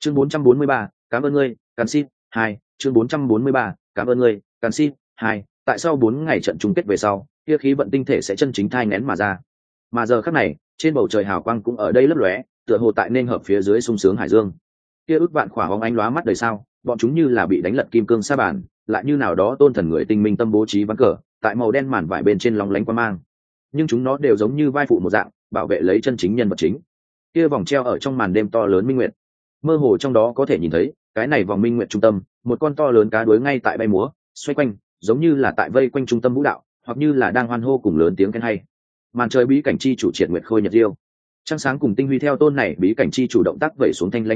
Chương 443, cảm ơn ngươi, Canxi 2, chương 443, cảm ơn ngươi, Canxi 2. Tại sao 4 ngày trận chung kết về sau, kia khí vận tinh thể sẽ chân chính thai nghén mà ra. Mà giờ khắc này, trên bầu trời hào quang cũng ở đây lấp lóe, tựa hồ tại nên hợp phía dưới sung sướng hải dương. Kia ước vạn khỏa bóng ánh lóa mắt đời sao, bọn chúng như là bị đánh lật kim cương sa bàn, lại như nào đó tôn thần người tinh minh tâm bố trí ván cờ, tại màu đen màn vải bên trên lóng lánh quang mang. Nhưng chúng nó đều giống như vai phụ một dạng, bảo vệ lấy chân chính nhân vật chính. Kia vòng treo ở trong màn đêm to lớn minh nguyệt, mơ hồ trong đó có thể nhìn thấy cái này vòng minh nguyệt trung tâm, một con to lớn cá đuối ngay tại bay múa xoay quanh, giống như là tại vây quanh trung tâm vũ đạo, hoặc như là đang hoan hô cùng lớn tiếng khen hay. Màn trời bí cảnh chi chủ triệt nguyệt khôi nhật diêu, trăng sáng cùng tinh huy theo tôn này bí cảnh chi chủ động tác vẩy xuống thanh lãnh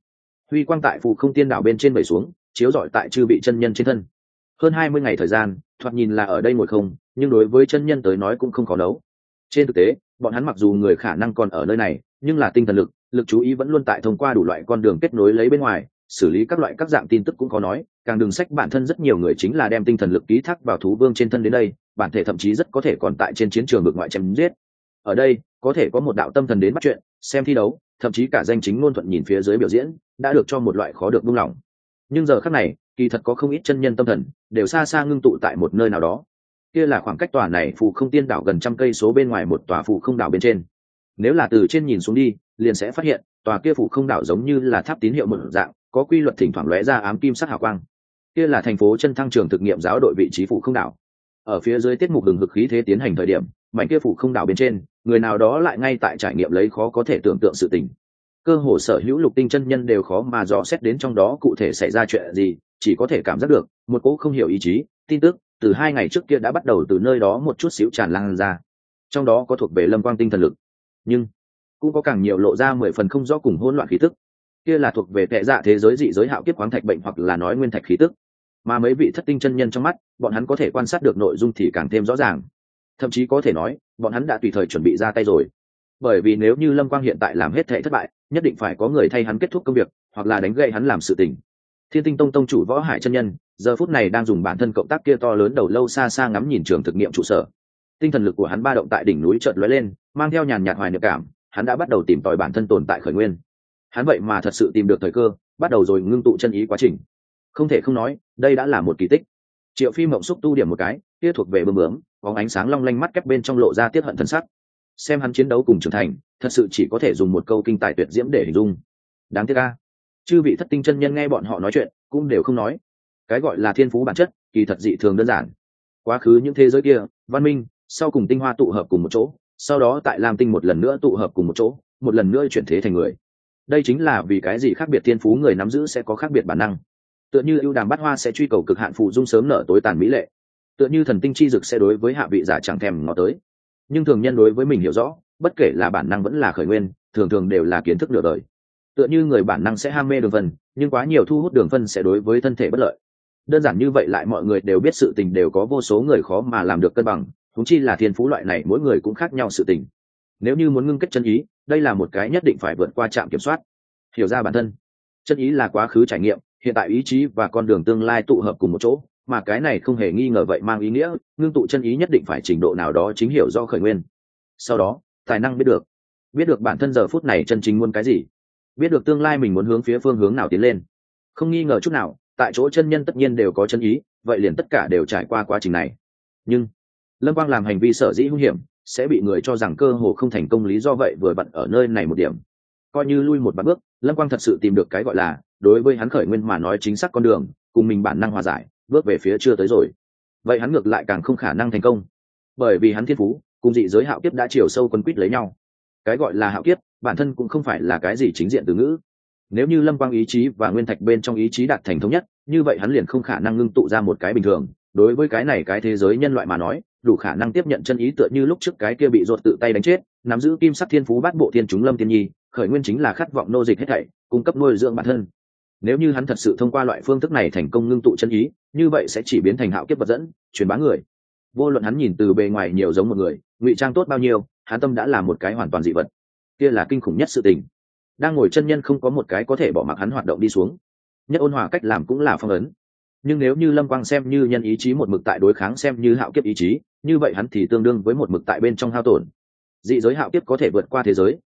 huy quang tại phù không tiên đảo bên trên vẩy xuống, chiếu rọi tại chư vị chân nhân trên thân. Hơn 20 ngày thời gian, thoạt nhìn là ở đây ngồi không, nhưng đối với chân nhân tới nói cũng không khó đấu. Trên thực tế, bọn hắn mặc dù người khả năng còn ở nơi này, nhưng là tinh thần lực chú ý vẫn luôn tại thông qua đủ loại con đường kết nối lấy bên ngoài, xử lý các loại các dạng tin tức cũng có nói, càng đừng sách bản thân rất nhiều người chính là đem tinh thần lực ký thác vào thú vương trên thân đến đây, bản thể thậm chí rất có thể còn tại trên chiến trường vực ngoại chém giết. Ở đây, có thể có một đạo tâm thần đến bắt chuyện, xem thi đấu, thậm chí cả danh chính ngôn thuận nhìn phía dưới biểu diễn, đã được cho một loại khó được buông lỏng. Nhưng giờ khắc này, kỳ thật có không ít chân nhân tâm thần đều xa xa ngưng tụ tại một nơi nào đó. Kia là khoảng cách tòa này phù không tiên đảo gần 100 cây số bên ngoài một tòa phù không đảo bên trên. Nếu là từ trên nhìn xuống đi, liền sẽ phát hiện tòa kia phù không đảo giống như là tháp tín hiệu một dạng, có quy luật thỉnh thoảng lóe ra ám kim sắc hào quang. Kia là thành phố chân thăng trường thực nghiệm giáo đội vị trí phù không đảo. Ở phía dưới tiết mục hừng hực khí thế tiến hành thời điểm, mảnh kia phù không đảo bên trên, người nào đó lại ngay tại trải nghiệm lấy khó có thể tưởng tượng sự tình. Cơ hồ sở hữu lục tinh chân nhân đều khó mà dò xét đến trong đó cụ thể xảy ra chuyện gì, chỉ có thể cảm giác được một cỗ không hiểu ý chí, tin tức từ 2 ngày trước kia đã bắt đầu từ nơi đó một chút xíu tràn lan ra. Trong đó có thuộc về lâm quang tinh thần lực, nhưng cũng có càng nhiều lộ ra 10 phần không rõ cùng hỗn loạn khí tức. Kia là thuộc về tệ dạ thế giới dị giới hạo kiếp khoáng thạch bệnh hoặc là nói nguyên thạch khí tức. Mà mấy vị thất tinh chân nhân trong mắt, bọn hắn có thể quan sát được nội dung thì càng thêm rõ ràng. Thậm chí có thể nói, bọn hắn đã tùy thời chuẩn bị ra tay rồi. Bởi vì nếu như Lâm Quang hiện tại làm hết thảy thất bại, nhất định phải có người thay hắn kết thúc công việc, hoặc là đánh gậy hắn làm sự tình. Thiên Tinh Tông tông chủ Võ Hải chân nhân, giờ phút này đang dùng bản thân cộng tác kia to lớn đầu lâu xa xa ngắm nhìn trường thực nghiệm trụ sở. Tinh thần lực của hắn ba động tại đỉnh núi chợt lóe lên, mang theo nhàn nhạt hoài niệm cảm, hắn đã bắt đầu tìm tòi bản thân tồn tại khởi nguyên. Hắn vậy mà thật sự tìm được thời cơ, bắt đầu rồi ngưng tụ chân ý quá trình. Không thể không nói, đây đã là một kỳ tích. Triệu Phi mộng xúc tu điểm một cái, kia thuộc về bướm bướm, bóng ánh sáng long lanh mắt kép bên trong lộ ra tiết hận thần sắc. Xem hắn chiến đấu cùng trưởng thành, thật sự chỉ có thể dùng một câu kinh tài tuyệt diễm để hình dung. Đáng tiếc a, chư vị thất tinh chân nhân nghe bọn họ nói chuyện, cũng đều không nói. Cái gọi là thiên phú bản chất, kỳ thật dị thường đơn giản. Quá khứ những thế giới kia, văn minh, sau cùng tinh hoa tụ hợp cùng một chỗ, sau đó tại Lam Tinh một lần nữa tụ hợp cùng một chỗ, một lần nữa chuyển thế thành người. Đây chính là vì cái gì khác biệt thiên phú người nắm giữ sẽ có khác biệt bản năng. Tựa như ưu đàm bát hoa sẽ truy cầu cực hạn phụ dung sớm nở tối tàn mỹ lệ, tựa như thần tinh chi dực sẽ đối với hạ vị giả chẳng thèm ngó tới. Nhưng thường nhân đối với mình hiểu rõ, bất kể là bản năng vẫn là khởi nguyên, thường thường đều là kiến thức nửa đời. Tựa như người bản năng sẽ ham mê đường vân, nhưng quá nhiều thu hút đường phân sẽ đối với thân thể bất lợi. Đơn giản như vậy lại mọi người đều biết sự tình đều có vô số người khó mà làm được cân bằng, huống chi là thiên phú loại này mỗi người cũng khác nhau sự tình. Nếu như muốn ngưng kết chân ý, đây là một cái nhất định phải vượt qua trạm kiểm soát. Hiểu ra bản thân, chân ý là quá khứ trải nghiệm, hiện tại ý chí và con đường tương lai tụ hợp cùng một chỗ, mà cái này không hề nghi ngờ vậy mang ý nghĩa ngưng tụ chân ý nhất định phải trình độ nào đó chính hiểu do khởi nguyên. Sau đó, tài năng biết được bản thân giờ phút này chân chính muốn cái gì, biết được tương lai mình muốn hướng phía phương hướng nào tiến lên. Không nghi ngờ chút nào, tại chỗ chân nhân tất nhiên đều có chân ý, vậy liền tất cả đều trải qua quá trình này. Nhưng Lâm Quang làm hành vi sở dĩ hung hiểm, sẽ bị người cho rằng cơ hồ không thành công, lý do vậy vừa bận ở nơi này một điểm. Coi như lui một bước, Lâm Quang thật sự tìm được cái gọi là đối với hắn khởi nguyên mà nói chính xác con đường, cùng mình bản năng hòa giải, bước về phía chưa tới rồi. Vậy hắn ngược lại càng không khả năng thành công, bởi vì hắn thiên phú cùng dị giới hạo kiếp đã chiều sâu quấn quýt lấy nhau. Cái gọi là hạo kiếp, bản thân cũng không phải là cái gì chính diện từ ngữ. Nếu như Lâm Quang ý chí và nguyên thạch bên trong ý chí đạt thành thống nhất, như vậy hắn liền không khả năng ngưng tụ ra một cái bình thường. Đối với cái này cái thế giới nhân loại mà nói, đủ khả năng tiếp nhận chân ý, tựa như lúc trước cái kia bị ruột tự tay đánh chết, nắm giữ kim sắc thiên phú bát bộ thiên chúng Lâm Tiên Nhi, khởi nguyên chính là khát vọng nô dịch hết thảy, cung cấp nuôi dưỡng bản thân. Nếu như hắn thật sự thông qua loại phương thức này thành công ngưng tụ chân ý, như vậy sẽ chỉ biến thành hạo kiếp vật dẫn, truyền bá người. Vô luận hắn nhìn từ bề ngoài nhiều giống một người, ngụy trang tốt bao nhiêu, hắn tâm đã là một cái hoàn toàn dị vật. Kia là kinh khủng nhất sự tình. Đang ngồi chân nhân không có một cái có thể bỏ mặc hắn hoạt động đi xuống. Nhất ôn hòa cách làm cũng là phong ấn. Nhưng nếu như Lâm Quang xem như nhân ý chí một mực tại đối kháng xem như hạo kiếp ý chí, như vậy hắn thì tương đương với một mực tại bên trong hao tổn. Dị giới hạo kiếp có thể vượt qua thế giới,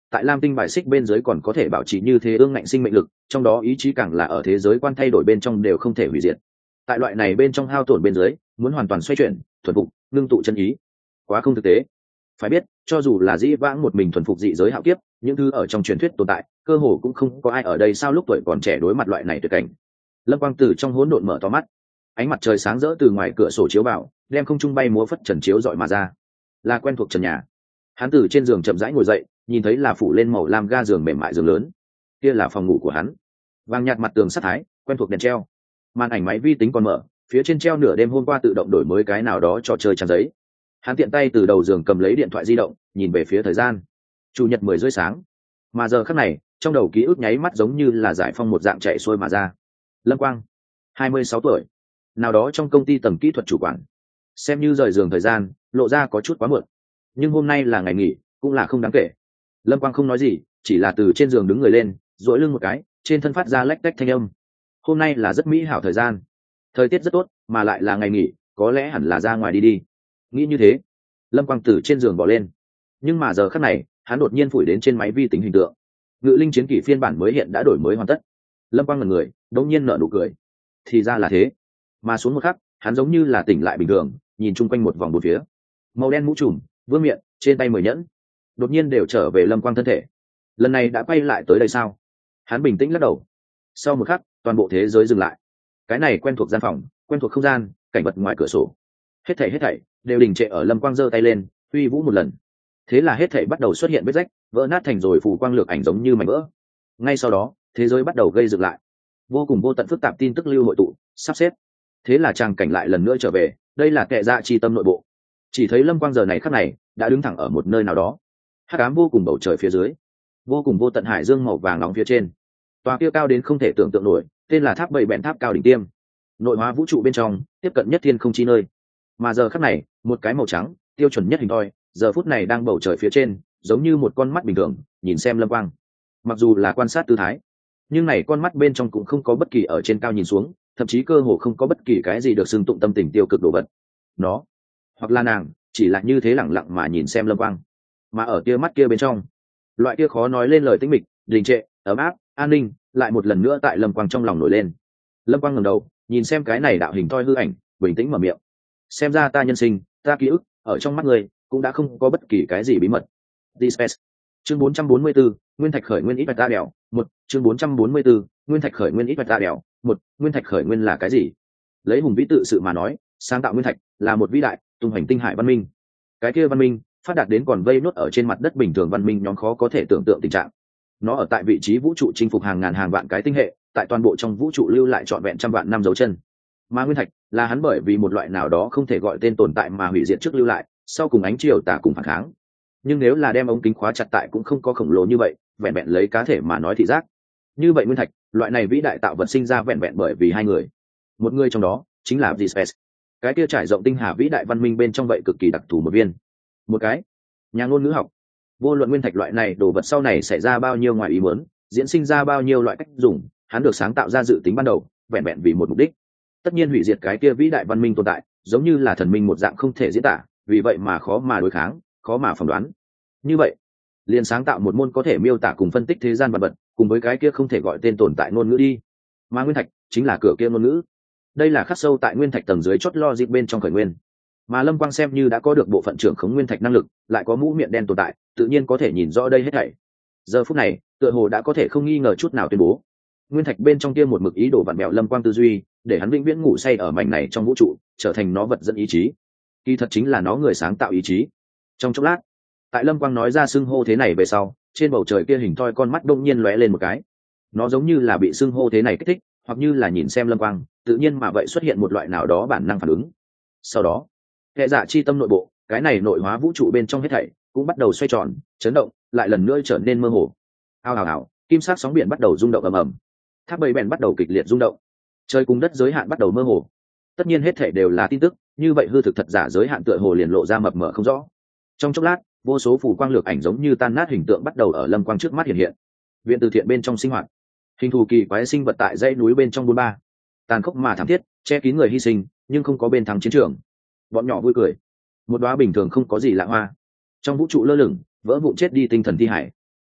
tại lam tinh bài xích bên dưới còn có thể bảo trì như thế ương ngạnh sinh mệnh lực, trong đó ý chí càng là ở thế giới quan thay đổi bên trong đều không thể hủy diệt. Tại loại này bên trong hao tổn bên dưới, muốn hoàn toàn xoay chuyển, thuần phục, ngưng tụ chân ý, quá không thực tế. Phải biết, cho dù là dĩ vãng một mình thuần phục dị giới hạo kiếp, những thứ ở trong truyền thuyết tồn tại, cơ hồ cũng không có ai ở đây sao lúc tuổi còn trẻ đối mặt loại này tuyệt cảnh. Lâm Quang từ trong hỗn độn mở to mắt, ánh mặt trời sáng rỡ từ ngoài cửa sổ chiếu vào, đem không trung bay múa phất trần chiếu rọi mà ra, là quen thuộc trần nhà. Hắn từ trên giường chậm rãi ngồi dậy, nhìn thấy là phủ lên màu lam ga giường mềm mại giường lớn, kia là phòng ngủ của hắn. Vàng nhạt mặt tường sắt thái, quen thuộc đèn treo, màn ảnh máy vi tính còn mở, phía trên treo nửa đêm hôm qua tự động đổi mới cái nào đó trò chơi trang giấy. Hắn tiện tay từ đầu giường cầm lấy điện thoại di động, nhìn về phía thời gian, chủ nhật 10 rưỡi sáng. Mà giờ khắc này, trong đầu ký ức nháy mắt giống như là giải phong một dạng chạy xuôi mà ra. Lâm Quang, 26 tuổi, nào đó trong công ty tầng kỹ thuật chủ quản. Xem như rời giường thời gian, lộ ra có chút quá muộn, nhưng hôm nay là ngày nghỉ, cũng là không đáng kể. Lâm Quang không nói gì, chỉ là từ trên giường đứng người lên, duỗi lưng một cái, trên thân phát ra lách tách thanh âm. Hôm nay là rất mỹ hảo thời gian, thời tiết rất tốt, mà lại là ngày nghỉ, có lẽ hẳn là ra ngoài đi đi. Nghĩ như thế, Lâm Quang từ trên giường bỏ lên. Nhưng mà giờ khắc này, hắn đột nhiên phủi đến trên máy vi tính hình tượng. Ngự linh chiến kỷ phiên bản mới hiện đã đổi mới hoàn tất. Lâm Quang ngẩn người, đột nhiên nở nụ cười. Thì ra là thế. Mà xuống một khắc, hắn giống như là tỉnh lại bình thường, nhìn chung quanh một vòng bốn phía. Màu đen mũ trùm, vương miện, trên tay 10 nhẫn, đột nhiên đều trở về Lâm Quang thân thể. Lần này đã quay lại tới đây sao? Hắn bình tĩnh lắc đầu. Sau một khắc, toàn bộ thế giới dừng lại. Cái này quen thuộc gian phòng, quen thuộc không gian, cảnh vật ngoài cửa sổ, hết thảy đều đình trệ ở Lâm Quang giơ tay lên, huy vũ một lần. Thế là hết thảy bắt đầu xuất hiện vết rách, vỡ nát thành rồi phủ quang lược ảnh giống như mảnh vỡ. Ngay sau đó, thế giới bắt đầu gây dựng lại, vô cùng vô tận phức tạp tin tức lưu hội tụ, sắp xếp. Thế là tràng cảnh lại lần nữa trở về, đây là kệ dạ chi tâm nội bộ. Chỉ thấy Lâm Quang giờ này khắc này đã đứng thẳng ở một nơi nào đó, hắc ám vô cùng bầu trời phía dưới, vô cùng vô tận hải dương màu vàng nóng phía trên. Tòa kia cao đến không thể tưởng tượng nổi, tên là tháp bảy bẹn tháp cao đỉnh tiêm, nội hóa vũ trụ bên trong, tiếp cận nhất thiên không chi nơi. Mà giờ khắc này, một cái màu trắng, tiêu chuẩn nhất hình thoi, giờ phút này đang bầu trời phía trên, giống như một con mắt bình thường, nhìn xem Lâm Quang. Mặc dù là quan sát tư thái, nhưng này con mắt bên trong cũng không có bất kỳ ở trên cao nhìn xuống, thậm chí cơ hồ không có bất kỳ cái gì được xưng tụng tâm tình tiêu cực đồ vật. Nó, hoặc là nàng, chỉ là như thế lẳng lặng mà nhìn xem Lâm Quang. Mà ở kia mắt kia bên trong, loại kia khó nói lên lời tĩnh mịch, đình trệ, ấm áp, an ninh, lại một lần nữa tại Lâm Quang trong lòng nổi lên. Lâm Quang ngẩng đầu, nhìn xem cái này đạo hình thoi hư ảnh, bình tĩnh mở miệng. Xem ra ta nhân sinh, ta ký ức, ở trong mắt người cũng đã không có bất kỳ cái gì bí mật. Dispace. Chương 444, Nguyên Thạch khởi nguyên ít vạch ta đèo, 1, chương 444, Nguyên Thạch khởi nguyên ít vạch ta đèo, 1, Nguyên Thạch khởi nguyên là cái gì? Lấy hùng vĩ tự sự mà nói, sáng tạo Nguyên Thạch là một vĩ đại, tung hoành tinh hải văn minh. Cái kia văn minh, phát đạt đến còn vây nốt ở trên mặt đất bình thường văn minh nhóm khó có thể tưởng tượng tình trạng. Nó ở tại vị trí vũ trụ chinh phục hàng ngàn hàng vạn cái tinh hệ, tại toàn bộ trong vũ trụ lưu lại trọn vẹn trăm vạn năm dấu chân. Mà Nguyên Thạch là hắn bởi vì một loại nào đó không thể gọi tên tồn tại mà hủy diệt trước lưu lại, sau cùng ánh chiều tà cùng phản kháng. Nhưng nếu là đem ống kính khóa chặt tại cũng không có khổng lồ như vậy, vẹn vẹn lấy cá thể mà nói thị giác. Như vậy Nguyên Thạch, loại này vĩ đại tạo vật sinh ra vẹn vẹn bởi vì hai người. Một người trong đó chính là Dispace, cái kia trải rộng tinh hà vĩ đại văn minh bên trong vậy cực kỳ đặc thù một viên. Một cái nhà ngôn ngữ học. Vô luận Nguyên Thạch loại này đồ vật sau này xảy ra bao nhiêu ngoài ý muốn, diễn sinh ra bao nhiêu loại cách dùng, hắn được sáng tạo ra dự tính ban đầu, vẹn vẹn vì một mục đích. Tất nhiên hủy diệt cái kia vĩ đại văn minh tồn tại, giống như là thần minh một dạng không thể diễn tả, vì vậy mà khó mà đối kháng, khó mà phỏng đoán. Như vậy, liền sáng tạo một môn có thể miêu tả cùng phân tích thế gian vật vật, cùng với cái kia không thể gọi tên tồn tại ngôn ngữ đi. Mà Nguyên Thạch chính là cửa kia ngôn ngữ. Đây là khắc sâu tại Nguyên Thạch tầng dưới chót logic bên trong khởi nguyên. Mà Lâm Quang xem như đã có được bộ phận trưởng khống Nguyên Thạch năng lực, lại có mũ miệng đen tồn tại, tự nhiên có thể nhìn rõ đây hết thảy. Giờ phút này, tựa hồ đã có thể không nghi ngờ chút nào tuyên bố, Nguyên Thạch bên trong kia một mực ý đồ vặn bẹo Lâm Quang tư duy, để hắn vĩnh viễn ngủ say ở mảnh này trong vũ trụ, trở thành nó vật dẫn ý chí. Kỳ thật chính là nó người sáng tạo ý chí. Trong chốc lát, tại Lâm Quang nói ra xưng hô thế này về sau, trên bầu trời kia hình thoi con mắt đông nhiên lóe lên một cái. Nó giống như là bị xưng hô thế này kích thích, hoặc như là nhìn xem Lâm Quang, tự nhiên mà vậy xuất hiện một loại nào đó bản năng phản ứng. Sau đó, hệ dạ chi tâm nội bộ, cái này nội hóa vũ trụ bên trong hết thảy cũng bắt đầu xoay tròn, chấn động, lại lần nữa trở nên mơ hồ. Ao ào ào, kim sắc sóng biển bắt đầu rung động ầm ầm. Tháp bảy bèn bắt đầu kịch liệt rung động. Trời cùng đất giới hạn bắt đầu mơ hồ. Tất nhiên hết thảy đều là tin tức, như vậy hư thực thật giả giới hạn tựa hồ liền lộ ra mập mờ không rõ. Trong chốc lát, vô số phù quang lược ảnh giống như tan nát hình tượng bắt đầu ở Lâm Quang trước mắt hiện hiện. Viện từ thiện bên trong sinh hoạt, hình thù kỳ quái sinh vật tại dãy núi bên trong buôn ba, tàn khốc mà thảm thiết, che kín người hy sinh, nhưng không có bên thắng chiến trường. Bọn nhỏ vui cười, một đóa bình thường không có gì lạ hoa, trong vũ trụ lơ lửng, vỡ vụn chết đi tinh thần thi hải.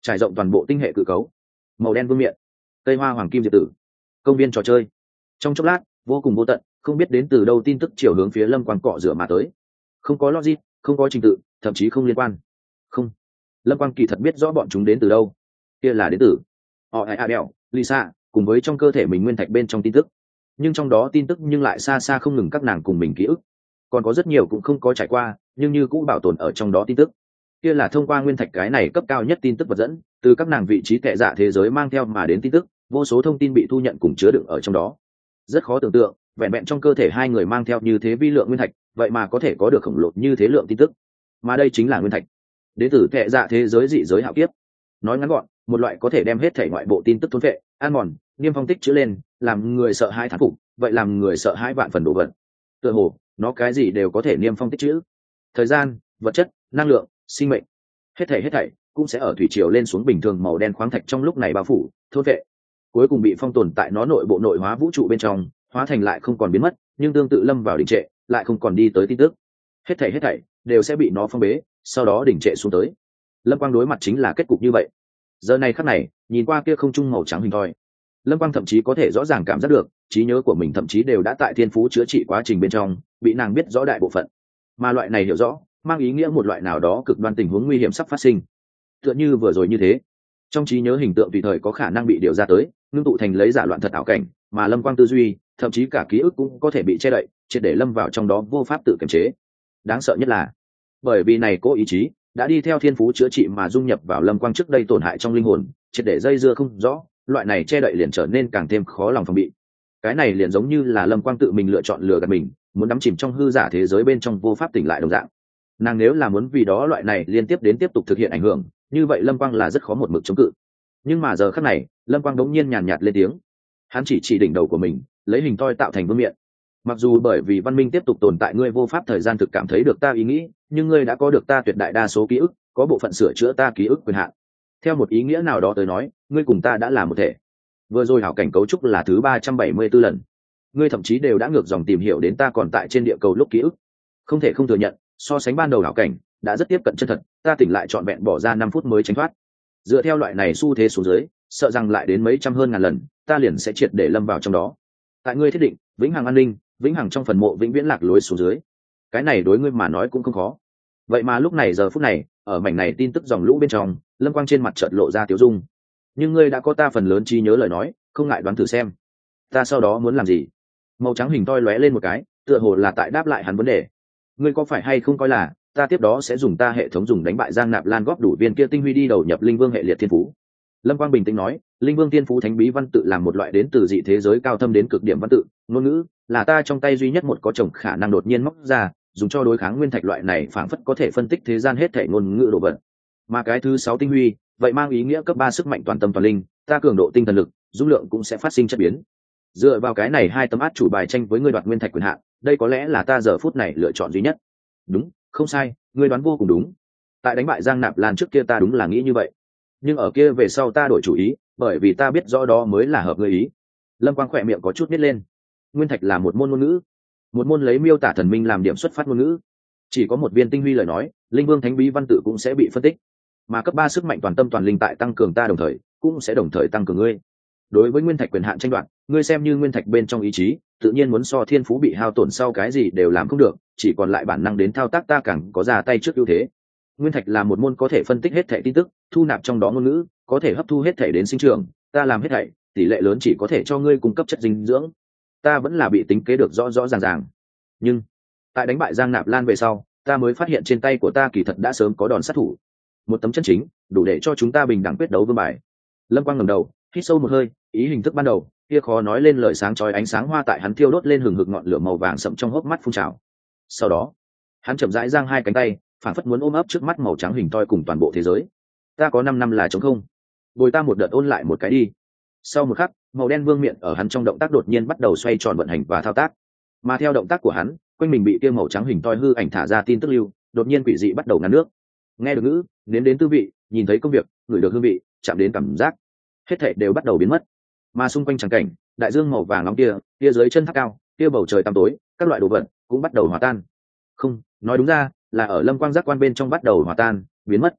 trải rộng toàn bộ tinh hệ cự cấu, màu đen vương miện, cây hoa hoàng kim diệp tử, công viên trò chơi. Trong chốc lát vô cùng vô tận, không biết đến từ đâu tin tức chiều hướng phía lâm quang cọ rửa mà tới. Không có logic, không có trình tự, thậm chí không liên quan. Không, lâm quang kỳ thật biết rõ bọn chúng đến từ đâu. Kia là đến từ họ ai đèo Lisa, cùng với trong cơ thể mình nguyên thạch bên trong tin tức. Nhưng trong đó tin tức nhưng lại xa xa không ngừng các nàng cùng mình ký ức, còn có rất nhiều cũng không có trải qua nhưng như cũng bảo tồn ở trong đó tin tức. Kia là thông qua nguyên thạch cái này cấp cao nhất tin tức vật dẫn, từ các nàng vị trí tệ dạ thế giới mang theo mà đến tin tức, vô số thông tin bị thu nhận cùng chứa đựng ở trong đó. Rất khó tưởng tượng, vẹn vẹn trong cơ thể hai người mang theo như thế vi lượng nguyên thạch, vậy mà có thể có được khổng lồ như thế lượng tin tức. Mà đây chính là nguyên thạch đến từ tệ dạ thế giới dị giới hạo kiếp. Nói ngắn gọn, một loại có thể đem hết thể ngoại bộ tin tức thôn vệ, ăn mòn, niêm phong tích chữ lên, làm người sợ hãi thán phục, vậy làm người sợ hãi vạn phần đồ vật. Tựa hồ nó cái gì đều có thể niêm phong tích chữ, thời gian, vật chất, năng lượng, sinh mệnh, hết thảy cũng sẽ ở thủy triều lên xuống bình thường màu đen khoáng thạch trong lúc này bao phủ thôn vệ, cuối cùng bị phong tồn tại nó nội bộ nội hóa vũ trụ bên trong, hóa thành lại không còn biến mất nhưng tương tự lâm vào đình trệ, lại không còn đi tới tin tức. Hết thảy đều sẽ bị nó phong bế, sau đó đình trệ xuống tới. Lâm quang đối mặt chính là kết cục như vậy. Giờ này khắc này, nhìn qua kia không trung màu trắng hình thoi, lâm quang thậm chí có thể rõ ràng cảm giác được trí nhớ của mình thậm chí đều đã tại thiên phú chữa trị quá trình bên trong bị nàng biết rõ đại bộ phận. Mà loại này hiểu rõ mang ý nghĩa một loại nào đó cực đoan tình huống nguy hiểm sắp phát sinh, tựa như vừa rồi như thế. Trong trí nhớ hình tượng tùy thời có khả năng bị điều ra tới, ngưng tụ thành lấy giả loạn thật ảo cảnh, mà lâm quang tư duy thậm chí cả ký ức cũng có thể bị che đậy, triệt để lâm vào trong đó vô pháp tự kiềm chế. Đáng sợ nhất là bởi vì này cố ý chí đã đi theo thiên phú chữa trị mà dung nhập vào lâm quang trước đây tổn hại trong linh hồn, triệt để dây dưa không rõ, loại này che đậy liền trở nên càng thêm khó lòng phòng bị. Cái này liền giống như là lâm quang tự mình lựa chọn lừa gạt mình, muốn đắm chìm trong hư giả thế giới bên trong vô pháp tỉnh lại đồng dạng. Nàng nếu là muốn vì đó loại này liên tiếp đến tiếp tục thực hiện ảnh hưởng, như vậy lâm quang là rất khó một mực chống cự. Nhưng mà giờ khắc này lâm quang đống nhiên nhàn nhạt lên tiếng. Hắn chỉ đỉnh đầu của mình, lấy hình thoi tạo thành vương miện. Mặc dù bởi vì văn minh tiếp tục tồn tại ngươi vô pháp thời gian thực cảm thấy được ta ý nghĩ, nhưng ngươi đã có được ta tuyệt đại đa số ký ức, có bộ phận sửa chữa ta ký ức quyền hạn. Theo một ý nghĩa nào đó tới nói, ngươi cùng ta đã là một thể. Vừa rồi hảo cảnh cấu trúc là thứ 374 lần, ngươi thậm chí đều đã ngược dòng tìm hiểu đến ta còn tại trên địa cầu lúc ký ức. Không thể không thừa nhận, so sánh ban đầu hảo cảnh đã rất tiếp cận chân thật, ta tỉnh lại trọn vẹn bỏ ra 5 phút mới tránh thoát. Dựa theo loại này xu thế xuống dưới, sợ rằng lại đến mấy trăm hơn ngàn lần, ta liền sẽ triệt để lâm vào trong đó. Tại ngươi thiết định vĩnh hằng an ninh, vĩnh hằng trong phần mộ vĩnh viễn lạc lối xuống dưới, cái này đối ngươi mà nói cũng không khó. Vậy mà lúc này giờ phút này, ở mảnh này tin tức dòng lũ bên trong, lâm quang trên mặt chợt lộ ra tiêu dung. Nhưng ngươi đã có ta phần lớn trí nhớ lời nói, không ngại đoán thử xem ta sau đó muốn làm gì. Màu trắng hình toi lóe lên một cái, tựa hồ là tại đáp lại hắn vấn đề. Ngươi có phải hay không coi là ta tiếp đó sẽ dùng ta hệ thống dùng đánh bại Giang Nạp Lan góp đủ viên kia tinh huy đi đầu nhập linh vương hệ liệt thiên phú? Lâm quang bình tĩnh nói, linh vương thiên phú thánh bí văn tự làm một loại đến từ dị thế giới cao thâm đến cực điểm văn tự ngôn ngữ, là ta trong tay duy nhất một có chồng khả năng đột nhiên móc ra dùng cho đối kháng nguyên thạch loại này phảng phất có thể phân tích thế gian hết thể ngôn ngữ đồ vật. Mà cái thứ 6 tinh huy vậy mang ý nghĩa cấp 3 sức mạnh toàn tâm toàn linh, ta cường độ tinh thần lực dung lượng cũng sẽ phát sinh chất biến. Dựa vào cái này hai tấm át chủ bài tranh với ngươi đoạt nguyên thạch quyền hạn, đây có lẽ là ta giờ phút này lựa chọn duy nhất. Đúng, không sai, ngươi đoán vô cùng đúng. Tại đánh bại Giang Nạp Lan trước kia ta đúng là nghĩ như vậy, nhưng ở kia về sau ta đổi chủ ý, bởi vì ta biết rõ đó mới là hợp ngươi ý. Lâm quang khỏe miệng có chút nít lên. Nguyên thạch là một môn ngôn ngữ, một môn lấy miêu tả thần minh làm điểm xuất phát ngôn ngữ. Chỉ có một viên tinh huy lời nói, linh vương thánh bí văn tự cũng sẽ bị phân tích, mà cấp 3 sức mạnh toàn tâm toàn linh tại tăng cường ta đồng thời cũng sẽ đồng thời tăng cường ngươi. Đối với nguyên thạch quyền hạn tranh đoạt, ngươi xem như nguyên thạch bên trong ý chí tự nhiên muốn so thiên phú bị hao tổn sau cái gì đều làm không được, chỉ còn lại bản năng đến thao tác ta càng có ra tay trước ưu thế. Nguyên thạch là một môn có thể phân tích hết thảy tin tức, thu nạp trong đó ngôn ngữ, có thể hấp thu hết thảy đến sinh trưởng, ta làm hết thảy tỷ lệ lớn chỉ có thể cho ngươi cung cấp chất dinh dưỡng. Ta vẫn là bị tính kế được rõ rõ ràng ràng. Nhưng tại đánh bại Giang Nạp Lan về sau, ta mới phát hiện trên tay của ta kỳ thật đã sớm có đòn sát thủ, một tấm chân chính đủ để cho chúng ta bình đẳng quyết đấu vương bài. Lâm quang ngẩng đầu, hít sâu một hơi, ý hình thức ban đầu kia khó nói lên lời sáng chói ánh sáng hoa tại hắn thiêu đốt lên hừng hực ngọn lửa màu vàng sậm trong hốc mắt phun trào. Sau đó hắn chậm rãi giang hai cánh tay, phản phất muốn ôm ấp trước mắt màu trắng hình toi cùng toàn bộ thế giới. Ta có 5 năm là trống không, bồi ta một đợt ôn lại một cái đi. Sau một khắc, màu đen vương miện ở hắn trong động tác đột nhiên bắt đầu xoay tròn vận hành và thao tác, mà theo động tác của hắn, quanh mình bị kia màu trắng hình toi hư ảnh thả ra tin tức lưu đột nhiên quỷ dị bắt đầu ngăn nước. Nghe được ngữ, nếm đến tư vị, nhìn thấy công việc, ngửi được hương vị, chạm đến cảm giác, hết thảy đều bắt đầu biến mất. Mà xung quanh trắng cảnh, đại dương màu vàng nóng kia dưới chân tháp cao, kia bầu trời tăm tối, các loại đồ vật cũng bắt đầu hòa tan. Không, nói đúng ra là ở Lâm quang giác quan bên trong bắt đầu hòa tan, biến mất.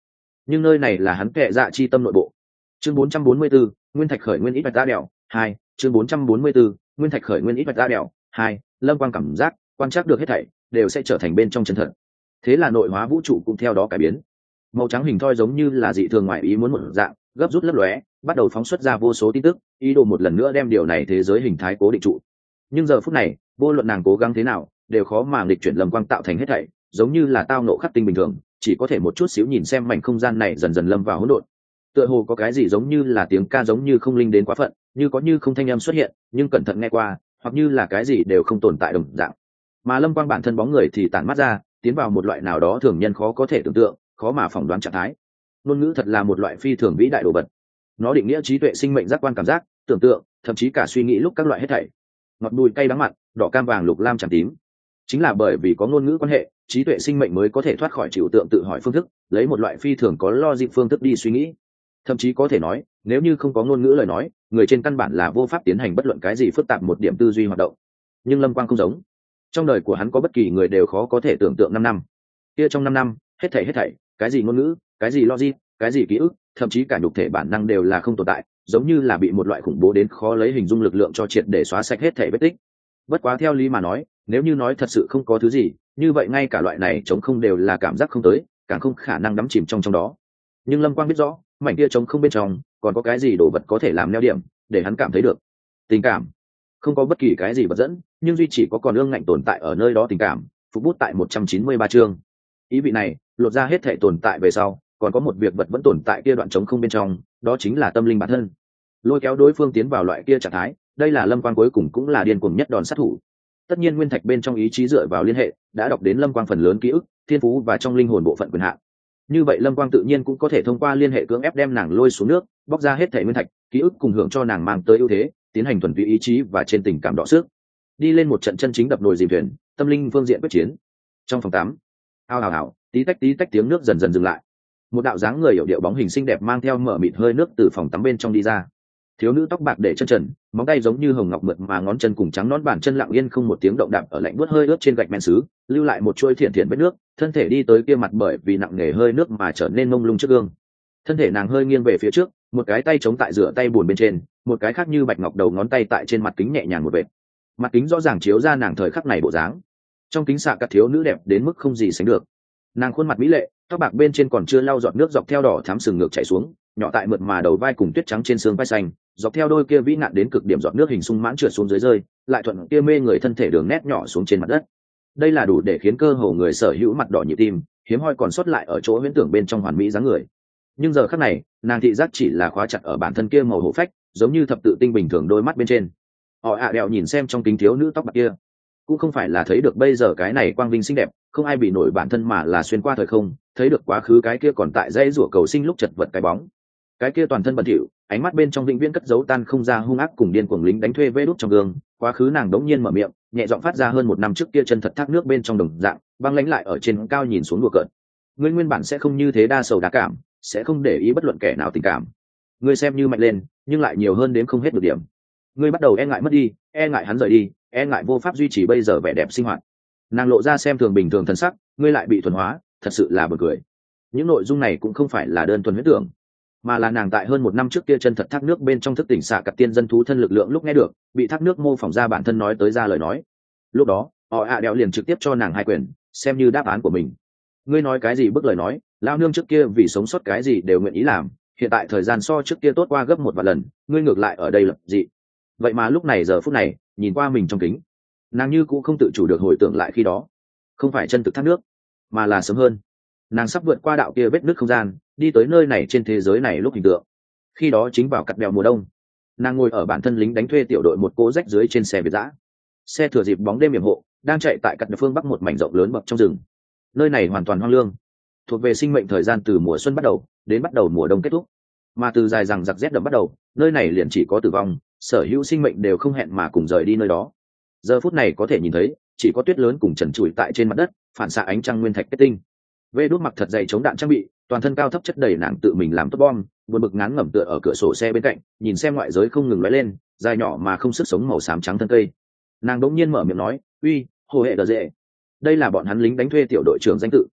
nhưng nơi này là hắn kệ dạ chi tâm nội bộ. Chương 444, nguyên thạch khởi nguyên ít vạch ra đèo 2. Chương 444, nguyên thạch khởi nguyên ít vạch ra đèo 2. Lâm Quang cảm giác quan trắc được hết thảy đều sẽ trở thành bên trong chân thật, thế là nội hóa vũ trụ cũng theo đó cải biến. Màu trắng hình thoi giống như là dị thường ngoại ý muốn một dạng gấp rút lấp lóe, bắt đầu phóng xuất ra vô số tin tức, ý đồ một lần nữa đem điều này thế giới hình thái cố định trụ. Nhưng giờ phút này vô luận nàng cố gắng thế nào đều khó mà nghịch chuyển Lâm Quang tạo thành hết thảy, giống như là tao nộ khắc tinh bình thường, chỉ có thể một chút xíu nhìn xem mảnh không gian này dần dần lâm vào hỗn độn. Tựa hồ có cái gì giống như là tiếng ca giống như không linh đến quá phận, như có như không thanh âm xuất hiện, nhưng cẩn thận nghe qua hoặc như là cái gì đều không tồn tại đồng dạng. Mà Lâm Quang bản thân bóng người thì tản mắt ra, tiến vào một loại nào đó thường nhân khó có thể tưởng tượng, khó mà phỏng đoán trạng thái. Ngôn ngữ thật là một loại phi thường vĩ đại đồ vật, nó định nghĩa trí tuệ, sinh mệnh, giác quan, cảm giác, tưởng tượng, thậm chí cả suy nghĩ lúc các loại hết thảy. Ngọt bùi cay đắng mặn, đỏ cam vàng lục lam trắng tím, chính là bởi vì có ngôn ngữ quan hệ, trí tuệ sinh mệnh mới có thể thoát khỏi chịu tượng tự hỏi phương thức, lấy một loại phi thường có logic phương thức đi suy nghĩ. Thậm chí có thể nói, nếu như không có ngôn ngữ lời nói, người trên căn bản là vô pháp tiến hành bất luận cái gì phức tạp một điểm tư duy hoạt động. Nhưng Lâm Quang không giống, trong đời của hắn có bất kỳ người đều khó có thể tưởng tượng 5 năm. Kia trong 5 năm, hết thảy, cái gì ngôn ngữ, cái gì logic, cái gì ký ức, thậm chí cả nhục thể bản năng đều là không tồn tại, giống như là bị một loại khủng bố đến khó lấy hình dung lực lượng cho triệt để xóa sạch hết thảy vết tích. Bất quá theo lý mà nói, nếu như nói thật sự không có thứ gì, như vậy ngay cả loại này trống không đều là cảm giác không tới, càng không khả năng đắm chìm trong đó. Nhưng Lâm Quang biết rõ, mảnh kia trống không bên trong còn có cái gì đồ vật có thể làm neo điểm, để hắn cảm thấy được tình cảm. Không có bất kỳ cái gì vật dẫn, nhưng duy chỉ có còn ương ngạnh tồn tại ở nơi đó tình cảm, phục bút tại 193 chương. Ý vị này, lột ra hết thể tồn tại về sau, còn có một việc vật vẫn tồn tại kia đoạn trống không bên trong, đó chính là tâm linh bản thân. Lôi kéo đối phương tiến vào loại kia trạng thái, đây là Lâm Quang cuối cùng cũng là điên cuồng nhất đòn sát thủ. Tất nhiên nguyên thạch bên trong ý chí dựa vào liên hệ, đã đọc đến Lâm Quang phần lớn ký ức, thiên phú và trong linh hồn bộ phận quyền hạn. Như vậy Lâm Quang tự nhiên cũng có thể thông qua liên hệ cưỡng ép đem nàng lôi xuống nước, bóc ra hết thể nguyên thạch, ký ức cùng hưởng cho nàng mang tới ưu thế, tiến hành thuần túy ý chí và trên tình cảm đọ sức, đi lên một trận chân chính đập nồi dìm thuyền, tâm linh phương diện quyết chiến. Trong phòng tắm, ao ào ào, tí tách tiếng nước dần dần dừng lại. Một đạo dáng người hiểu điệu bóng hình xinh đẹp mang theo mở mịt hơi nước từ phòng tắm bên trong đi ra. Thiếu nữ tóc bạc để chân trần, móng tay giống như hồng ngọc mượt mà ngón chân cùng trắng nón bàn chân lặng yên không một tiếng động đạp ở lạnh buốt hơi ướt trên gạch men sứ, lưu lại một chuỗi thiện vết nước, thân thể đi tới kia mặt bởi vì nặng nề hơi nước mà trở nên mông lung trước gương. Thân thể nàng hơi nghiêng về phía trước, một cái tay chống tại rửa tay buồn bên trên, một cái khác như bạch ngọc đầu ngón tay tại trên mặt kính nhẹ nhàng một vệt. Mặt kính rõ ràng chiếu ra nàng thời khắc này bộ dáng. Trong kính xạ cắt thiếu nữ đẹp đến mức không gì sánh được. Nàng khuôn mặt mỹ lệ, tóc bạc bên trên còn chưa lau giọt nước dọc theo đỏ thắm sừng ngược chảy xuống, nhỏ tại mượt mà đầu vai cùng tuyết trắng trên xương vai xanh, dọc theo đôi kia vĩ nạn đến cực điểm giọt nước hình sung mãn trượt xuống dưới rơi, lại thuận kia mê người thân thể đường nét nhỏ xuống trên mặt đất. Đây là đủ để khiến cơ hồ người sở hữu mặt đỏ nhịp tim, hiếm hoi còn sót lại ở chỗ huyễn tưởng bên trong hoàn mỹ dáng người. Nhưng giờ khắc này, nàng thị giác chỉ là khóa chặt ở bản thân kia màu hổ phách, giống như thập tự tinh bình thường đôi mắt bên trên. Họ đèo nhìn xem trong kính thiếu nữ tóc bạc kia, cũng không phải là thấy được bây giờ cái này quang vinh xinh đẹp, không ai bị nổi bản thân, mà là xuyên qua thời không, thấy được quá khứ cái kia còn tại dãy rủa cầu sinh lúc chật vật cái bóng. Cái kia toàn thân bẩn thỉu, ánh mắt bên trong vĩnh viễn cất giấu tan không ra hung ác cùng điên cuồng lính đánh thuê vê đút trong gương. Quá khứ nàng đống nhiên mở miệng, nhẹ giọng phát ra hơn 1 năm trước kia chân thật thác nước bên trong đồng dạng, băng lãnh lại ở trên cao nhìn xuống đùa cợt. Ngươi nguyên bản sẽ không như thế đa sầu đa cảm, sẽ không để ý bất luận kẻ nào tình cảm. Ngươi xem như mạnh lên, nhưng lại nhiều hơn đến không hết được điểm. Ngươi bắt đầu e ngại mất đi, e ngại hắn rời đi, e ngại vô pháp duy trì bây giờ vẻ đẹp sinh hoạt. Nàng lộ ra xem thường bình thường thần sắc, ngươi lại bị thuần hóa, thật sự là buồn cười. Những nội dung này cũng không phải là đơn thuần huyễn tưởng, mà là nàng tại hơn 1 năm trước kia chân thật thác nước bên trong thức tỉnh xạ cặp tiên dân thú thân lực lượng lúc nghe được, bị thác nước mô phỏng ra bản thân nói tới ra lời nói. Lúc đó, họ đeo liền trực tiếp cho nàng 2 quyền, xem như đáp án của mình. Ngươi nói cái gì bức lời nói, lao nương trước kia vì sống sót cái gì đều nguyện ý làm, hiện tại thời gian so trước kia tốt qua gấp 1 vạn lần, ngươi ngược lại ở đây lập dị. Vậy mà lúc này giờ phút này, nhìn qua mình trong kính, nàng như cũng không tự chủ được hồi tưởng lại khi đó, không phải chân thực thác nước, mà là sớm hơn. Nàng sắp vượt qua đạo kia vết nứt không gian, đi tới nơi này trên thế giới này lúc hình tượng. Khi đó chính vào cặt bèo mùa đông, nàng ngồi ở bản thân lính đánh thuê tiểu đội một cố rách dưới trên xe việt giã. Xe thừa dịp bóng đêm yểm hộ, đang chạy tại cặt phương bắc một mảnh rộng lớn bậc trong rừng. Nơi này hoàn toàn hoang lương, thuộc về sinh mệnh thời gian từ mùa xuân bắt đầu đến bắt đầu mùa đông kết thúc, mà từ dài rằng giặc rét đậm bắt đầu, nơi này liền chỉ có tử vong, sở hữu sinh mệnh đều không hẹn mà cùng rời đi nơi đó. Giờ phút này có thể nhìn thấy, chỉ có tuyết lớn cùng trần trụi tại trên mặt đất, phản xạ ánh trăng nguyên thạch kết tinh. Vê đốt mặc thật dày chống đạn trang bị, toàn thân cao thấp chất đầy nàng tự mình làm tốt bom, buồn bực ngán ngẩm tựa ở cửa sổ xe bên cạnh, nhìn xem ngoại giới không ngừng lóe lên, dài nhỏ mà không sức sống màu xám trắng thân cây. Nàng đống nhiên mở miệng nói, uy, hồ hệ đờ dệ. Đây là bọn hắn lính đánh thuê tiểu đội trưởng danh tự.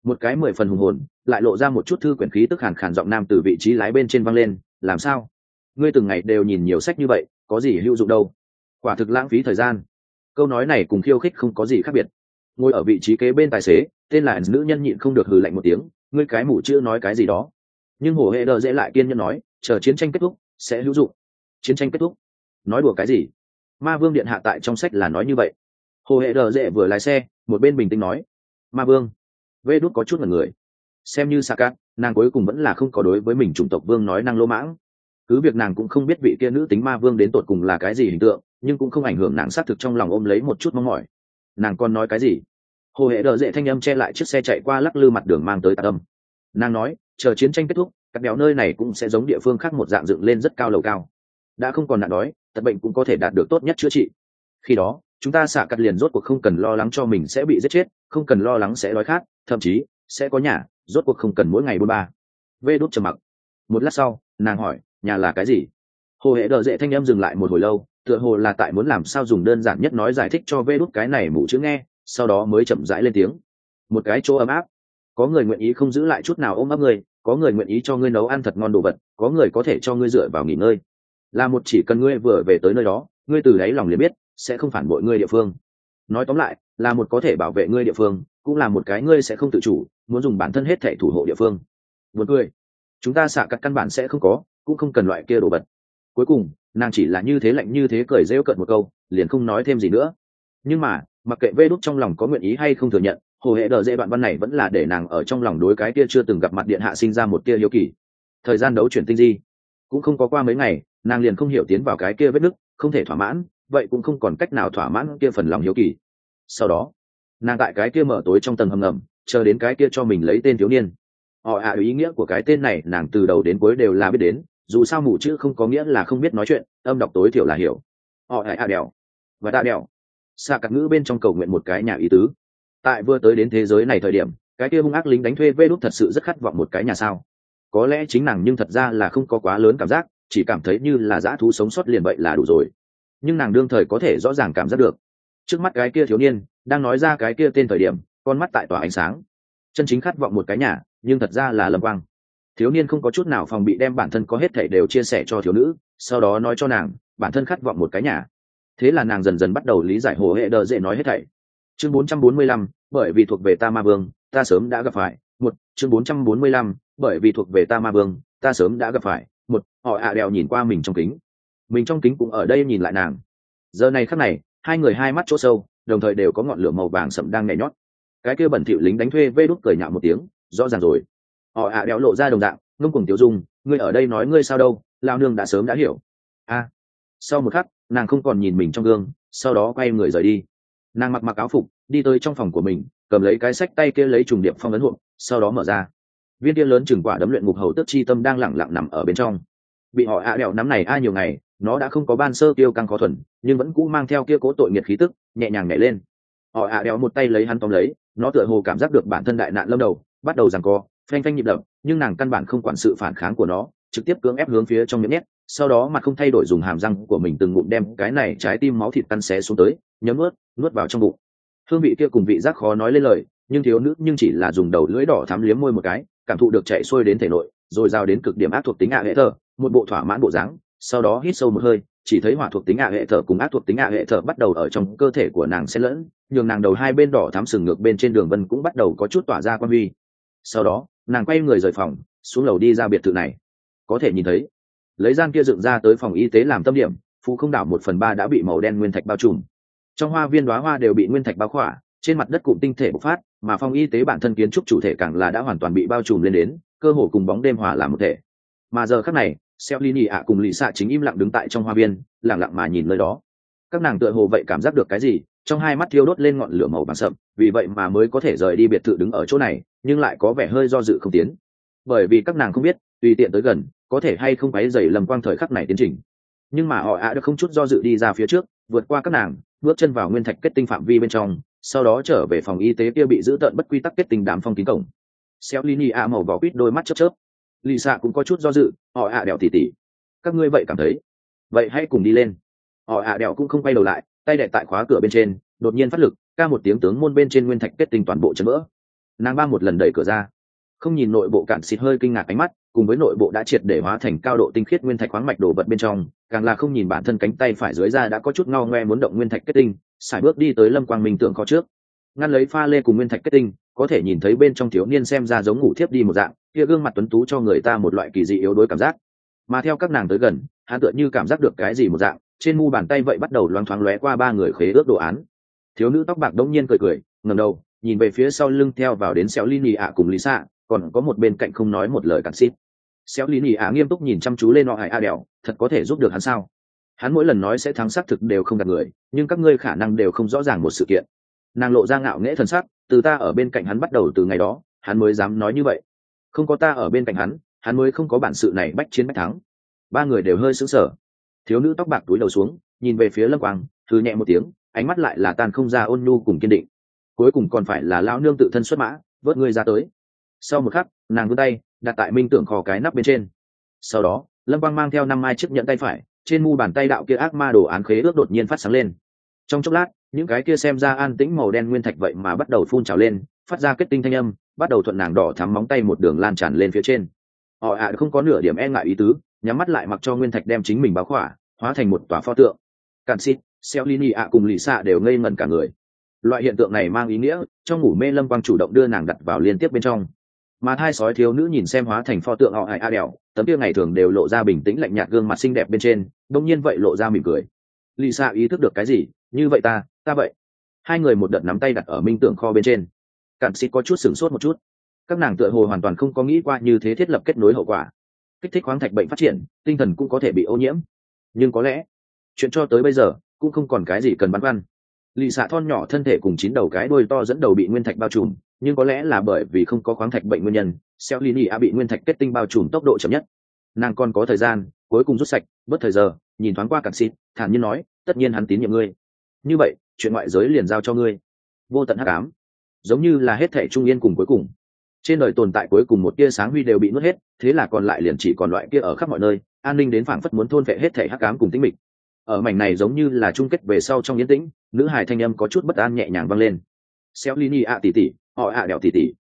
một cái 10 phần hùng hồn lại lộ ra một chút thư quyển khí tức khàn khàn giọng nam từ vị trí lái bên trên văng lên. Làm sao, ngươi từng ngày đều nhìn nhiều sách như vậy, có gì hữu dụng đâu, quả thực lãng phí thời gian. Câu nói này cùng khiêu khích không có gì khác biệt. Ngồi ở vị trí kế bên tài xế tên là nữ nhân nhịn không được hừ lạnh một tiếng, ngươi cái mủ chữ nói cái gì đó. Nhưng hồ hệ đờ dễ lại kiên nhẫn nói, chờ chiến tranh kết thúc sẽ hữu dụng. Chiến tranh kết thúc? Nói đùa cái gì? Ma vương điện hạ tại trong sách là nói như vậy. Hồ hệ đờ dễ vừa lái xe một bên bình tĩnh nói. Ma vương? Vê đút có chút ngần người. Xem như Sakat, nàng cuối cùng vẫn là không có đối với mình chủng tộc vương nói năng lỗ mãng. Cứ việc nàng cũng không biết vị kia nữ tính ma vương đến tột cùng là cái gì hình tượng, nhưng cũng không ảnh hưởng nàng xác thực trong lòng ôm lấy một chút mong mỏi. Nàng còn nói cái gì? Hồ hệ đờ dễ thanh âm che lại chiếc xe chạy qua lắc lư mặt đường mang tới tạc âm. Nàng nói, chờ chiến tranh kết thúc các béo nơi này cũng sẽ giống địa phương khác một dạng dựng lên rất cao lầu cao, đã không còn nạn đói, tật bệnh cũng có thể đạt được tốt nhất chữa trị. Khi đó chúng ta xạ cắt liền rốt cuộc không cần lo lắng cho mình sẽ bị giết chết, không cần lo lắng sẽ đói khát, thậm chí sẽ có nhà, rốt cuộc không cần mỗi ngày buôn ba. Vê đút trầm mặc. Một lát sau nàng hỏi, nhà là cái gì? Hồ hệ đờ dễ thanh âm dừng lại một hồi lâu, tựa hồ là tại muốn làm sao dùng đơn giản nhất nói giải thích cho Vê đút cái này mụ chữ nghe, sau đó mới chậm rãi lên tiếng. Một cái chỗ ấm áp, có người nguyện ý không giữ lại chút nào ôm ấp người, có người nguyện ý cho ngươi nấu ăn thật ngon đồ vật, có người có thể cho ngươi dựa vào nghỉ ngơi, là một chỉ cần ngươi vừa về tới nơi đó, ngươi từ đáy lòng liền biết sẽ không phản bội ngươi địa phương. Nói tóm lại, là một có thể bảo vệ ngươi địa phương, cũng là một cái ngươi sẽ không tự chủ muốn dùng bản thân hết thể thủ hộ địa phương. Một người chúng ta xạ cắt căn bản sẽ không có, cũng không cần loại kia đồ vật. Cuối cùng nàng chỉ là như thế lạnh như thế cười rêu cợt một câu, liền không nói thêm gì nữa. Nhưng mà mặc kệ Vê đút trong lòng có nguyện ý hay không thừa nhận, hồ hệ đờ dễ đoạn văn này vẫn là để nàng ở trong lòng đối cái kia chưa từng gặp mặt điện hạ sinh ra một tia hiếu kỳ. Thời gian đấu chuyển tinh di cũng không có qua mấy ngày, nàng liền không hiểu tiến vào cái kia vết nứt, không thể thỏa mãn, vậy cũng không còn cách nào thỏa mãn kia phần lòng hiếu kỳ. Sau đó nàng tại cái kia mở tối trong tầng hầm ngầm chờ đến cái kia cho mình lấy tên thiếu niên. Họ ý nghĩa của cái tên này nàng từ đầu đến cuối đều là biết đến, dù sao mù chữ không có nghĩa là không biết nói chuyện, âm đọc tối thiểu là hiểu. Họ đèo và ta đèo xa cắt ngữ bên trong cầu nguyện một cái nhà ý tứ. Tại vừa tới đến thế giới này thời điểm, cái kia hung ác lính đánh thuê Vê đút thật sự rất khát vọng một cái nhà sao. Có lẽ chính nàng nhưng thật ra là không có quá lớn cảm giác, chỉ cảm thấy như là dã thú sống sót liền vậy là đủ rồi. Nhưng nàng đương thời có thể rõ ràng cảm giác được, trước mắt cái kia thiếu niên đang nói ra cái kia tên thời điểm, con mắt tại tỏa ánh sáng. Chân chính khát vọng một cái nhà, nhưng thật ra là Lâm Quang. Thiếu niên không có chút nào phòng bị đem bản thân có hết thảy đều chia sẻ cho thiếu nữ, sau đó nói cho nàng bản thân khát vọng một cái nhà. Thế là nàng dần dần bắt đầu lý giải hồ hệ đờ dễ nói hết thảy. Chương 445, bởi vì thuộc về ta ma vương, ta sớm đã gặp phải. Một, chương 445, bởi vì thuộc về ta ma vương, ta sớm đã gặp phải. Một, họ đèo nhìn qua mình trong kính. Mình trong kính cũng ở đây nhìn lại nàng. Giờ này khắc này, hai người hai mắt chỗ sâu, đồng thời đều có ngọn lửa màu vàng sẫm đang nhảy nhót. Cái kia bẩn thỉu lính đánh thuê Vê đút cười nhạo một tiếng, rõ ràng rồi. Họ đèo lộ ra đồng dạng, ngông cuồng tiêu dung, ngươi ở đây nói ngươi sao đâu, lao nương đã sớm đã hiểu. Sau một khắc, nàng không còn nhìn mình trong gương, sau đó quay người rời đi. Nàng mặc áo phục đi tới trong phòng của mình, cầm lấy cái sách tay kia lấy trùng điệp phong ấn hộp, sau đó mở ra. Viên kia lớn chừng quả đấm luyện ngục hầu tức chi tâm đang lẳng lặng nằm ở bên trong. Bị họ đèo nắm này nhiều ngày, nó đã không có ban sơ tiêu căng khó thuần, nhưng vẫn cũ mang theo kia cố tội nghiệt khí tức, nhẹ nhàng nhảy lên. Họ đèo một tay lấy hắn tóm lấy, nó tựa hồ cảm giác được bản thân đại nạn lâm đầu, bắt đầu giằng co, phanh phanh nhịp đập, nhưng nàng căn bản không quản sự phản kháng của nó, trực tiếp cưỡng ép hướng phía trong miệng nhét, sau đó mặt không thay đổi dùng hàm răng của mình từng ngụm đem cái này trái tim máu thịt căn xé xuống tới, nhấm nuốt vào trong bụng. Hương vị kia cùng vị giác khó nói lên lời, nhưng thiếu nữ nhưng chỉ là dùng đầu lưỡi đỏ thắm liếm môi một cái, cảm thụ được chạy xuôi đến thể nội, rồi giao đến cực điểm ác thuộc tính hệ thở, một bộ thỏa mãn bộ dáng, sau đó hít sâu một hơi, chỉ thấy hỏa thuộc tính hệ thở cùng ác thuộc tính hệ thở bắt đầu ở trong cơ thể của nàng xen lẫn, nhường nàng đầu hai bên đỏ thắm sừng ngược bên trên đường vân cũng bắt đầu có chút tỏa ra quan huy. Sau đó nàng quay người rời phòng, xuống lầu đi ra biệt thự này. Có thể nhìn thấy lấy gian kia dựng ra tới phòng y tế làm tâm điểm, phú không đảo 1/3 đã bị màu đen nguyên thạch bao trùm. Trong hoa viên đóa hoa đều bị nguyên thạch bao khỏa, trên mặt đất cụm tinh thể bộc phát, mà phòng y tế bản thân kiến trúc chủ thể càng là đã hoàn toàn bị bao trùm lên đến, cơ hồ cùng bóng đêm hòa làm một thể. Mà giờ khắc này, Selini ạ cùng Lì Xạ chính im lặng đứng tại trong hoa viên, lặng lặng mà nhìn nơi đó. Các nàng tựa hồ vậy cảm giác được cái gì, trong hai mắt thiêu đốt lên ngọn lửa màu vàng sậm, vì vậy mà mới có thể rời đi biệt thự đứng ở chỗ này, nhưng lại có vẻ hơi do dự không tiến. Bởi vì các nàng không biết, tùy tiện tới gần, có thể hay không quấy rầy Lâm Quang thời khắc này tiến trình. Nhưng mà họ đã không chút do dự đi ra phía trước, vượt qua các nàng, bước chân vào nguyên thạch kết tinh phạm vi bên trong, sau đó trở về phòng y tế kia bị giữ tận bất quy tắc kết tinh đám phong kín cổng. Selini ạ màu vỏ quýt đôi mắt chớp chớp. Lisa cũng có chút do dự, họ đèo tỉ tỉ, các ngươi vậy cảm thấy, vậy hãy cùng đi lên. Họ đèo cũng không quay đầu lại, tay đè tại khóa cửa bên trên, đột nhiên phát lực, ca một tiếng tướng môn bên trên nguyên thạch kết tinh toàn bộ chấn vỡ. nàng ba một lần đẩy cửa ra, không nhìn nội bộ cạn xịt hơi kinh ngạc ánh mắt, cùng với nội bộ đã triệt để hóa thành cao độ tinh khiết nguyên thạch khoáng mạch đồ vật bên trong, càng là không nhìn bản thân cánh tay phải dưới ra đã có chút ngao ngoe muốn động nguyên thạch kết tinh, sải bước đi tới Lâm Quang Minh tưởng kho trước, ngăn lấy pha lê cùng nguyên thạch kết tinh, có thể nhìn thấy bên trong thiếu niên xem ra giống ngủ thiếp đi một dạng, kia gương mặt tuấn tú cho người ta một loại kỳ dị yếu đuối cảm giác. Mà theo các nàng tới gần, hắn tựa như cảm giác được cái gì một dạng, trên mu bàn tay vậy bắt đầu loáng thoáng lóe qua ba người khế ước đồ án. Thiếu nữ tóc bạc đông nhiên cười cười, ngẩng đầu, nhìn về phía sau lưng theo vào đến Xéo Lini ạ cùng Lisa, còn có một bên cạnh không nói một lời cản xít. Xéo Lini ạ nghiêm túc nhìn chăm chú lên họ A đèo, thật có thể giúp được hắn sao? Hắn mỗi lần nói sẽ thắng xác thực đều không gạt người, nhưng các ngươi khả năng đều không rõ ràng một sự kiện. Nàng lộ ra ngạo nghễ thần sắc, từ ta ở bên cạnh hắn bắt đầu từ ngày đó, hắn mới dám nói như vậy. Không có ta ở bên cạnh hắn mới không có bản sự này bách chiến bách thắng. Ba người đều hơi sững sờ. Thiếu nữ tóc bạc túi đầu xuống, nhìn về phía Lâm Quang, thư nhẹ một tiếng, ánh mắt lại là tan không ra ôn nhu cùng kiên định. Cuối cùng còn phải là lão nương tự thân xuất mã, vớt ngươi ra tới. Sau một khắc, nàng vươn tay đặt tại minh tưởng kho cái nắp bên trên. Sau đó, Lâm Quang mang theo 5 mai chiếc nhẫn tay phải, trên mu bàn tay đạo kia ác ma đồ án khế ước đột nhiên phát sáng lên. Trong chốc lát, những cái kia xem ra an tĩnh màu đen nguyên thạch vậy mà bắt đầu phun trào lên, phát ra kết tinh thanh âm, bắt đầu thuận nàng đỏ thắm móng tay một đường lan tràn lên phía trên. Họ không có nửa điểm e ngại ý tứ, nhắm mắt lại mặc cho nguyên thạch đem chính mình bao khỏa, hóa thành một tòa pho tượng. Cản xít, Celini cùng Lisa đều ngây ngẩn cả người. Loại hiện tượng này mang ý nghĩa, trong ngủ mê Lâm Quang chủ động đưa nàng đặt vào liên tiếp bên trong. Mà thai sói thiếu nữ nhìn xem hóa thành pho tượng họ đèo, tấm kia ngày thường đều lộ ra bình tĩnh lạnh nhạt gương mặt xinh đẹp bên trên, đột nhiên vậy lộ ra mỉm cười. Lisa ý thức được cái gì, như vậy ta vậy. Hai người một đợt nắm tay đặt ở minh tưởng kho bên trên. Cản xít có chút sửng sốt một chút. Các nàng tựa hồ hoàn toàn không có nghĩ qua như thế thiết lập kết nối hậu quả. Kích thích khoáng thạch bệnh phát triển, tinh thần cũng có thể bị ô nhiễm. Nhưng có lẽ, chuyện cho tới bây giờ cũng không còn cái gì cần băn khoăn. Lì xạ thon nhỏ thân thể cùng 9 đầu cái đuôi to dẫn đầu bị nguyên thạch bao trùm, nhưng có lẽ là bởi vì không có khoáng thạch bệnh nguyên nhân, Celini bị nguyên thạch kết tinh bao trùm tốc độ chậm nhất. Nàng còn có thời gian, cuối cùng rút sạch, bớt thời giờ, nhìn thoáng qua Cản xít, thản nhiên nói, tất nhiên hắn tín nhiệm ngươi. Như vậy, chuyện ngoại giới liền giao cho ngươi. Vô tận hắc ám, giống như là hết thảy trung yên cùng cuối cùng. Trên đời tồn tại cuối cùng một tia sáng huy đều bị nuốt hết, thế là còn lại liền chỉ còn loại kia ở khắp mọi nơi, an ninh đến phảng phất muốn thôn phệ hết thảy hắc ám cùng tĩnh mịch. Ở mảnh này giống như là chung kết về sau trong yên tĩnh, nữ hài thanh âm có chút bất an nhẹ nhàng vang lên. Celini tỷ tỷ, họ đèo tỷ tỷ,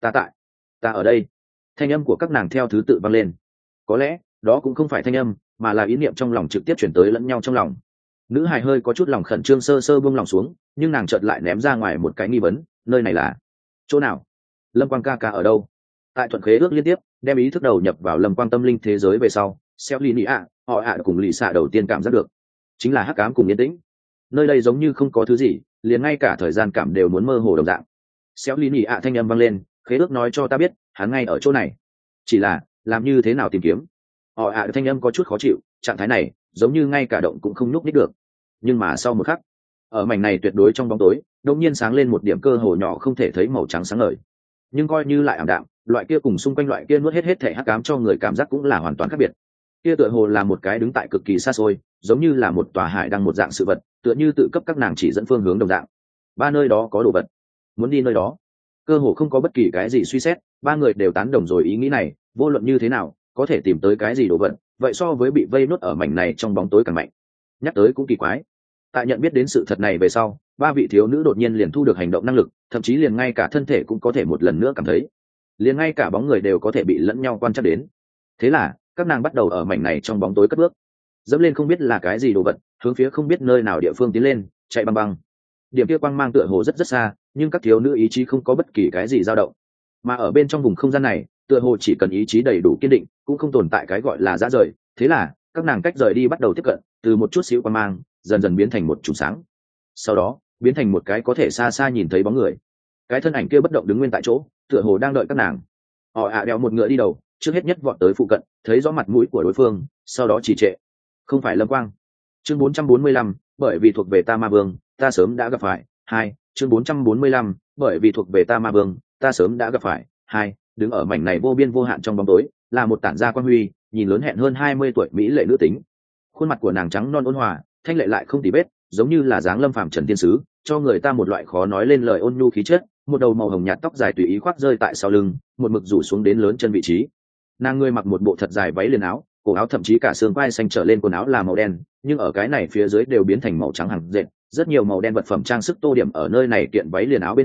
ta ở đây. Thanh âm của các nàng theo thứ tự vang lên. Có lẽ đó cũng không phải thanh âm, mà là ý niệm trong lòng trực tiếp chuyển tới lẫn nhau trong lòng. Nữ hài hơi có chút lòng khẩn trương sơ sơ buông lòng xuống, nhưng nàng chợt lại ném ra ngoài một cái nghi vấn, nơi này là chỗ nào? Lâm Quang ca ở đâu? Tại thuận khế ước liên tiếp đem ý thức đầu nhập vào Lâm Quang tâm linh thế giới về sau, Celini họ cùng lì xạ đầu tiên cảm giác được chính là hắc ám cùng yên tĩnh. Nơi đây giống như không có thứ gì, liền ngay cả thời gian cảm đều muốn mơ hồ đồng dạng. Celini thanh âm vang lên, khế ước nói cho ta biết hắn ngay ở chỗ này, chỉ là làm như thế nào tìm kiếm. Họ thanh âm có chút khó chịu, trạng thái này giống như ngay cả động cũng không nhúc nhích được. Nhưng mà sau một khắc, ở mảnh này tuyệt đối trong bóng tối đột nhiên sáng lên một điểm cơ hồ nhỏ không thể thấy màu trắng sáng ngời, nhưng coi như lại ảm đạm, loại kia cùng xung quanh loại kia nuốt hết thể hắc ám cho người cảm giác cũng là hoàn toàn khác biệt. Kia tựa hồ là một cái đứng tại cực kỳ xa xôi, giống như là một tòa hải đăng một dạng sự vật, tựa như tự cấp các nàng chỉ dẫn phương hướng đồng dạng. Ba nơi đó có đồ vật, muốn đi nơi đó. Cơ hồ không có bất kỳ cái gì suy xét, ba người đều tán đồng rồi ý nghĩ này, vô luận như thế nào, có thể tìm tới cái gì đồ vật, vậy so với bị vây nuốt ở mảnh này trong bóng tối càng mạnh. Nhắc tới cũng kỳ quái. Tại nhận biết đến sự thật này về sau, ba vị thiếu nữ đột nhiên liền thu được hành động năng lực, thậm chí liền ngay cả thân thể cũng có thể một lần nữa cảm thấy, liền ngay cả bóng người đều có thể bị lẫn nhau quan trắc đến. Thế là các nàng bắt đầu ở mảnh này trong bóng tối cất bước, dẫm lên không biết là cái gì đồ vật, hướng phía không biết nơi nào địa phương tiến lên, chạy băng băng. Điểm kia quang mang tựa hồ rất xa, nhưng các thiếu nữ ý chí không có bất kỳ cái gì dao động. Mà ở bên trong vùng không gian này, tựa hồ chỉ cần ý chí đầy đủ kiên định, cũng không tồn tại cái gọi là dã rời. Thế là các nàng cách rời đi bắt đầu tiếp cận, từ một chút xíu quang mang dần dần biến thành một chùm sáng, sau đó biến thành một cái có thể xa xa nhìn thấy bóng người. Cái thân ảnh kia bất động đứng nguyên tại chỗ, tựa hồ đang đợi các nàng. Họ đeo một ngựa đi đầu, trước hết nhất vọt tới phụ cận, thấy rõ mặt mũi của đối phương, sau đó trì trệ. Không phải Lâm Quang. Chương 445, bởi vì thuộc về ta ma vương, ta sớm đã gặp phải. Chương 445, bởi vì thuộc về ta ma vương, ta sớm đã gặp phải. Đứng ở mảnh này vô biên vô hạn trong bóng tối, là một tản gia quan huy, nhìn lớn hẹn hơn 20 tuổi mỹ lệ nữ tính. Khuôn mặt của nàng trắng non ôn hòa, thanh lệ lại không tì vết, giống như là dáng lâm phàm trần tiên sứ, cho người ta một loại khó nói lên lời ôn nhu khí chất. Một đầu màu hồng nhạt tóc dài tùy ý khoác rơi tại sau lưng, một mực rủ xuống đến lớn chân vị trí. Nàng người mặc một bộ thật dài váy liền áo, cổ áo thậm chí cả xương quai xanh trở lên quần áo là màu đen, nhưng ở cái này phía dưới đều biến thành màu trắng hàng dệt, rất nhiều màu đen vật phẩm trang sức tô điểm ở nơi này kiện váy liền áo bên trên,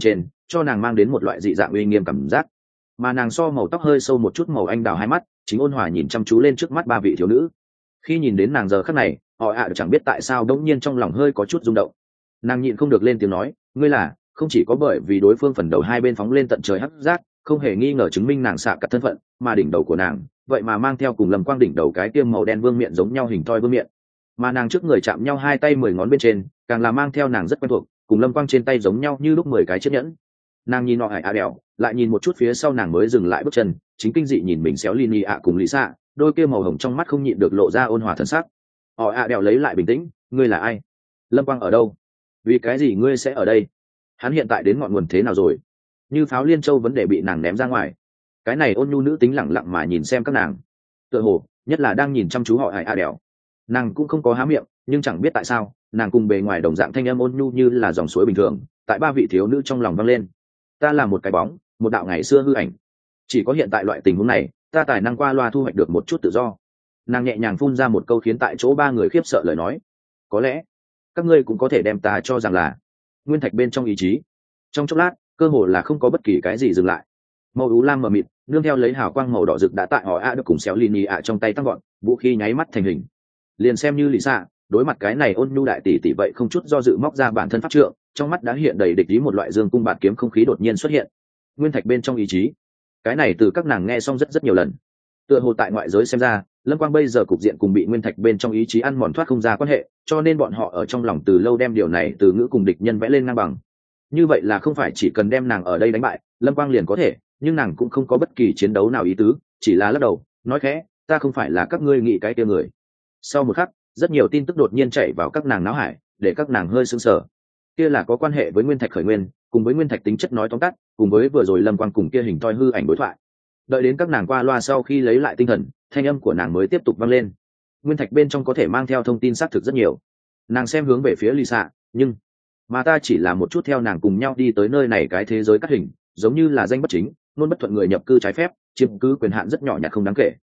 cho nàng mang đến một loại dị dạng uy nghiêm cảm giác. Mà nàng so màu tóc hơi sâu một chút màu anh đào hai mắt, chính ôn hòa nhìn chăm chú lên trước mắt ba vị thiếu nữ. Khi nhìn đến nàng giờ khắc này, họ chẳng biết tại sao đống nhiên trong lòng hơi có chút rung động. Nàng nhịn không được lên tiếng nói, ngươi là, không chỉ có bởi vì đối phương phần đầu hai bên phóng lên tận trời hắc giác, không hề nghi ngờ chứng minh nàng xạ cắt thân phận, mà đỉnh đầu của nàng vậy mà mang theo cùng Lâm Quang đỉnh đầu cái tiêm màu đen vương miện giống nhau hình thoi vương miện, mà nàng trước người chạm nhau hai tay 10 ngón bên trên càng là mang theo nàng rất quen thuộc, cùng Lâm Quang trên tay giống nhau như lúc 10 cái chiếc nhẫn. Nàng nhìn họ đèo, lại nhìn một chút phía sau nàng mới dừng lại bước chân, chính kinh dị nhìn mình xéo Lini cùng Lý Sa, đôi kia màu hồng trong mắt không nhịn được lộ ra ôn hòa thần sắc. Họ đèo lấy lại bình tĩnh, ngươi là ai? Lâm Quang ở đâu? Vì cái gì ngươi sẽ ở đây? Hắn hiện tại đến ngọn nguồn thế nào rồi? Như pháo liên châu vấn đề bị nàng ném ra ngoài. Cái này ôn nhu nữ tính lẳng lặng mà nhìn xem các nàng, tựa hồ nhất là đang nhìn chăm chú họ đèo. Nàng cũng không có há miệng, nhưng chẳng biết tại sao nàng cùng bề ngoài đồng dạng thanh âm ôn nhu như là dòng suối bình thường, tại ba vị thiếu nữ trong lòng vang lên. Ta là một cái bóng, một đạo ngày xưa hư ảnh. Chỉ có hiện tại loại tình huống này, ta tài năng qua loa thu hoạch được một chút tự do. Nàng nhẹ nhàng phun ra một câu khiến tại chỗ ba người khiếp sợ lời nói. Có lẽ các ngươi cũng có thể đem ta cho rằng là nguyên thạch bên trong ý chí. Trong chốc lát, cơ hồ là không có bất kỳ cái gì dừng lại. Màu ú lam mờ mịt nương theo lấy hào quang màu đỏ rực đã tại họ được cùng xéo Lini trong tay tăng gọn, vũ khí nháy mắt thành hình. Liền xem như Lý Sa, đối mặt cái này ôn nhu đại tỷ tỷ vậy không chút do dự móc ra bản thân pháp trượng, trong mắt đã hiện đầy địch ý, một loại dương cung bạt kiếm không khí đột nhiên xuất hiện. Nguyên thạch bên trong ý chí, cái này từ các nàng nghe xong rất nhiều lần. Tựa hồ tại ngoại giới xem ra, Lâm Quang bây giờ cục diện cùng bị nguyên thạch bên trong ý chí ăn mòn thoát không ra quan hệ, cho nên bọn họ ở trong lòng từ lâu đem điều này từ ngữ cùng địch nhân vẽ lên ngang bằng. Như vậy là không phải chỉ cần đem nàng ở đây đánh bại, Lâm Quang liền có thể, nhưng nàng cũng không có bất kỳ chiến đấu nào ý tứ, chỉ là lắc đầu, nói khẽ, ta không phải là các ngươi nghĩ cái kia người. Sau một khắc, rất nhiều tin tức đột nhiên chạy vào các nàng náo hải, để các nàng hơi sững sờ. Kia là có quan hệ với nguyên thạch khởi nguyên, cùng với nguyên thạch tính chất nói tóm tắt, cùng với vừa rồi Lâm Quang cùng kia hình thoi hư ảnh đối thoại. Đợi đến các nàng qua loa sau khi lấy lại tinh thần, thanh âm của nàng mới tiếp tục vang lên. Nguyên thạch bên trong có thể mang theo thông tin xác thực rất nhiều. Nàng xem hướng về phía Lisa, nhưng mà ta chỉ là một chút theo nàng cùng nhau đi tới nơi này cái thế giới cắt hình, giống như là danh bất chính, luôn bất thuận người nhập cư trái phép, chiếm cứ quyền hạn rất nhỏ nhặt không đáng kể.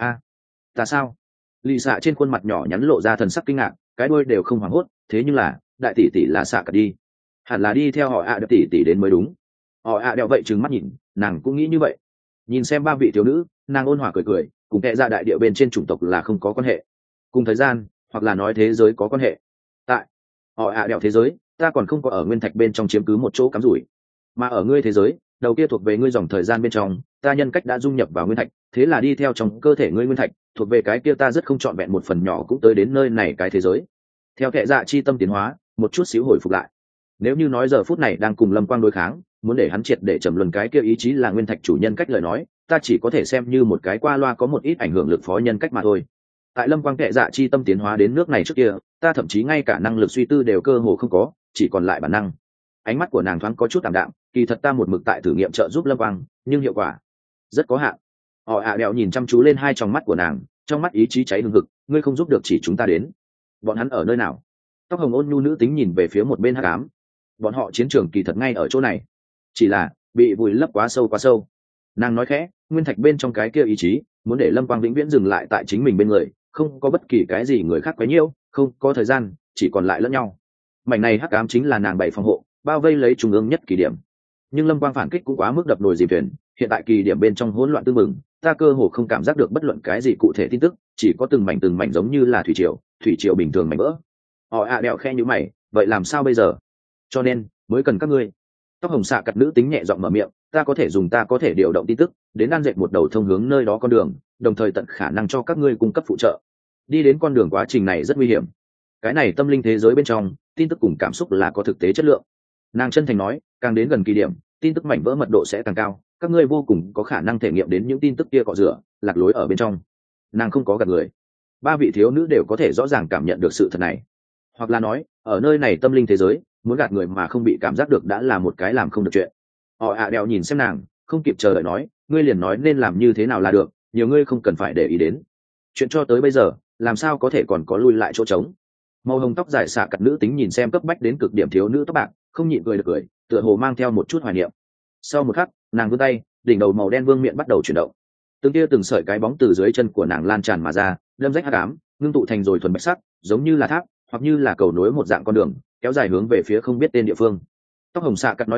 Ta sao? Lisa trên khuôn mặt nhỏ nhắn lộ ra thần sắc kinh ngạc, cái đuôi đều không hoảng hốt, thế nhưng là, đại tỷ tỷ là xạ cả đi, hẳn là đi theo họ tỷ tỷ đến mới đúng. Họ đeo vậy trừng mắt nhìn, nàng cũng nghĩ như vậy. Nhìn xem ba vị thiếu nữ, nàng ôn hòa cười cười, cùng kệ ra đại địa bên trên chủng tộc là không có quan hệ, cùng thời gian hoặc là nói thế giới có quan hệ. Tại họ đeo thế giới, ta còn không có ở nguyên thạch bên trong chiếm cứ một chỗ cắm rủi, mà ở ngươi thế giới, đầu kia thuộc về ngươi dòng thời gian bên trong, ta nhân cách đã dung nhập vào nguyên thạch, thế là đi theo trong cơ thể ngươi nguyên thạch, thuộc về cái kia ta rất không trọn vẹn một phần nhỏ cũng tới đến nơi này cái thế giới. Theo kệ dạ chi tâm tiến hóa, một chút xíu hồi phục lại. Nếu như nói giờ phút này đang cùng Lâm Quang đối kháng, muốn để hắn triệt để trầm luân cái kia ý chí là nguyên thạch chủ nhân cách lời nói, ta chỉ có thể xem như một cái qua loa có một ít ảnh hưởng lực phó nhân cách mà thôi. Tại Lâm Quang kệ dạ chi tâm tiến hóa đến nước này trước kia, ta thậm chí ngay cả năng lực suy tư đều cơ hồ không có, chỉ còn lại bản năng. Ánh mắt của nàng thoáng có chút tạm đạm, kỳ thật ta một mực tại thử nghiệm trợ giúp Lâm Quang, nhưng hiệu quả rất có hạn. Họ đèo nhìn chăm chú lên hai tròng mắt của nàng, trong mắt ý chí cháy hừng hực, ngươi không giúp được chỉ chúng ta đến. Bọn hắn ở nơi nào? Tóc hồng ôn nhu nữ tính nhìn về phía một bên hắc ám. Bọn họ chiến trường kỳ thật ngay ở chỗ này, chỉ là bị vùi lấp quá sâu quá sâu. Nàng nói khẽ, nguyên thạch bên trong cái kia ý chí muốn để Lâm Quang vĩnh viễn dừng lại tại chính mình bên người, không có bất kỳ cái gì người khác quấy nhiễu, không có thời gian, chỉ còn lại lẫn nhau. Mảnh này hắc ám chính là nàng bảy phòng hộ, bao vây lấy trung ương nhất kỳ điểm. Nhưng Lâm Quang phản kích cũng quá mức đập nồi dìm thuyền, hiện tại kỳ điểm bên trong hỗn loạn tương mừng, ta cơ hồ không cảm giác được bất luận cái gì cụ thể tin tức, chỉ có từng mảnh giống như là thủy triều bình thường mảnh vỡ. Họ đèo khe như mày, vậy làm sao bây giờ? Cho nên mới cần các ngươi. Tóc hồng xạ cặt nữ tính nhẹ giọng mở miệng, ta có thể điều động tin tức đến đan dệt một đầu thông hướng nơi đó con đường, đồng thời tận khả năng cho các ngươi cung cấp phụ trợ. Đi đến con đường quá trình này rất nguy hiểm, cái này tâm linh thế giới bên trong tin tức cùng cảm xúc là có thực tế chất lượng. Nàng chân thành nói, càng đến gần kỳ điểm, tin tức mảnh vỡ mật độ sẽ càng cao, các ngươi vô cùng có khả năng thể nghiệm đến những tin tức kia cọ rửa lạc lối ở bên trong. Nàng không có gạt người, ba vị thiếu nữ đều có thể rõ ràng cảm nhận được sự thật này. Hoặc là nói, ở nơi này tâm linh thế giới, muốn gạt người mà không bị cảm giác được đã là một cái làm không được chuyện. Họ đèo nhìn xem nàng, không kịp chờ đợi nói, ngươi liền nói nên làm như thế nào là được, nhiều ngươi không cần phải để ý đến. Chuyện cho tới bây giờ, làm sao có thể còn có lui lại chỗ trống. Màu hồng tóc dài xạ cặt nữ tính nhìn xem cấp bách đến cực điểm thiếu nữ tóc bạc, không nhịn cười được cười, tựa hồ mang theo một chút hoài niệm. Sau một khắc, nàng vươn tay, đỉnh đầu màu đen vương miện bắt đầu chuyển động. Từng tia từng sợi cái bóng từ dưới chân của nàng lan tràn mà ra, đâm rách hắc ám, ngưng tụ thành rồi thuần bạch sắc, giống như là tháp, hoặc như là cầu nối một dạng con đường, kéo dài hướng về phía không biết tên địa phương. Tóc hồng xạ cặt nói khẽ,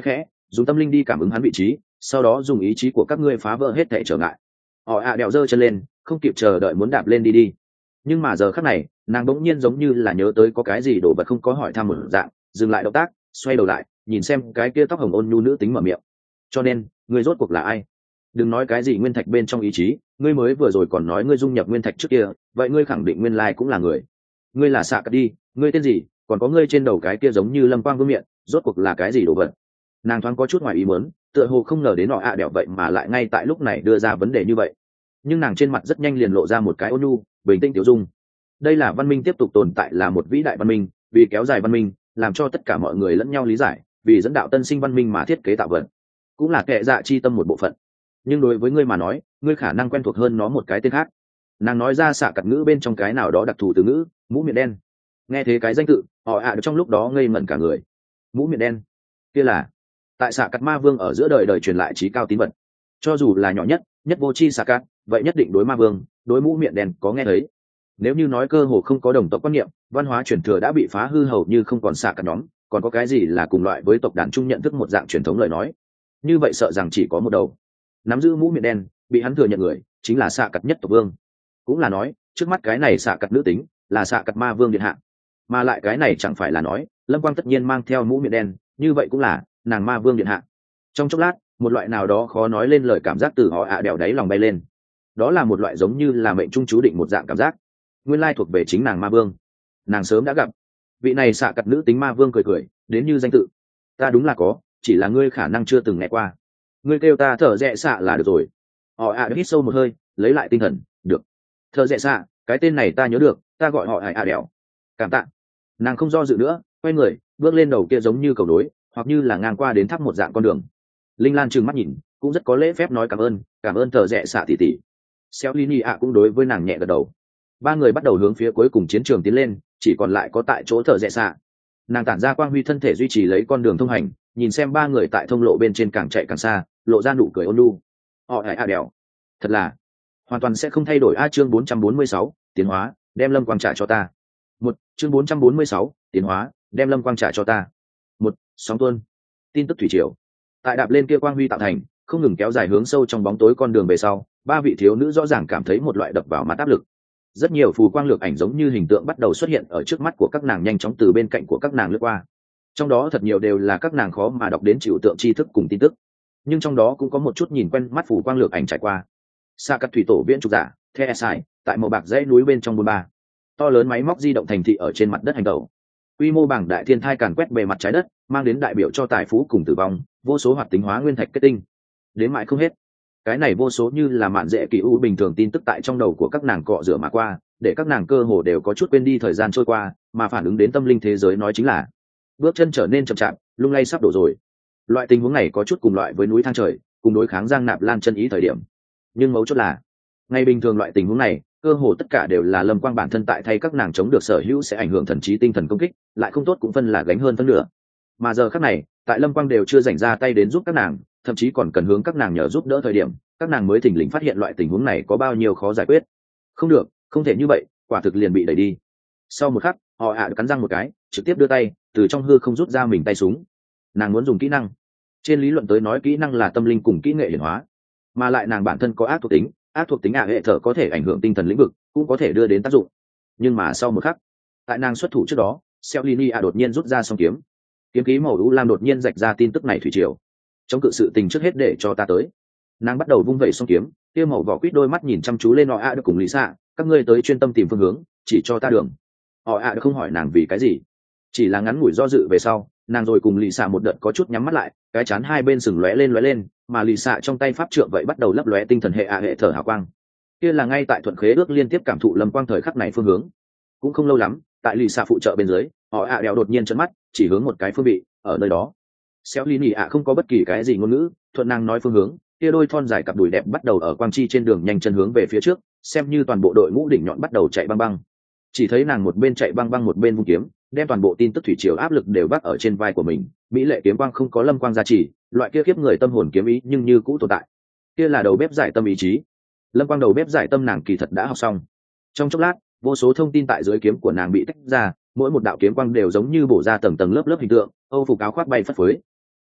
dùng tâm linh đi cảm ứng hắn vị trí, sau đó dùng ý chí của các ngươi phá vỡ hết thảy trở ngại. Họ đèo giơ chân lên, không kịp chờ đợi muốn đạp lên đi đi. Nhưng mà giờ khắc này, nàng bỗng nhiên giống như là nhớ tới có cái gì đồ vật không có hỏi thăm một dạng, dừng lại động tác, xoay đầu lại, nhìn xem cái kia tóc hồng ôn nhu nữ tính mở miệng. Cho nên, ngươi rốt cuộc là ai? Đừng nói cái gì nguyên thạch bên trong ý chí, ngươi mới vừa rồi còn nói ngươi dung nhập nguyên thạch trước kia, vậy ngươi khẳng định nguyên lai cũng là người. Ngươi là xạ cắt đi, ngươi tên gì, còn có ngươi trên đầu cái kia giống như lâm quang vương miệng, rốt cuộc là cái gì đồ vật? Nàng thoáng có chút ngoài ý muốn, tựa hồ không ngờ đến họ đẻo vậy mà lại ngay tại lúc này đưa ra vấn đề như vậy. Nhưng nàng trên mặt rất nhanh liền lộ ra một cái ôn nhu, bình tĩnh tiểu dung. Đây là văn minh tiếp tục tồn tại là một vĩ đại văn minh, vì kéo dài văn minh, làm cho tất cả mọi người lẫn nhau lý giải, vì dẫn đạo tân sinh văn minh mà thiết kế tạo vật, cũng là kệ dạ chi tâm một bộ phận. Nhưng đối với ngươi mà nói, ngươi khả năng quen thuộc hơn nó một cái tên khác. Nàng nói ra xạ cặt ngữ bên trong cái nào đó đặc thù từ ngữ, mũ miệng đen. Nghe thế cái danh tự, họ được trong lúc đó ngây ngẩn cả người. Mũ miệng đen, kia là tại xạ cặt ma vương ở giữa đời đời truyền lại trí cao tín vật. Cho dù là nhỏ nhất vô chi xạ cặt, vậy nhất định đối ma vương, đối mũ miệng đen có nghe thấy. Nếu như nói cơ hồ không có đồng tộc quan niệm, văn hóa truyền thừa đã bị phá hư hầu như không còn xạ cặt nhóm, còn có cái gì là cùng loại với tộc đàn chung nhận thức một dạng truyền thống lời nói, như vậy sợ rằng chỉ có một đầu. Nắm giữ mũ miệng đen, bị hắn thừa nhận người chính là xạ cặt nhất tộc vương. Cũng là nói, trước mắt cái này xạ cặt nữ tính là xạ cặt ma vương điện hạ. Mà lại cái này chẳng phải là nói lâm quang tất nhiên mang theo mũ miệng đen, như vậy cũng là nàng ma vương điện hạ. Trong chốc lát, một loại nào đó khó nói lên lời cảm giác từ họ đèo đáy lòng bay lên. Đó là một loại giống như là mệnh trung chú định một dạng cảm giác, nguyên lai thuộc về chính nàng ma vương. Nàng sớm đã gặp vị này xạ cặt nữ tính ma vương, cười cười đến như danh tự. Ta đúng là có, chỉ là ngươi khả năng chưa từng nghe qua. Ngươi kêu ta thở rẽ xạ là được rồi. Họ hít sâu một hơi, lấy lại tinh thần. Được, thở rẽ xạ, cái tên này ta nhớ được, ta gọi họ đèo. Cảm tạ. Nàng không do dự nữa, quay người bước lên đầu kia giống như cầu đối, hoặc như là ngang qua đến tháp một dạng con đường. Linh Lan trừng mắt nhìn, cũng rất có lễ phép nói cảm ơn thở rẽ xạ tỷ tỷ. Xéo Lini ạ cũng đối với nàng nhẹ gật đầu. Ba người bắt đầu hướng phía cuối cùng chiến trường tiến lên, chỉ còn lại có tại chỗ thở rẽ xạ. Nàng tản ra quang huy thân thể duy trì lấy con đường thông hành, nhìn xem ba người tại thông lộ bên trên càng chạy càng xa, lộ ra nụ cười ôn nhu. Họ đèo, thật là hoàn toàn sẽ không thay đổi. Chương 446, tiến hóa, đem lâm quang trả cho ta. Chương 446, tiến hóa, đem lâm quang trả cho ta. Sóng tuôn. Tin tức thủy triều tại đạp lên kia quang huy tạo thành, không ngừng kéo dài hướng sâu trong bóng tối con đường về sau. Ba vị thiếu nữ rõ ràng cảm thấy một loại đập vào mắt áp lực. Rất nhiều phù quang lược ảnh giống như hình tượng bắt đầu xuất hiện ở trước mắt của các nàng, nhanh chóng từ bên cạnh của các nàng lướt qua. Trong đó thật nhiều đều là các nàng khó mà đọc đến chịu tượng tri thức cùng tin tức, nhưng trong đó cũng có một chút nhìn quen mắt phù quang lược ảnh trải qua. Xa cắt thủy tổ viễn trục giả the sai tại màu bạc dãy núi bên trong bôn ba, to lớn máy móc di động thành thị ở trên mặt đất hành tẩu. Quy mô bảng đại thiên thai càn quét bề mặt trái đất, mang đến đại biểu cho tài phú cùng tử vong, vô số hoạt tính hóa nguyên thạch kết tinh đến mãi không hết. Cái này vô số như là mạn dễ kỳ u bình thường tin tức tại trong đầu của các nàng cọ rửa mà qua, để các nàng cơ hồ đều có chút quên đi thời gian trôi qua, mà phản ứng đến tâm linh thế giới nói chính là bước chân trở nên chậm chạp, lung lay sắp đổ rồi. Loại tình huống này có chút cùng loại với núi thang trời, cùng đối kháng Giang Nạp Lan chân ý thời điểm. Nhưng mấu chốt là, ngay bình thường loại tình huống này, cơ hồ tất cả đều là lâm quang bản thân tại thay các nàng chống được sở hữu sẽ ảnh hưởng thần trí tinh thần công kích, lại không tốt cũng phân là gánh hơn phân nửa. Mà giờ khắc này, tại lâm quang đều chưa dành ra tay đến giúp các nàng, thậm chí còn cần hướng các nàng nhờ giúp đỡ thời điểm, các nàng mới thình lình phát hiện loại tình huống này có bao nhiêu khó giải quyết. Không được, không thể như vậy, quả thực liền bị đẩy đi. Sau một khắc, họ cắn răng một cái, trực tiếp đưa tay từ trong hư không rút ra mình tay súng. Nàng muốn dùng kỹ năng. Trên lý luận tới nói, kỹ năng là tâm linh cùng kỹ nghệ hiển hóa, mà lại nàng bản thân có ác thuộc tính hệ thở có thể ảnh hưởng tinh thần lĩnh vực, cũng có thể đưa đến tác dụng. Nhưng mà sau một khắc, tại nàng xuất thủ trước đó, Selini đột nhiên rút ra song kiếm. Kiếm khí màu u lam đột nhiên rạch ra tin tức này thủy triều. Chống cự sự tình trước hết để cho ta tới. Nàng bắt đầu vung vẩy song kiếm, kia màu vỏ quýt đôi mắt nhìn chăm chú lên họ được cùng Lisa, các ngươi tới chuyên tâm tìm phương hướng, chỉ cho ta đường. Họ được không hỏi nàng vì cái gì, chỉ là ngắn ngủi do dự về sau, nàng rồi cùng Lisa một đợt có chút nhắm mắt lại, cái chán hai bên sừng lóe lên, mà Lisa trong tay pháp trượng vậy bắt đầu lấp lóe tinh thần hệ thở hào quang. Kia là ngay tại thuận khế ước liên tiếp cảm thụ lâm quang thời khắc này phương hướng. Cũng không lâu lắm, tại Lisa phụ trợ bên dưới, họ đèo đột nhiên trợn mắt, chỉ hướng một cái phương vị, ở nơi đó. Selini không có bất kỳ cái gì ngôn ngữ, thuận nàng nói phương hướng, kia đôi thon dài cặp đùi đẹp bắt đầu ở quang chi trên đường nhanh chân hướng về phía trước, xem như toàn bộ đội ngũ đỉnh nhọn bắt đầu chạy băng băng. Chỉ thấy nàng một bên chạy băng băng một bên vung kiếm, đem toàn bộ tin tức thủy triều áp lực đều vác ở trên vai của mình. Mỹ lệ kiếm quang không có lâm quang gia trì, loại kia khiếp người tâm hồn kiếm ý nhưng như cũ tồn tại. Kia là đầu bếp giải tâm ý chí. Lâm quang đầu bếp giải tâm nàng kỳ thật đã học xong. Trong chốc lát, vô số thông tin tại dưới kiếm của nàng bị tách ra, mỗi một đạo kiếm quang đều giống như bổ ra tầng tầng lớp lớp hình tượng, âu phục áo khoác bay phất phới.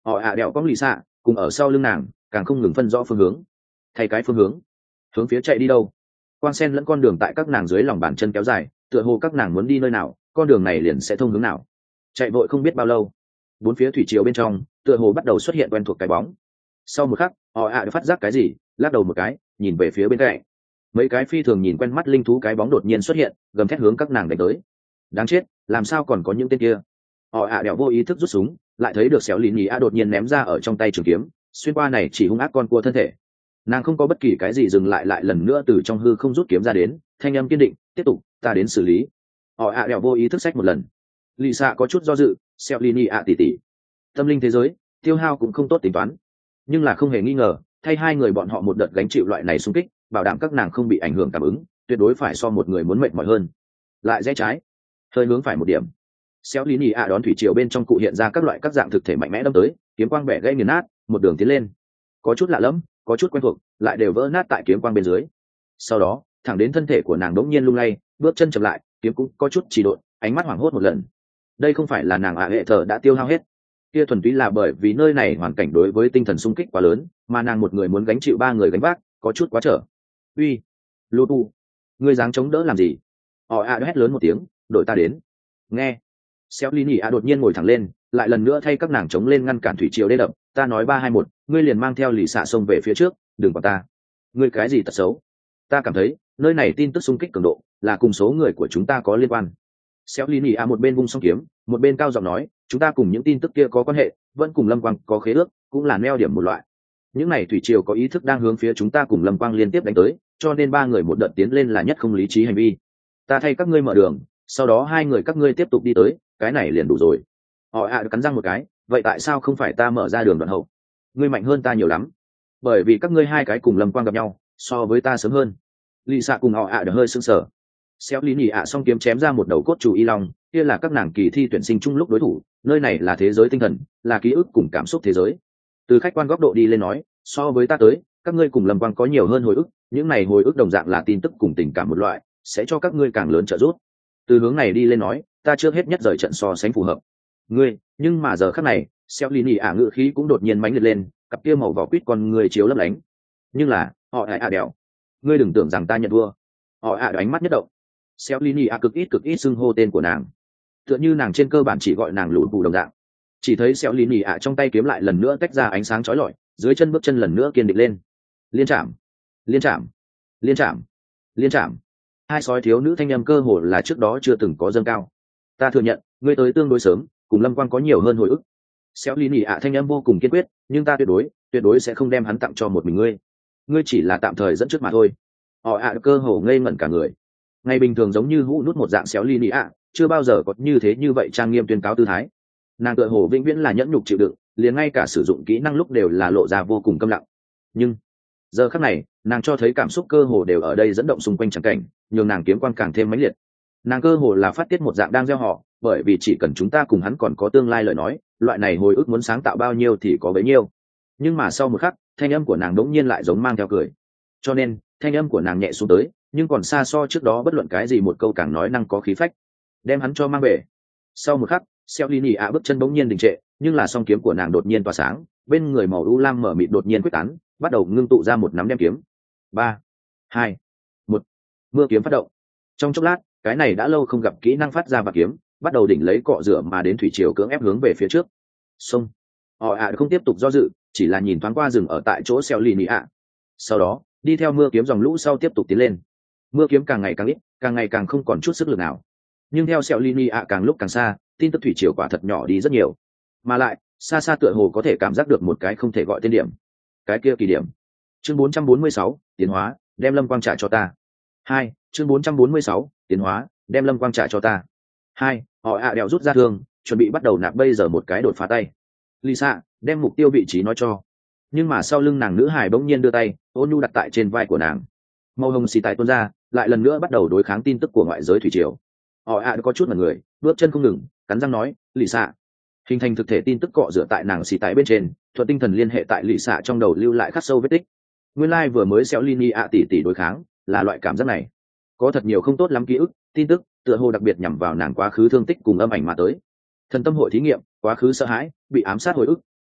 họ ạ đèo cong lì xạ cùng ở sau lưng nàng càng không ngừng phân rõ phương hướng. Thay cái phương hướng phía chạy đi đâu? Quang sen lẫn con đường tại các nàng dưới lòng bàn chân kéo dài, tựa hồ các nàng muốn đi nơi nào con đường này liền sẽ thông hướng nào. Chạy vội không biết bao lâu, bốn phía thủy triều bên trong tựa hồ bắt đầu xuất hiện quen thuộc cái bóng. Sau một khắc họ ạ phát giác cái gì, lắc đầu một cái nhìn về phía bên cạnh. Mấy cái phi thường nhìn quen mắt linh thú cái bóng đột nhiên xuất hiện, gầm thét hướng các nàng đánh tới. Đáng chết, làm sao còn có những tên kia? Họ ạ đèo vô ý thức rút súng, lại thấy được xéo lì nhì a đột nhiên ném ra ở trong tay trường kiếm, xuyên qua này chỉ hung ác con cua thân thể. Nàng không có bất kỳ cái gì dừng lại, lại lần nữa từ trong hư không rút kiếm ra đến, thanh âm kiên định, tiếp tục, ta đến xử lý. Họ ạ đèo vô ý thức xách một lần. Lì xạ có chút do dự, xéo lì nhì a tỉ tỉ, tâm linh thế giới tiêu hao cũng không tốt tính toán, nhưng là không hề nghi ngờ thay hai người bọn họ một đợt gánh chịu loại này xung kích, bảo đảm các nàng không bị ảnh hưởng cảm ứng, tuyệt đối phải so một người muốn mệt mỏi hơn. Lại rẽ trái, hơi hướng phải một điểm, xéo lý nhì ạ đón thủy triều bên trong cụ hiện ra các loại các dạng thực thể mạnh mẽ đâm tới, kiếm quang bẻ gãy nghiền nát, một đường tiến lên, có chút lạ lẫm, có chút quen thuộc, lại đều vỡ nát tại kiếm quang bên dưới. Sau đó thẳng đến thân thể của nàng đống nhiên lung lay, bước chân chậm lại, kiếm cũng có chút trì độn, ánh mắt hoảng hốt một lần. Đây không phải là nàng hệ thở đã tiêu hao hết, kia thuần túy là bởi vì nơi này hoàn cảnh đối với tinh thần xung kích quá lớn, mà nàng một người muốn gánh chịu ba người gánh vác, có chút quá trở. Uy, lô tu, ngươi dáng chống đỡ làm gì? Họ hét lớn một tiếng, đội ta đến. Nghe, xéo lý nhì đột nhiên ngồi thẳng lên, lại lần nữa thay các nàng chống lên ngăn cản thủy triều đê đập. Ta nói 3 2 1, ngươi liền mang theo lì xạ sông về phía trước, đừng quản ta. Ngươi cái gì tật xấu? Ta cảm thấy nơi này tin tức xung kích cường độ là cùng số người của chúng ta có liên quan. Xéo lý nhì một bên vung song kiếm, một bên cao giọng nói, chúng ta cùng những tin tức kia có quan hệ, vẫn cùng Lâm Quang có khế ước, cũng là neo điểm một loại. Những này thủy triều có ý thức đang hướng phía chúng ta cùng Lâm Quang liên tiếp đánh tới, cho nên 3 người một đợt tiến lên là nhất không lý trí hành vi. Ta thay các ngươi mở đường, sau đó 2 người các ngươi tiếp tục đi tới, cái này liền đủ rồi. Họ cắn răng một cái, vậy tại sao không phải ta mở ra đường đoạn hậu? Ngươi mạnh hơn ta nhiều lắm, bởi vì các ngươi 2 cái cùng Lâm Quang gặp nhau, so với ta sớm hơn. Lì xạ cùng họ đã hơi sưng sở. Xéo lý nhì song kiếm chém ra một đầu cốt chủ y long, kia là các nàng kỳ thi tuyển sinh chung lúc đối thủ, nơi này là thế giới tinh thần, là ký ức cùng cảm xúc thế giới. Từ khách quan góc độ đi lên nói, so với ta tới, các ngươi cùng Lâm Quang có nhiều hơn hồi ức, những này hồi ức đồng dạng là tin tức cùng tình cảm một loại, sẽ cho các ngươi càng lớn trợ giúp. Từ hướng này đi lên nói, ta trước hết nhất rời trận so sánh phù hợp. Ngươi, nhưng mà giờ khắc này, xéo lý nhì ngữ khí cũng đột nhiên mãnh liệt lên, cặp kia màu vỏ quýt con người chiếu lấp lánh. Nhưng là, họ đèo, ngươi đừng tưởng rằng ta nhận thua. Họ ánh mắt nhất động. Xéo lý nhì cực ít xưng hô tên của nàng, tựa như nàng trên cơ bản chỉ gọi nàng lùn bù đồng dạng. Chỉ thấy xéo lý nhì trong tay kiếm lại lần nữa tách ra ánh sáng chói lọi, dưới chân bước chân lần nữa kiên định lên. Liên chạm, liên chạm, liên chạm, liên chạm. Hai sói thiếu nữ thanh âm cơ hồ là trước đó chưa từng có dâng cao. Ta thừa nhận, ngươi tới tương đối sớm, cùng Lâm Quang có nhiều hơn hồi ức. Xéo lý nhì thanh âm vô cùng kiên quyết, nhưng ta tuyệt đối sẽ không đem hắn tặng cho một mình ngươi. Ngươi chỉ là tạm thời dẫn trước mà thôi. Họ cơ hồ ngây ngẩn cả người. Ngày bình thường giống như hũ nút một dạng xéo lý nhì chưa bao giờ có như thế như vậy trang nghiêm tuyên cáo tư thái. Nàng tựa hồ vĩnh viễn là nhẫn nhục chịu đựng, liền ngay cả sử dụng kỹ năng lúc đều là lộ ra vô cùng câm lặng. Nhưng giờ khắc này, nàng cho thấy cảm xúc cơ hồ đều ở đây dẫn động xung quanh chẳng cảnh, nhường nàng kiếm quang càng thêm mãnh liệt. Nàng cơ hồ là phát tiết một dạng đang gieo họ, bởi vì chỉ cần chúng ta cùng hắn còn có tương lai lời nói, loại này hồi ức muốn sáng tạo bao nhiêu thì có bấy nhiêu. Nhưng mà sau một khắc, thanh âm của nàng đống nhiên lại giống mang theo cười. Cho nên, thanh âm của nàng nhẹ xuống tới, nhưng còn xa so trước đó bất luận cái gì một câu càng nói năng có khí phách. Đem hắn cho mang về. Sau một khắc, xéo lý nhì bước chân bỗng nhiên đình trệ, nhưng là song kiếm của nàng đột nhiên tỏa sáng, bên người màu u lam mở mịt đột nhiên quyết tán, bắt đầu ngưng tụ ra một nắm đem kiếm. 3, 2, 1, mưa kiếm phát động. Trong chốc lát, cái này đã lâu không gặp kỹ năng phát ra và kiếm, bắt đầu đỉnh lấy cọ rửa mà đến thủy triều cưỡng ép hướng về phía trước. Xông. Họ không tiếp tục do dự, chỉ là nhìn thoáng qua dừng ở tại chỗ xéo lý nhì. Sau đó, đi theo mưa kiếm dòng lũ sau tiếp tục tiến lên. Mưa kiếm càng ngày càng ít, càng ngày càng không còn chút sức lực nào. Nhưng theo xéo lý nhì càng lúc càng xa, tin tức thủy triều quả thật nhỏ đi rất nhiều, mà lại xa xa tựa hồ có thể cảm giác được một cái không thể gọi tên điểm. Cái kia kỳ điểm. Chương 446, tiến hóa, đem Lâm Quang trả cho ta. 2, chương 446, tiến hóa, đem Lâm Quang trả cho ta. 2, họ đèo rút ra thương, chuẩn bị bắt đầu nạp bây giờ một cái đột phá tay. Lisa, đem mục tiêu vị trí nói cho. Nhưng mà sau lưng nàng nữ hài bỗng nhiên đưa tay, ôn nhu đặt tại trên vai của nàng. Màu hồng xì tài tuôn ra, lại lần nữa bắt đầu đối kháng tin tức của ngoại giới thủy triều. Họ có chút mặt người, bước chân không ngừng, cắn răng nói, Lisa. Hình thành thực thể tin tức cọ rửa tại nàng xì tài bên trên, thuận tinh thần liên hệ tại Lisa trong đầu lưu lại khắc sâu vết tích. Nguyên lai vừa mới xéo Lini tỉ đối kháng, là loại cảm giác này. Có thật nhiều không tốt lắm ký ức, tin tức, tựa hồ đặc biệt nhằm vào nàng quá khứ thương tích cùng âm ảnh mà tới. Thần tâm hội thí nghiệm, quá khứ sợ hãi, bị ám sát hồi ức,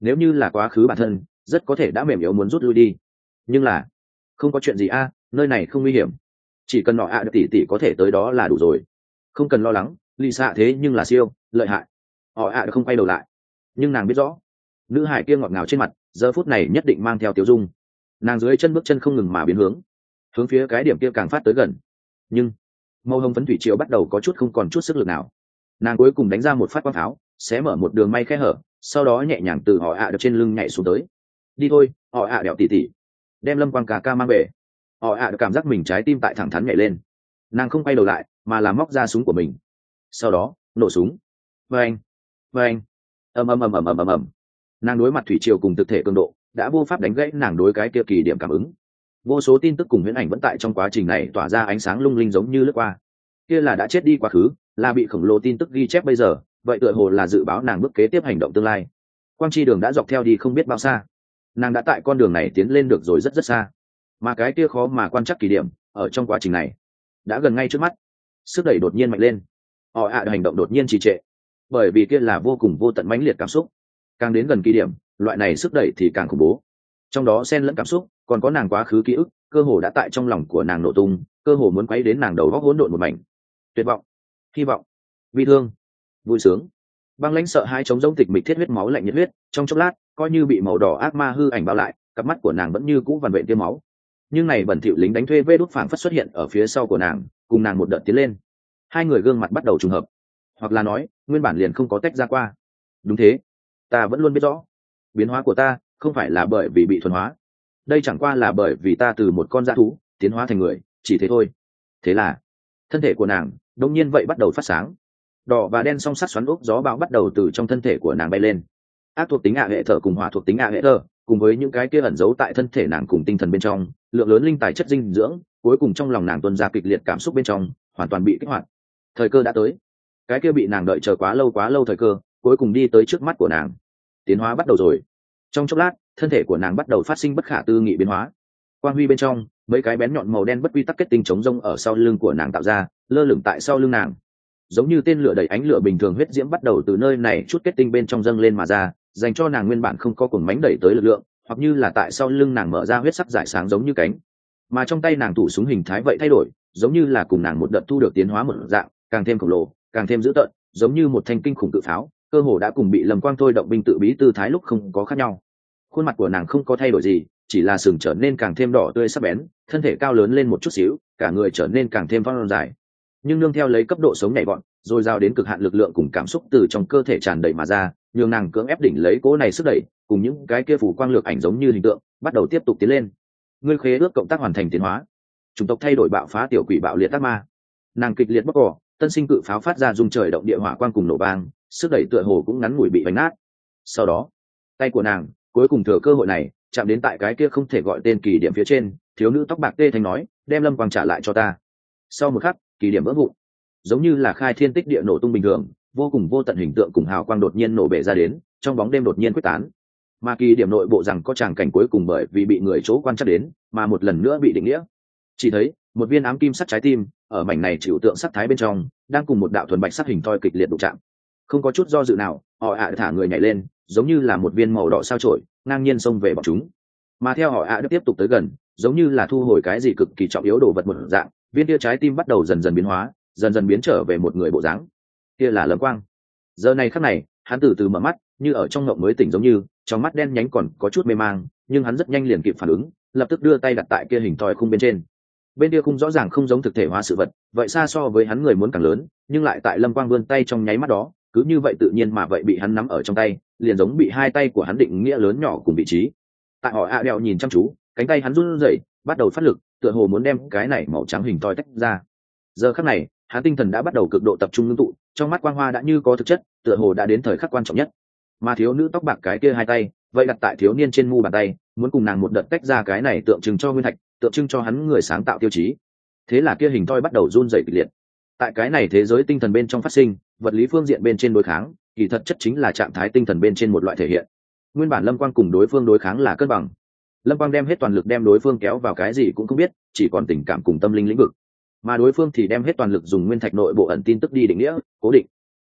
nếu như là quá khứ bản thân rất có thể đã mềm yếu muốn rút lui đi, nhưng là không có chuyện gì a, nơi này không nguy hiểm, chỉ cần nọ ạ tỷ tỷ có thể tới đó là đủ rồi, không cần lo lắng. Lì xạ thế nhưng là siêu lợi hại. Họ ạ không quay đầu lại, nhưng nàng biết rõ nữ hải kia ngọt ngào trên mặt giờ phút này nhất định mang theo tiêu dung. Nàng dưới chân bước chân không ngừng mà biến hướng phía cái điểm kia càng phát tới gần, nhưng màu hồng phấn thủy triều bắt đầu có chút không còn chút sức lực nào. Nàng cuối cùng đánh ra một phát quang pháo, xé mở một đường may khe hở, sau đó nhẹ nhàng từ họ ạ được trên lưng nhảy xuống tới. Đi thôi, họ ạ đẹo tỉ tỉ, đem lâm quang ca mang về. Họ ạ được cảm giác mình trái tim tại thẳng thắn nhảy lên. Nàng không quay đầu lại mà là móc ra súng của mình, sau đó nổ súng. Vâng, vâng, ầm ầm ầm ầm ầm ầm ầm. Nàng đối mặt thủy triều cùng thực thể cường độ đã vô pháp đánh gãy nàng đối cái kia kỳ điểm cảm ứng. Vô số tin tức cùng huyễn ảnh vẫn tại trong quá trình này tỏa ra ánh sáng lung linh giống như lướt qua. Kia là đã chết đi quá khứ, là bị khổng lồ tin tức ghi chép bây giờ, vậy tựa hồ là dự báo nàng bước kế tiếp hành động tương lai. Quang chi đường đã dọc theo đi không biết bao xa, nàng đã tại con đường này tiến lên được rồi rất rất xa, mà cái kia khó mà quan trắc kỳ điểm ở trong quá trình này đã gần ngay trước mắt. Sức đẩy đột nhiên mạnh lên, họ ạ hành động đột nhiên trì trệ, bởi vì kia là vô cùng vô tận mãnh liệt cảm xúc. Càng đến gần kỳ điểm, loại này sức đẩy thì càng khủng bố, trong đó xen lẫn cảm xúc còn có nàng quá khứ ký ức, cơ hồ đã tại trong lòng của nàng nổ tung, cơ hồ muốn quấy đến nàng đầu góc hỗn độn một mảnh. Tuyệt vọng, hy vọng, bi thương, vui sướng, băng lãnh sợ hãi, chống giống tịch mịch thiết huyết, máu lạnh nhiệt huyết. Trong chốc lát, coi như bị màu đỏ ác ma hư ảnh bao lại, cặp mắt của nàng vẫn như cũ vằn vện tiêm máu. Nhưng này bẩn thỉu lính đánh thuê vê đốt phảng phất xuất hiện ở phía sau của nàng, cùng nàng một đợt tiến lên. Hai người gương mặt bắt đầu trùng hợp, hoặc là nói nguyên bản liền không có tách ra qua. Đúng thế, ta vẫn luôn biết rõ, biến hóa của ta không phải là bởi vì bị thuần hóa, đây chẳng qua là bởi vì ta từ một con dã thú tiến hóa thành người, chỉ thế thôi. Thế là thân thể của nàng đông nhiên vậy bắt đầu phát sáng, đỏ và đen song sắt xoắn ốc gió bão bắt đầu từ trong thân thể của nàng bay lên. Ác thuộc tính hệ thở cùng hỏa thuộc tính hệ thở, cùng với những cái kia ẩn giấu tại thân thể nàng cùng tinh thần bên trong lượng lớn linh tài chất dinh dưỡng, cuối cùng trong lòng nàng tuôn ra kịch liệt cảm xúc bên trong hoàn toàn bị kích hoạt. Thời cơ đã tới, cái kia bị nàng đợi chờ quá lâu thời cơ cuối cùng đi tới trước mắt của nàng. Tiến hóa bắt đầu rồi. Trong chốc lát, thân thể của nàng bắt đầu phát sinh bất khả tư nghị biến hóa. Quang huy bên trong, mấy cái bén nhọn màu đen bất quy tắc kết tinh chống rông ở sau lưng của nàng tạo ra, lơ lửng tại sau lưng nàng, giống như tên lửa đẩy ánh lửa bình thường. Huyết diễm bắt đầu từ nơi này chút kết tinh bên trong dâng lên mà ra, dành cho nàng nguyên bản không có cuồng mánh đẩy tới lực lượng, hoặc như là tại sau lưng nàng mở ra huyết sắc rải sáng giống như cánh, mà trong tay nàng thủ súng hình thái vậy thay đổi, giống như là cùng nàng một đợt thu được tiến hóa một dạng, càng thêm khổng lồ, càng thêm dữ tợn, giống như một thanh kinh khủng cự pháo, cơ hồ đã cùng bị Lâm Quang thôi động binh tự bí tư thái lúc không có khác nhau. Khuôn mặt của nàng không có thay đổi gì, chỉ là sừng trở nên càng thêm đỏ tươi sắc bén, thân thể cao lớn lên một chút xíu, cả người trở nên càng thêm vang dài. Nhưng nương theo lấy cấp độ sống nhảy vọt, rồi giao đến cực hạn lực lượng cùng cảm xúc từ trong cơ thể tràn đầy mà ra, nhường nàng cưỡng ép đỉnh lấy cố này sức đẩy, cùng những cái kia phủ quang lược ảnh giống như hình tượng, bắt đầu tiếp tục tiến lên. Ngươi khế ước cộng tác hoàn thành tiến hóa. Chủng tộc thay đổi bạo phá tiểu quỷ bạo liệt ác ma. Nàng kịch liệt bóc cỏ, tân sinh cự pháo phát ra rung trời động địa hỏa quang cùng nổ vang, sức đẩy tựa hồ cũng ngắn ngủi bị vánh nát. Sau đó, tay của nàng cuối cùng thừa cơ hội này chạm đến tại cái kia không thể gọi tên kỳ điểm phía trên. Thiếu nữ tóc bạc tê thanh nói, đem Lâm Quang trả lại cho ta. Sau một khắc, kỳ điểm vỡ vụn, giống như là khai thiên tích địa nổ tung bình thường, vô cùng vô tận hình tượng cùng hào quang đột nhiên nổ bể ra đến, trong bóng đêm đột nhiên quyết tán. Mà kỳ điểm nội bộ rằng có tràng cảnh cuối cùng bởi vì bị người chỗ quan trắc đến mà một lần nữa bị định nghĩa. Chỉ thấy một viên ám kim sắt trái tim ở mảnh này chịu tượng sắc thái bên trong đang cùng một đạo thuần bạch sắc hình thoi kịch liệt đụng chạm. Không có chút do dự nào, họ ạ thả người nhảy lên, giống như là một viên màu đỏ sao chổi ngang nhiên xông về bọn chúng. Mà theo họ ạ tiếp tục tới gần, giống như là thu hồi cái gì cực kỳ trọng yếu đồ vật một dạng, viên kia trái tim bắt đầu dần dần biến hóa, dần dần biến trở về một người bộ dáng. Kia là Lâm Quang. Giờ này khắc này, hắn từ từ mở mắt, như ở trong ngộng mới tỉnh giống như, trong mắt đen nhánh còn có chút mê mang, nhưng hắn rất nhanh liền kịp phản ứng, lập tức đưa tay đặt tại kia hình thoi khung bên trên. Bên kia khung rõ ràng không giống thực thể hóa sự vật, vậy xa so với hắn người muốn càng lớn, nhưng lại tại Lâm Quang vươn tay trong nháy mắt đó, cứ như vậy tự nhiên mà vậy bị hắn nắm ở trong tay, liền giống bị hai tay của hắn định nghĩa lớn nhỏ cùng vị trí. Tại họ ạ đèo nhìn chăm chú, cánh tay hắn run rẩy, bắt đầu phát lực, tựa hồ muốn đem cái này màu trắng hình thoi tách ra. Giờ khắc này, hắn tinh thần đã bắt đầu cực độ tập trung ngưng tụ, trong mắt quang hoa đã như có thực chất, tựa hồ đã đến thời khắc quan trọng nhất. Mà thiếu nữ tóc bạc cái kia hai tay vậy đặt tại thiếu niên trên mu bàn tay, muốn cùng nàng một đợt tách ra cái này tượng trưng cho nguyên thạch, tượng trưng cho hắn người sáng tạo tiêu chí. Thế là kia hình thoi bắt đầu run rẩy kịch liệt. Tại cái này thế giới tinh thần bên trong phát sinh, vật lý phương diện bên trên đối kháng, kỳ thật chất chính là trạng thái tinh thần bên trên một loại thể hiện. Nguyên bản Lâm Quang cùng đối phương đối kháng là cân bằng. Lâm Quang đem hết toàn lực đem đối phương kéo vào cái gì cũng không biết, chỉ còn tình cảm cùng tâm linh lĩnh vực. Mà đối phương thì đem hết toàn lực dùng nguyên thạch nội bộ ẩn tin tức đi định nghĩa, cố định.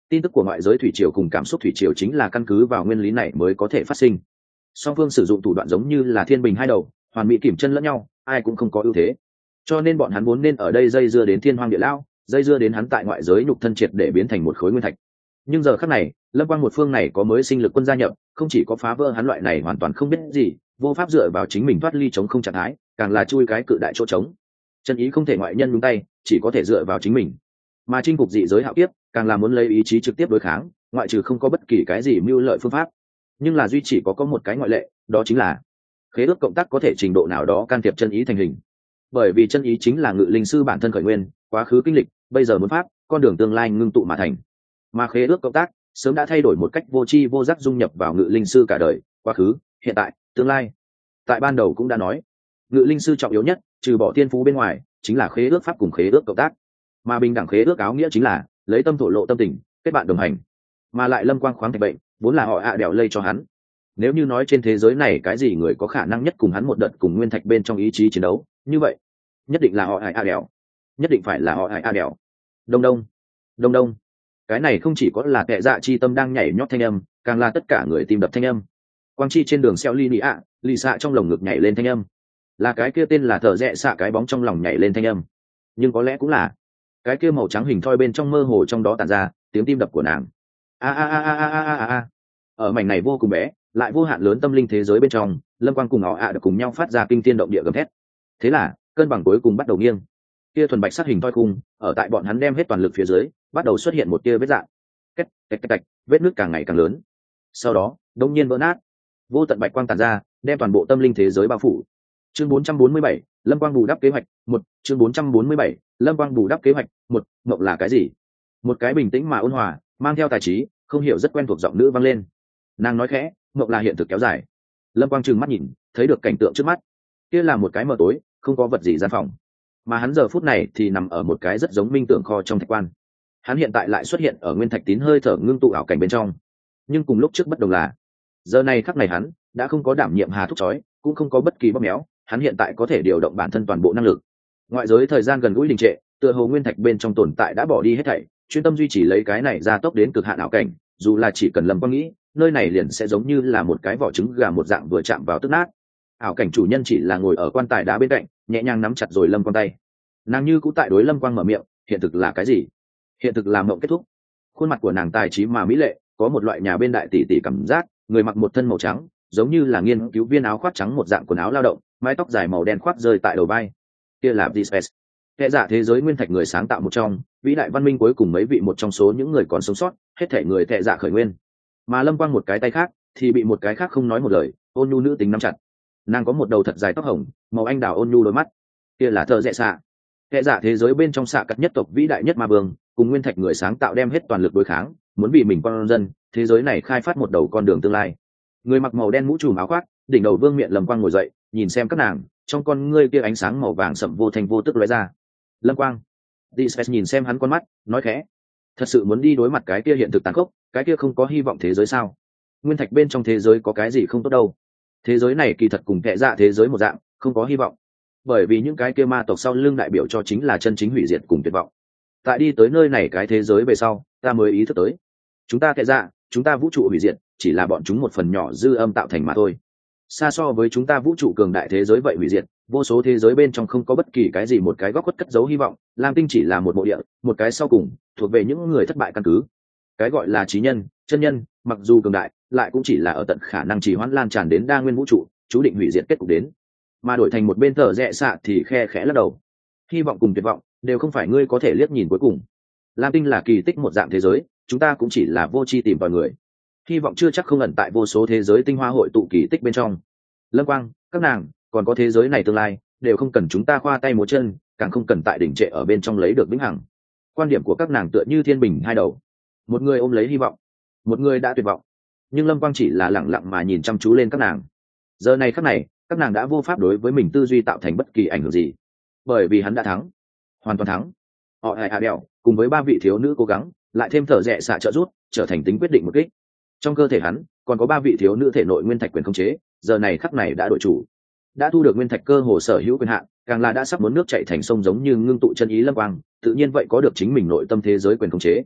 tin tức của ngoại giới thủy triều cùng cảm xúc thủy triều chính là căn cứ vào nguyên lý này mới có thể phát sinh. Song phương sử dụng thủ đoạn giống như là thiên bình hai đầu, hoàn mỹ kìm chân lẫn nhau, ai cũng không có ưu thế. Cho nên bọn hắn vốn nên ở đây dây dưa đến thiên hoang địa lao, dây dưa đến hắn tại ngoại giới nhục thân triệt để biến thành một khối nguyên thạch. Nhưng giờ khắc này, Lâm Quang một phương này có mới sinh lực quân gia nhập, không chỉ có phá vỡ hắn loại này hoàn toàn không biết gì, vô pháp dựa vào chính mình thoát ly chống không trạng thái, càng là chui cái cự đại chỗ trống. Chân ý không thể ngoại nhân nhúng tay, chỉ có thể dựa vào chính mình. Mà chinh phục dị giới hạo kiếp, càng là muốn lấy ý chí trực tiếp đối kháng, ngoại trừ không có bất kỳ cái gì mưu lợi phương pháp. Nhưng là duy chỉ có một cái ngoại lệ, đó chính là khế ước cộng tác có thể trình độ nào đó can thiệp chân ý thành hình. Bởi vì chân ý chính là ngự linh sư bản thân khởi nguyên, quá khứ kinh lịch, bây giờ muốn pháp, con đường tương lai ngưng tụ mà thành. Mà khế ước cộng tác sớm đã thay đổi một cách vô tri vô giác dung nhập vào ngự linh sư cả đời, quá khứ, hiện tại, tương lai. Tại ban đầu cũng đã nói, ngự linh sư trọng yếu nhất, trừ bỏ thiên phú bên ngoài, chính là khế ước pháp cùng khế ước cộng tác. Mà bình đẳng khế ước áo nghĩa chính là lấy tâm thổ lộ tâm tình, kết bạn đồng hành. Mà lại Lâm Quang khoáng thạch bệnh, vốn là họ đèo lây cho hắn. Nếu như nói trên thế giới này cái gì người có khả năng nhất cùng hắn một đợt cùng nguyên thạch bên trong ý chí chiến đấu, như vậy nhất định là họ đèo, nhất định phải là họ đèo. Đông đông đông đông, cái này không chỉ có là tệ dạ chi tâm đang nhảy nhót thanh âm, càng là tất cả người tim đập thanh âm. Quang chi trên đường xeo ly nị ạ, lì xạ trong lồng ngực nhảy lên thanh âm, là cái kia tên là thợ rẽ xạ cái bóng trong lòng nhảy lên thanh âm. Nhưng có lẽ cũng là cái kia màu trắng hình thoi bên trong mơ hồ trong đó tản ra tiếng tim đập của nàng. A a a a a a a. Ở mảnh này vô cùng bé lại vô hạn lớn tâm linh thế giới bên trong, Lâm Quang cùng họ được cùng nhau phát ra kinh thiên động địa gầm thét. Thế là cân bằng cuối cùng bắt đầu nghiêng. Kia thuần bạch sát hình thoi khung ở tại bọn hắn đem hết toàn lực phía dưới, bắt đầu xuất hiện một tia vết dạng. Cách cách cách, vết nước càng ngày càng lớn. Sau đó đông nhiên vỡ nát, vô tận bạch quang tản ra, đem toàn bộ tâm linh thế giới bao phủ. Chương 447, Lâm Quang bù đắp kế hoạch 1. Chương 447, Lâm Quang bù đắp kế hoạch 1. Mộng là cái gì? Một cái bình tĩnh mà ôn hòa, mang theo tài trí, không hiểu rất quen thuộc giọng nữ vang lên. Nàng nói khẽ, mộng là hiện thực kéo dài. Lâm Quang trừng mắt nhìn, thấy được cảnh tượng trước mắt. Kia là một cái mờ tối, không có vật gì gian phòng. Mà hắn giờ phút này thì nằm ở một cái rất giống minh tưởng kho trong thạch quan. Hắn hiện tại lại xuất hiện ở nguyên thạch tín hơi thở ngưng tụ ảo cảnh bên trong. Nhưng cùng lúc trước bất đồng là, giờ này khắc này hắn đã không có đảm nhiệm hà thúc chói, cũng không có bất kỳ bóp méo, hắn hiện tại có thể điều động bản thân toàn bộ năng lực. Ngoại giới thời gian gần gũi đình trệ, tựa hồ nguyên thạch bên trong tồn tại đã bỏ đi hết thảy, chuyên tâm duy trì lấy cái này gia tốc đến cực hạn ảo cảnh, dù là chỉ cần Lâm Quang nghĩ, nơi này liền sẽ giống như là một cái vỏ trứng gà một dạng vừa chạm vào tức nát. Ảo cảnh chủ nhân chỉ là ngồi ở quan tài đá bên cạnh, nhẹ nhàng nắm chặt rồi Lâm Quang tay. Nàng như cũ tại đối Lâm Quang mở miệng, hiện thực là cái gì? Hiện thực là mộng kết thúc. Khuôn mặt của nàng tài trí mà mỹ lệ, có một loại nhà bên đại tỷ tỷ cảm giác, người mặc một thân màu trắng, giống như là nghiên cứu viên áo khoác trắng một dạng quần áo lao động, mái tóc dài màu đen khoác rơi tại đầu vai. Kia là Dispace, kẻ giả thế giới nguyên thạch người sáng tạo một trong vĩ đại văn minh cuối cùng mấy vị một trong số những người còn sống sót, hết thể người kẻ giả khởi nguyên. Mà Lâm Quang một cái tay khác thì bị một cái khác không nói một lời ôn nhu nữ tính nắm chặt. Nàng có một đầu thật dài tóc hồng, màu anh đào ôn nhu đôi mắt. Kia là thợ rẽ xạ, kẻ giả thế giới bên trong xạ cắt nhất tộc vĩ đại nhất ma vương, cùng nguyên thạch người sáng tạo đem hết toàn lực đối kháng, muốn vì mình con dân thế giới này khai phát một đầu con đường tương lai. Người mặc màu đen mũ trùm áo khoác, đỉnh đầu vương miện Lâm Quang ngồi dậy, nhìn xem các nàng, trong con ngươi kia ánh sáng màu vàng sậm vô thành vô tức lóe ra. Lâm Quang, Dispace nhìn xem hắn con mắt, nói khẽ, thật sự muốn đi đối mặt cái kia hiện thực tàn khốc, cái kia không có hy vọng thế giới sao? Nguyên thạch bên trong thế giới có cái gì không tốt đâu? Thế giới này kỳ thật cùng kẻ dạ thế giới một dạng, không có hy vọng. Bởi vì những cái kia ma tộc sau lưng đại biểu cho chính là chân chính hủy diệt cùng tuyệt vọng. Tại đi tới nơi này cái thế giới về sau, ta mới ý thức tới, chúng ta kẻ dạ, chúng ta vũ trụ hủy diệt, chỉ là bọn chúng một phần nhỏ dư âm tạo thành mà thôi. Xa so với chúng ta vũ trụ cường đại thế giới vậy hủy diệt, vô số thế giới bên trong không có bất kỳ cái gì một cái góc khuất cất giấu hy vọng. Lam tinh chỉ là một bộ địa, một cái sau cùng thuộc về những người thất bại căn cứ. Cái gọi là trí nhân, chân nhân, mặc dù cường đại, lại cũng chỉ là ở tận khả năng trì hoãn lan tràn đến đa nguyên vũ trụ, chú định hủy diệt kết cục đến. Mà đổi thành một bên thở rẽ xạ thì khe khẽ lắc đầu. Hy vọng cùng tuyệt vọng đều không phải ngươi có thể liếc nhìn cuối cùng. Lam tinh là kỳ tích một dạng thế giới, chúng ta cũng chỉ là vô tri tìm vào người. Hy vọng chưa chắc không ẩn tại vô số thế giới tinh hoa hội tụ kỳ tích bên trong. Lâm Quang, các nàng, còn có thế giới này tương lai, đều không cần chúng ta khoa tay múa chân, càng không cần tại đỉnh trệ ở bên trong lấy được vĩnh hằng. Quan điểm của các nàng tựa như thiên bình hai đầu, một người ôm lấy hy vọng, một người đã tuyệt vọng. Nhưng Lâm Quang chỉ là lặng lặng mà nhìn chăm chú lên các nàng. Giờ này khắc này, các nàng đã vô pháp đối với mình tư duy tạo thành bất kỳ ảnh hưởng gì, bởi vì hắn đã thắng, hoàn toàn thắng. Họ đèo cùng với ba vị thiếu nữ cố gắng, lại thêm thở rẽ xạ trợ rút, trở thành tính quyết định một kích. Trong cơ thể hắn còn có ba vị thiếu nữ thể nội nguyên thạch quyền khống chế, giờ này khắc này đã đổi chủ, đã thu được nguyên thạch cơ hồ sở hữu quyền hạn, càng là đã sắp muốn nước chảy thành sông giống như ngưng tụ chân ý Lâm Quang, tự nhiên vậy có được chính mình nội tâm thế giới quyền khống chế.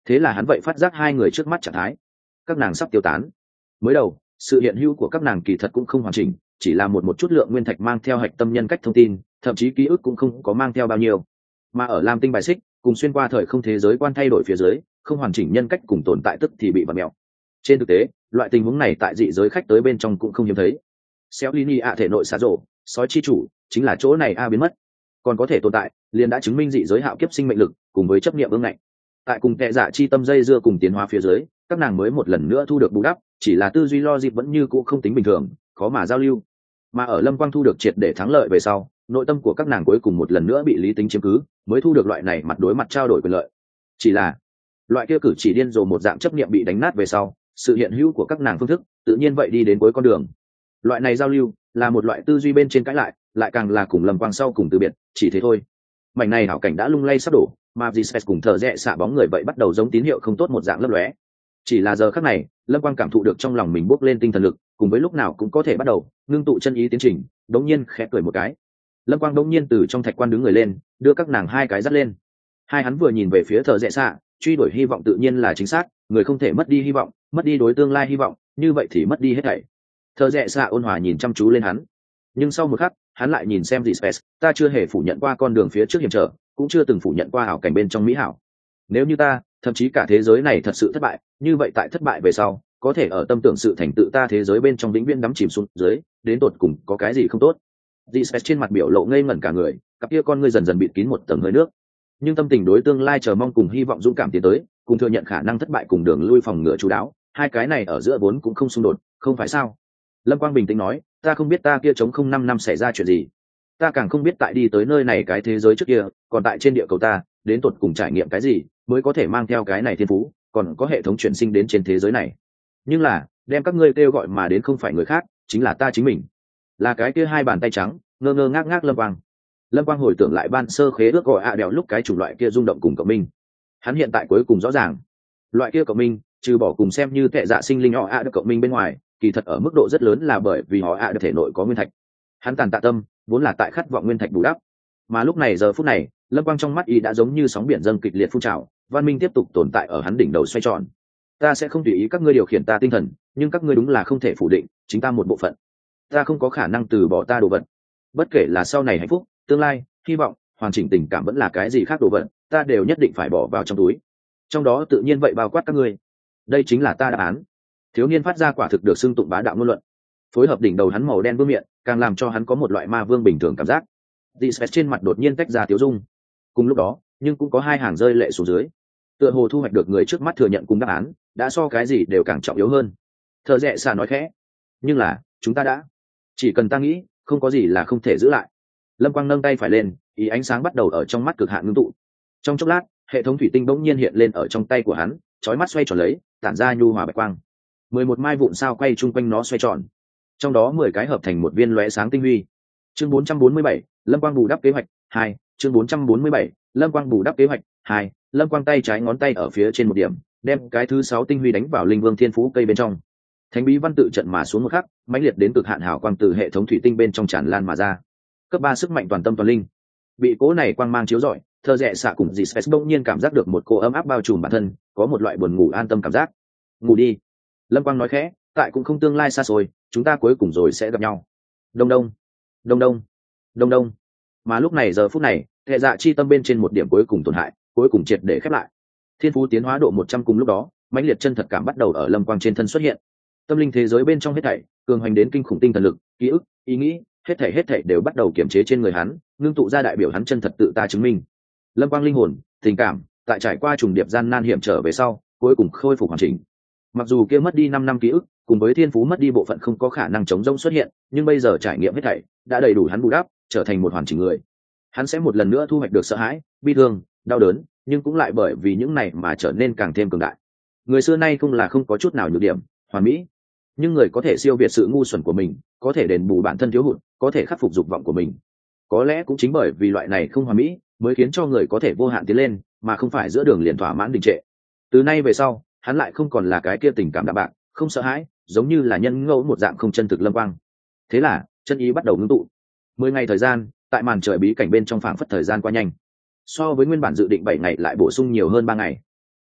Thế là hắn vậy phát giác hai người trước mắt trạng thái, các nàng sắp tiêu tán. Mới đầu sự hiện hữu của các nàng kỳ thật cũng không hoàn chỉnh, chỉ là một chút lượng nguyên thạch mang theo hạch tâm nhân cách thông tin, thậm chí ký ức cũng không có mang theo bao nhiêu. Mà ở lam tinh bài xích cùng xuyên qua thời không thế giới quan thay đổi phía dưới, không hoàn chỉnh nhân cách cùng tồn tại tức thì bị vặn mèo. Trên thực tế loại tình huống này tại dị giới khách tới bên trong cũng không hiếm thấy. Xéo Lini ạ thể nội xả rổ sói chi chủ chính là chỗ này biến mất, còn có thể tồn tại liền đã chứng minh dị giới hạo kiếp sinh mệnh lực cùng với chấp niệm ương ngạnh. Tại cùng tệ dạ chi tâm dây dưa cùng tiến hóa phía dưới, các nàng mới một lần nữa thu được bù đắp, chỉ là tư duy logic vẫn như cũ không tính bình thường, khó mà giao lưu. Mà ở Lâm Quang thu được triệt để thắng lợi về sau, nội tâm của các nàng cuối cùng một lần nữa bị lý tính chiếm cứ, mới thu được loại này mặt đối mặt trao đổi quyền lợi. Chỉ là loại kia cử chỉ điên rồ một dạng chấp niệm bị đánh nát về sau, sự hiện hữu của các nàng phương thức tự nhiên vậy đi đến cuối con đường. Loại này giao lưu là một loại tư duy bên trên cãi lại càng là cùng Lâm Quang sau cùng từ biệt, chỉ thế thôi. Mảnh này hảo cảnh đã lung lay sắp đổ, mà Giselle cùng thở rẽ xạ bóng người vậy bắt đầu giống tín hiệu không tốt một dạng lấp lóe. Chỉ là giờ khắc này, Lâm Quang cảm thụ được trong lòng mình bốc lên tinh thần lực, cùng với lúc nào cũng có thể bắt đầu ngưng tụ chân ý tiến trình, đống nhiên khẽ cười một cái. Lâm Quang đống nhiên từ trong thạch quan đứng người lên, đưa các nàng hai cái dắt lên. Hai hắn vừa nhìn về phía thở rẽ xạ, truy đuổi hy vọng tự nhiên là chính xác, người không thể mất đi hy vọng, mất đi đối tương lai hy vọng, như vậy thì mất đi hết thảy. Thở rẽ xạ ôn hòa nhìn chăm chú lên hắn, nhưng sau một khắc hắn lại nhìn xem Giselle, ta chưa hề phủ nhận qua con đường phía trước hiểm trở, cũng chưa từng phủ nhận qua hảo cảnh bên trong mỹ hảo. Nếu như ta, thậm chí cả thế giới này thật sự thất bại, như vậy tại thất bại về sau, có thể ở tâm tưởng sự thành tựu ta thế giới bên trong vĩnh viễn đắm chìm xuống dưới, đến tột cùng có cái gì không tốt. Giselle trên mặt biểu lộ ngây ngẩn cả người, cặp kia con ngươi dần dần bịt kín một tầng hơi nước, nhưng tâm tình đối tương lai chờ mong cùng hy vọng dũng cảm tiến tới, cùng thừa nhận khả năng thất bại cùng đường lui phòng ngừa chú đáo, hai cái này ở giữa vốn cũng không xung đột, không phải sao? Lâm Quang bình tĩnh nói, ta không biết ta kia chống không 5 năm xảy ra chuyện gì, ta càng không biết tại đi tới nơi này cái thế giới trước kia, còn tại trên địa cầu ta đến tột cùng trải nghiệm cái gì mới có thể mang theo cái này thiên phú, còn có hệ thống chuyển sinh đến trên thế giới này. Nhưng là đem các ngươi kêu gọi mà đến không phải người khác, chính là ta chính mình, là cái kia hai bàn tay trắng ngơ ngơ ngác ngác Lâm Quang hồi tưởng lại ban sơ khế ước gọi đèo lúc cái chủng loại kia rung động cùng cộng minh. Hắn hiện tại cuối cùng rõ ràng, loại kia cộng minh trừ bỏ cùng xem như tệ dạ sinh linh họ được cộng minh bên ngoài, kỳ thật ở mức độ rất lớn là bởi vì họ được thể nội có nguyên thạch. Hắn tàn tạ tâm vốn là tại khát vọng nguyên thạch bù đắp, mà lúc này giờ phút này Lâm Quang trong mắt y đã giống như sóng biển dâng kịch liệt phun trào, văn minh tiếp tục tồn tại ở hắn đỉnh đầu xoay tròn. Ta sẽ không tùy ý các ngươi điều khiển ta tinh thần, nhưng các ngươi đúng là không thể phủ định chính ta một bộ phận. Ta không có khả năng từ bỏ ta đồ vật, bất kể là sau này hạnh phúc, tương lai, hy vọng, hoàn chỉnh tình cảm vẫn là cái gì khác đồ vật, ta đều nhất định phải bỏ vào trong túi. Trong đó tự nhiên vậy bao quát các ngươi. Đây chính là ta đáp án. Thiếu niên phát ra quả thực được xưng tụng bá đạo ngôn luận, phối hợp đỉnh đầu hắn màu đen vương miệng, càng làm cho hắn có một loại ma vương bình thường cảm giác. Giselle trên mặt đột nhiên tách ra tiếu dung. Cùng lúc đó, nhưng cũng có hai hàng rơi lệ xuống dưới. Tựa hồ thu hoạch được người trước mắt thừa nhận cùng đáp án, đã so cái gì đều càng trọng yếu hơn. Thở rẽ xà nói khẽ, nhưng là chúng ta đã, chỉ cần ta nghĩ, không có gì là không thể giữ lại. Lâm Quang nâng tay phải lên, ý ánh sáng bắt đầu ở trong mắt cực hạn ngưng tụ. Trong chốc lát, hệ thống thủy tinh bỗng nhiên hiện lên ở trong tay của hắn, chói mắt xoay tròn lấy, tản ra nhu hòa bạch quang. 11 mai vụn sao quay chung quanh nó xoay tròn, trong đó 10 cái hợp thành một viên lóe sáng tinh huy. Chương 447, Lâm Quang bù đắp kế hoạch 2. Chương 447, Lâm Quang bù đắp kế hoạch 2. Lâm Quang tay trái ngón tay ở phía trên một điểm, đem cái thứ 6 tinh huy đánh vào linh vương thiên phú cây bên trong. Thánh bí văn tự trận mà xuống một khắc, mãnh liệt đến cực hạn hào quang từ hệ thống thủy tinh bên trong tràn lan mà ra. Cấp 3 sức mạnh toàn tâm toàn linh. Bị cố này quang mang chiếu rọi, thơ rẽ xạ cùng dì Spes bỗng nhiên cảm giác được một cô ấm áp bao trùm bản thân, có một loại buồn ngủ an tâm cảm giác. Ngủ đi. Lâm Quang nói khẽ, tại cũng không tương lai xa xôi, chúng ta cuối cùng rồi sẽ gặp nhau. Đông đông, đông đông, đông đông. Mà lúc này giờ phút này, hệ dạ chi tâm bên trên một điểm cuối cùng tổn hại, cuối cùng triệt để khép lại. Thiên phú tiến hóa độ 100 cùng lúc đó, mãnh liệt chân thật cảm bắt đầu ở Lâm Quang trên thân xuất hiện. Tâm linh thế giới bên trong hết thảy, cường hoành đến kinh khủng tinh thần lực, ký ức, ý nghĩ, hết thảy đều bắt đầu kiểm chế trên người hắn, ngưng tụ ra đại biểu hắn chân thật tự ta chứng minh. Lâm Quang linh hồn, tình cảm, tại trải qua trùng điệp gian nan hiểm trở về sau, cuối cùng khôi phục hoàn chỉnh. Mặc dù kia mất đi 5 năm ký ức, cùng với thiên phú mất đi bộ phận không có khả năng chống rỗng xuất hiện, nhưng bây giờ trải nghiệm hết thảy đã đầy đủ hắn bù đắp, trở thành một hoàn chỉnh người. Hắn sẽ một lần nữa thu hoạch được sợ hãi, bi thương, đau đớn, nhưng cũng lại bởi vì những này mà trở nên càng thêm cường đại. Người xưa nay không là không có chút nào nhược điểm, hoàn mỹ, nhưng người có thể siêu việt sự ngu xuẩn của mình, có thể đền bù bản thân thiếu hụt, có thể khắc phục dục vọng của mình. Có lẽ cũng chính bởi vì loại này không hoàn mỹ, mới khiến cho người có thể vô hạn tiến lên, mà không phải giữa đường liền thỏa mãn đình trệ. Từ nay về sau, hắn lại không còn là cái kia tình cảm đạm bạc, không sợ hãi, giống như là nhân ngẫu một dạng không chân thực Lâm Quang. Thế là chân ý bắt đầu ngưng tụ. 10 ngày thời gian, tại màn trời bí cảnh bên trong phảng phất thời gian qua nhanh, so với nguyên bản dự định 7 ngày lại bổ sung nhiều hơn 3 ngày.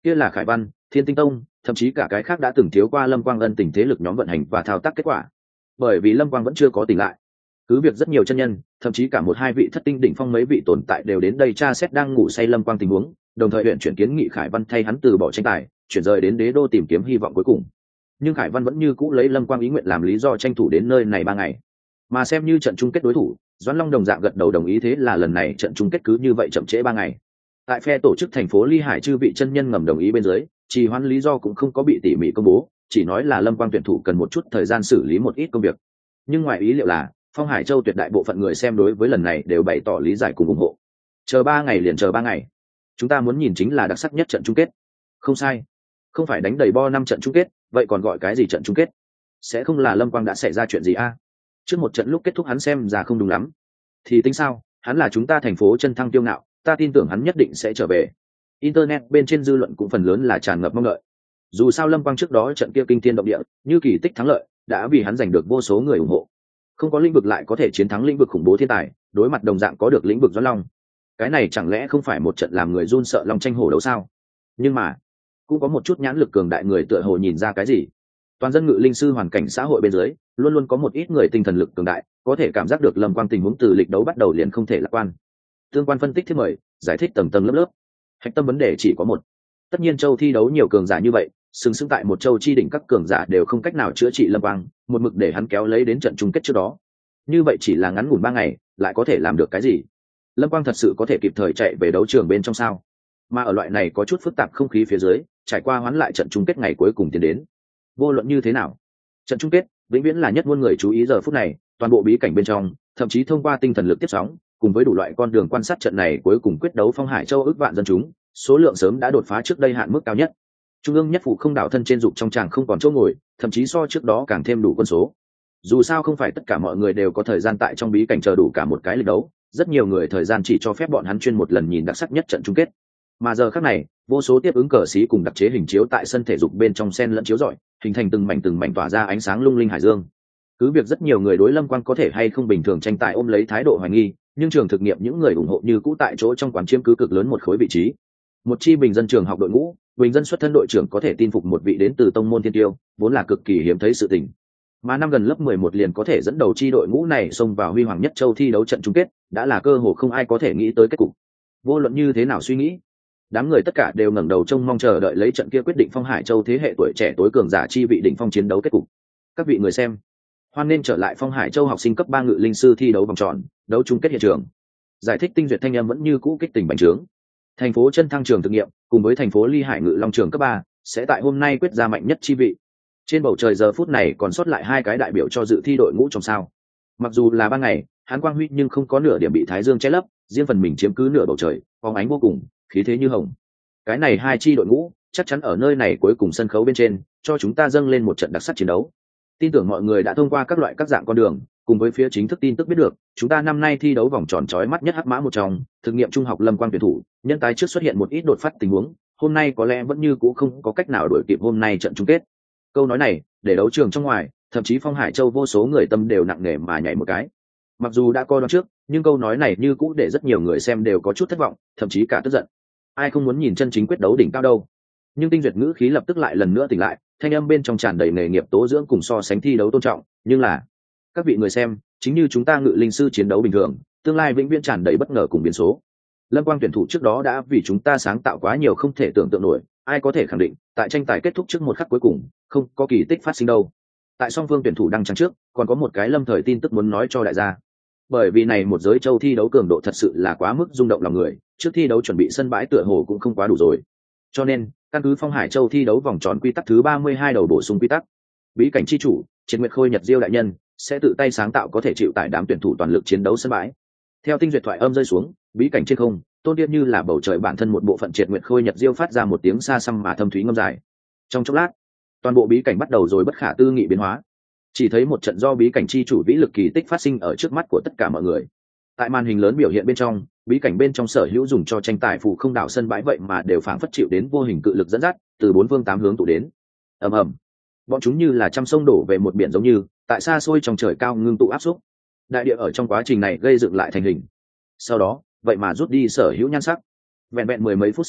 kia là Khải Văn, Thiên Tinh Tông, thậm chí cả cái khác đã từng thiếu qua Lâm Quang ân tình thế lực nhóm vận hành và thao tác kết quả. Bởi vì Lâm Quang vẫn chưa có tỉnh lại, cứ việc rất nhiều chân nhân, thậm chí cả một hai vị thất tinh đỉnh phong mấy vị tồn tại đều đến đây tra xét đang ngủ say Lâm Quang tình huống, đồng thời huyện chuyển kiến nghị Khải Văn thay hắn từ bỏ tranh tài, chuyển rời đến Đế Đô tìm kiếm hy vọng cuối cùng. Nhưng Khải Văn vẫn như cũ lấy Lâm Quang ý nguyện làm lý do tranh thủ đến nơi này 3 ngày, mà xem như trận chung kết đối thủ, Doãn Long đồng dạng gật đầu đồng ý, thế là lần này trận chung kết cứ như vậy chậm trễ 3 ngày. Tại phe tổ chức thành phố Ly Hải chư vị chân nhân ngầm đồng ý bên dưới, trì hoãn lý do cũng không có bị tỉ mỉ công bố, chỉ nói là Lâm Quang tuyển thủ cần một chút thời gian xử lý một ít công việc. Nhưng ngoài ý liệu là Phong Hải Châu tuyệt đại bộ phận người xem đối với lần này đều bày tỏ lý giải cùng ủng hộ. Chờ 3 ngày liền chờ 3 ngày. Chúng ta muốn nhìn chính là đặc sắc nhất trận chung kết. Không sai, không phải đánh đầy bo 5 trận chung kết, vậy còn gọi cái gì trận chung kết? Sẽ không là Lâm Quang đã xảy ra chuyện gì a? Trước một trận lúc kết thúc hắn xem ra không đúng lắm. Thì tính sao, hắn là chúng ta thành phố chân thăng tiêu ngạo, ta tin tưởng hắn nhất định sẽ trở về. Internet bên trên dư luận cũng phần lớn là tràn ngập mong đợi. Dù sao Lâm Quang trước đó trận kia kinh thiên động địa, như kỳ tích thắng lợi, đã vì hắn giành được vô số người ủng hộ. Không có lĩnh vực lại có thể chiến thắng lĩnh vực khủng bố thiên tài, đối mặt đồng dạng có được lĩnh vực Doãn Long. Cái này chẳng lẽ không phải một trận làm người run sợ lòng tranh hổ đấu sao? Nhưng mà, cũng có một chút nhãn lực cường đại người tựa hồ nhìn ra cái gì. Toàn dân ngự linh sư hoàn cảnh xã hội bên dưới, luôn luôn có một ít người tinh thần lực cường đại, có thể cảm giác được Lâm Quang tình huống từ lịch đấu bắt đầu liền không thể lạc quan. Tương quan phân tích thiết mời, giải thích tầng tầng lớp lớp. Hạch tâm vấn đề chỉ có một. Tất nhiên châu thi đấu nhiều cường giả như vậy, xứng xứng tại một châu chi đỉnh các cường giả đều không cách nào chữa trị Lâm Quang, một mực để hắn kéo lấy đến trận chung kết trước đó. Như vậy chỉ là ngắn ngủn 3 ngày, lại có thể làm được cái gì? Lâm Quang thật sự có thể kịp thời chạy về đấu trường bên trong sao? Mà ở loại này có chút phức tạp không khí phía dưới, trải qua hoán lại trận chung kết ngày cuối cùng tiến đến. Vô luận như thế nào, trận chung kết vĩnh viễn là nhất muôn người chú ý giờ phút này, toàn bộ bí cảnh bên trong, thậm chí thông qua tinh thần lực tiếp sóng, cùng với đủ loại con đường quan sát trận này cuối cùng quyết đấu Phong Hải Châu ước vạn dân chúng, số lượng sớm đã đột phá trước đây hạn mức cao nhất. Trung ương nhất phủ không đảo thân trên dục trong tràng không còn chỗ ngồi, thậm chí so trước đó càng thêm đủ quân số. Dù sao không phải tất cả mọi người đều có thời gian tại trong bí cảnh chờ đủ cả một cái lịch đấu, rất nhiều người thời gian chỉ cho phép bọn hắn chuyên một lần nhìn đặc sắc nhất trận chung kết. Mà giờ khắc này, vô số tiếp ứng cờ xí cùng đặc chế hình chiếu tại sân thể dục bên trong sen lẫn chiếu rọi, hình thành từng mảnh tỏa ra ánh sáng lung linh hải dương. Cứ việc rất nhiều người đối Lâm Quang có thể hay không bình thường tranh tài ôm lấy thái độ hoài nghi, nhưng trường thực nghiệm những người ủng hộ như cũ tại chỗ trong quán chiếm cứ cực lớn một khối vị trí. Một chi bình dân trường học đội ngũ, bình dân xuất thân đội trưởng có thể tin phục một vị đến từ tông môn thiên tiêu, vốn là cực kỳ hiếm thấy sự tình. Mà năm gần lớp 11 liền có thể dẫn đầu chi đội ngũ này xông vào huy hoàng nhất châu thi đấu trận chung kết, đã là cơ hội không ai có thể nghĩ tới kết cục. Vô luận như thế nào suy nghĩ, đám người tất cả đều ngẩng đầu trông mong chờ đợi lấy trận kia quyết định Phong Hải Châu thế hệ tuổi trẻ tối cường giả chi vị đỉnh phong chiến đấu kết cục. Các vị người xem, hoan nên trở lại Phong Hải Châu học sinh cấp 3 ngự linh sư thi đấu vòng tròn, đấu chung kết hiện trường. Giải thích tinh duyệt thanh âm vẫn như cũ kích tình bành trướng. Thành phố chân thăng trường thực nghiệm cùng với thành phố Ly Hải ngự long trường cấp 3 sẽ tại hôm nay quyết ra mạnh nhất chi vị. Trên bầu trời giờ phút này còn sót lại 2 cái đại biểu cho dự thi đội ngũ trong sao. Mặc dù là 3 ngày, Hán Quang Huy nhưng không có nửa điểm bị Thái Dương che lấp, riêng phần mình chiếm cứ nửa bầu trời, phóng ánh vô cùng, khí thế như hồng. Cái này 2 chi đội ngũ, chắc chắn ở nơi này cuối cùng sân khấu bên trên, cho chúng ta dâng lên một trận đặc sắc chiến đấu. Tin tưởng mọi người đã thông qua các loại các dạng con đường, cùng với phía chính thức tin tức biết được, chúng ta năm nay thi đấu vòng tròn chói mắt nhất hắc mã một trong, thực nghiệm trung học Lâm Quang tuyển thủ, nhân tái trước xuất hiện một ít đột phát tình huống, hôm nay có lẽ vẫn như cũ không có cách nào đuổi kịp hôm nay trận chung kết. Câu nói này, để đấu trường trong ngoài, thậm chí Phong Hải Châu vô số người tâm đều nặng nề mà nhảy một cái. Mặc dù đã coi đoán trước, nhưng câu nói này như cũ để rất nhiều người xem đều có chút thất vọng, thậm chí cả tức giận. Ai không muốn nhìn chân chính quyết đấu đỉnh cao đâu? Nhưng tinh duyệt ngữ khí lập tức lại lần nữa tỉnh lại, thanh âm bên trong tràn đầy nghề nghiệp tố dưỡng cùng so sánh thi đấu tôn trọng, nhưng là các vị người xem, chính như chúng ta ngự linh sư chiến đấu bình thường, tương lai vĩnh viễn tràn đầy bất ngờ cùng biến số. Lâm Quang tuyển thủ trước đó đã vì chúng ta sáng tạo quá nhiều không thể tưởng tượng nổi, ai có thể khẳng định tại tranh tài kết thúc trước một khắc cuối cùng không có kỳ tích phát sinh đâu. Tại song phương tuyển thủ đăng trắng trước, còn có một cái lâm thời tin tức muốn nói cho đại gia. Bởi vì này một giới châu thi đấu cường độ thật sự là quá mức rung động lòng người, trước thi đấu chuẩn bị sân bãi tựa hồ cũng không quá đủ rồi. Cho nên, căn cứ Phong Hải Châu thi đấu vòng tròn quy tắc thứ 32 đầu bổ sung quy tắc, bí cảnh chi chủ Triệt Nguyệt Khôi Nhật Diêu đại nhân sẽ tự tay sáng tạo có thể chịu tải đám tuyển thủ toàn lực chiến đấu sân bãi. Theo tinh duyệt thoại âm rơi xuống, bí cảnh trên không, tôn điên như là bầu trời bản thân một bộ phận Triệt Nguyệt Khôi Nhật Diêu phát ra một tiếng xa xăm mà thâm thúy ngâm dài. Trong chốc lát, toàn bộ bí cảnh bắt đầu rồi bất khả tư nghị biến hóa. Chỉ thấy một trận do bí cảnh chi chủ vĩ lực kỳ tích phát sinh ở trước mắt của tất cả mọi người. Tại màn hình lớn biểu hiện bên trong, bí cảnh bên trong sở hữu dùng cho tranh tài phù không đảo sân bãi vậy mà đều phảng phất chịu đến vô hình cự lực dẫn dắt, từ 4 phương 8 hướng tụ đến. Ầm ầm. Bọn chúng như là trăm sông đổ về một biển giống như, tại xa xôi trong trời cao ngưng tụ áp xúc. Đại địa ở trong quá trình này gây dựng lại thành hình. Sau đó, vậy mà rút đi sở hữu nhan sắc. Vẹn vẹn mười mấy phút sau,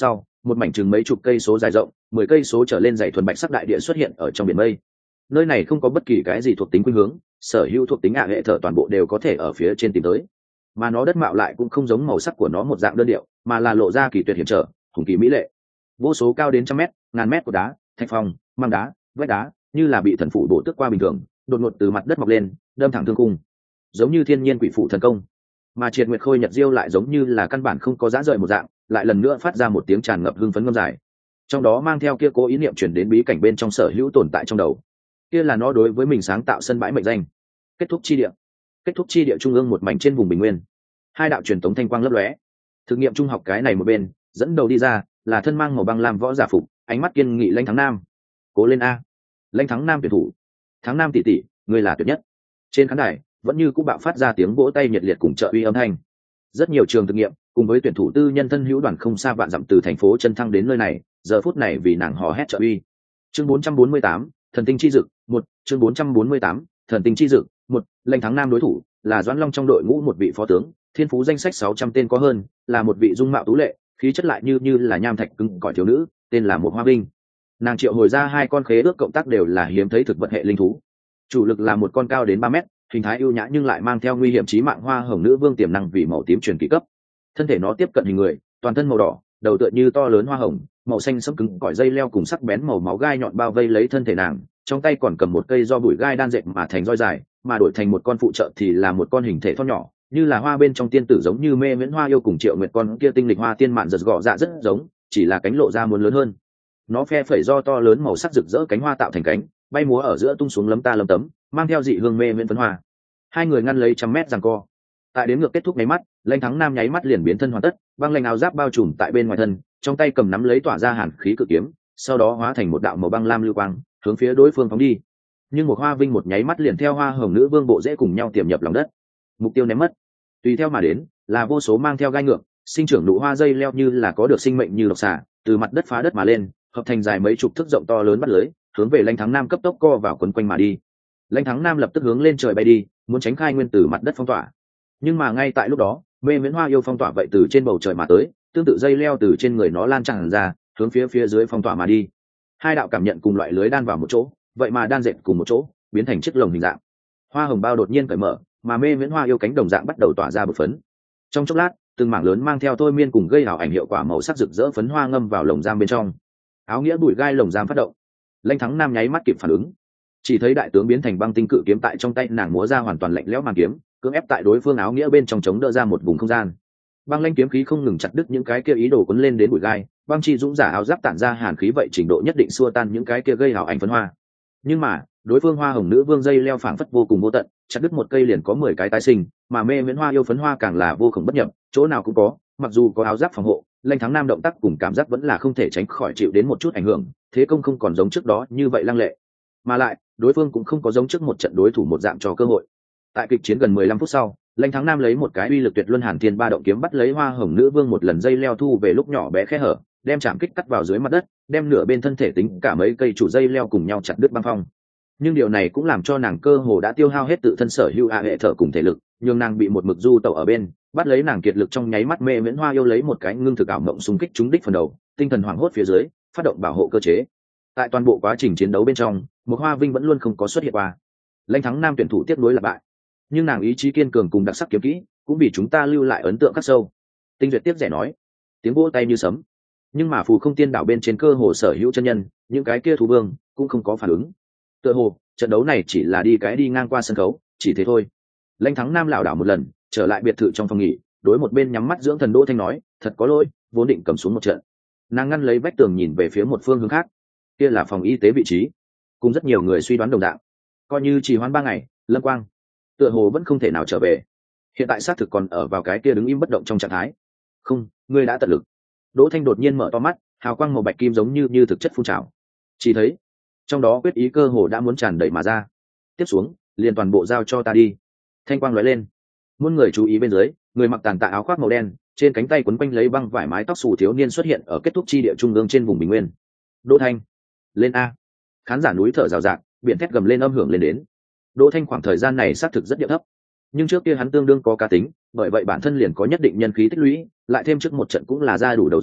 một mảnh chừng mấy chục cây số dài rộng 10 cây số trở lên dày thuần bạch sắc đại địa xuất hiện ở trong biển mây. Nơi này không có bất kỳ cái gì thuộc tính khuynh hướng, sở hữu thuộc tính hệ thờ toàn bộ đều có thể ở phía trên tìm tới, mà nó đất mạo lại cũng không giống màu sắc của nó một dạng đơn điệu, mà là lộ ra kỳ tuyệt hiểm trở, hùng kỳ mỹ lệ. Vô số cao đến trăm mét, ngàn mét của đá, thạch phong, măng đá, vách đá, như là bị thần phủ bổ tước qua bình thường, đột ngột từ mặt đất mọc lên, đâm thẳng thương cung, giống như thiên nhiên quỷ phụ thần công. Mà Triệt Nguyệt Khôi Nhật Diêu lại giống như là căn bản không có giá rời một dạng, lại lần nữa phát ra một tiếng tràn ngập hưng phấn ngâm dài, trong đó mang theo kia cố ý niệm chuyển đến bí cảnh bên trong sở hữu tồn tại trong đầu. Kia là nó đối với mình sáng tạo sân bãi mệnh danh. Kết thúc chi địa. Kết thúc chi địa trung ương một mảnh trên vùng bình nguyên, hai đạo truyền tống thanh quang lấp lóe. Thực nghiệm trung học cái này một bên, dẫn đầu đi ra là thân mang màu băng lam võ giả phục, ánh mắt kiên nghị Lãnh Thắng Nam. Cố lên a, Lãnh Thắng Nam tuyển thủ. Thắng Nam tỷ tỷ, ngươi là tuyệt nhất. Trên khán đài vẫn như cũng bạo phát ra tiếng vỗ tay nhiệt liệt cùng trợ uy âm thanh. Rất nhiều trường thực nghiệm cùng với tuyển thủ tư nhân thân hữu đoàn không xa vạn dặm từ thành phố chân thăng đến nơi này, giờ phút này vì nàng hò hét trợ uy. Chương 448, thần tinh chi dực, 1, chương 448, thần tinh chi dực, 1, Lãnh Thắng Nam đối thủ là Doãn Long trong đội ngũ một vị phó tướng, thiên phú danh sách 600 tên có hơn, là một vị dung mạo tú lệ, khí chất lại như là nham thạch cứng cỏi thiếu nữ, tên là Một Hoa Vinh. Nàng triệu hồi ra hai con khế ước cộng tác đều là hiếm thấy thực vật hệ linh thú. Chủ lực là một con cao đến 3 mét, hình thái ưu nhã nhưng lại mang theo nguy hiểm chí mạng hoa hồng nữ vương tiềm năng vì màu tím truyền kỳ cấp. Thân thể nó tiếp cận hình người, toàn thân màu đỏ, đầu tựa như to lớn hoa hồng, màu xanh sẫm cứng cỏi dây leo cùng sắc bén màu máu gai nhọn bao vây lấy thân thể nàng, trong tay còn cầm một cây do bụi gai đan dệt mà thành roi dài, mà đổi thành một con phụ trợ thì là một con hình thể thon nhỏ, như là hoa bên trong tiên tử giống như Mê Miễn Hoa Yêu cùng Triệu Nguyệt con kia tinh lịch hoa tiên mạn giật gọ dạ rất giống, chỉ là cánh lộ ra muốn lớn hơn. Nó phe phẩy do to lớn màu sắc rực rỡ cánh hoa tạo thành cánh, bay múa ở giữa tung xuống lấm ta lấm tấm, mang theo dị hương mê miễn phấn hoa. Hai người ngăn lấy trăm mét giằng co. Tại đến ngược kết thúc nháy mắt, Lãnh Thắng Nam nháy mắt liền biến thân hoàn tất, băng lanh áo giáp bao trùm tại bên ngoài thân, trong tay cầm nắm lấy tỏa ra hàn khí cự kiếm, sau đó hóa thành một đạo màu băng lam lưu quang, hướng phía đối phương phóng đi. Nhưng một Hoa Vinh một nháy mắt liền theo hoa hồng nữ vương bộ dễ cùng nhau tiềm nhập lòng đất. Mục tiêu ném mất. Tùy theo mà đến là vô số mang theo gai ngược, sinh trưởng nụ hoa dây leo như là có được sinh mệnh như độc xà, từ mặt đất phá đất mà lên, hợp thành dài mấy chục thước rộng to lớn bắt lưới, hướng về Lãnh Thắng Nam cấp tốc co vào quấn quanh mà đi. Lãnh Thắng Nam lập tức hướng lên trời bay đi, muốn tránh khai nguyên tử mặt đất phong tỏa. Nhưng mà ngay tại lúc đó, Mê Miễn Hoa Yêu phong tỏa vậy từ trên bầu trời mà tới, tương tự dây leo từ trên người nó lan tràn ra, hướng phía dưới phong tỏa mà đi. Hai đạo cảm nhận cùng loại lưới đan vào một chỗ, vậy mà đan dệt cùng một chỗ, biến thành chiếc lồng hình dạng. Hoa hồng bao đột nhiên cởi mở, mà Mê Miễn Hoa Yêu cánh đồng dạng bắt đầu tỏa ra bột phấn. Trong chốc lát, từng mảng lớn mang theo thôi miên cùng gây ảo ảnh hiệu quả màu sắc rực rỡ phấn hoa ngâm vào lồng giam bên trong. Áo nghĩa bụi gai lồng giam phát động. Lãnh Thắng Nam nháy mắt kịp phản ứng, chỉ thấy đại tướng biến thành băng tinh cự kiếm tại trong tay nàng múa ra hoàn toàn lạnh lẽo màn kiếm, cưỡng ép tại đối phương áo nghĩa bên trong chống đỡ ra một vùng không gian. Băng lanh kiếm khí không ngừng chặt đứt những cái kia ý đồ cuốn lên đến bụi gai, băng chi dũng giả áo giáp tản ra hàn khí vậy trình độ nhất định xua tan những cái kia gây ảo ảnh phấn hoa. Nhưng mà đối phương hoa hồng nữ vương dây leo phảng phất vô cùng vô tận, chặt đứt một cây liền có 10 cái tái sinh, mà Mê Miễn Hoa Yêu phấn hoa càng là vô cùng bất nhập, chỗ nào cũng có, mặc dù có áo giáp phòng hộ, Lãnh Thắng Nam động tác cùng cảm giác vẫn là không thể tránh khỏi chịu đến một chút ảnh hưởng, thế công không còn giống trước đó như vậy lăng lệ, mà lại đối phương cũng không có giống trước một trận đối thủ một dạng cho cơ hội. Tại kịch chiến gần 15 phút sau, Lãnh Thắng Nam lấy một cái uy lực tuyệt luân hàn thiên ba động kiếm bắt lấy hoa hồng nữ vương một lần dây leo thu về lúc nhỏ bé khe hở, đem chạm kích cắt vào dưới mặt đất, đem nửa bên thân thể tính cả mấy cây trụ dây leo cùng nhau chặt đứt băng phong. Nhưng điều này cũng làm cho nàng cơ hồ đã tiêu hao hết tự thân sở hữu hệ thở cùng thể lực, nhưng nàng bị một mực du tẩu ở bên, bắt lấy nàng kiệt lực trong nháy mắt. Mê Miễn Hoa Yêu lấy một cái ngưng thực ảo mộng xung kích trúng đích phần đầu, tinh thần hoảng hốt phía dưới, phát động bảo hộ cơ chế. Tại toàn bộ quá trình chiến đấu bên trong, một Hoa Vinh vẫn luôn không có xuất hiện qua. Lãnh Thắng Nam tuyển thủ tiếp nối là bại, nhưng nàng ý chí kiên cường cùng đặc sắc kiếm kỹ cũng vì chúng ta lưu lại ấn tượng khắc sâu. Tinh Duyệt tiếp rẻ nói, tiếng vỗ tay như sấm. Nhưng mà Phù Không Tiên đảo bên trên cơ hồ sở hữu chân nhân, những cái kia thú vương cũng không có phản ứng. Tựa hồ trận đấu này chỉ là đi ngang qua sân khấu, chỉ thế thôi. Lãnh Thắng Nam lảo đảo một lần, trở lại biệt thự trong phòng nghỉ, đối một bên nhắm mắt dưỡng thần Đỗ Thanh nói, thật có lỗi, vốn định cầm xuống một trận. Nàng ngăn lấy vách tường nhìn về phía một phương hướng khác, kia là phòng y tế vị trí, cùng rất nhiều người suy đoán đồng đạo, coi như trì hoãn 3 ngày, Lâm Quang tựa hồ vẫn không thể nào trở về. Hiện tại xác thực còn ở vào cái kia đứng im bất động trong trạng thái. Không, ngươi đã tận lực. Đỗ Thanh đột nhiên mở to mắt, hào quang màu bạch kim giống như thực chất phun trào. Chỉ thấy trong đó quyết ý cơ hồ đã muốn tràn đầy mà ra. Tiếp xuống, liền toàn bộ giao cho ta đi. Thanh quang lóe lên, muôn người chú ý bên dưới, người mặc tàn tạ áo khoác màu đen, trên cánh tay quấn quanh lấy băng vải mái tóc xù thiếu niên xuất hiện ở kết thúc chi địa trung ương trên vùng bình nguyên. Đỗ Thanh, lên a! Khán giả núi thở rào rạc, biển thét gầm lên âm hưởng lên đến. Đỗ Thanh khoảng thời gian này xác thực rất điệu thấp, nhưng trước kia hắn tương đương có cá tính, bởi vậy bản thân liền có nhất định nhân khí tích lũy, lại thêm trước một trận cũng là ra đủ đầu gió,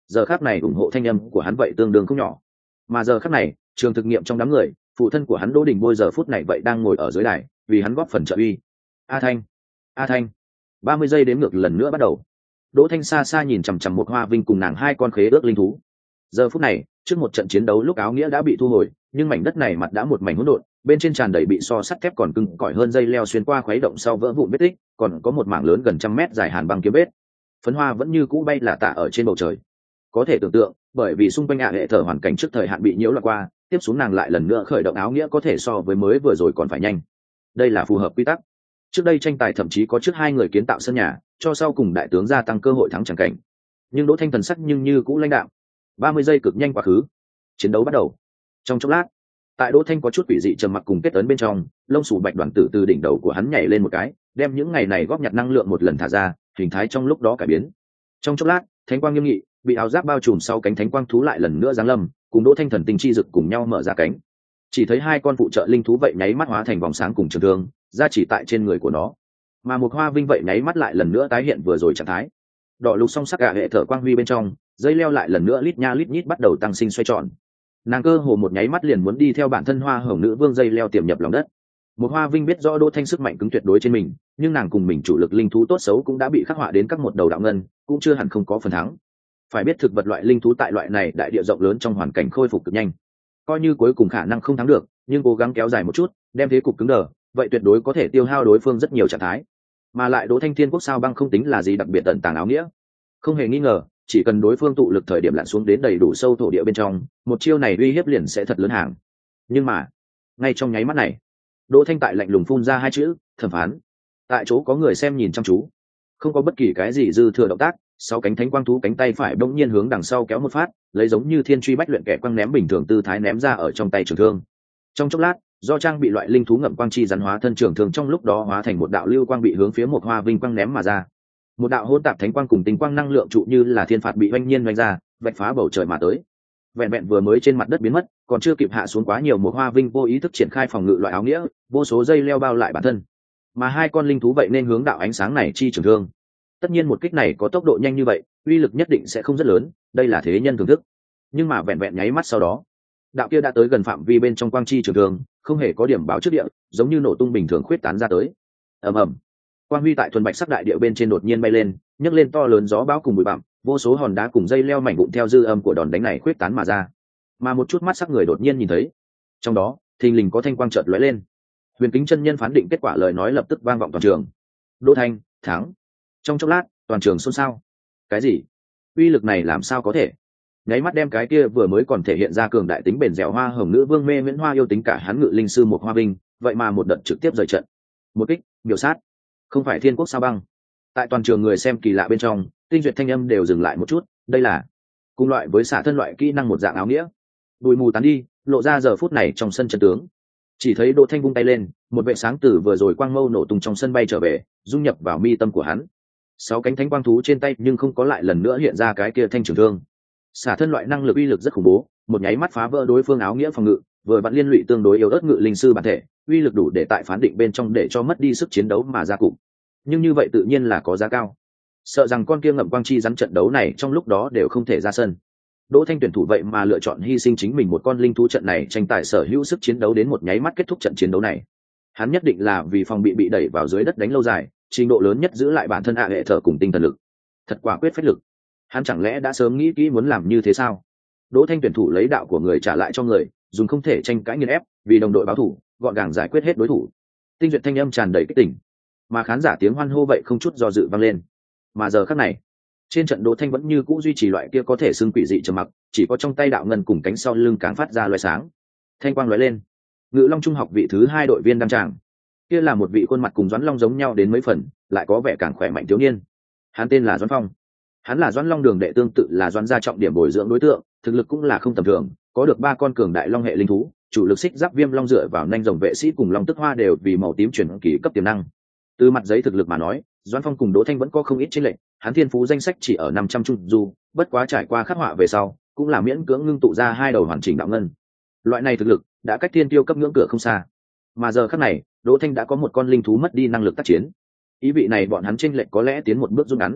giờ khắc này ủng hộ thanh âm của hắn vậy tương đương không nhỏ. Mà giờ khắc này trường thực nghiệm trong đám người, phụ thân của hắn Đỗ Đình Bôi giờ phút này vậy đang ngồi ở dưới đài vì hắn góp phần trợ uy. A Thanh, A Thanh. 30 giây đếm ngược lần nữa bắt đầu. Đỗ Thanh xa xa nhìn chằm chằm một Hoa Vinh cùng nàng hai con khế ước linh thú. Giờ phút này trước một trận chiến đấu lúc áo nghĩa đã bị thu hồi, nhưng mảnh đất này mặt đã một mảnh hỗn độn, bên trên tràn đầy bị so sắt thép còn cứng cỏi hơn dây leo xuyên qua khuấy động sau vỡ vụn vết tích, còn có một mảng lớn gần 100 mét dài hàn băng kiếm vết. Phấn hoa vẫn như cũ bay là tả ở trên bầu trời. Có thể tưởng tượng, bởi vì xung quanh hệ thở hoàn cảnh trước thời hạn bị nhiễu loạn qua, tiếp xuống nàng lại lần nữa khởi động áo nghĩa có thể so với mới vừa rồi còn phải nhanh. Đây là phù hợp quy tắc. Trước đây tranh tài thậm chí có trước hai người kiến tạo sân nhà, cho sau cùng đại tướng gia tăng cơ hội thắng chẳng cảnh. Nhưng Đỗ Thanh thần sắc nhưng như cũ lãnh đạm. 30 giây cực nhanh quá khứ. Chiến đấu bắt đầu. Trong chốc lát, tại Đỗ Thanh có chút quỷ dị trầm mặc cùng kết ấn bên trong, lông sủ bạch đoàn tử từ đỉnh đầu của hắn nhảy lên một cái, đem những ngày này góp nhặt năng lượng một lần thả ra, hình thái trong lúc đó cải biến. Trong chốc lát, thánh quang nghiêm nghị, bị áo giáp bao trùm sau cánh thánh quang thú lại lần nữa giáng lâm, cùng Đỗ Thanh thần tinh chi dực cùng nhau mở ra cánh. Chỉ thấy hai con phụ trợ linh thú vậy nháy mắt hóa thành vòng sáng cùng trường thương, ra chỉ tại trên người của nó. Mà một Hoa Vinh vậy nháy mắt lại lần nữa tái hiện vừa rồi trạng thái. Đỏ lục song sắc cả hệ thở quang huy bên trong, dây leo lại lần nữa lít nha lít nhít bắt đầu tăng sinh xoay tròn. Nàng cơ hồ một nháy mắt liền muốn đi theo bản thân Hoa Hồng nữ vương dây leo tiềm nhập lòng đất. Một Hoa Vinh biết rõ Đỗ Thanh sức mạnh cứng tuyệt đối trên mình, nhưng nàng cùng mình chủ lực linh thú tốt xấu cũng đã bị khắc họa đến các một đầu đạo ngân, cũng chưa hẳn không có phần thắng. Phải biết thực vật loại linh thú tại loại này đại địa rộng lớn trong hoàn cảnh khôi phục cực nhanh, coi như cuối cùng khả năng không thắng được, nhưng cố gắng kéo dài một chút, đem thế cục cứng đờ, vậy tuyệt đối có thể tiêu hao đối phương rất nhiều trạng thái. Mà lại Đỗ Thanh Thiên Quốc sao băng không tính là gì đặc biệt tận tàng áo nghĩa, không hề nghi ngờ, chỉ cần đối phương tụ lực thời điểm lặn xuống đến đầy đủ sâu thổ địa bên trong, một chiêu này uy hiếp liền sẽ thật lớn hàng. Nhưng mà ngay trong nháy mắt này, Đỗ Thanh tại lạnh lùng phun ra hai chữ thẩm phán. Tại chỗ có người xem nhìn chăm chú, không có bất kỳ cái gì dư thừa động tác, sau cánh thánh quang thú cánh tay phải bỗng nhiên hướng đằng sau kéo một phát, lấy giống như thiên truy bách luyện kẻ quăng ném bình thường tư thái ném ra ở trong tay trường thương. Trong chốc lát, do trang bị loại linh thú ngậm quang chi rắn hóa thân trường thương trong lúc đó hóa thành một đạo lưu quang bị hướng phía một Hoa Vinh quang ném mà ra. Một đạo hỗn tạp thánh quang cùng tinh quang năng lượng trụ như là thiên phạt bị oanh nhiên oanh ra, vạch phá bầu trời mà tới. Vẹn vẹn vừa mới trên mặt đất biến mất, còn chưa kịp hạ xuống quá nhiều, một Hoa Vinh vô ý thức triển khai phòng ngự loại áo nghĩa, vô số dây leo bao lại bản thân. Mà hai con linh thú vậy nên hướng đạo ánh sáng này chi trường thương. Tất nhiên một kích này có tốc độ nhanh như vậy, uy lực nhất định sẽ không rất lớn, đây là thế nhân thưởng thức. Nhưng mà vẹn vẹn nháy mắt sau đó, đạo kia đã tới gần phạm vi bên trong quang chi trường thương, không hề có điểm báo trước địa, giống như nổ tung bình thường khuyết tán ra tới. Ầm ầm. Quang huy tại thuần bạch sắc đại địa bên trên đột nhiên bay lên, nhấc lên to lớn gió bão cùng bụi bặm, vô số hòn đá cùng dây leo mảnh vụn theo dư âm của đòn đánh này khuyết tán mà ra. Mà một chút mắt sắc người đột nhiên nhìn thấy, trong đó thình lình có thanh quang chợt lóe lên. Huyền Kính chân nhân phán định kết quả lời nói lập tức vang vọng toàn trường. Đỗ Thanh thắng. Trong chốc lát, toàn trường xôn xao. Cái gì? Uy lực này làm sao có thể? Nháy mắt đem cái kia vừa mới còn thể hiện ra cường đại tính bền dẻo Hoa Hồng nữ vương mê miễn hoa yêu tính cả hắn ngự linh sư một Hoa Vinh, vậy mà một đợt trực tiếp rời trận. Một kích, biểu sát. Không phải Thiên Quốc sao băng. Tại toàn trường người xem kỳ lạ bên trong, tinh duyệt thanh âm đều dừng lại một chút, đây là cùng loại với xả thân loại kỹ năng một dạng áo nghĩa. Bụi mù tán đi, lộ ra giờ phút này trong sân chân tướng. Chỉ thấy Đỗ Thanh vung tay lên, một vệ sáng từ vừa rồi quang mâu nổ tung trong sân bay trở về, dung nhập vào mi tâm của hắn. Sáu cánh thánh quang thú trên tay nhưng không có lại lần nữa hiện ra cái kia thanh trường thương. Xả thân loại năng lực uy lực rất khủng bố, một nháy mắt phá vỡ đối phương áo nghĩa phòng ngự, vừa vặn liên lụy tương đối yếu ớt ngự linh sư bản thể, uy lực đủ để tại phán định bên trong để cho mất đi sức chiến đấu mà ra cục. Nhưng như vậy tự nhiên là có giá cao. Sợ rằng con kia ngậm quang chi rắn trận đấu này trong lúc đó đều không thể ra sân. Đỗ Thanh tuyển thủ vậy mà lựa chọn hy sinh chính mình một con linh thú trận này tranh tài sở hữu sức chiến đấu đến một nháy mắt kết thúc trận chiến đấu này. Hắn nhất định là vì phòng bị đẩy vào dưới đất đánh lâu dài, trình độ lớn nhất giữ lại bản thân hệ thở cùng tinh thần lực. Thật quả quyết phách lực. Hắn chẳng lẽ đã sớm nghĩ kỹ muốn làm như thế sao? Đỗ Thanh tuyển thủ lấy đạo của người trả lại cho người, dùng không thể tranh cãi nghiền ép, vì đồng đội báo thủ, gọn gàng giải quyết hết đối thủ. Tinh duyệt thanh âm tràn đầy kích tỉnh, mà khán giả tiếng hoan hô vậy không chút do dự vang lên. Mà giờ khắc này, trên trận Đỗ Thanh vẫn như cũ duy trì loại kia có thể xưng quỷ dị trầm mặc, chỉ có trong tay đạo ngân cùng cánh sau lưng càng phát ra loé sáng. Thanh quang lóe lên, Ngự Long Trung học vị thứ 2 đội viên đăng tràng. Kia là một vị khuôn mặt cùng Doãn Long giống nhau đến mấy phần, lại có vẻ càng khỏe mạnh thiếu niên. Hắn tên là Doãn Phong. Hắn là Doãn Long đường đệ, tương tự là Doãn gia trọng điểm bồi dưỡng đối tượng, thực lực cũng là không tầm thường, có được 3 con cường đại long hệ linh thú, chủ lực xích giáp viêm long dựa vào nanh rồng vệ sĩ cùng long tức hoa đều vì màu tím chuyển kỳ cấp tiềm năng. Từ mặt giấy thực lực mà nói, Doãn Phong cùng Đỗ Thanh vẫn có không ít chênh lệch, hắn thiên phú danh sách chỉ ở 500 trung du, bất quá trải qua khắc họa về sau, cũng là miễn cưỡng ngưng tụ ra 2 đầu hoàn chỉnh đạo ngân. Loại này thực lực đã cách thiên tiêu cấp ngưỡng cửa không xa. Mà giờ khắc này, Đỗ Thanh đã có một con linh thú mất đi năng lực tác chiến. Ý vị này bọn hắn chênh lệch có lẽ tiến một bước rút ngắn.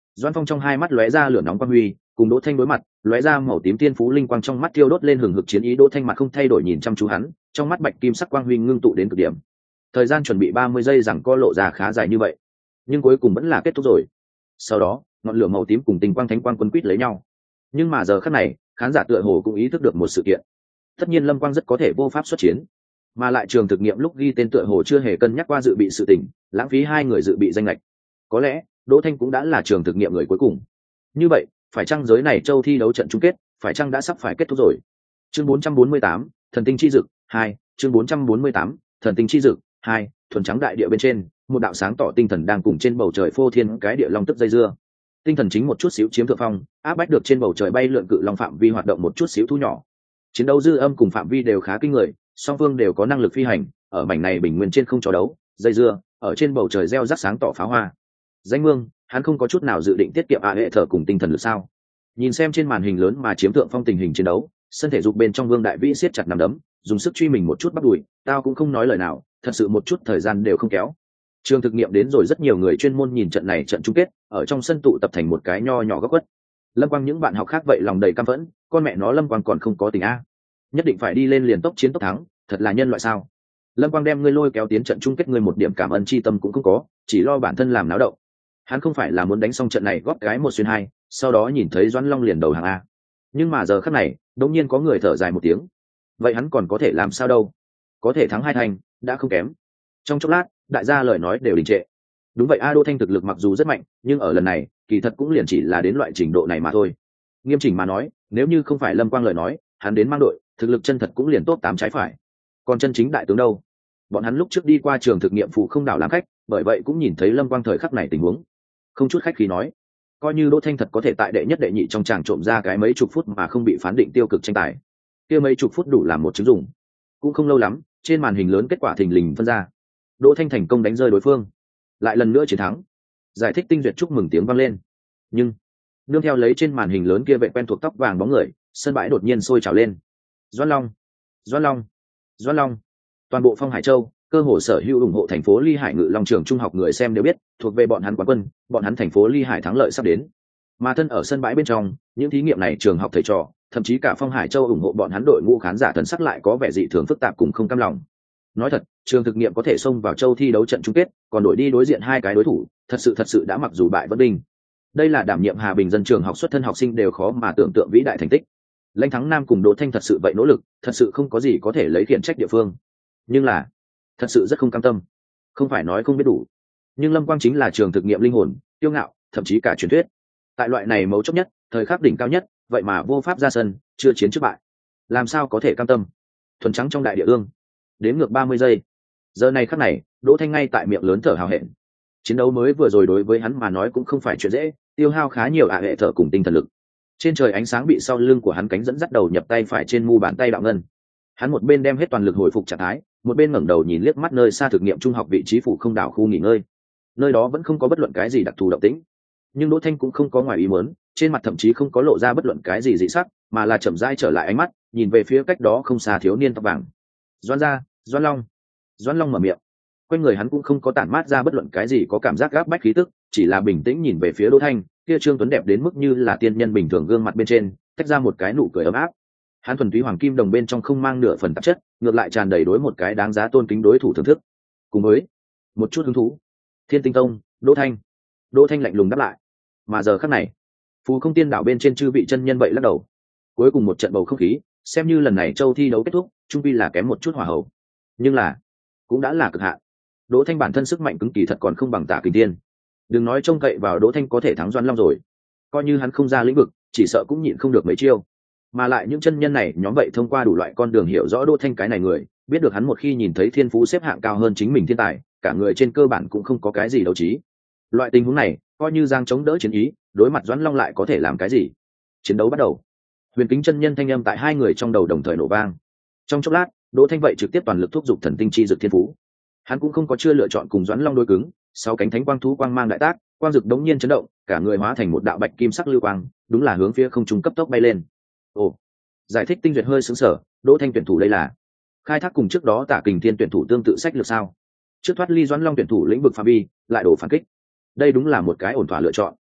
Doãn Phong trong hai mắt lóe ra lửa nóng quang huy, cùng Đỗ Thanh đối mặt, lóe ra màu tím tiên phú linh quang trong mắt thiêu đốt lên hừng hực chiến ý. Đỗ Thanh mặt không thay đổi nhìn chăm chú hắn, trong mắt bạch kim sắc quang huy ngưng tụ đến cực điểm. Thời gian chuẩn bị 30 giây rằng co lộ ra khá dài như vậy, nhưng cuối cùng vẫn là kết thúc rồi. Sau đó, ngọn lửa màu tím cùng tình quang thánh quang quấn quýt lấy nhau. Nhưng mà giờ khắc này, khán giả tựa hồ cũng ý thức được một sự kiện. Tất nhiên Lâm Quang rất có thể vô pháp xuất chiến, mà lại trường thực nghiệm lúc ghi tên tựa hồ chưa hề cân nhắc qua dự bị sự tình, lãng phí 2 người dự bị danh lệch. Có lẽ Đỗ Thanh cũng đã là trường thực nghiệm người cuối cùng. Như vậy, phải chăng giới này châu thi đấu trận chung kết, phải chăng đã sắp phải kết thúc rồi? Chương 448, Thần tinh chi dực 2, chương 448, Thần tinh chi dực 2, thuần trắng đại địa bên trên, một đạo sáng tỏ tinh thần đang cùng trên bầu trời phô thiên cái địa long tức dây dưa. Tinh thần chính một chút xíu chiếm thượng phong, áp bách được trên bầu trời bay lượn cự long phạm vi hoạt động một chút xíu thu nhỏ. Chiến đấu dư âm cùng phạm vi đều khá kinh người, song phương đều có năng lực phi hành, ở mảnh này bình nguyên trên không cho đấu, dây dưa, ở trên bầu trời gieo rắc sáng tỏ pháo hoa. Danh Mương, hắn không có chút nào dự định tiết kiệm hệ thở cùng tinh thần lực sao? Nhìn xem trên màn hình lớn mà chiếm thượng phong tình hình chiến đấu, sân thể dục bên trong Vương Đại Vĩ siết chặt nắm đấm, dùng sức truy mình một chút bắt đùi, tao cũng không nói lời nào, thật sự một chút thời gian đều không kéo. Trường thực nghiệm đến rồi, rất nhiều người chuyên môn nhìn trận này trận chung kết, ở trong sân tụ tập thành một cái nho nhỏ góc khuất. Lâm Quang những bạn học khác vậy lòng đầy căm phẫn, con mẹ nó Lâm Quang còn không có tình a, nhất định phải đi lên liền tốc chiến tốc thắng, thật là nhân loại sao? Lâm Quang đem ngươi lôi kéo tiến trận chung kết, ngươi một điểm cảm ơn chi tâm cũng không có, chỉ lo bản thân làm náo động. Hắn không phải là muốn đánh xong trận này góp cái 1 xuyên 2, sau đó nhìn thấy Doãn Long liền đầu hàng a. Nhưng mà giờ khắc này, đột nhiên có người thở dài một tiếng. Vậy hắn còn có thể làm sao đâu? Có thể thắng 2 thành, đã không kém. Trong chốc lát, đại gia lời nói đều đình trệ. Đúng vậy a, Đỗ Thanh thực lực mặc dù rất mạnh, nhưng ở lần này, kỳ thật cũng liền chỉ là đến loại trình độ này mà thôi. Nghiêm chỉnh mà nói, nếu như không phải Lâm Quang lời nói, hắn đến mang đội, thực lực chân thật cũng liền top 8 trái phải. Còn chân chính đại tướng đâu? Bọn hắn lúc trước đi qua trường thực nghiệm phụ không đảo làm khách, bởi vậy cũng nhìn thấy Lâm Quang thời khắc này tình huống. Không chút khách khí nói, coi như Đỗ Thanh thật có thể tại đệ nhất đệ nhị trong tràng trộm ra cái mấy chục phút mà không bị phán định tiêu cực tranh tài, kia mấy chục phút đủ làm một chứng dụng. Cũng không lâu lắm, trên màn hình lớn kết quả thình lình phân ra. Đỗ Thanh thành công đánh rơi đối phương, lại lần nữa chiến thắng. Giải thích tinh duyệt chúc mừng tiếng vang lên. Nhưng nương theo lấy trên màn hình lớn kia vệ quen thuộc tóc vàng bóng người, sân bãi đột nhiên sôi trào lên. Doãn Long, Doãn Long, Doãn Long. Toàn bộ Phong Hải Châu, cơ hồ sở hữu ủng hộ thành phố Ly Hải Ngự Long trường trung học người xem đều biết, thuộc về bọn hắn quán quân, bọn hắn thành phố Ly Hải thắng lợi sắp đến. Mà thân ở sân bãi bên trong, những thí nghiệm này trường học thầy trò, thậm chí cả Phong Hải Châu ủng hộ bọn hắn đội ngũ khán giả thần sắc lại có vẻ dị thường phức tạp cùng không cam lòng. Nói thật, trường thực nghiệm có thể xông vào châu thi đấu trận chung kết, còn đội đi đối diện 2 cái đối thủ, thật sự đã mặc dù bại vẫn bình. Đây là đảm nhiệm Hà Bình dân trường học xuất thân học sinh đều khó mà tưởng tượng vĩ đại thành tích. Lãnh Thắng Nam cùng Đỗ Thanh thật sự vậy nỗ lực, thật sự không có gì có thể lấy khiển trách địa phương. Nhưng là, thật sự rất không cam tâm. Không phải nói không biết đủ, nhưng Lâm Quang chính là trường thực nghiệm linh hồn, kiêu ngạo, thậm chí cả truyền thuyết. Tại loại này mấu chốt nhất, thời khắc đỉnh cao nhất, vậy mà vô pháp ra sân, chưa chiến trước bại. Làm sao có thể cam tâm? Thuần trắng trong đại địa ương. Đến ngược 30 giây. Giờ này khắc này, Đỗ Thanh ngay tại miệng lớn thở hào hẹn. Chiến đấu mới vừa rồi đối với hắn mà nói cũng không phải chuyện dễ, tiêu hao khá nhiều hệ thở cùng tinh thần lực. Trên trời ánh sáng bị sau lưng của hắn cánh dẫn dắt đầu nhập tay phải trên mu bàn tay đạo ngân. Hắn một bên đem hết toàn lực hồi phục trạng thái, một bên ngẩng đầu nhìn liếc mắt nơi xa thực nghiệm trung học vị trí phụ không đảo khu nghỉ ngơi. Nơi đó vẫn không có bất luận cái gì đặc thù động tĩnh, nhưng Đỗ Thanh cũng không có ngoài ý muốn, trên mặt thậm chí không có lộ ra bất luận cái gì dị sắc, mà là chậm rãi trở lại ánh mắt, nhìn về phía cách đó không xa thiếu niên tóc vàng. Doãn gia, Doãn Long. Doãn Long mở miệng. Quanh người hắn cũng không có tản mát ra bất luận cái gì có cảm giác gáp bách khí tức, chỉ là bình tĩnh nhìn về phía Đỗ Thanh, kia trương tuấn đẹp đến mức như là tiên nhân bình thường, gương mặt bên trên tách ra một cái nụ cười ấm áp. Hắn thuần túy hoàng kim đồng bên trong không mang nửa phần tạp chất, ngược lại tràn đầy đối một cái đáng giá tôn kính đối thủ thưởng thức, cùng với một chút hứng thú. Thiên Tinh Tông, Đỗ Thanh. Đỗ Thanh lạnh lùng đáp lại. Mà giờ khắc này, phù không tiên đảo bên trên chư vị chân nhân vậy lắc đầu. Cuối cùng một trận bầu không khí, xem như lần này châu thi đấu kết thúc, trung vi là kém một chút hỏa hậu, nhưng là cũng đã là cực hạn. Đỗ Thanh bản thân sức mạnh cứng kỳ thật còn không bằng Tạ Kình Thiên. Đừng nói trông cậy vào Đỗ Thanh có thể thắng Doãn Long rồi, coi như hắn không ra lĩnh vực, chỉ sợ cũng nhịn không được mấy chiêu. Mà lại những chân nhân này nhóm vậy thông qua đủ loại con đường hiểu rõ Đỗ Thanh cái này người, biết được hắn một khi nhìn thấy thiên phú xếp hạng cao hơn chính mình thiên tài, cả người trên cơ bản cũng không có cái gì đấu trí. Loại tình huống này, coi như Giang chống đỡ chiến ý, đối mặt Doãn Long lại có thể làm cái gì? Chiến đấu bắt đầu. Huyền Kính chân nhân thanh âm tại 2 người trong đầu đồng thời nổ vang. Trong chốc lát, Đỗ Thanh vậy trực tiếp toàn lực thúc giục thần tinh chi dược thiên phú. Hắn cũng không có chưa lựa chọn cùng Doãn Long đối cứng, sau cánh thánh quang thú quang mang đại tác, quang dực đống nhiên chấn động, cả người hóa thành một đạo bạch kim sắc lưu quang, đúng là hướng phía không trung cấp tốc bay lên. Ồ, giải thích tinh duyệt hơi sững sờ, Đỗ Thanh tuyển thủ đây là khai thác cùng trước đó Tạ Kình Thiên tuyển thủ tương tự sách lược sao? Trước thoát ly Doãn Long tuyển thủ lĩnh vực phạm vi, lại đổ phản kích. Đây đúng là một cái ổn thỏa lựa chọn.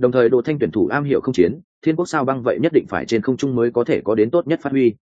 Đồng thời Đỗ Thanh tuyển thủ am hiểu không chiến, Thiên Quốc Sao Băng vậy nhất định phải trên không trung mới có thể có đến tốt nhất phát huy.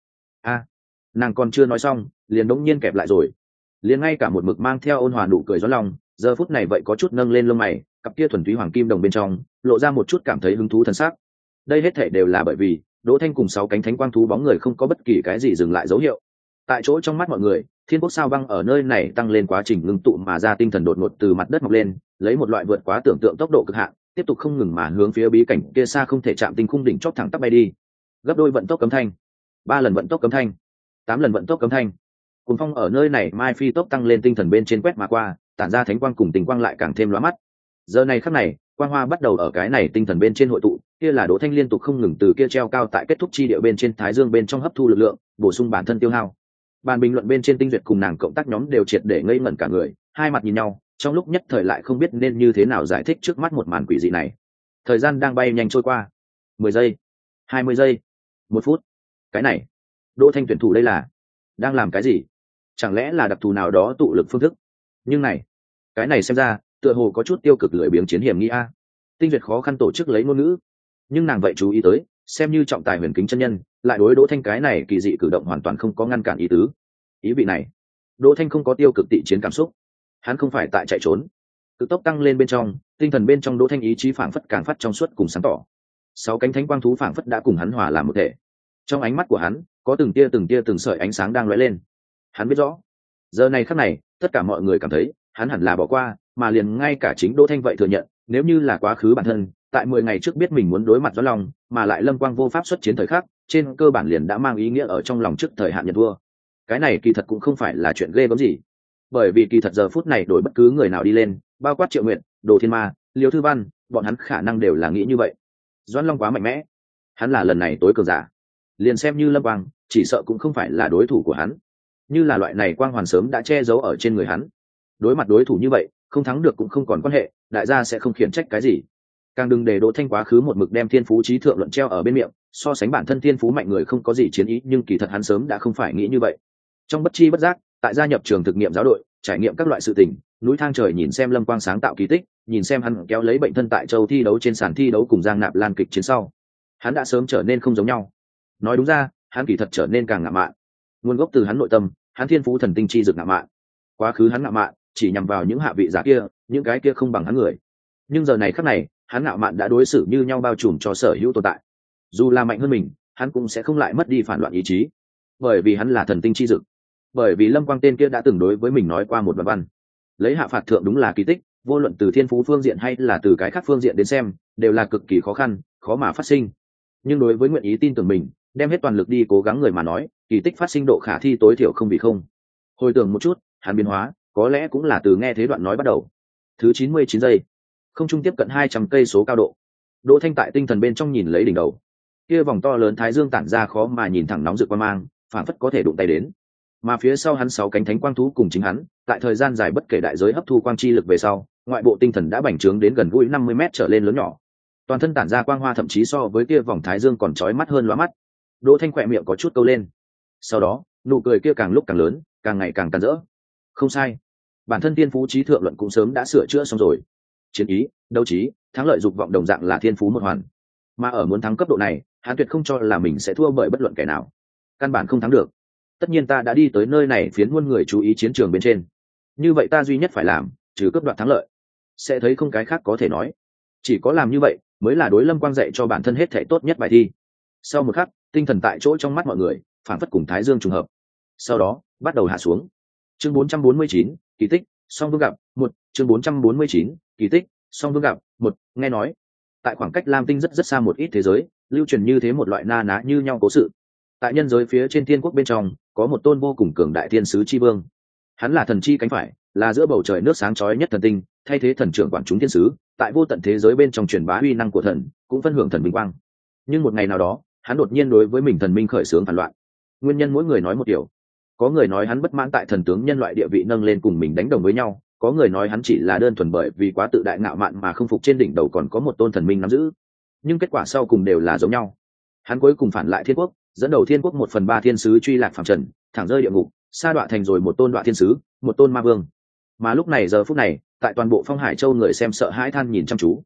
Nàng còn chưa nói xong, liền đống nhiên kẹp lại rồi. Liền ngay cả một mực mang theo ôn hòa nụ cười gió lòng, giờ phút này vậy có chút nâng lên lông mày, cặp kia thuần túy hoàng kim đồng bên trong lộ ra một chút cảm thấy hứng thú thân xác. Đây hết thể đều là bởi vì Đỗ Thanh cùng 6 cánh thánh quang thú bóng người không có bất kỳ cái gì dừng lại dấu hiệu. Tại chỗ trong mắt mọi người, Thiên Quốc Sao Băng ở nơi này tăng lên quá trình ngưng tụ mà ra tinh thần đột ngột từ mặt đất mọc lên, lấy một loại vượt quá tưởng tượng tốc độ cực hạn, tiếp tục không ngừng mà hướng phía bí cảnh kia xa không thể chạm tinh khung đỉnh chót thẳng tắp bay đi. Gấp đôi vận tốc cấm thanh, 3 lần vận tốc cấm thanh, 8 lần vận tốc cấm thanh. Cuồng phong ở nơi này mai phi tốc tăng lên tinh thần bên trên quét mà qua, tản ra thánh quang cùng tình quang lại càng thêm lóa mắt. Giờ này khắc này, quang hoa bắt đầu ở cái này tinh thần bên trên hội tụ, kia là Đỗ Thanh liên tục không ngừng từ kia treo cao tại kết thúc chi địa bên trên thái dương bên trong hấp thu lực lượng, bổ sung bản thân tiêu hao. Bàn bình luận bên trên tinh duyệt cùng nàng cộng tác nhóm đều triệt để ngây ngẩn cả người, hai mặt nhìn nhau, trong lúc nhất thời lại không biết nên như thế nào giải thích trước mắt một màn quỷ dị này. Thời gian đang bay nhanh trôi qua, 10 giây, 20 giây, 1 phút. Cái này, Đỗ Thanh tuyển thủ đây là đang làm cái gì? Chẳng lẽ là đặc thù nào đó tụ lực phương thức? Nhưng này, cái này xem ra tựa hồ có chút tiêu cực lười biếng chiến hiểm nghi a. Tinh duyệt khó khăn tổ chức lấy ngôn ngữ, nhưng nàng vậy chú ý tới, xem như trọng tài huyền kính chân nhân, lại đối Đỗ Thanh cái này kỳ dị cử động hoàn toàn không có ngăn cản ý tứ. Ý vị này, Đỗ Thanh không có tiêu cực tị chiến cảm xúc, hắn không phải tại chạy trốn. Cực tốc tăng lên bên trong, tinh thần bên trong Đỗ Thanh ý chí phảng phất càng phát trong suốt cùng sáng tỏ. 6 cánh thánh quang thú phảng phất đã cùng hắn hòa làm một thể. Trong ánh mắt của hắn, có từng tia từng sợi ánh sáng đang lóe lên. Hắn biết rõ, giờ này khắc này, tất cả mọi người cảm thấy, hắn hẳn là bỏ qua, mà liền ngay cả chính Đỗ Thanh vậy thừa nhận, nếu như là quá khứ bản thân, tại 10 ngày trước biết mình muốn đối mặt Doãn Long, mà lại Lâm Quang vô pháp xuất chiến thời khắc, trên cơ bản liền đã mang ý nghĩa ở trong lòng trước thời hạn nhận thua. Cái này kỳ thật cũng không phải là chuyện ghê gớm gì, bởi vì kỳ thật giờ phút này đổi bất cứ người nào đi lên, bao quát Triệu Nguyệt, Đồ Thiên Ma, Liêu Thư Văn, bọn hắn khả năng đều là nghĩ như vậy. Doãn Long quá mạnh mẽ, hắn là lần này tối cường giả, liền xem như Lâm Quang, chỉ sợ cũng không phải là đối thủ của hắn. Như là loại này quang hoàn sớm đã che giấu ở trên người hắn, đối mặt đối thủ như vậy, không thắng được cũng không còn quan hệ, đại gia sẽ không khiển trách cái gì. Càng đừng để Đỗ Thanh quá khứ một mực đem thiên phú trí thượng luận treo ở bên miệng, so sánh bản thân thiên phú mạnh người không có gì chiến ý, nhưng kỳ thật hắn sớm đã không phải nghĩ như vậy. Trong bất chi bất giác, tại gia nhập trường thực nghiệm giáo đội, trải nghiệm các loại sự tình, núi thang trời nhìn xem Lâm Quang sáng tạo kỳ tích, nhìn xem hắn kéo lấy bệnh thân tại châu thi đấu trên sàn thi đấu cùng Giang Nạp Lan kịch chiến sau, hắn đã sớm trở nên không giống nhau. Nói đúng ra, hắn kỳ thật trở nên càng ngạo mạn. Nguồn gốc từ hắn nội tâm, hắn thiên phú thần tinh chi dược ngạo mạn. Quá khứ hắn ngạo mạn chỉ nhằm vào những hạ vị giả kia, những cái kia không bằng hắn người. Nhưng giờ này khắc này, hắn ngạo mạn đã đối xử như nhau bao trùm cho sở hữu tồn tại. Dù là mạnh hơn mình, hắn cũng sẽ không lại mất đi phản loạn ý chí, bởi vì hắn là thần tinh chi dực. Bởi vì Lâm Quang tên kia đã từng đối với mình nói qua một đoạn văn, lấy hạ phạt thượng đúng là kỳ tích, vô luận từ thiên phú phương diện hay là từ cái khác phương diện đến xem, đều là cực kỳ khó khăn, khó mà phát sinh. Nhưng đối với nguyện ý tin tưởng mình, đem hết toàn lực đi cố gắng người mà nói, kỳ tích phát sinh độ khả thi tối thiểu không vì không. Hồi tưởng một chút, hắn biến hóa, có lẽ cũng là từ nghe thế đoạn nói bắt đầu. Thứ 99 giây, không trung tiếp cận 200 cây số cao độ. Đỗ Thanh tại tinh thần bên trong nhìn lấy đỉnh đầu, kia vòng to lớn thái dương tản ra khó mà nhìn thẳng nóng rực quang mang, phản phất có thể đụng tay đến. Mà phía sau hắn 6 cánh thánh quang thú cùng chính hắn, tại thời gian dài bất kể đại giới hấp thu quang chi lực về sau, ngoại bộ tinh thần đã bành trướng đến gần gũi 50 mét trở lên lớn nhỏ. Toàn thân tản ra quang hoa thậm chí so với kia vòng thái dương còn chói mắt hơn lóa mắt. Đỗ Thanh khỏe miệng có chút câu lên. Sau đó, nụ cười kia càng lúc càng lớn, càng ngày càng tàn rỡ. Không sai, bản thân thiên phú trí thượng luận cũng sớm đã sửa chữa xong rồi. Chiến ý, đấu trí, thắng lợi dục vọng đồng dạng là thiên phú một hoàn. Mà ở muốn thắng cấp độ này, hắn tuyệt không cho là mình sẽ thua bởi bất luận kẻ nào. Căn bản không thắng được. Tất nhiên ta đã đi tới nơi này phiến muôn người chú ý chiến trường bên trên. Như vậy ta duy nhất phải làm, trừ cướp đoạt thắng lợi, sẽ thấy không cái khác có thể nói. Chỉ có làm như vậy, mới là đối Lâm Quang dạy cho bản thân hết thể tốt nhất bài thi. Sau một khắc, tinh thần tại chỗ trong mắt mọi người, phản phất cùng thái dương trùng hợp. Sau đó, bắt đầu hạ xuống. Chương 449, kỳ tích, song vương gặp, 1, chương 449, kỳ tích, song vương gặp, 1, nghe nói. Tại khoảng cách Lam Tinh rất xa một ít thế giới, lưu truyền như thế một loại na ná như nhau cố sự. Tại nhân giới phía trên thiên quốc bên trong, có một tôn vô cùng cường đại thiên sứ chi vương. Hắn là thần chi cánh phải, là giữa bầu trời nước sáng chói nhất thần tinh, thay thế thần trưởng quản chúng thiên sứ, tại vô tận thế giới bên trong truyền bá uy năng của thần, cũng phân hưởng thần vinh quang. Nhưng một ngày nào đó, hắn đột nhiên đối với mình thần minh khởi xướng phản loạn. Nguyên nhân mỗi người nói một điều. Có người nói hắn bất mãn tại thần tướng nhân loại địa vị nâng lên cùng mình đánh đồng với nhau, có người nói hắn chỉ là đơn thuần bởi vì quá tự đại ngạo mạn mà không phục trên đỉnh đầu còn có một tôn thần minh nắm giữ. Nhưng kết quả sau cùng đều là giống nhau. Hắn cuối cùng phản lại thiên quốc, dẫn đầu thiên quốc 1/3 thiên sứ truy lạc phàm trần, thẳng rơi địa ngục, sa đọa thành rồi một tôn đọa thiên sứ, một tôn ma vương. Mà lúc này giờ phút này, tại toàn bộ Phong Hải Châu người xem sợ hãi than nhìn chăm chú.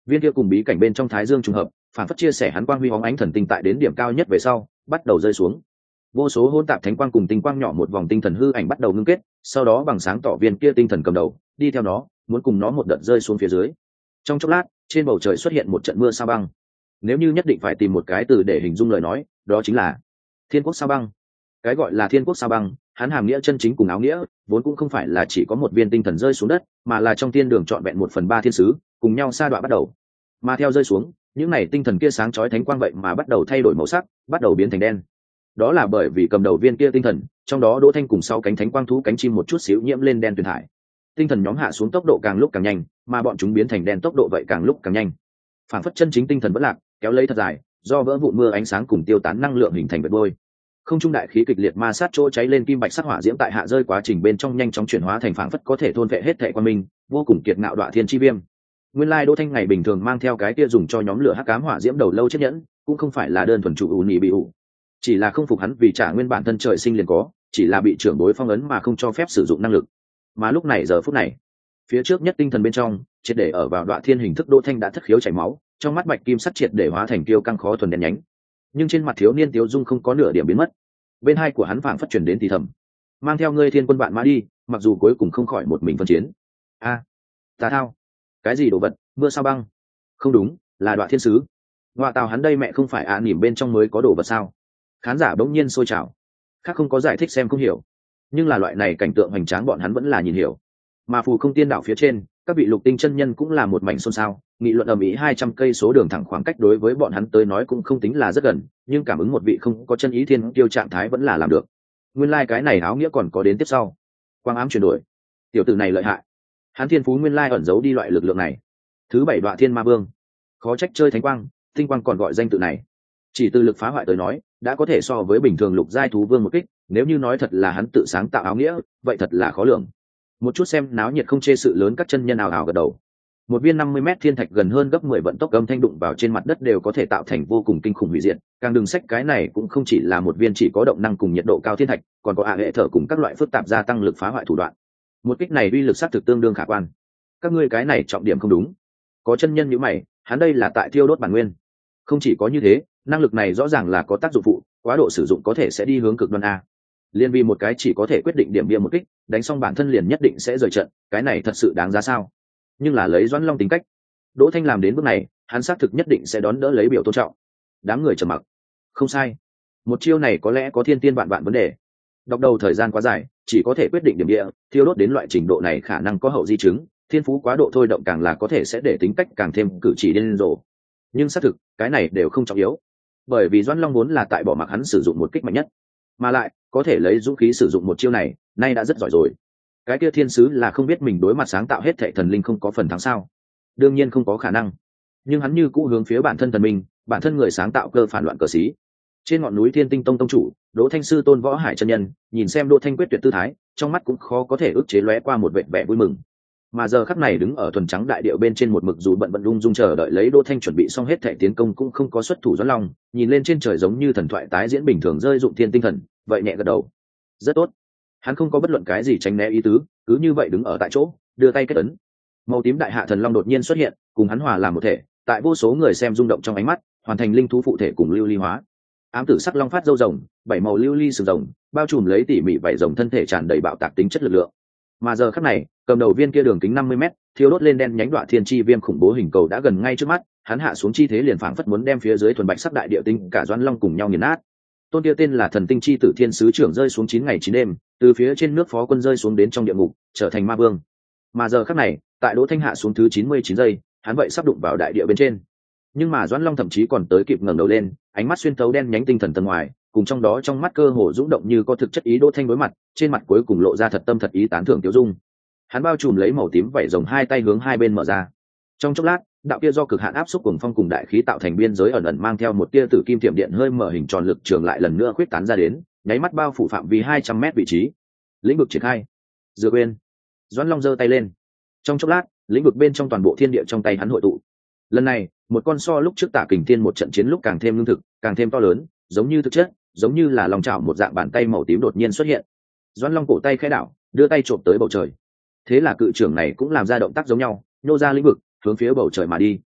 viên kia cùng bí cảnh bên trong thái dương trùng hợp, phản phất chia sẻ hắn quang huy hóng ánh thần tinh tại đến điểm cao nhất về sau bắt đầu rơi xuống. Vô số hỗn tạp thánh quang cùng tinh quang nhỏ một vòng tinh thần hư ảnh bắt đầu ngưng kết, sau đó bằng sáng tỏ viên kia tinh thần cầm đầu đi theo nó, muốn cùng nó một đợt rơi xuống phía dưới. Trong chốc lát, trên bầu trời xuất hiện một trận mưa sao băng. Nếu như nhất định phải tìm một cái từ để hình dung lời nói, đó chính là thiên quốc sao băng. Cái gọi là thiên quốc sao băng, hắn hàm nghĩa chân chính cùng áo nghĩa vốn cũng không phải là chỉ có một viên tinh thần rơi xuống đất, mà là trong thiên đường trọn vẹn 1/3 thiên sứ cùng nhau sa đọa bắt đầu. Mà theo rơi xuống, những này tinh thần kia sáng chói thánh quang vậy mà bắt đầu thay đổi màu sắc, bắt đầu biến thành đen. Đó là bởi vì cầm đầu viên kia tinh thần, trong đó Đỗ Thanh cùng sau cánh thánh quang thú cánh chim một chút xíu nhiễm lên đen tuyền thải. Tinh thần nhóm hạ xuống tốc độ càng lúc càng nhanh, mà bọn chúng biến thành đen tốc độ vậy càng lúc càng nhanh. Phản phất chân chính tinh thần bất lạc, kéo lấy thật dài, do vỡ vụn mưa ánh sáng cùng tiêu tán năng lượng hình thành vệt đôi. Không trung đại khí kịch liệt ma sát chỗ cháy lên kim bạch sắc hỏa diễm tại hạ rơi quá trình bên trong nhanh chóng chuyển hóa thành phản phất có thể thôn vệ hết thảy quan minh, vô cùng kiệt ngạo đoạ thiên chi viêm. Nguyên lai Đỗ Thanh ngày bình thường mang theo cái kia dùng cho nhóm lửa hắc ám hỏa diễm đầu lâu chiếc nhẫn, cũng không phải là đơn thuần chủ ủ nhị bị ủ, chỉ là không phục hắn vì trả nguyên bản thân trời sinh liền có, chỉ là bị trưởng bối phong ấn mà không cho phép sử dụng năng lực. Mà lúc này giờ phút này, phía trước nhất tinh thần bên trong, triệt để ở vào đoạ thiên hình thức Đỗ Thanh đã thất khiếu chảy máu, trong mắt bạch kim sắt triệt để hóa thành tiêu căng khó thuần đen nhánh. Nhưng trên mặt thiếu niên tiêu dung không có nửa điểm biến mất. Bên hai của hắn phảng phất truyền đến thì thầm, mang theo ngươi thiên quân vạn mã đi, mặc dù cuối cùng không khỏi một mình phân chiến. A, tà thao, cái gì đồ vật, mưa sao băng? Không đúng, là đoạ thiên sứ. Ngoại tào hắn đây mẹ không phải nỉm bên trong mới có đồ vật sao? Khán giả bỗng nhiên sôi trào. Khác không có giải thích xem không hiểu, nhưng là loại này cảnh tượng hoành tráng bọn hắn vẫn là nhìn hiểu. Mà phù không tiên đạo phía trên, các vị lục tinh chân nhân cũng là một mảnh xôn xao, nghị luận ầm ĩ 200 cây số đường thẳng khoảng cách đối với bọn hắn tới nói cũng không tính là rất gần, nhưng cảm ứng một vị không có chân ý thiên tiêu trạng thái vẫn là làm được. Nguyên lai cái này áo nghĩa còn có đến tiếp sau. Quang ám chuyển đổi, tiểu tử này lợi hại. Hắn thiên phú nguyên lai ẩn giấu đi loại lực lượng này. Thứ 7 đoạn thiên ma vương, khó trách chơi thánh quang, tinh quang còn gọi danh tự này. Chỉ từ lực phá hoại tới nói, đã có thể so với bình thường lục giai thú vương một kích, nếu như nói thật là hắn tự sáng tạo áo nghĩa, vậy thật là khó lường. Một chút xem náo nhiệt không chê sự lớn các chân nhân ào ào gật đầu. Một viên 50 mét thiên thạch gần hơn gấp 10 vận tốc âm thanh đụng vào trên mặt đất đều có thể tạo thành vô cùng kinh khủng hủy diệt, càng đừng sách cái này cũng không chỉ là một viên chỉ có động năng cùng nhiệt độ cao thiên thạch, còn có hệ thở cùng các loại phức tạp gia tăng lực phá hoại thủ đoạn. Một kích này uy lực sát thực tương đương khả quan. Các ngươi cái này trọng điểm không đúng. Có chân nhân như mày, hắn đây là tại thiêu đốt bản nguyên. Không chỉ có như thế, năng lực này rõ ràng là có tác dụng phụ, quá độ sử dụng có thể sẽ đi hướng cực đoan a. Liên vì một cái chỉ có thể quyết định điểm bia một kích, đánh xong bản thân liền nhất định sẽ rời trận, cái này thật sự đáng giá sao? Nhưng là lấy Doãn Long tính cách, Đỗ Thanh làm đến bước này, hắn xác thực nhất định sẽ đón đỡ lấy biểu tôn trọng. Đám người trầm mặc. Không sai, một chiêu này có lẽ có thiên tiên vạn vạn vấn đề. Đọc đầu thời gian quá dài, chỉ có thể quyết định điểm địa, thiêu đốt đến loại trình độ này khả năng có hậu di chứng, thiên phú quá độ thôi động càng là có thể sẽ để tính cách càng thêm cử chỉ điên rồ. Nhưng xác thực, cái này đều không trọng yếu, bởi vì Doãn Long muốn là tại bỏ mặc hắn sử dụng một kích mạnh nhất, mà lại có thể lấy dũng khí sử dụng một chiêu này, nay đã rất giỏi rồi. Cái kia thiên sứ là không biết mình đối mặt sáng tạo hết thệ thần linh không có phần thắng sao? Đương nhiên không có khả năng, nhưng hắn như cũ hướng phía bản thân thần minh, bản thân người sáng tạo cơ phản loạn cờ xí. Trên ngọn núi Thiên Tinh Tông tông chủ Đỗ Thanh sư tôn Võ Hải chân nhân nhìn xem Đỗ Thanh quyết tuyệt tư thái, trong mắt cũng khó có thể ức chế lóe qua một vẻ vẻ vui mừng. Mà giờ khắc này đứng ở thuần trắng đại điệu bên trên một mực dù bận bận lung dung chờ đợi lấy Đỗ Thanh chuẩn bị xong hết thệ tiến công cũng không có xuất thủ Doãn Long, nhìn lên trên trời giống như thần thoại tái diễn bình thường rơi dụng thiên tinh thần, vậy nhẹ gật đầu. Rất tốt. Hắn không có bất luận cái gì tránh né ý tứ, cứ như vậy đứng ở tại chỗ, đưa tay kết ấn. Màu tím đại hạ thần long đột nhiên xuất hiện, cùng hắn hòa làm một thể, tại vô số người xem rung động trong ánh mắt, hoàn thành linh thú phụ thể cùng lưu ly hóa. Ám tử sắc long phát râu rồng, 7 màu lưu ly sừng rồng, bao trùm lấy tỉ mỉ vảy rồng thân thể tràn đầy bạo tạc tính chất lực lượng. Mà giờ khắc này, cầm đầu viên kia đường kính 50m, thiêu đốt lên đen nhánh đoạn thiên chi viêm khủng bố hình cầu đã gần ngay trước mắt, hắn hạ xuống chi thế liền phảng phất muốn đem phía dưới thuần bạch sắc đại địa tinh cả Doãn Long cùng nhau nghiền nát. Tôn kia tên là thần tinh chi tử thiên sứ trưởng rơi xuống 9 ngày 9 đêm, từ phía trên nước phó quân rơi xuống đến trong địa ngục, trở thành ma vương. Mà giờ khắc này, tại Đỗ Thanh hạ xuống thứ 99 giây, hắn vậy sắp đụng vào đại địa bên trên. Nhưng mà Doãn Long thậm chí còn tới kịp ngẩng đầu lên, ánh mắt xuyên thấu đen nhánh tinh thần tầng ngoài, cùng trong đó trong mắt cơ hồ dũng động như có thực chất ý Đỗ Thanh đối mặt, trên mặt cuối cùng lộ ra thật tâm thật ý tán thưởng tiêu dung. Hắn bao trùm lấy màu tím vảy rồng hai tay hướng hai bên mở ra. Trong chốc lát, đạo kia do cực hạn áp xúc cùng phong cùng đại khí tạo thành biên giới ẩn ẩn mang theo một tia tử kim tiệm điện hơi mở hình tròn lực trường lại lần nữa khuyết tán ra đến, nháy mắt bao phủ phạm vi 200m vị trí. Lĩnh vực triển khai. Dựa bên. Doãn Long giơ tay lên. Trong chốc lát, lĩnh vực bên trong toàn bộ thiên địa trong tay hắn hội tụ. Lần này, một con so lúc trước Tả Kình Thiên một trận chiến lúc càng thêm lương thực, càng thêm to lớn, giống như thực chất, giống như là lòng chảo một dạng bàn tay màu tím đột nhiên xuất hiện. Doãn Long cổ tay khẽ đảo, đưa tay chộp tới bầu trời. Thế là cự trưởng này cũng làm ra động tác giống nhau, nhô ra lĩnh vực, hướng phía bầu trời mà đi.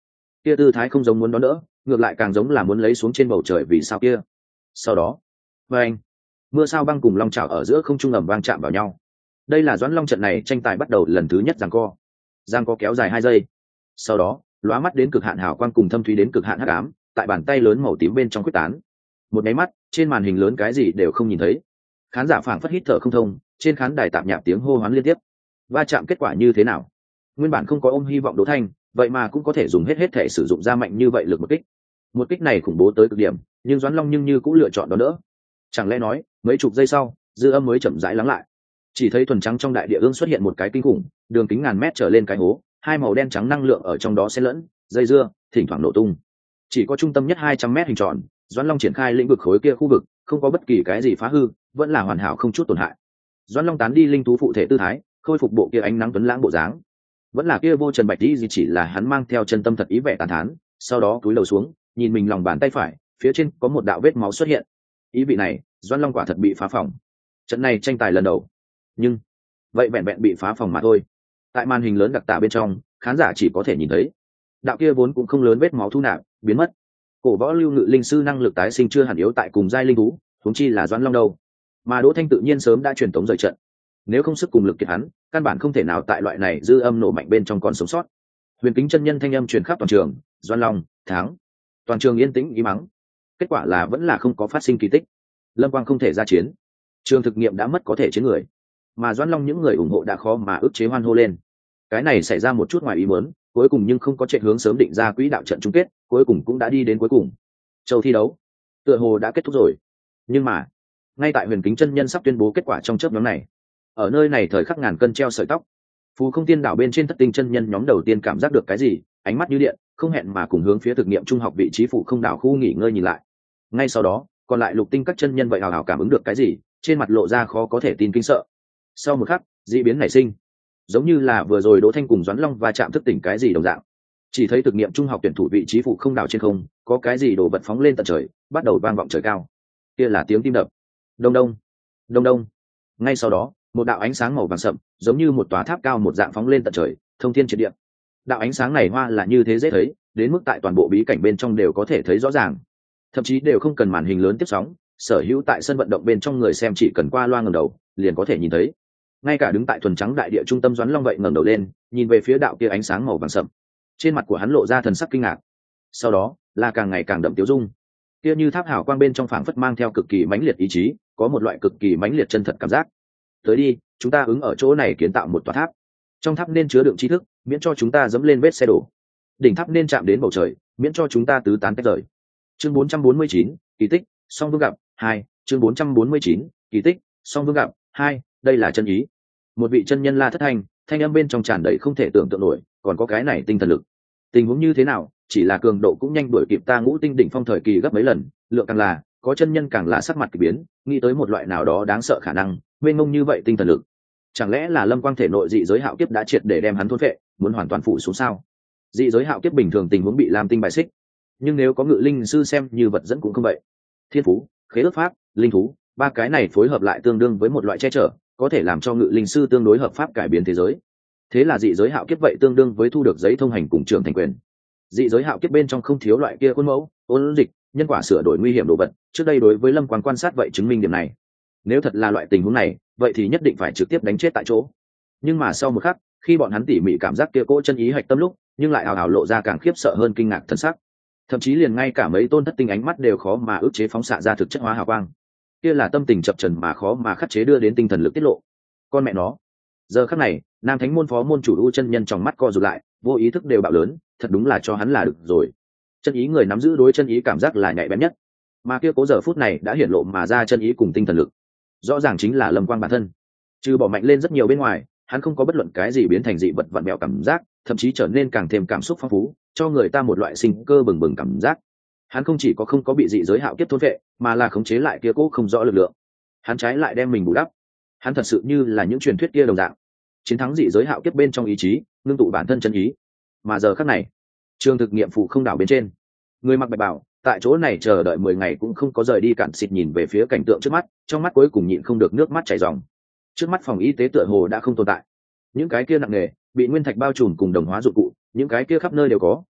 kia tư thái không giống muốn đón đỡ, ngược lại càng giống là muốn lấy xuống trên bầu trời vì sao kia. Sau đó, với anh, mưa sao băng cùng long chảo ở giữa không trung ầm vang chạm vào nhau. Đây là Doãn Long trận này tranh tài bắt đầu lần thứ nhất giằng co kéo dài 2 giây. Sau đó, lóa mắt đến cực hạn hào quang cùng thâm thúy đến cực hạn hắc ám, tại bàn tay lớn màu tím bên trong quyết tán. Một cái mắt, trên màn hình lớn cái gì đều không nhìn thấy. Khán giả phảng phất hít thở không thông, trên khán đài tạm nhạp tiếng hô hoán liên tiếp. Va chạm kết quả như thế nào? Nguyên bản không có ôm hy vọng Đỗ Thanh, vậy mà cũng có thể dùng hết thể sử dụng ra mạnh như vậy lực một kích này khủng bố tới cực điểm, nhưng Doãn Long nhưng như cũng lựa chọn đón đỡ. Chẳng lẽ nói, mấy chục giây sau, dư âm mới chậm rãi lắng lại. Chỉ thấy thuần trắng trong đại địa ương xuất hiện một cái kinh khủng, đường kính ngàn mét trở lên cái hố, hai màu đen trắng năng lượng ở trong đó xen lẫn, dây dưa, thỉnh thoảng nổ tung. Chỉ có trung tâm nhất 200 mét hình tròn, Doãn Long triển khai lĩnh vực khối kia khu vực, không có bất kỳ cái gì phá hư, vẫn là hoàn hảo không chút tổn hại. Doãn Long tán đi linh thú phụ thể tư thái, khôi phục bộ kia ánh nắng tuấn lãng bộ dáng. Vẫn là kia vô trần bạch tí gì, chỉ là hắn mang theo chân tâm thật ý vẻ tàn thán, sau đó cúi đầu xuống, nhìn mình lòng bàn tay phải, phía trên có một đạo vết máu xuất hiện. Ý vị này, Doãn Long quả thật bị phá phòng. Trận này tranh tài lần đầu, nhưng vậy vẹn vẹn bị phá phòng mà thôi. Tại màn hình lớn đặc tả bên trong, khán giả chỉ có thể nhìn thấy đạo kia vốn cũng không lớn vết máu thu nạp biến mất. Cổ võ lưu ngự linh sư năng lực tái sinh chưa hẳn yếu tại cùng giai linh thú, huống chi là Doãn Long đâu. Mà Đỗ Thanh tự nhiên sớm đã truyền tống rời trận, nếu không sức cùng lực kiệt hắn, căn bản không thể nào tại loại này dư âm nổ mạnh bên trong còn sống sót. Huyền kính chân nhân thanh âm truyền khắp toàn trường, Doãn Long thắng. Toàn trường yên tĩnh ý mắng. Kết quả là vẫn là không có phát sinh kỳ tích. Lâm Quang không thể ra chiến, trường thực nghiệm đã mất có thể chiến người, mà Doãn Long những người ủng hộ đã khó mà ức chế hoan hô lên. Cái này xảy ra một chút ngoài ý muốn, cuối cùng nhưng không có chạy hướng sớm định ra quỹ đạo trận chung kết, cuối cùng cũng đã đi đến cuối cùng. Châu thi đấu tựa hồ đã kết thúc rồi, nhưng mà ngay tại huyền kính chân nhân sắp tuyên bố kết quả trong chớp nhóm này, ở nơi này thời khắc ngàn cân treo sợi tóc, phù không tiên đảo bên trên thất tinh chân nhân nhóm đầu tiên cảm giác được cái gì, ánh mắt như điện, không hẹn mà cùng hướng phía thực nghiệm trung học vị trí phù không đảo khu nghỉ ngơi nhìn lại. Ngay sau đó, còn lại lục tinh các chân nhân vậy hào hào cảm ứng được cái gì, trên mặt lộ ra khó có thể tin kinh sợ. Sau một khắc, dị biến nảy sinh, giống như là vừa rồi Đỗ Thanh cùng Doãn Long va chạm thức tỉnh cái gì đồng dạng. Chỉ thấy thực nghiệm trung học tuyển thủ vị trí phù không đảo trên không, có cái gì đổ vật phóng lên tận trời, bắt đầu vang vọng trời cao. Kia là tiếng tim đập. Đông đông, đông đông. Ngay sau đó, một đạo ánh sáng màu vàng sậm, giống như một tòa tháp cao một dạng phóng lên tận trời, thông thiên triệt địa. Đạo ánh sáng này hoa là như thế dễ thấy, đến mức tại toàn bộ bí cảnh bên trong đều có thể thấy rõ ràng, thậm chí đều không cần màn hình lớn tiếp sóng, sở hữu tại sân vận động bên trong người xem chỉ cần qua loa ngẩng đầu liền có thể nhìn thấy. Ngay cả đứng tại thuần trắng đại địa trung tâm Doãn Long vậy ngẩng đầu lên, nhìn về phía đạo kia ánh sáng màu vàng sậm, trên mặt của hắn lộ ra thần sắc kinh ngạc, sau đó là càng ngày càng đậm tiêu dung. Kia như tháp hào quang bên trong phảng phất mang theo cực kỳ mãnh liệt ý chí, có một loại cực kỳ mãnh liệt chân thật cảm giác. Tới đi, chúng ta ứng ở chỗ này kiến tạo một tòa tháp. Trong tháp nên chứa đựng tri thức, miễn cho chúng ta dẫm lên vết xe đổ. Đỉnh tháp nên chạm đến bầu trời, miễn cho chúng ta tứ tán tách rời. Chương 449, kỳ tích, song vương gặp 2, chương 449, kỳ tích, song vương gặp 2, đây là chân ý. Một vị chân nhân la thất thanh âm bên trong tràn đầy không thể tưởng tượng nổi, còn có cái này tinh thần lực. Tình huống như thế nào, chỉ là cường độ cũng nhanh đuổi kịp ta ngũ tinh đỉnh phong thời kỳ gấp mấy lần, lượng càng là, có chân nhân càng là sắc mặt kỳ biến, nghĩ tới một loại nào đó đáng sợ khả năng, mênh mông như vậy tinh thần lực. Chẳng lẽ là Lâm Quang thể nội dị giới hạo kiếp đã triệt để đem hắn thôn phệ, muốn hoàn toàn phủ xuống sao? Dị giới hạo kiếp bình thường tình huống bị Lam tinh bài xích, nhưng nếu có ngự linh sư xem như vật dẫn cũng không vậy. Thiên phú, khế ước pháp, linh thú, ba cái này phối hợp lại tương đương với một loại che chở, có thể làm cho ngự linh sư tương đối hợp pháp cải biến thế giới. Thế là dị giới hạo kiếp vậy tương đương với thu được giấy thông hành cùng trưởng thành quyền. Dị giới hạo kiếp bên trong không thiếu loại kia khuôn mẫu, ôn dịch, nhân quả sửa đổi nguy hiểm đồ vật, trước đây đối với Lâm Quang quan sát vậy chứng minh điểm này. Nếu thật là loại tình huống này, vậy thì nhất định phải trực tiếp đánh chết tại chỗ. Nhưng mà sau một khắc, khi bọn hắn tỉ mỉ cảm giác kia cỗ chân ý hạch tâm lúc, nhưng lại ảo ảo lộ ra càng khiếp sợ hơn kinh ngạc thân sắc. Thậm chí liền ngay cả mấy tôn thất tinh ánh mắt đều khó mà ức chế phóng xạ ra thực chất hóa hào quang. Kia là tâm tình chập trần mà khó mà khắc chế đưa đến tinh thần lực tiết lộ. Con mẹ nó. Giờ khắc này, Nam Thánh môn phó môn chủ U chân nhân trong mắt co rụt lại, vô ý thức đều bạo lớn, thật đúng là cho hắn là được rồi. Chân ý người nắm giữ đối chân ý cảm giác là nhạy bén nhất, mà kia cố giờ phút này đã hiển lộ mà ra chân ý cùng tinh thần lực, rõ ràng chính là Lâm Quang bản thân. Trừ bỏ mạnh lên rất nhiều bên ngoài, hắn không có bất luận cái gì biến thành dị vật vặn vẹo cảm giác, thậm chí trở nên càng thêm cảm xúc phong phú, cho người ta một loại sinh cơ bừng bừng cảm giác. Hắn không chỉ có không có bị dị giới hạo kiếp thôn vệ, mà là khống chế lại kia cố không rõ lực lượng. Hắn trái lại đem mình bù đắp. Hắn thật sự như là những truyền thuyết kia đồng dạng, chiến thắng dị giới hạo kiếp bên trong ý chí, ngưng tụ bản thân chân ý. Mà giờ khắc này, trường thực nghiệm phụ không đảo bên trên, người mặc bạch bào tại chỗ này chờ đợi 10 ngày cũng không có rời đi, cạn xịt nhìn về phía cảnh tượng trước mắt, trong mắt cuối cùng nhịn không được nước mắt chảy ròng. Trước mắt phòng y tế tựa hồ đã không tồn tại, những cái kia nặng nề bị nguyên thạch bao trùm cùng đồng hóa dụng cụ, những cái kia khắp nơi đều có,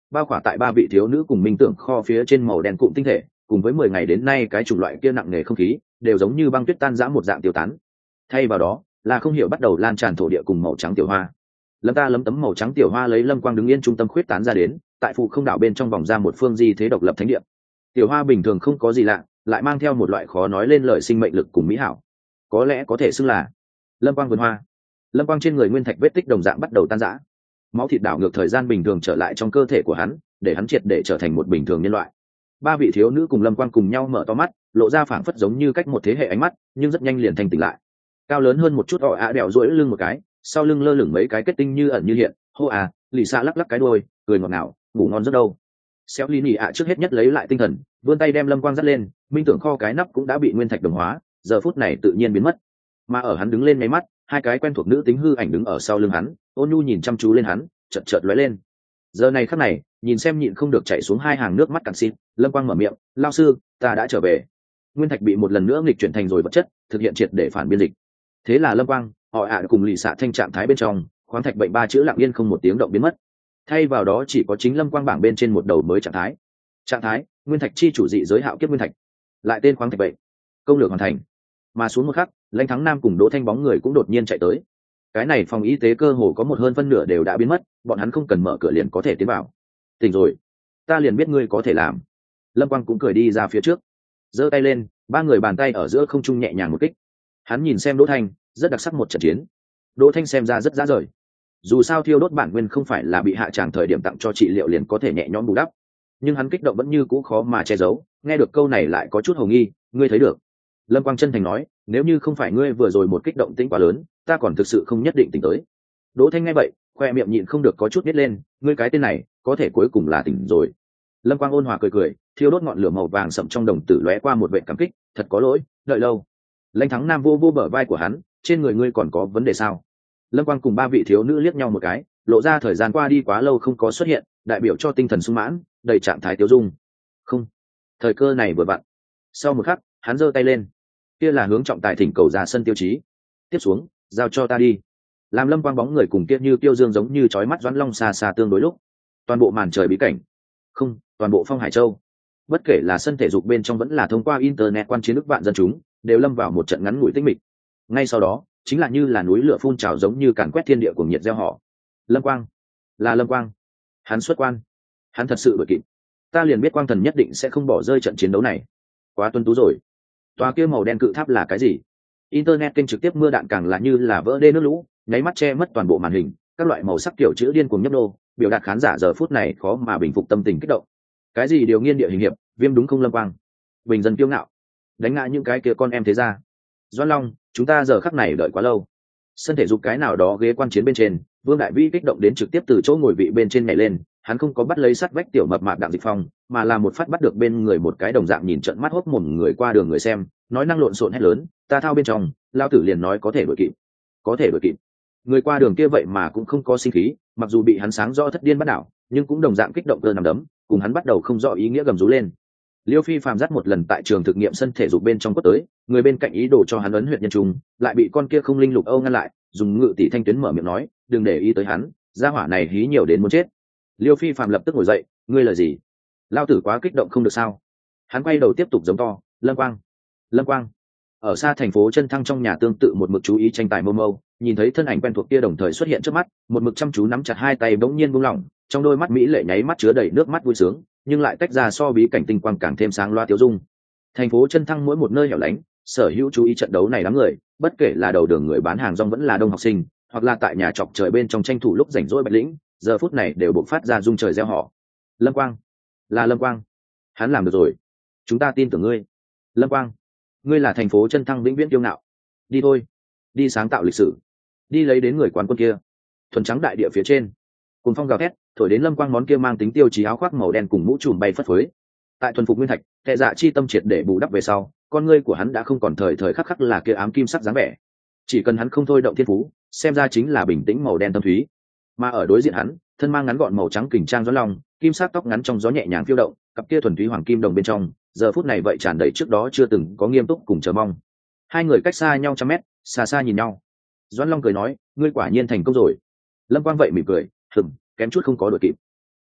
bao khỏa tại ba vị thiếu nữ cùng minh tưởng kho phía trên màu đen cụm tinh thể cùng với 10 ngày đến nay cái chủng loại kia nặng nề không khí đều giống như băng tuyết tan rã một dạng tiêu tán. Thay vào đó là không hiểu bắt đầu lan tràn thổ địa cùng màu trắng tiểu hoa. Lấm tấm màu trắng tiểu hoa lấy Lâm Quang đứng yên trung tâm khuyết tán ra đến, tại phụ không đảo bên trong vòng ra một phương di thế độc lập thánh địa. Tiểu hoa bình thường không có gì lạ, lại mang theo một loại khó nói lên lời sinh mệnh lực cùng mỹ hảo, có lẽ có thể xưng là Lâm Quang vườn hoa. Lâm Quang trên người nguyên thạch vết tích đồng dạng bắt đầu tan rã, máu thịt đảo ngược thời gian bình thường trở lại trong cơ thể của hắn, để hắn triệt để trở thành một bình thường nhân loại. Ba vị thiếu nữ cùng Lâm Quang cùng nhau mở to mắt, lộ ra phảng phất giống như cách một thế hệ ánh mắt, nhưng rất nhanh liền thành tỉnh lại. Cao lớn hơn một chút họ ạ đèo duỗi lưng một cái, sau lưng lơ lửng mấy cái kết tinh như ẩn như hiện. Hô à, lì xạ lắc lắc cái đuôi, cười ngọt ngào, ngủ ngon rất đâu. Xéo Lý Nỉ ạ trước hết nhất lấy lại tinh thần, vươn tay đem Lâm Quang dắt lên, minh tưởng kho cái nắp cũng đã bị nguyên thạch đồng hóa, giờ phút này tự nhiên biến mất. Mà ở hắn đứng lên ngay mắt, hai cái quen thuộc nữ tính hư ảnh đứng ở sau lưng hắn, ôn nhu nhìn chăm chú lên hắn, chợt chợt lóe lên. Giờ này khắc này, nhìn xem nhịn không được chảy xuống hai hàng nước mắt cạn xịt, Lâm Quang mở miệng, "Lão sư, ta đã trở về." Nguyên thạch bị một lần nữa nghịch chuyển thành rồi vật chất, thực hiện triệt để phản biên dịch. Thế là Lâm Quang, họ ạ cùng lì xạ thanh trạng thái bên trong, khoáng thạch bệnh ba chữ lặng yên không một tiếng động biến mất. Thay vào đó chỉ có chính Lâm Quang bảng bên trên một đầu mới trạng thái. Trạng thái: Nguyên thạch chi chủ dị giới hạo kiếp nguyên thạch. Lại tên khoáng thạch bệnh. Công lược hoàn thành. Mà xuống một khắc, Lãnh Thắng Nam cùng Đỗ Thanh bóng người cũng đột nhiên chạy tới. Cái này phòng y tế cơ hồ có một hơn phân nửa đều đã biến mất, bọn hắn không cần mở cửa liền có thể tiến vào. Tỉnh rồi, ta liền biết ngươi có thể làm. Lâm Quang cũng cười đi ra phía trước, giơ tay lên, ba người bàn tay ở giữa không trung nhẹ nhàng một kích. Hắn nhìn xem Đỗ Thanh, rất đặc sắc một trận chiến. Đỗ Thanh xem ra rất dã rời. Dù sao thiêu đốt bản nguyên không phải là bị hạ tràng thời điểm tặng cho trị liệu liền có thể nhẹ nhõm bù đắp, nhưng hắn kích động vẫn như cũ khó mà che giấu. Nghe được câu này lại có chút hồ nghi, ngươi thấy được? Lâm Quang chân thành nói, nếu như không phải ngươi vừa rồi một kích động tĩnh quá lớn, ta còn thực sự không nhất định tỉnh tới. Đỗ Thanh nghe vậy, khoe miệng nhịn không được có chút nít lên, ngươi cái tên này, có thể cuối cùng là tỉnh rồi. Lâm Quang ôn hòa cười cười, thiêu đốt ngọn lửa màu vàng sậm trong đồng tử lóe qua một vệ cảm kích, thật có lỗi, đợi lâu. Lãnh Thắng Nam vô vô bờ vai của hắn, trên người ngươi còn có vấn đề sao? Lâm Quang cùng ba vị thiếu nữ liếc nhau một cái, lộ ra thời gian qua đi quá lâu không có xuất hiện, đại biểu cho tinh thần sung mãn, đầy trạng thái tiêu dung. Không, thời cơ này vừa vặn. Sau một khắc, hắn giơ tay lên, kia là hướng trọng tài thỉnh cầu ra sân tiêu chí. Tiếp xuống, giao cho ta đi. Làm Lâm Quang bóng người cùng kia như tiêu dương giống như chói mắt Doãn Long xa xa tương đối lúc, toàn bộ màn trời bí cảnh, không, toàn bộ Phong Hải Châu, bất kể là sân thể dục bên trong vẫn là thông qua internet quan chiến ức vạn dân chúng, đều lâm vào một trận ngắn ngủi tĩnh mịch. Ngay sau đó, chính là như là núi lửa phun trào giống như càn quét thiên địa của nhiệt gieo họ. Lâm Quang, là Lâm Quang, hắn xuất quan, hắn thật sự đuổi kịp. Ta liền biết Quang Thần nhất định sẽ không bỏ rơi trận chiến đấu này. Quá tuân tú rồi. Tòa kia màu đen cự tháp là cái gì? Internet kênh trực tiếp mưa đạn càng là như là vỡ đê nước lũ, nháy mắt che mất toàn bộ màn hình, các loại màu sắc kiểu chữ điên cuồng nhấp nô, biểu đạt khán giả giờ phút này khó mà bình phục tâm tình kích động. Cái gì điều nghiên địa hình hiệp, viêm đúng không Lâm Quang? Bình dân kiêu ngạo, đánh ngã những cái kia con em thế ra. Doãn Long, chúng ta giờ khắc này đợi quá lâu. Sân thể dục cái nào đó ghế quan chiến bên trên, Vương Đại Vĩ kích động đến trực tiếp từ chỗ ngồi vị bên trên nhảy lên, hắn không có bắt lấy sắt vách tiểu mập mạp Đặng Dịch Phong, mà là một phát bắt được bên người một cái đồng dạng nhìn trận mắt hốc mồm người qua đường người xem, nói năng lộn xộn hét lớn, ta thao bên trong, lao tử liền nói có thể đuổi kịp, có thể đuổi kịp. Người qua đường kia vậy mà cũng không có sinh khí, mặc dù bị hắn sáng rõ thất điên bắt đảo, nhưng cũng đồng dạng kích động cơ nằm đấm, cùng hắn bắt đầu không rõ ý nghĩa gầm rú lên. Liêu Phi phàm dắt một lần tại trường thực nghiệm sân thể dục bên trong quất tới, người bên cạnh ý đồ cho hắn ấn huyệt nhân trùng, lại bị con kia không linh lục âu ngăn lại, dùng ngự tỷ thanh tuyến mở miệng nói, đừng để ý tới hắn, gia hỏa này hí nhiều đến muốn chết. Liêu Phi phàm lập tức ngồi dậy, ngươi là gì? Lao tử quá kích động không được sao? Hắn quay đầu tiếp tục giống to, Lâm Quang, Lâm Quang. Ở xa thành phố Chân Thăng trong nhà tương tự một mực chú ý tranh tài Momo, nhìn thấy thân ảnh quen thuộc kia đồng thời xuất hiện trước mắt, một mực chăm chú nắm chặt hai tay bỗng nhiên buông lỏng, trong đôi mắt mỹ lệ nháy mắt chứa đầy nước mắt vui sướng, nhưng lại tách ra so bí cảnh tinh quang càng thêm sáng loa tiêu dung. Thành phố Chân Thăng mỗi một nơi hẻo lánh, sở hữu chú ý trận đấu này đám người, bất kể là đầu đường người bán hàng rong vẫn là đông học sinh, hoặc là tại nhà trọc trời bên trong tranh thủ lúc rảnh rỗi bạch lĩnh, giờ phút này đều bộc phát ra rung trời reo hò. Lâm Quang, là Lâm Quang, hắn làm được rồi, chúng ta tin tưởng ngươi. Lâm Quang, ngươi là thành phố Chân Thăng vĩnh viễn kiêu ngạo. Đi thôi, đi sáng tạo lịch sử, đi lấy đến người quán quân kia. Thuần trắng đại địa phía trên, cùng phong gào thét thổi đến Lâm Quang món kia mang tính tiêu chí áo khoác màu đen cùng mũ trùm bay phất phới. Tại thuần phục nguyên thạch, hệ dạ chi tâm triệt để bù đắp về sau, con ngươi của hắn đã không còn thời thời khắc khắc là kia ám kim sắc dáng vẻ, chỉ cần hắn không thôi động thiên phú, xem ra chính là bình tĩnh màu đen tâm thúy. Mà ở đối diện hắn, thân mang ngắn gọn màu trắng kình trang Doãn Long, kim sắc tóc ngắn trong gió nhẹ nhàng phiêu động, cặp kia thuần túy hoàng kim đồng bên trong, giờ phút này vậy tràn đầy trước đó chưa từng có nghiêm túc cùng chờ mong. Hai người cách xa nhau trăm mét, xa xa nhìn nhau. Doãn Long cười nói, ngươi quả nhiên thành công rồi. Lâm Quang vậy mỉm cười, kém chút không có đuổi kịp.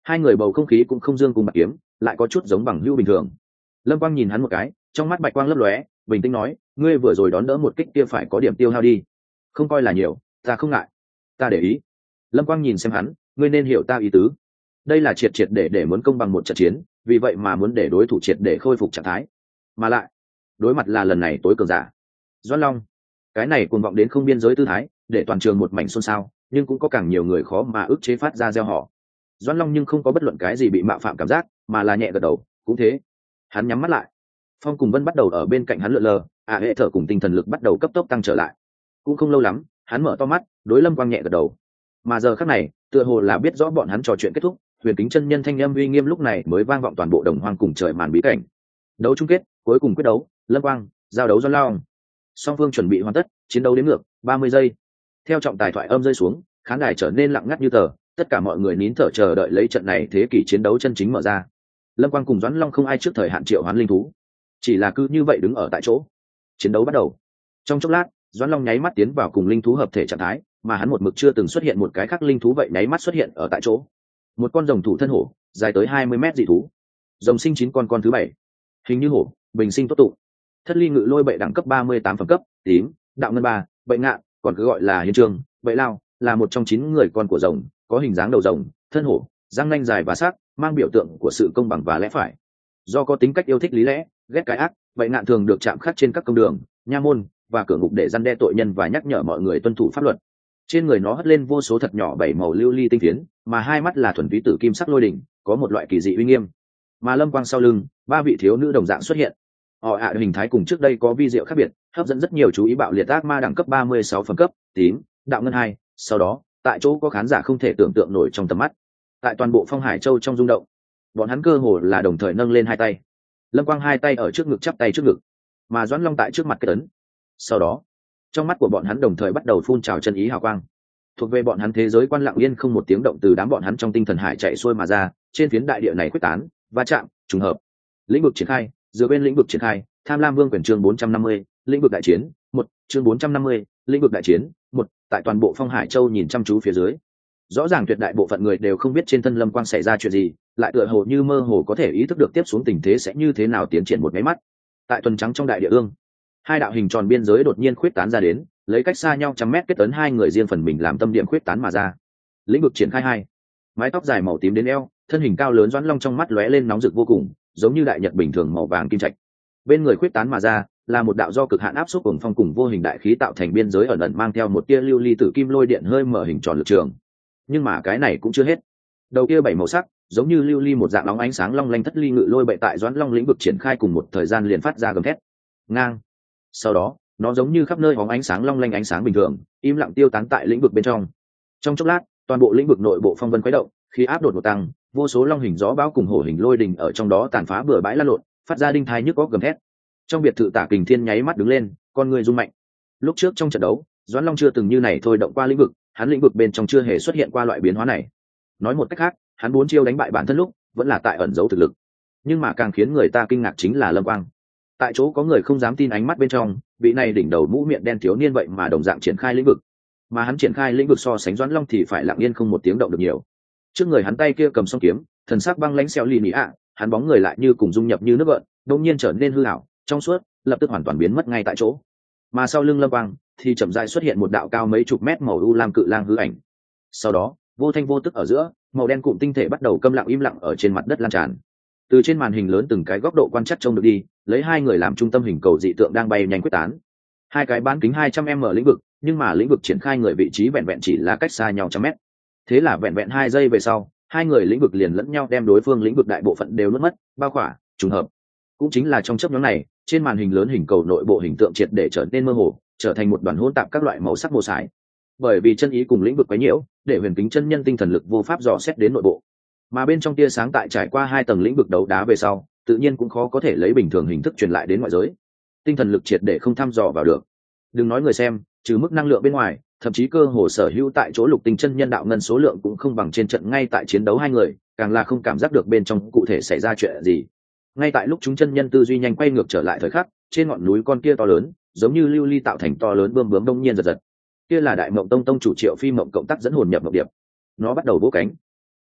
Hai người bầu không khí cũng không dương cùng bạc kiếm, lại có chút giống bằng hữu bình thường. Lâm Quang nhìn hắn một cái, trong mắt bạch quang lấp lóe, bình tĩnh nói, ngươi vừa rồi đón đỡ một kích kia phải có điểm tiêu hao đi, không coi là nhiều, ta không ngại, ta để ý. Lâm Quang nhìn xem hắn, ngươi nên hiểu ta ý tứ, đây là triệt triệt để muốn công bằng một trận chiến, vì vậy mà muốn để đối thủ triệt để khôi phục trạng thái, mà lại đối mặt là lần này tối cường giả Doãn Long. Cái này cuồng vọng đến không biên giới tư thái, để toàn trường một mảnh xôn xao, nhưng cũng có càng nhiều người khó mà ức chế phát ra reo hò. Doãn Long nhưng không có bất luận cái gì bị mạo phạm cảm giác, mà là nhẹ gật đầu, cũng thế. Hắn nhắm mắt lại. Phong cùng Vân bắt đầu ở bên cạnh hắn lượn lờ, hệ thở cùng tinh thần lực bắt đầu cấp tốc tăng trở lại. Cũng không lâu lắm, hắn mở to mắt, đối Lâm Quang nhẹ gật đầu. Mà giờ khắc này, tựa hồ là biết rõ bọn hắn trò chuyện kết thúc, Huyền Kính chân nhân thanh âm uy nghiêm lúc này mới vang vọng toàn bộ Đồng Hoang cùng trời màn bí cảnh. Đấu chung kết, cuối cùng quyết đấu, Lâm Quang, giao đấu Doãn Long. Song phương chuẩn bị hoàn tất, chiến đấu đến ngược 30 giây. Theo trọng tài thoại âm rơi xuống, khán đài trở nên lặng ngắt như tờ, tất cả mọi người nín thở chờ đợi lấy trận này thế kỷ chiến đấu chân chính mở ra. Lâm Quang cùng Doãn Long không ai trước thời hạn triệu hoán linh thú, chỉ là cứ như vậy đứng ở tại chỗ. Chiến đấu bắt đầu. Trong chốc lát, Doãn Long nháy mắt tiến vào cùng linh thú hợp thể trạng thái, mà hắn một mực chưa từng xuất hiện một cái khác linh thú vậy nháy mắt xuất hiện ở tại chỗ. Một con rồng thủ thân hổ, dài tới 20 mét dị thú. Rồng sinh 9 con thứ 7. Hình như hổ, bình sinh tốt tụ. Thất ly ngự lôi bệ đẳng cấp 38 phẩm cấp, tím, đạo ngân 3, bệ ngạn, còn cứ gọi là hiến trường, bệ lao, là một trong 9 người con của rồng, có hình dáng đầu rồng, thân hổ, răng nanh dài và sắc, mang biểu tượng của sự công bằng và lẽ phải. Do có tính cách yêu thích lý lẽ, ghét cái ác, bệ ngạn thường được chạm khắc trên các công đường, nha môn và cửa ngục để răn đe tội nhân và nhắc nhở mọi người tuân thủ pháp luật. Trên người nó hất lên vô số thật nhỏ 7 màu lưu ly tinh phiến, mà hai mắt là thuần túy tử kim sắc lôi đỉnh, có một loại kỳ dị uy nghiêm. Mà Lâm Quang sau lưng, 3 vị thiếu nữ đồng dạng xuất hiện. Họ hình thái cùng trước đây có vi diệu khác biệt, hấp dẫn rất nhiều chú ý. Bạo liệt ác ma đẳng cấp 36 phẩm cấp, tím, đạo ngân 2. Sau đó, tại chỗ có khán giả không thể tưởng tượng nổi trong tầm mắt. Tại toàn bộ Phong Hải Châu trong rung động, bọn hắn cơ hồ là đồng thời nâng lên hai tay. Lâm Quang hai tay ở trước ngực chắp tay trước ngực, mà Doãn Long tại trước mặt kết ấn. Sau đó, trong mắt của bọn hắn đồng thời bắt đầu phun trào chân ý hào quang. Thuộc về bọn hắn thế giới quan lặng yên không một tiếng động từ đám bọn hắn trong tinh thần hải chạy xuôi mà ra, trên phiến đại địa này quyết tán, va chạm, trùng hợp. Lĩnh vực triển khai, dựa bên lĩnh vực triển khai, Tham Lam Vương quyển chương 450, lĩnh vực đại chiến, 1, chương 450, lĩnh vực đại chiến, 1, tại toàn bộ Phong Hải Châu nhìn chăm chú phía dưới. Rõ ràng tuyệt đại bộ phận người đều không biết trên thân Lâm Quang xảy ra chuyện gì, lại tựa hồ như mơ hồ có thể ý thức được tiếp xuống tình thế sẽ như thế nào tiến triển một cái mắt. Tại tuần trắng trong đại địa ương, hai đạo hình tròn biên giới đột nhiên khuyết tán ra đến, lấy cách xa nhau trăm mét kết ấn hai người riêng phần mình làm tâm điểm khuyết tán mà ra. Lĩnh vực triển khai 2. Mái tóc dài màu tím đến eo, thân hình cao lớn Doãn Long trong mắt lóe lên nóng rực vô cùng, giống như đại nhật bình thường màu vàng kim trạch. Bên người khuyết tán mà ra là một đạo do cực hạn áp suất cuồng phong cùng vô hình đại khí tạo thành biên giới ẩn ẩn mang theo một tia lưu ly tử kim lôi điện hơi mở hình tròn lực trường. Nhưng mà cái này cũng chưa hết. Đầu kia 7 màu sắc, giống như lưu ly một dạng nóng ánh sáng long lanh thất ly ngự lôi bệ tại Doãn Long lĩnh vực triển khai cùng một thời gian liền phát ra gầm thét. Ngang. Sau đó, nó giống như khắp nơi bóng ánh sáng long lanh ánh sáng bình thường, im lặng tiêu tán tại lĩnh vực bên trong. Trong chốc lát, toàn bộ lĩnh vực nội bộ phong vân khuấy động, khí áp đột ngột tăng, vô số long hình gió bão cùng hổ hình lôi đình ở trong đó tàn phá bừa bãi lan lộn, phát ra đinh thai nhức óc gầm thét. Trong biệt thự Tả Kình Thiên nháy mắt đứng lên, con người rung mạnh. Lúc trước trong trận đấu, Doãn Long chưa từng như này thôi động qua lĩnh vực, hắn lĩnh vực bên trong chưa hề xuất hiện qua loại biến hóa này. Nói một cách khác, hắn 4 chiêu đánh bại bản thân lúc, vẫn là tại ẩn giấu thực lực. Nhưng mà càng khiến người ta kinh ngạc chính là Lâm Quang. Tại chỗ có người không dám tin ánh mắt bên trong, vị này đỉnh đầu mũ miệng đen thiếu niên vậy mà đồng dạng triển khai lĩnh vực. Mà hắn triển khai lĩnh vực so sánh Doãn Long thì phải lặng yên không một tiếng động được nhiều. Trước người hắn tay kia cầm song kiếm, thần sắc băng lãnh xéo lì nỉ ạ, hắn bóng người lại như cùng dung nhập như nước gợn, đột nhiên trở nên hư ảo, trong suốt, lập tức hoàn toàn biến mất ngay tại chỗ. Mà sau lưng Lâm Quang thì chậm rãi xuất hiện một đạo cao mấy chục mét màu u lam cự lang hư ảnh. Sau đó, vô thanh vô tức ở giữa, màu đen cụm tinh thể bắt đầu câm lặng im lặng ở trên mặt đất lan tràn. Từ trên màn hình lớn từng cái góc độ quan trắc trông được đi, lấy hai người làm trung tâm hình cầu dị tượng đang bay nhanh quyết tán. Hai cái bán kính 200m lĩnh vực, nhưng mà lĩnh vực triển khai người vị trí vẹn vẹn chỉ là cách xa nhau trăm mét. Thế là vẹn vẹn 2 giây về sau, hai người lĩnh vực liền lẫn nhau đem đối phương lĩnh vực đại bộ phận đều nuốt mất, bao khỏa, trùng hợp. Cũng chính là trong chớp nhoáng này, trên màn hình lớn hình cầu nội bộ hình tượng triệt để trở nên mơ hồ, trở thành một đoàn hỗn tạp các loại màu sắc mô sải. Bởi vì chân ý cùng lĩnh vực quấy nhiễu, để Huyền Kính chân nhân tinh thần lực vô pháp dò xét đến nội bộ. Mà bên trong tia sáng tại trải qua 2 tầng lĩnh vực đấu đá về sau, tự nhiên cũng khó có thể lấy bình thường hình thức truyền lại đến ngoại giới. Tinh thần lực triệt để không thăm dò vào được. Đừng nói người xem, trừ mức năng lượng bên ngoài, thậm chí cơ hồ sở hữu tại chỗ Lục Tinh chân nhân đạo ngân số lượng cũng không bằng trên trận ngay tại chiến đấu hai người, càng là không cảm giác được bên trong cụ thể xảy ra chuyện gì. Ngay tại lúc chúng chân nhân tư duy nhanh quay ngược trở lại thời khắc, trên ngọn núi con kia to lớn, giống như lưu ly tạo thành to lớn bươm bướm đông nhiên giật giật. Kia là Đại Mộng Tông tông chủ Triệu Phi Mộng cộng tác dẫn hồn nhập mộng điệp. Nó bắt đầu vỗ cánh.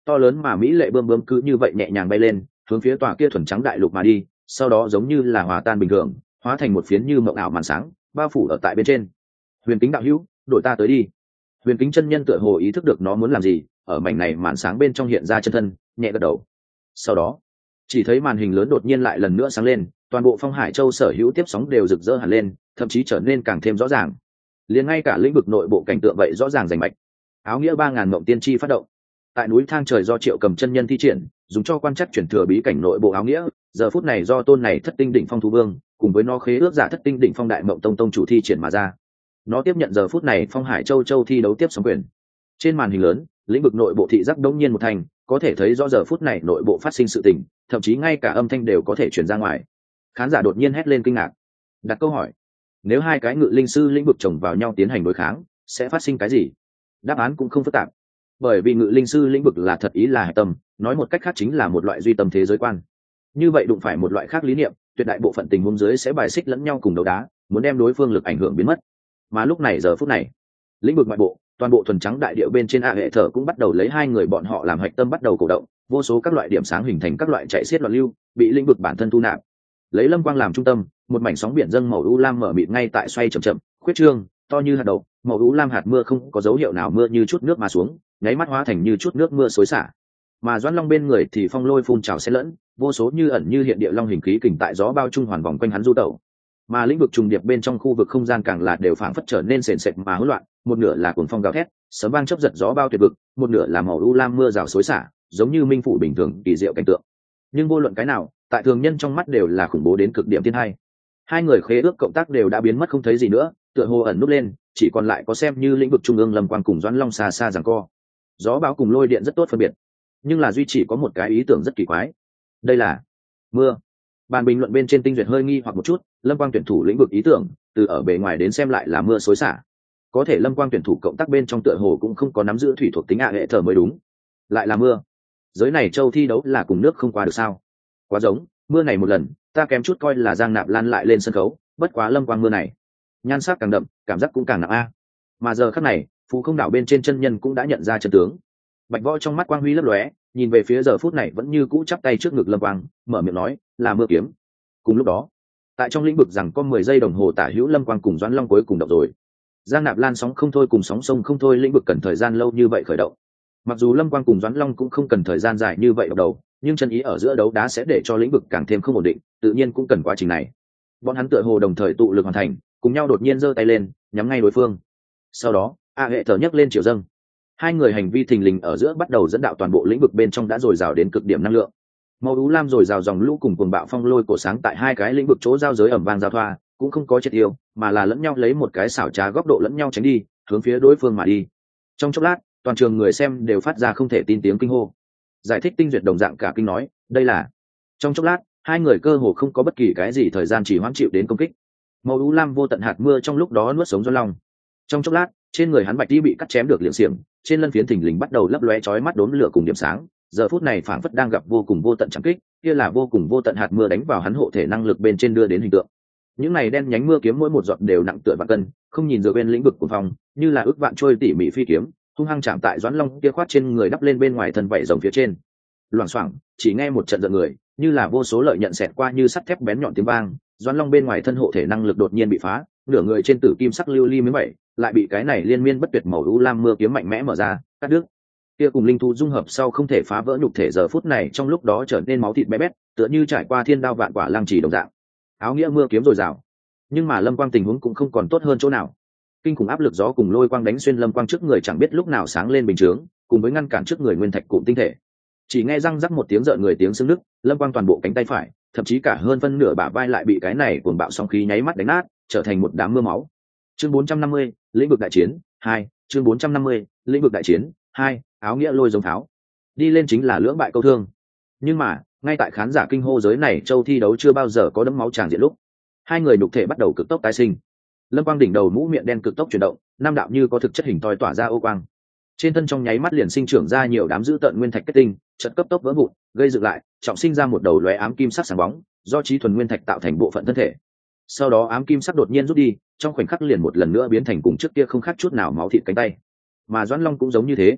to lớn mà mỹ lệ bươm bướm cứ như vậy nhẹ nhàng bay lên, hướng phía tòa kia thuần trắng đại lục mà đi, sau đó giống như là hòa tan bình thường, hóa thành một phiến như mộng ảo màn sáng, bao phủ ở tại bên trên. Huyền Kính đạo hữu, đội ta tới đi. Huyền Kính chân nhân tựa hồ ý thức được nó muốn làm gì, ở mảnh này màn sáng bên trong hiện ra chân thân, nhẹ gật đầu. Sau đó, chỉ thấy màn hình lớn đột nhiên lại lần nữa sáng lên, toàn bộ Phong Hải Châu sở hữu tiếp sóng đều rực rỡ hẳn lên, thậm chí trở nên càng thêm rõ ràng. Liền ngay cả lĩnh vực nội bộ cảnh tượng vậy rõ ràng rành mạch. Áo nghĩa 3000 mộng tiên tri phát động. Tại núi thang trời do Triệu Cầm chân nhân thi triển, dùng cho quan trắc chuyển thừa bí cảnh nội bộ áo nghĩa, giờ phút này do tôn này Thất Tinh đỉnh phong thú vương, cùng với nó khế ước giả Thất Tinh đỉnh phong đại mộng tông tông chủ thi triển mà ra. Nó tiếp nhận giờ phút này Phong Hải Châu thi đấu tiếp sóng quyền. Trên màn hình lớn, lĩnh vực nội bộ thị giác đống nhiên một thành, có thể thấy rõ giờ phút này nội bộ phát sinh sự tình, thậm chí ngay cả âm thanh đều có thể truyền ra ngoài. Khán giả đột nhiên hét lên kinh ngạc, đặt câu hỏi: nếu hai cái ngự linh sư lĩnh vực chồng vào nhau tiến hành đối kháng, sẽ phát sinh cái gì? Đáp án cũng không phức tạp, bởi vì ngự linh sư lĩnh vực là thật ý là hải tâm, nói một cách khác chính là một loại duy tâm thế giới quan. Như vậy đụng phải một loại khác lý niệm, tuyệt đại bộ phận tình huống dưới sẽ bài xích lẫn nhau cùng đấu đá, muốn đem đối phương lực ảnh hưởng biến mất. Mà lúc này giờ phút này, lĩnh vực ngoại bộ, toàn bộ thuần trắng đại địa bên trên hệ thở cũng bắt đầu lấy hai người bọn họ làm hạch tâm bắt đầu cổ động, vô số các loại điểm sáng hình thành các loại chạy xiết loạn lưu, bị lĩnh vực bản thân thu nạp. Lấy Lâm Quang làm trung tâm, một mảnh sóng biển dâng màu u lam mở mịt ngay tại xoay chậm chậm, khuyết trương, to như hạt đậu, màu u lam hạt mưa không có dấu hiệu nào mưa như chút nước mà xuống, nháy mắt hóa thành như chút nước mưa xối xả. Mà Doãn Long bên người thì phong lôi phun trào xen lẫn, vô số như ẩn như hiện địa long hình khí kình tại gió bao trung hoàn vòng quanh hắn du tẩu. Mà lĩnh vực trùng điệp bên trong khu vực không gian càng là đều phảng phất trở nên sền sệt mà hỗn loạn, một nửa là cuồng phong gào thét, sấm vang chớp giật gió bao tuyệt vực, một nửa là màu u lam mưa rào xối xả, giống như minh phủ bình thường kỳ diệu cảnh tượng. Nhưng vô luận cái nào, tại thường nhân trong mắt đều là khủng bố đến cực điểm thiên hai. Hai người khế ước cộng tác đều đã biến mất không thấy gì nữa, tựa hồ ẩn núp lên, chỉ còn lại có xem như lĩnh vực trung ương Lâm Quang cùng Doãn Long xa xa giằng co. Gió bão cùng lôi điện rất tốt phân biệt, nhưng là duy chỉ có một cái ý tưởng rất kỳ quái. Đây là mưa. Bàn bình luận bên trên tinh duyệt hơi nghi hoặc một chút, Lâm Quang tuyển thủ lĩnh vực ý tưởng, từ ở bề ngoài đến xem lại là mưa xối xả. Có thể Lâm Quang tuyển thủ cộng tác bên trong tựa hồ cũng không có nắm giữ thủy thuộc tính hệ thở mới đúng. Lại là mưa. Giới này châu thi đấu là cùng nước không qua được sao? Quá giống, mưa này một lần, ta kém chút coi là Giang Nạp Lan lại lên sân khấu, bất quá Lâm Quang mưa này, nhan sắc càng đậm, cảm giác cũng càng nặng a. Mà giờ khắc này, Phú Không đảo bên trên chân nhân cũng đã nhận ra chân tướng. Bạch Võ trong mắt quang huy lấp lóe, nhìn về phía giờ phút này vẫn như cũ chắp tay trước ngực Lâm Quang, mở miệng nói, là mưa kiếm. Cùng lúc đó, tại trong lĩnh vực rằng có 10 giây đồng hồ tả hữu Lâm Quang cùng Doãn Long cuối cùng động rồi. Giang Nạp Lan sóng không thôi cùng sóng sông không thôi lĩnh vực cần thời gian lâu như vậy khởi động. Mặc dù Lâm Quang cùng Doãn Long cũng không cần thời gian dài như vậy đầu, nhưng chân ý ở giữa đấu đá sẽ để cho lĩnh vực càng thêm không ổn định, tự nhiên cũng cần quá trình này. Bọn hắn tựa hồ đồng thời tụ lực hoàn thành, cùng nhau đột nhiên giơ tay lên, nhắm ngay đối phương. Sau đó, hệ thở nhấc lên chiều dâng. Hai người hành vi thình lình ở giữa bắt đầu dẫn đạo toàn bộ lĩnh vực bên trong đã dồi dào đến cực điểm năng lượng. Màu ú lam dồi dào dòng lũ cùng cuồng bạo phong lôi cổ sáng tại hai cái lĩnh vực chỗ giao giới ẩm vang giao thoa, cũng không có triệt tiêu, mà là lẫn nhau lấy một cái xảo trá góc độ lẫn nhau tránh đi, hướng phía đối phương mà đi. Trong chốc lát, toàn trường người xem đều phát ra không thể tin tiếng kinh hô. Giải thích tinh duyệt đồng dạng cả kinh nói, đây là. Trong chốc lát, hai người cơ hồ không có bất kỳ cái gì thời gian chỉ hoãn chịu đến công kích. Màu ú lam vô tận hạt mưa trong lúc đó nuốt sống Doãn Long. Trong chốc lát, trên người hắn bạch đi bị cắt chém được liệng xiềng, trên lân phiến thình lình bắt đầu lấp lóe chói mắt đốm lửa cùng điểm sáng. Giờ phút này phảng phất đang gặp vô cùng vô tận trảm kích, kia là vô cùng vô tận hạt mưa đánh vào hắn hộ thể năng lực bên trên đưa đến hình tượng. Những này đen nhánh mưa kiếm mỗi một giọt đều nặng tựa vạn cân, không nhìn giờ bên lĩnh vực của phòng, như là ước vạn trôi tỉ mỉ phi kiếm, hung hăng chạm tại Doãn Long kia khoát trên người đắp lên bên ngoài thân vảy rồng phía trên. Loảng xoảng, chỉ nghe một trận giận người, như là vô số lợi nhận xẹt qua như sắt thép bén nhọn tiếng vang, Doãn Long bên ngoài thân hộ thể năng lực đột nhiên bị phá, nửa người trên tử kim sắc lưu ly miếng vậy, lại bị cái này liên miên bất tuyệt màu u lam mưa kiếm mạnh mẽ mở ra, cắt đứt. Kia cùng linh thú dung hợp sau không thể phá vỡ nhục thể giờ phút này trong lúc đó trở nên máu thịt bé bét, tựa như trải qua thiên đao vạn quả lăng trì đồng dạng. Áo nghĩa mưa kiếm dồi dào, nhưng mà Lâm Quang tình huống cũng không còn tốt hơn chỗ nào. Kinh khủng áp lực gió cùng lôi quang đánh xuyên Lâm Quang trước người chẳng biết lúc nào sáng lên bình chướng, cùng với ngăn cản trước người nguyên thạch cụm tinh thể. Chỉ nghe răng rắc một tiếng rợn người tiếng xương nứt, Lâm Quang toàn bộ cánh tay phải, thậm chí cả hơn phân nửa bả vai lại bị cái này cuồng bạo sóng khí nháy mắt đánh nát, trở thành một đám mưa máu. Chương 450, lĩnh vực đại chiến 2, chương 450, lĩnh vực đại chiến 2, áo nghĩa lôi giống tháo. Đi lên chính là lưỡng bại câu thương. Nhưng mà, ngay tại khán giả kinh hô giới này châu thi đấu chưa bao giờ có đẫm máu tràn diện lúc, hai người nhục thể bắt đầu cực tốc tái sinh. Lâm Quang đỉnh đầu mũ miệng đen cực tốc chuyển động, năm đạo như có thực chất hình thoi tỏa ra ô quang. Trên thân trong nháy mắt liền sinh trưởng ra nhiều đám dữ tợn nguyên thạch kết tinh, chợt cấp tốc vỡ vụn, gây dựng lại, trọng sinh ra một đầu lóe ám kim sắc sáng bóng, do trí thuần nguyên thạch tạo thành bộ phận thân thể. Sau đó ám kim sắc đột nhiên rút đi, trong khoảnh khắc liền một lần nữa biến thành cùng trước kia không khác chút nào máu thịt cánh tay. Mà Doãn Long cũng giống như thế.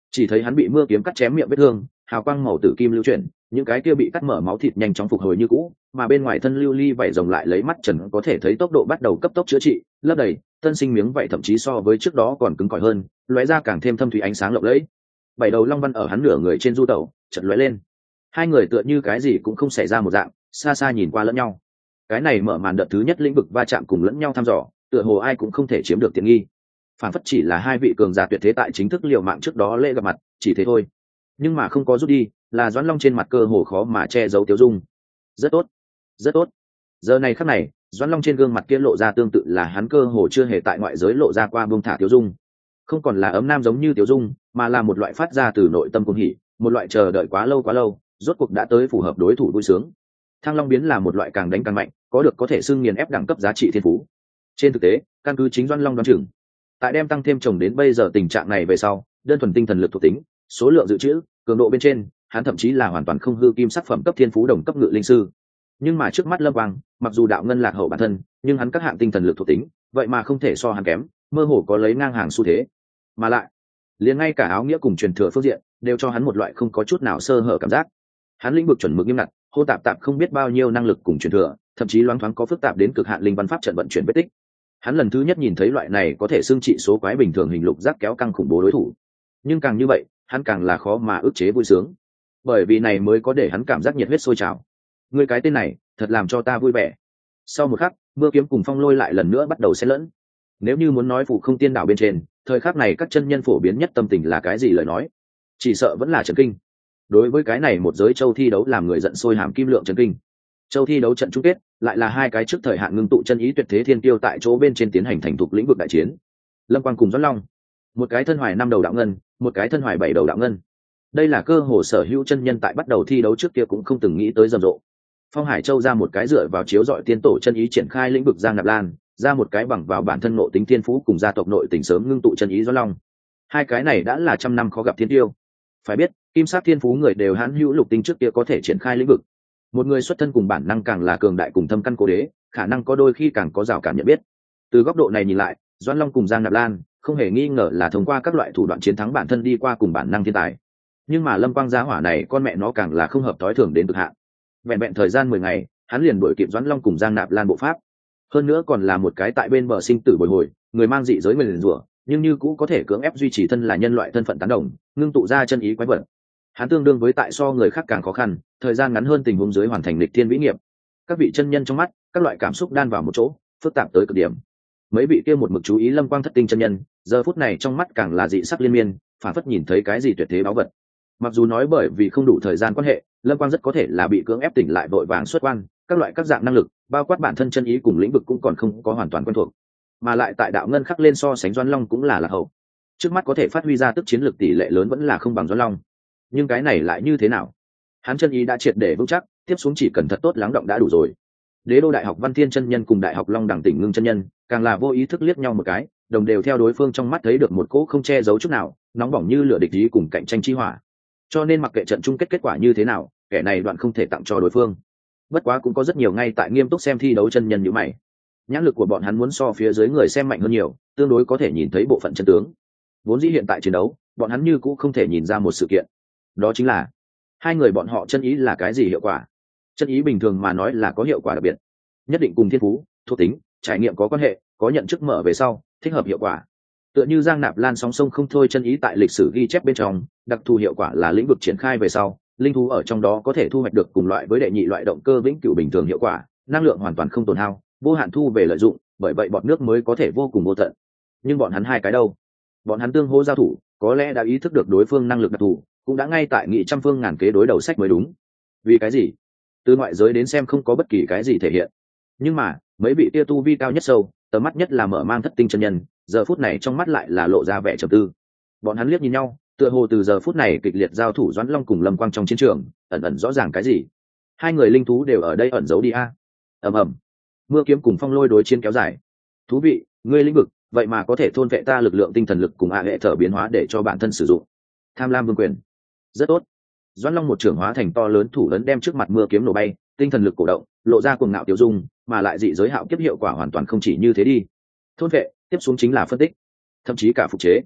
chỉ thấy hắn bị mưa kiếm cắt chém miệng vết thương, hào quang màu tử kim lưu chuyển, những cái kia bị cắt mở máu thịt nhanh chóng phục hồi như cũ, mà bên ngoài thân lưu ly vảy rồng lại lấy mắt trần có thể thấy tốc độ bắt đầu cấp tốc chữa trị, lấp đầy, tân sinh miếng vảy thậm chí so với trước đó còn cứng cỏi hơn, lóe ra càng thêm thâm thủy ánh sáng lộng lẫy. Bảy đầu long văn ở hắn nửa người trên du tẩu, chợt lóe lên. Hai người tựa như cái gì cũng không xảy ra một dạng, xa xa nhìn qua lẫn nhau. Cái này mở màn đợt thứ nhất lĩnh vực va chạm cùng lẫn nhau thăm dò, tựa hồ ai cũng không thể chiếm được tiện nghi. Phản phất chỉ là hai vị cường giả tuyệt thế tại chính thức liều mạng trước đó lễ gặp mặt, chỉ thế thôi. Nhưng mà không có rút đi, là Doãn Long trên mặt cơ hồ khó mà che giấu tiêu dung. Rất tốt, rất tốt. Giờ này khắc này, Doãn Long trên gương mặt kia lộ ra tương tự là hắn cơ hồ chưa hề tại ngoại giới lộ ra qua buông thả tiêu dung. Không còn là ấm nam giống như tiêu dung, mà là một loại phát ra từ nội tâm cuồng hỉ, một loại chờ đợi quá lâu, rốt cuộc đã tới phù hợp đối thủ vui sướng. Thăng Long biến là một loại càng đánh càng mạnh, có thể xưng nghiền ép đẳng cấp giá trị thiên phú. Trên thực tế, căn cứ chính Doãn Long đoán chừng, tại đem tăng thêm chồng đến bây giờ tình trạng này về sau, đơn thuần tinh thần lực thuộc tính, số lượng dự trữ, cường độ bên trên, hắn thậm chí là hoàn toàn không hư kim sắc phẩm cấp thiên phú đồng cấp ngự linh sư. Nhưng mà trước mắt Lâm Quang, mặc dù đạo ngân lạc hậu bản thân, nhưng hắn các hạng tinh thần lực thuộc tính, vậy mà không thể so hắn kém, mơ hồ có lấy ngang hàng xu thế. Mà lại, liền ngay cả áo nghĩa cùng truyền thừa phương diện, đều cho hắn một loại không có chút nào sơ hở cảm giác. Hắn lĩnh vực chuẩn mực nghiêm ngặt, hô tạp không biết bao nhiêu năng lực cùng truyền thừa, thậm chí loáng thoáng có phức tạp đến cực hạn linh văn pháp trận vận chuyển vết tích. Hắn lần thứ nhất nhìn thấy loại này có thể xưng trị số quái bình thường hình lục giác kéo căng khủng bố đối thủ. Nhưng càng như vậy, hắn càng là khó mà ức chế vui sướng, bởi vì này mới có để hắn cảm giác nhiệt huyết sôi trào. Người cái tên này thật làm cho ta vui vẻ. Sau một khắc, mưa kiếm cùng phong lôi lại lần nữa bắt đầu xen lẫn. Nếu như muốn nói Phù Không Tiên Đảo bên trên, thời khắc này các chân nhân phổ biến nhất tâm tình là cái gì lời nói, chỉ sợ vẫn là chấn kinh. Đối với cái này một giới châu thi đấu làm người giận sôi hàm kim lượng chấn kinh. Châu thi đấu trận chung kết lại là hai cái trước thời hạn ngưng tụ chân ý tuyệt thế thiên tiêu tại chỗ bên trên tiến hành thành thục lĩnh vực đại chiến. Lâm Quang cùng Doãn Long, một cái thân hoài 5 đầu đạo ngân, một cái thân hoài 7 đầu đạo ngân. Đây là cơ hồ sở hữu chân nhân tại bắt đầu thi đấu trước kia cũng không từng nghĩ tới rầm rộ. Phong Hải Châu ra một cái dựa vào chiếu dọi tiên tổ chân ý triển khai lĩnh vực Giang Nạp Lan, ra một cái bằng vào bản thân nội tính thiên phú cùng gia tộc nội tình sớm ngưng tụ chân ý Doãn Long. Hai cái này đã là trăm năm khó gặp thiên tiêu. Phải biết, kim sắc thiên phú người đều hãn hữu lục tinh trước kia có thể triển khai lĩnh vực. Một người xuất thân cùng bản năng càng là cường đại cùng thâm căn cố đế, khả năng có đôi khi càng có rào cảm nhận biết. Từ góc độ này nhìn lại, Doãn Long cùng Giang Nạp Lan không hề nghi ngờ là thông qua các loại thủ đoạn chiến thắng bản thân đi qua cùng bản năng thiên tài. Nhưng mà Lâm Quang giá hỏa này con mẹ nó càng là không hợp tối thường đến cực hạn. Vẹn thời gian 10 ngày, hắn liền đuổi kịp Doãn Long cùng Giang Nạp Lan bộ pháp. Hơn nữa còn là một cái tại bên bờ sinh tử bồi hồi, người mang dị giới nguyền rủa, nhưng như cũ có thể cưỡng ép duy trì thân là nhân loại thân phận tán đồng, ngưng tụ ra chân ý quái vật. Hắn tương đương với tại so người khác càng khó khăn, thời gian ngắn hơn tình huống dưới hoàn thành lịch thiên vĩ nghiệp. Các vị chân nhân trong mắt, các loại cảm xúc đan vào một chỗ, phức tạp tới cực điểm. Mấy vị kia một mực chú ý Lâm Quang thất tinh chân nhân, giờ phút này trong mắt càng là dị sắc liên miên, phản phất nhìn thấy cái gì tuyệt thế báu vật. Mặc dù nói bởi vì không đủ thời gian quan hệ, Lâm Quang rất có thể là bị cưỡng ép tỉnh lại vội vàng xuất quan, các dạng năng lực, bao quát bản thân chân ý cùng lĩnh vực cũng còn không có hoàn toàn quen thuộc, mà lại tại đạo ngân khắc lên so sánh Doãn Long cũng là lạc hậu. Trước mắt có thể phát huy ra tức chiến lược tỷ lệ lớn vẫn là không bằng Doãn Long. Nhưng cái này lại như thế nào? Hắn chân ý đã triệt để vững chắc, tiếp xuống chỉ cần thật tốt lắng động đã đủ rồi. Đế đô đại học Văn Thiên chân nhân cùng đại học Long Đẳng tỉnh Ngưng chân nhân, càng là vô ý thức liếc nhau một cái, đồng đều theo đối phương trong mắt thấy được một cỗ không che giấu chút nào, nóng bỏng như lửa địch ý cùng cạnh tranh chi hỏa. Cho nên mặc kệ trận chung kết kết quả như thế nào, kẻ này đoạn không thể tặng cho đối phương. Bất quá cũng có rất nhiều ngay tại nghiêm túc xem thi đấu chân nhân như mày. Nhãn lực của bọn hắn muốn so phía dưới người xem mạnh hơn nhiều, tương đối có thể nhìn thấy bộ phận chân tướng. Vốn dĩ hiện tại chiến đấu, bọn hắn như cũng không thể nhìn ra một sự kiện. Đó chính là hai người bọn họ chân ý là cái gì hiệu quả. Chân ý bình thường mà nói là có hiệu quả đặc biệt, nhất định cùng thiên phú, thuộc tính, trải nghiệm có quan hệ, có nhận chức mở về sau thích hợp hiệu quả. Tựa như Giang Nạp Lan sóng sông không thôi chân ý tại lịch sử ghi chép bên trong, đặc thù hiệu quả là lĩnh vực triển khai về sau, linh thú ở trong đó có thể thu hoạch được cùng loại với đệ nhị loại động cơ vĩnh cửu bình thường hiệu quả, năng lượng hoàn toàn không tổn hao, vô hạn thu về lợi dụng, bởi vậy bọt nước mới có thể vô cùng vô tận. Nhưng bọn hắn hai cái đâu? Bọn hắn tương hô giao thủ, có lẽ đã ý thức được đối phương năng lực đặc thù, cũng đã ngay tại nghị trăm phương ngàn kế đối đầu sách mới đúng. Vì cái gì? Từ ngoại giới đến xem không có bất kỳ cái gì thể hiện. Nhưng mà, mấy vị tia tu vi cao nhất sâu, tầm mắt nhất là mở mang thất tinh chân nhân, giờ phút này trong mắt lại là lộ ra vẻ trầm tư. Bọn hắn liếc nhìn nhau, tựa hồ từ giờ phút này kịch liệt giao thủ Doãn Long cùng Lâm Quang trong chiến trường, ẩn ẩn rõ ràng cái gì. Hai người linh thú đều ở đây ẩn giấu đi a. Ầm ầm. Mưa kiếm cùng phong lôi đối chiến kéo dài. Thú vị, ngươi lĩnh vực, vậy mà có thể thôn vệ ta lực lượng tinh thần lực cùng hệ thở biến hóa để cho bản thân sử dụng. Tham lam vương quyền. Rất tốt. Doãn Long một trưởng hóa thành to lớn thủ lớn đem trước mặt mưa kiếm nổ bay, tinh thần lực cổ động, lộ ra cuồng ngạo tiêu dung, mà lại dị giới hạo kiếp hiệu quả hoàn toàn không chỉ như thế đi. Thôn vệ, tiếp xuống chính là phân tích, thậm chí cả phục chế.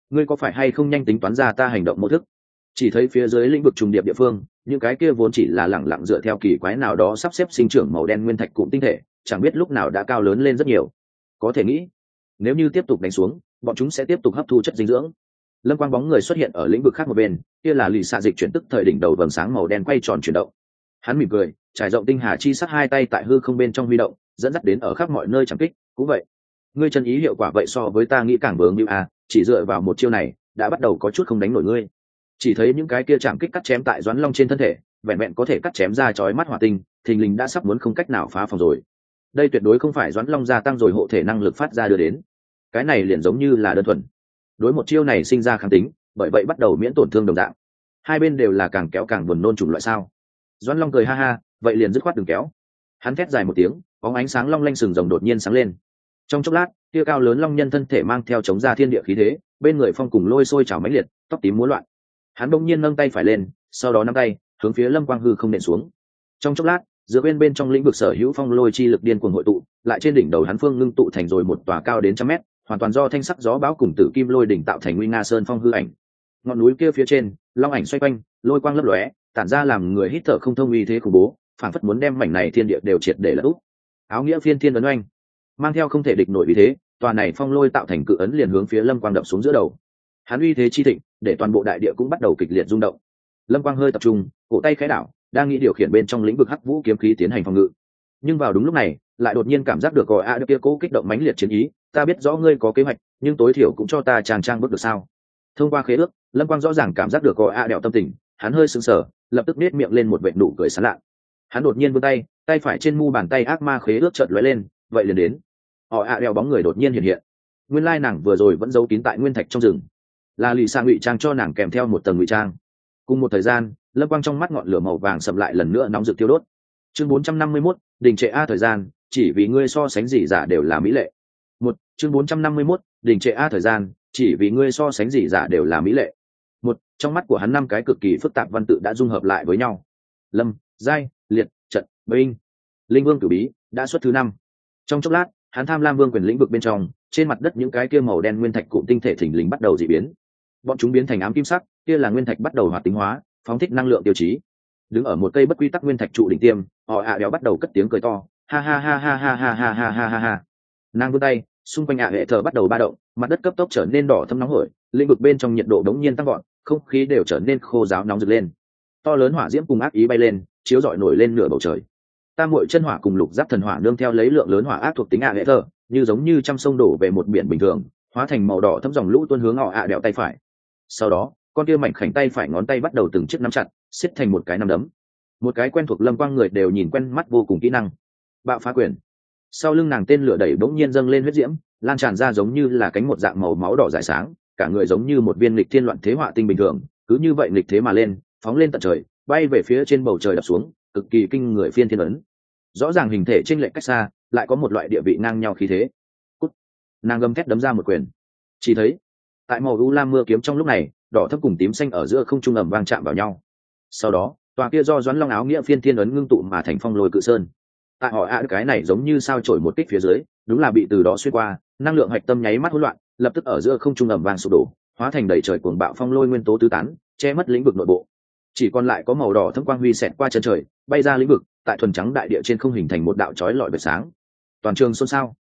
ngươi có phải hay không nhanh tính toán ra ta hành động mô thức? Chỉ thấy phía dưới lĩnh vực trùng điệp địa phương, những cái kia vốn chỉ là lẳng lặng dựa theo kỳ quái nào đó sắp xếp sinh trưởng màu đen nguyên thạch cụm tinh thể, chẳng biết lúc nào đã cao lớn lên rất nhiều. Có thể nghĩ, nếu như tiếp tục đánh xuống, bọn chúng sẽ tiếp tục hấp thu chất dinh dưỡng. Lâm quang bóng người xuất hiện ở lĩnh vực khác một bên, kia là lì xạ dịch chuyển tức thời đỉnh đầu vầng sáng màu đen quay tròn chuyển động. Hắn mỉm cười, trải rộng tinh hà chi sắc hai tay tại hư không bên trong huy động, dẫn dắt đến ở khắp mọi nơi chẳng kích. Cũng vậy, ngươi chân ý hiệu quả vậy so với ta nghĩ càng vướng như chỉ dựa vào một chiêu này đã bắt đầu có chút không đánh nổi ngươi. Chỉ thấy những cái kia chạm kích cắt chém tại Doãn Long trên thân thể, vẹn vẹn có thể cắt chém ra chói mắt hỏa tinh, thình lình đã sắp muốn không cách nào phá phòng rồi. Đây tuyệt đối không phải Doãn Long gia tăng rồi hộ thể năng lực phát ra đưa đến, cái này liền giống như là đơn thuần đối một chiêu này sinh ra kháng tính, bởi vậy bắt đầu miễn tổn thương đồng dạng. Hai bên đều là càng kéo càng buồn nôn chủng loại sao? Doãn Long cười ha ha, vậy liền dứt khoát đừng kéo. Hắn thét dài một tiếng, bóng ánh sáng long lanh sừng rồng đột nhiên sáng lên. Trong chốc lát, kia cao lớn long nhân thân thể mang theo chống ra thiên địa khí thế, bên người phong cùng lôi sôi trào mãnh liệt, tóc tím múa loạn. Hắn bỗng nhiên nâng tay phải lên, sau đó nắm tay hướng phía Lâm Quang hư không nện xuống. Trong chốc lát, giữa bên trong lĩnh vực sở hữu phong lôi chi lực điên cuồng hội tụ, lại trên đỉnh đầu hắn phương ngưng tụ thành rồi một tòa cao đến 100 mét, hoàn toàn do thanh sắc gió bão cùng tử kim lôi đỉnh tạo thành nguy nga sơn phong hư ảnh. Ngọn núi kia phía trên, long ảnh xoay quanh, lôi quang lấp lóe, tản ra làm người hít thở không thông uy thế khủng bố, phảng phất muốn đem mảnh này thiên địa đều triệt để lật úp. Áo nghĩa phiên thiên ấn oanh, mang theo không thể địch nổi uy thế, tòa này phong lôi tạo thành cự ấn liền hướng phía Lâm Quang đập xuống giữa đầu. Hắn uy thế chi thịnh, để toàn bộ đại địa cũng bắt đầu kịch liệt rung động. Lâm Quang hơi tập trung, cổ tay khẽ đảo, đang nghĩ điều khiển bên trong lĩnh vực hắc vũ kiếm khí tiến hành phòng ngự. Nhưng vào đúng lúc này, lại đột nhiên cảm giác được gọi được kia cố kích động mãnh liệt chiến ý, ta biết rõ ngươi có kế hoạch, nhưng tối thiểu cũng cho ta trang bước được sao? Thông qua khế ước, Lâm Quang rõ ràng cảm giác được gọi đẹo tâm tình, hắn hơi sững sờ, lập tức nét miệng lên một vệt nụ cười sảng lạ. Hắn đột nhiên vươn tay, tay phải trên mu bàn tay ác ma khế ước chợt lóe lên, vậy liền đến. Đẹo bóng người đột nhiên hiện hiện. Nguyên lai nàng vừa rồi vẫn giấu kín tại nguyên thạch trong rừng, là lì sang ngụy trang cho nàng kèm theo một tầng ngụy trang. Cùng một thời gian, Lâm Quang trong mắt ngọn lửa màu vàng sậm lại lần nữa nóng rực thiêu đốt. Chương 451, đình trệ thời gian, chỉ vì ngươi so sánh gì giả đều là mỹ lệ. Chương 451, đình trệ thời gian, chỉ vì ngươi so sánh gì giả đều là mỹ lệ. Trong mắt của hắn 5 cái cực kỳ phức tạp văn tự đã dung hợp lại với nhau. Lâm, giai, liệt, trận, binh, linh vương cửu bí đã xuất thứ 5. Trong chốc lát, hắn tham lam vương quyền lĩnh vực bên trong, trên mặt đất những cái kia màu đen nguyên thạch cụm tinh thể thình lình bắt đầu dị biến. Bọn chúng biến thành ám kim sắc, kia là nguyên thạch bắt đầu hoạt tính hóa, phóng thích năng lượng tiêu chí. Đứng ở một cây bất quy tắc nguyên thạch trụ đỉnh tiêm, đéo bắt đầu cất tiếng cười to, ha ha ha ha ha ha ha ha ha ha ha. Nàng vươn tay, xung quanh hệ thờ bắt đầu ba động, mặt đất cấp tốc trở nên đỏ thẫm nóng hổi, lĩnh vực bên trong nhiệt độ đống nhiên tăng vọt, không khí đều trở nên khô ráo nóng rực lên. To lớn hỏa diễm cùng ác ý bay lên, chiếu rọi nổi lên nửa bầu trời. Tam muội chân hỏa cùng lục giáp thần hỏa nương theo lấy lượng lớn hỏa ác thuộc tính hệ thờ, như giống như trăm sông đổ về một biển bình thường, hóa thành màu đỏ thấm dòng lũ tuôn hướng đẹo tay phải. Sau đó, con kia mảnh khảnh tay phải ngón tay bắt đầu từng chiếc nắm chặt, siết thành một cái nắm đấm. Một cái quen thuộc Lâm Quang người đều nhìn quen mắt vô cùng kỹ năng. Bạo phá quyền. Sau lưng nàng tên lửa đẩy bỗng nhiên dâng lên huyết diễm, lan tràn ra giống như là cánh một dạng màu máu đỏ rải sáng, cả người giống như một viên nghịch thiên loạn thế họa tinh bình thường, cứ như vậy nghịch thế mà lên, phóng lên tận trời, bay về phía trên bầu trời đập xuống, cực kỳ kinh người phiên thiên ấn. Rõ ràng hình thể chênh lệch cách xa, lại có một loại địa vị ngang nhau khí thế. Cút. Nàng gầm thét đấm ra một quyền. Chỉ thấy, tại màu u lam mưa kiếm trong lúc này, đỏ thẫm cùng tím xanh ở giữa không trung ầm vang chạm vào nhau. Sau đó, tòa kia do Doãn Long áo nghĩa phiên thiên ấn ngưng tụ mà thành phong lôi cự sơn. Tại cái này giống như sao chổi một kích phía dưới, đúng là bị từ đó xuyên qua, năng lượng hạch tâm nháy mắt hỗn loạn, lập tức ở giữa không trung ầm vang sụp đổ, hóa thành đầy trời cuồng bạo phong lôi nguyên tố tứ tán, che mất lĩnh vực nội bộ. Chỉ còn lại có màu đỏ thâm quang huy xẹt qua chân trời, bay ra lĩnh vực, tại thuần trắng đại địa trên không hình thành một đạo chói lọi vệt sáng. Toàn trường xôn xao.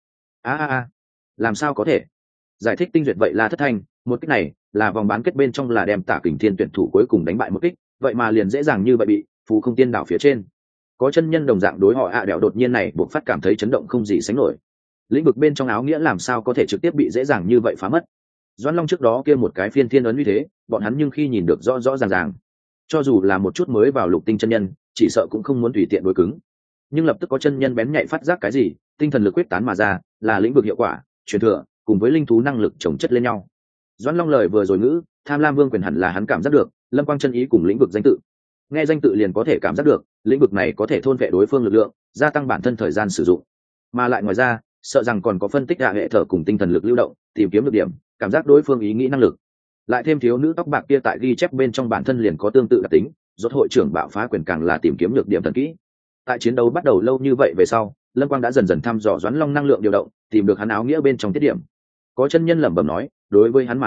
Làm sao có thể? Giải thích tinh duyệt vậy là thất thanh, một kích này là vòng bán kết bên trong là đem Tả Kình Thiên tuyển thủ cuối cùng đánh bại một kích, vậy mà liền dễ dàng như vậy bị phù không tiên đảo phía trên. Có chân nhân đồng dạng đối họ đẹo đột nhiên này buộc phát cảm thấy chấn động không gì sánh nổi. Lĩnh vực bên trong áo nghĩa làm sao có thể trực tiếp bị dễ dàng như vậy phá mất? Doãn Long trước đó kia một cái phiên thiên ấn như thế, bọn hắn nhưng khi nhìn được rõ rõ ràng ràng, cho dù là một chút mới vào lục tinh chân nhân, chỉ sợ cũng không muốn tùy tiện đối cứng. Nhưng lập tức có chân nhân bén nhạy phát giác cái gì, tinh thần lực quyết tán mà ra, là lĩnh vực hiệu quả, truyền thừa, cùng với linh thú năng lực chồng chất lên nhau. Doãn Long lời vừa rồi ngữ, tham lam vương quyền hẳn là hắn cảm giác được, Lâm Quang chân ý cùng lĩnh vực danh tự. Nghe danh tự liền có thể cảm giác được, lĩnh vực này có thể thôn vệ đối phương lực lượng, gia tăng bản thân thời gian sử dụng. Mà lại ngoài ra, sợ rằng còn có phân tích hệ thở cùng tinh thần lực lưu động, tìm kiếm được điểm, cảm giác đối phương ý nghĩ năng lực. Lại thêm thiếu nữ tóc bạc kia tại ghi chép bên trong bản thân liền có tương tự đặc tính, rốt hội trưởng bạo phá quyền càng là tìm kiếm được điểm thần kỹ. Tại chiến đấu bắt đầu lâu như vậy về sau, Lâm Quang đã dần dần thăm dò Doãn Long năng lượng điều động, tìm được hắn áo nghĩa bên trong tiết điểm. Có chân nhân lẩm bẩm nói, đối với hắn mà nói,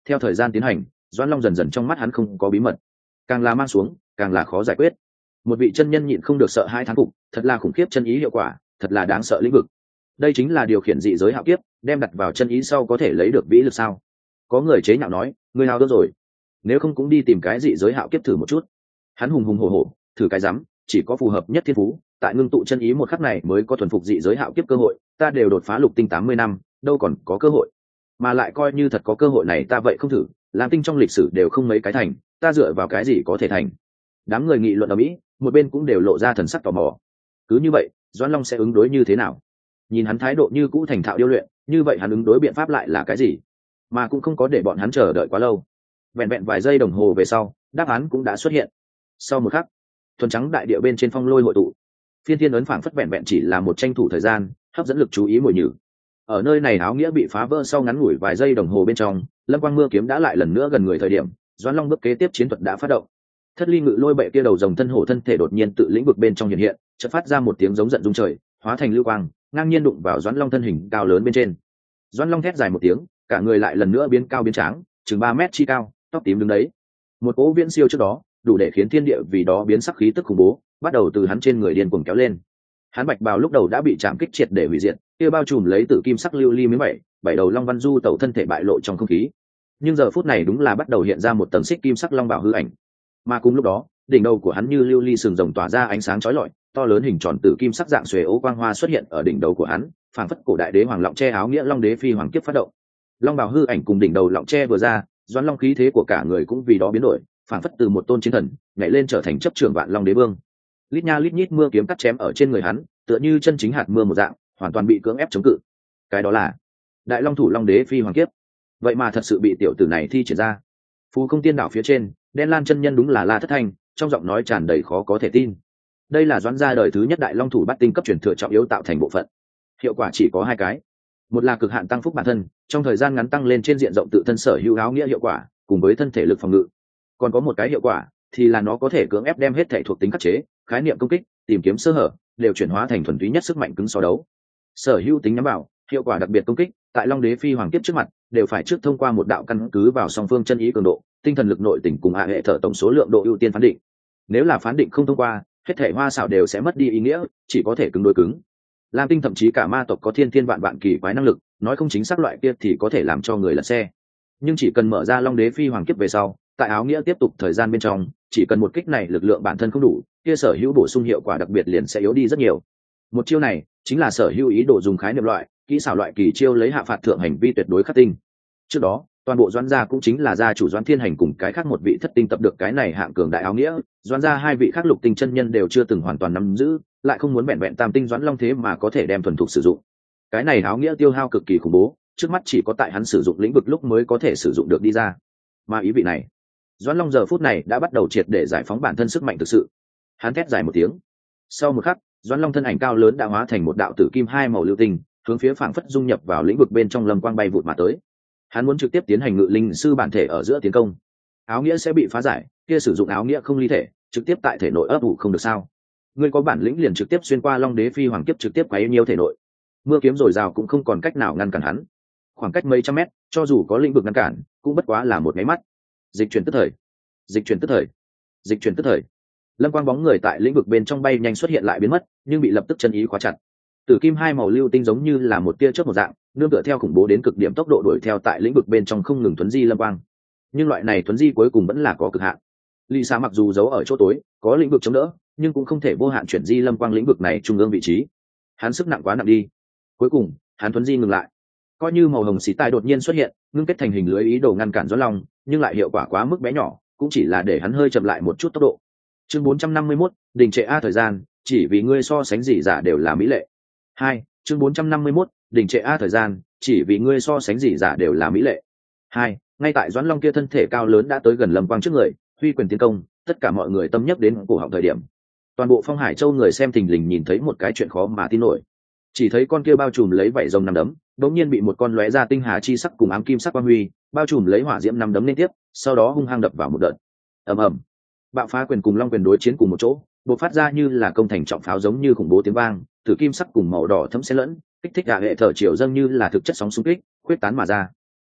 theo thời gian tiến hành, Doãn Long dần dần trong mắt hắn không có bí mật, càng là mang xuống càng là khó giải quyết. Một vị chân nhân nhịn không được sợ hai thán phục, thật là khủng khiếp chân ý hiệu quả, thật là đáng sợ lĩnh vực. Đây chính là điều khiển dị giới hạo kiếp, đem đặt vào chân ý sau có thể lấy được vĩ lực sao? Có người chế nhạo nói, ngươi hao tốt rồi, nếu không cũng đi tìm cái dị giới hạo kiếp thử một chút. Hắn hùng hùng hổ hổ, thử cái rắm, chỉ có phù hợp nhất thiên phú, tại ngưng tụ chân ý một khắc này mới có thuần phục dị giới hạo kiếp cơ hội, ta đều đột phá lục tinh 80 năm, đâu còn có cơ hội. Mà lại coi như thật có cơ hội này ta vậy không thử, Lam tinh trong lịch sử đều không mấy cái thành, ta dựa vào cái gì có thể thành? Đám người nghị luận ở mỹ, một bên cũng đều lộ ra thần sắc tò mò. Cứ như vậy, Doãn Long sẽ ứng đối như thế nào? Nhìn hắn thái độ như cũ thành thạo điêu luyện, như vậy hắn ứng đối biện pháp lại là cái gì? Mà cũng không có để bọn hắn chờ đợi quá lâu. Vẹn vẹn vài giây đồng hồ về sau, đáp án cũng đã xuất hiện. Sau một khắc, thuần trắng đại địa bên trên phong lôi hội tụ, phiên thiên ấn phảng phất vẹn vẹn chỉ là một tranh thủ thời gian, hấp dẫn lực chú ý mùi nhử. Ở nơi này áo nghĩa bị phá vỡ sau ngắn ngủi vài giây đồng hồ bên trong, lâm quang mưa kiếm đã lại lần nữa gần người thời điểm, Doãn Long bước kế tiếp chiến thuật đã phát động. Thất ly ngự lôi bệ kia đầu rồng thân hổ thân thể đột nhiên tự lĩnh vực bên trong hiện hiện, chợt phát ra một tiếng giống giận rung trời, hóa thành lưu quang, ngang nhiên đụng vào Doãn Long thân hình cao lớn bên trên. Doãn Long thét dài một tiếng, cả người lại lần nữa biến cao biến tráng, chừng 3 mét chi cao, tóc tím đứng đấy. Một cỗ viễn siêu trước đó, đủ để khiến thiên địa vì đó biến sắc khí tức khủng bố, bắt đầu từ hắn trên người điên cuồng kéo lên. Hắn bạch bào lúc đầu đã bị chạm kích triệt để hủy diệt, kia bao trùm lấy tử kim sắc lưu ly miếng bảy đầu long văn du tẩu thân thể bại lộ trong không khí. Nhưng giờ phút này đúng là bắt đầu hiện ra một tầng xích kim sắc long bảo hư ảnh. Mà cùng lúc đó, đỉnh đầu của hắn như lưu ly sừng rồng tỏa ra ánh sáng chói lọi, to lớn hình tròn tử kim sắc dạng xuề ố quang hoa xuất hiện ở đỉnh đầu của hắn, phảng phất cổ đại đế hoàng lọng che áo nghĩa long đế phi hoàng kiếp phát động. Long bảo hư ảnh cùng đỉnh đầu lọng che vừa ra, Doãn Long khí thế của cả người cũng vì đó biến đổi, phảng phất từ một tôn chiến thần nhảy lên trở thành chấp trưởng vạn long đế vương. Lít nha lít nhít mưa kiếm cắt chém ở trên người hắn, tựa như chân chính hạt mưa một dạng, hoàn toàn bị cưỡng ép chống cự. Cái đó là đại long thủ long đế phi hoàng kiếp. Vậy mà thật sự bị tiểu tử này thi triển ra. Phù Không Tiên đảo phía trên, đen lan chân nhân đúng là La Thất Thanh, trong giọng nói tràn đầy khó có thể tin. Đây là Doãn gia đời thứ nhất đại long thủ bát tinh cấp truyền thừa trọng yếu tạo thành bộ phận. Hiệu quả chỉ có hai cái. Một là cực hạn tăng phúc bản thân, trong thời gian ngắn tăng lên trên diện rộng tự thân sở hữu áo nghĩa hiệu quả, cùng với thân thể lực phòng ngự. Còn có một cái hiệu quả, thì là nó có thể cưỡng ép đem hết thể thuộc tính khắc chế, khái niệm công kích, tìm kiếm sơ hở, đều chuyển hóa thành thuần túy nhất sức mạnh cứng so đấu. Sở hữu tính nhắm vào, hiệu quả đặc biệt công kích, tại Long Đế phi hoàng kiếp trước mặt, đều phải trước thông qua một đạo căn cứ vào song phương chân ý cường độ, tinh thần lực nội tình cùng hệ thở tổng số lượng độ ưu tiên phán định. Nếu là phán định không thông qua, hết thể hoa xảo đều sẽ mất đi ý nghĩa, chỉ có thể cứng đối cứng. Lam tinh thậm chí cả ma tộc có thiên thiên vạn vạn kỳ quái năng lực, nói không chính xác loại kia thì có thể làm cho người lật xe. Nhưng chỉ cần mở ra Long Đế phi hoàng kiếp về sau, tại áo nghĩa tiếp tục thời gian bên trong, chỉ cần một kích này lực lượng bản thân không đủ, kia sở hữu bổ sung hiệu quả đặc biệt liền sẽ yếu đi rất nhiều. Một chiêu này chính là sở hữu ý đồ dùng khái niệm loại, kỹ xảo loại kỳ chiêu lấy hạ phạt thượng hành vi tuyệt đối khắc tinh. Trước đó, toàn bộ Doãn gia cũng chính là gia chủ Doãn Thiên Hành cùng cái khác một vị thất tinh tập được cái này hạng cường đại áo nghĩa, Doãn gia hai vị khác lục tinh chân nhân đều chưa từng hoàn toàn nắm giữ, lại không muốn vẹn vẹn tam tinh Doãn Long thế mà có thể đem thuần thục sử dụng. Cái này áo nghĩa tiêu hao cực kỳ khủng bố, trước mắt chỉ có tại hắn sử dụng lĩnh vực lúc mới có thể sử dụng được đi ra. Mà ý vị này, Doãn Long giờ phút này đã bắt đầu triệt để giải phóng bản thân sức mạnh thực sự. Hắn thét dài một tiếng. Sau một khắc, Doãn Long thân ảnh cao lớn đã hóa thành một đạo tử kim hai màu lưu tinh, hướng phía phảng phất dung nhập vào lĩnh vực bên trong lâm quang bay vụt mà tới. Hắn muốn trực tiếp tiến hành ngự linh sư bản thể ở giữa tiến công. Áo nghĩa sẽ bị phá giải, kia sử dụng áo nghĩa không ly thể, trực tiếp tại thể nội ấp ủ không được sao? Ngươi có bản lĩnh liền trực tiếp xuyên qua Long Đế phi hoàng kiếp trực tiếp quấy nhiều thể nội. Mưa kiếm rồi rào cũng không còn cách nào ngăn cản hắn. Khoảng cách mấy trăm mét, cho dù có lĩnh vực ngăn cản, cũng bất quá là một cái mắt. Dịch chuyển tức thời, dịch chuyển tức thời, dịch chuyển tức thời. Lâm quang bóng người tại lĩnh vực bên trong bay nhanh xuất hiện lại biến mất, nhưng bị lập tức chân ý khóa chặt. Tử kim hai màu lưu tinh giống như là một tia chớp một dạng, nương tựa theo khủng bố đến cực điểm tốc độ đuổi theo tại lĩnh vực bên trong không ngừng thuấn di lâm quang. Nhưng loại này thuấn di cuối cùng vẫn là có cực hạn. Lisa mặc dù giấu ở chỗ tối, có lĩnh vực chống đỡ, nhưng cũng không thể vô hạn chuyển di lâm quang lĩnh vực này trung ương vị trí. Hắn sức nặng quá nặng đi. Cuối cùng, hắn thuấn di ngừng lại. Coi như màu hồng xí tài đột nhiên xuất hiện, ngưng kết thành hình lưới ý đồ ngăn cản Doãn Long, nhưng lại hiệu quả quá mức bé nhỏ, cũng chỉ là để hắn hơi chậm lại một chút tốc độ. Chương 451, đình trệ a thời gian, chỉ vì ngươi so sánh gì giả đều là mỹ lệ. 2. Chương 451, đình trệ a thời gian, chỉ vì ngươi so sánh gì giả đều là mỹ lệ. 2. Ngay tại Doãn Long kia thân thể cao lớn đã tới gần Lâm Quang trước người, huy quyền tiến công, tất cả mọi người tâm nhắc đến cổ họng thời điểm. Toàn bộ Phong Hải Châu người xem thình lình nhìn thấy một cái chuyện khó mà tin nổi. Chỉ thấy con kia bao trùm lấy vảy rồng năm đấm, đột nhiên bị một con lóe ra tinh hà chi sắc cùng ám kim sắc quang huy, bao trùm lấy hỏa diễm năm đấm liên tiếp, sau đó hung hăng đập vào một đợt. Ầm ầm. Bạo phá quyền cùng long quyền đối chiến cùng một chỗ, bộc phát ra như là công thành trọng pháo giống như khủng bố tiếng vang, tử kim sắc cùng màu đỏ thấm xen lẫn, kích thích hệ thở chiều dâng như là thực chất sóng xung kích, khuyết tán mà ra.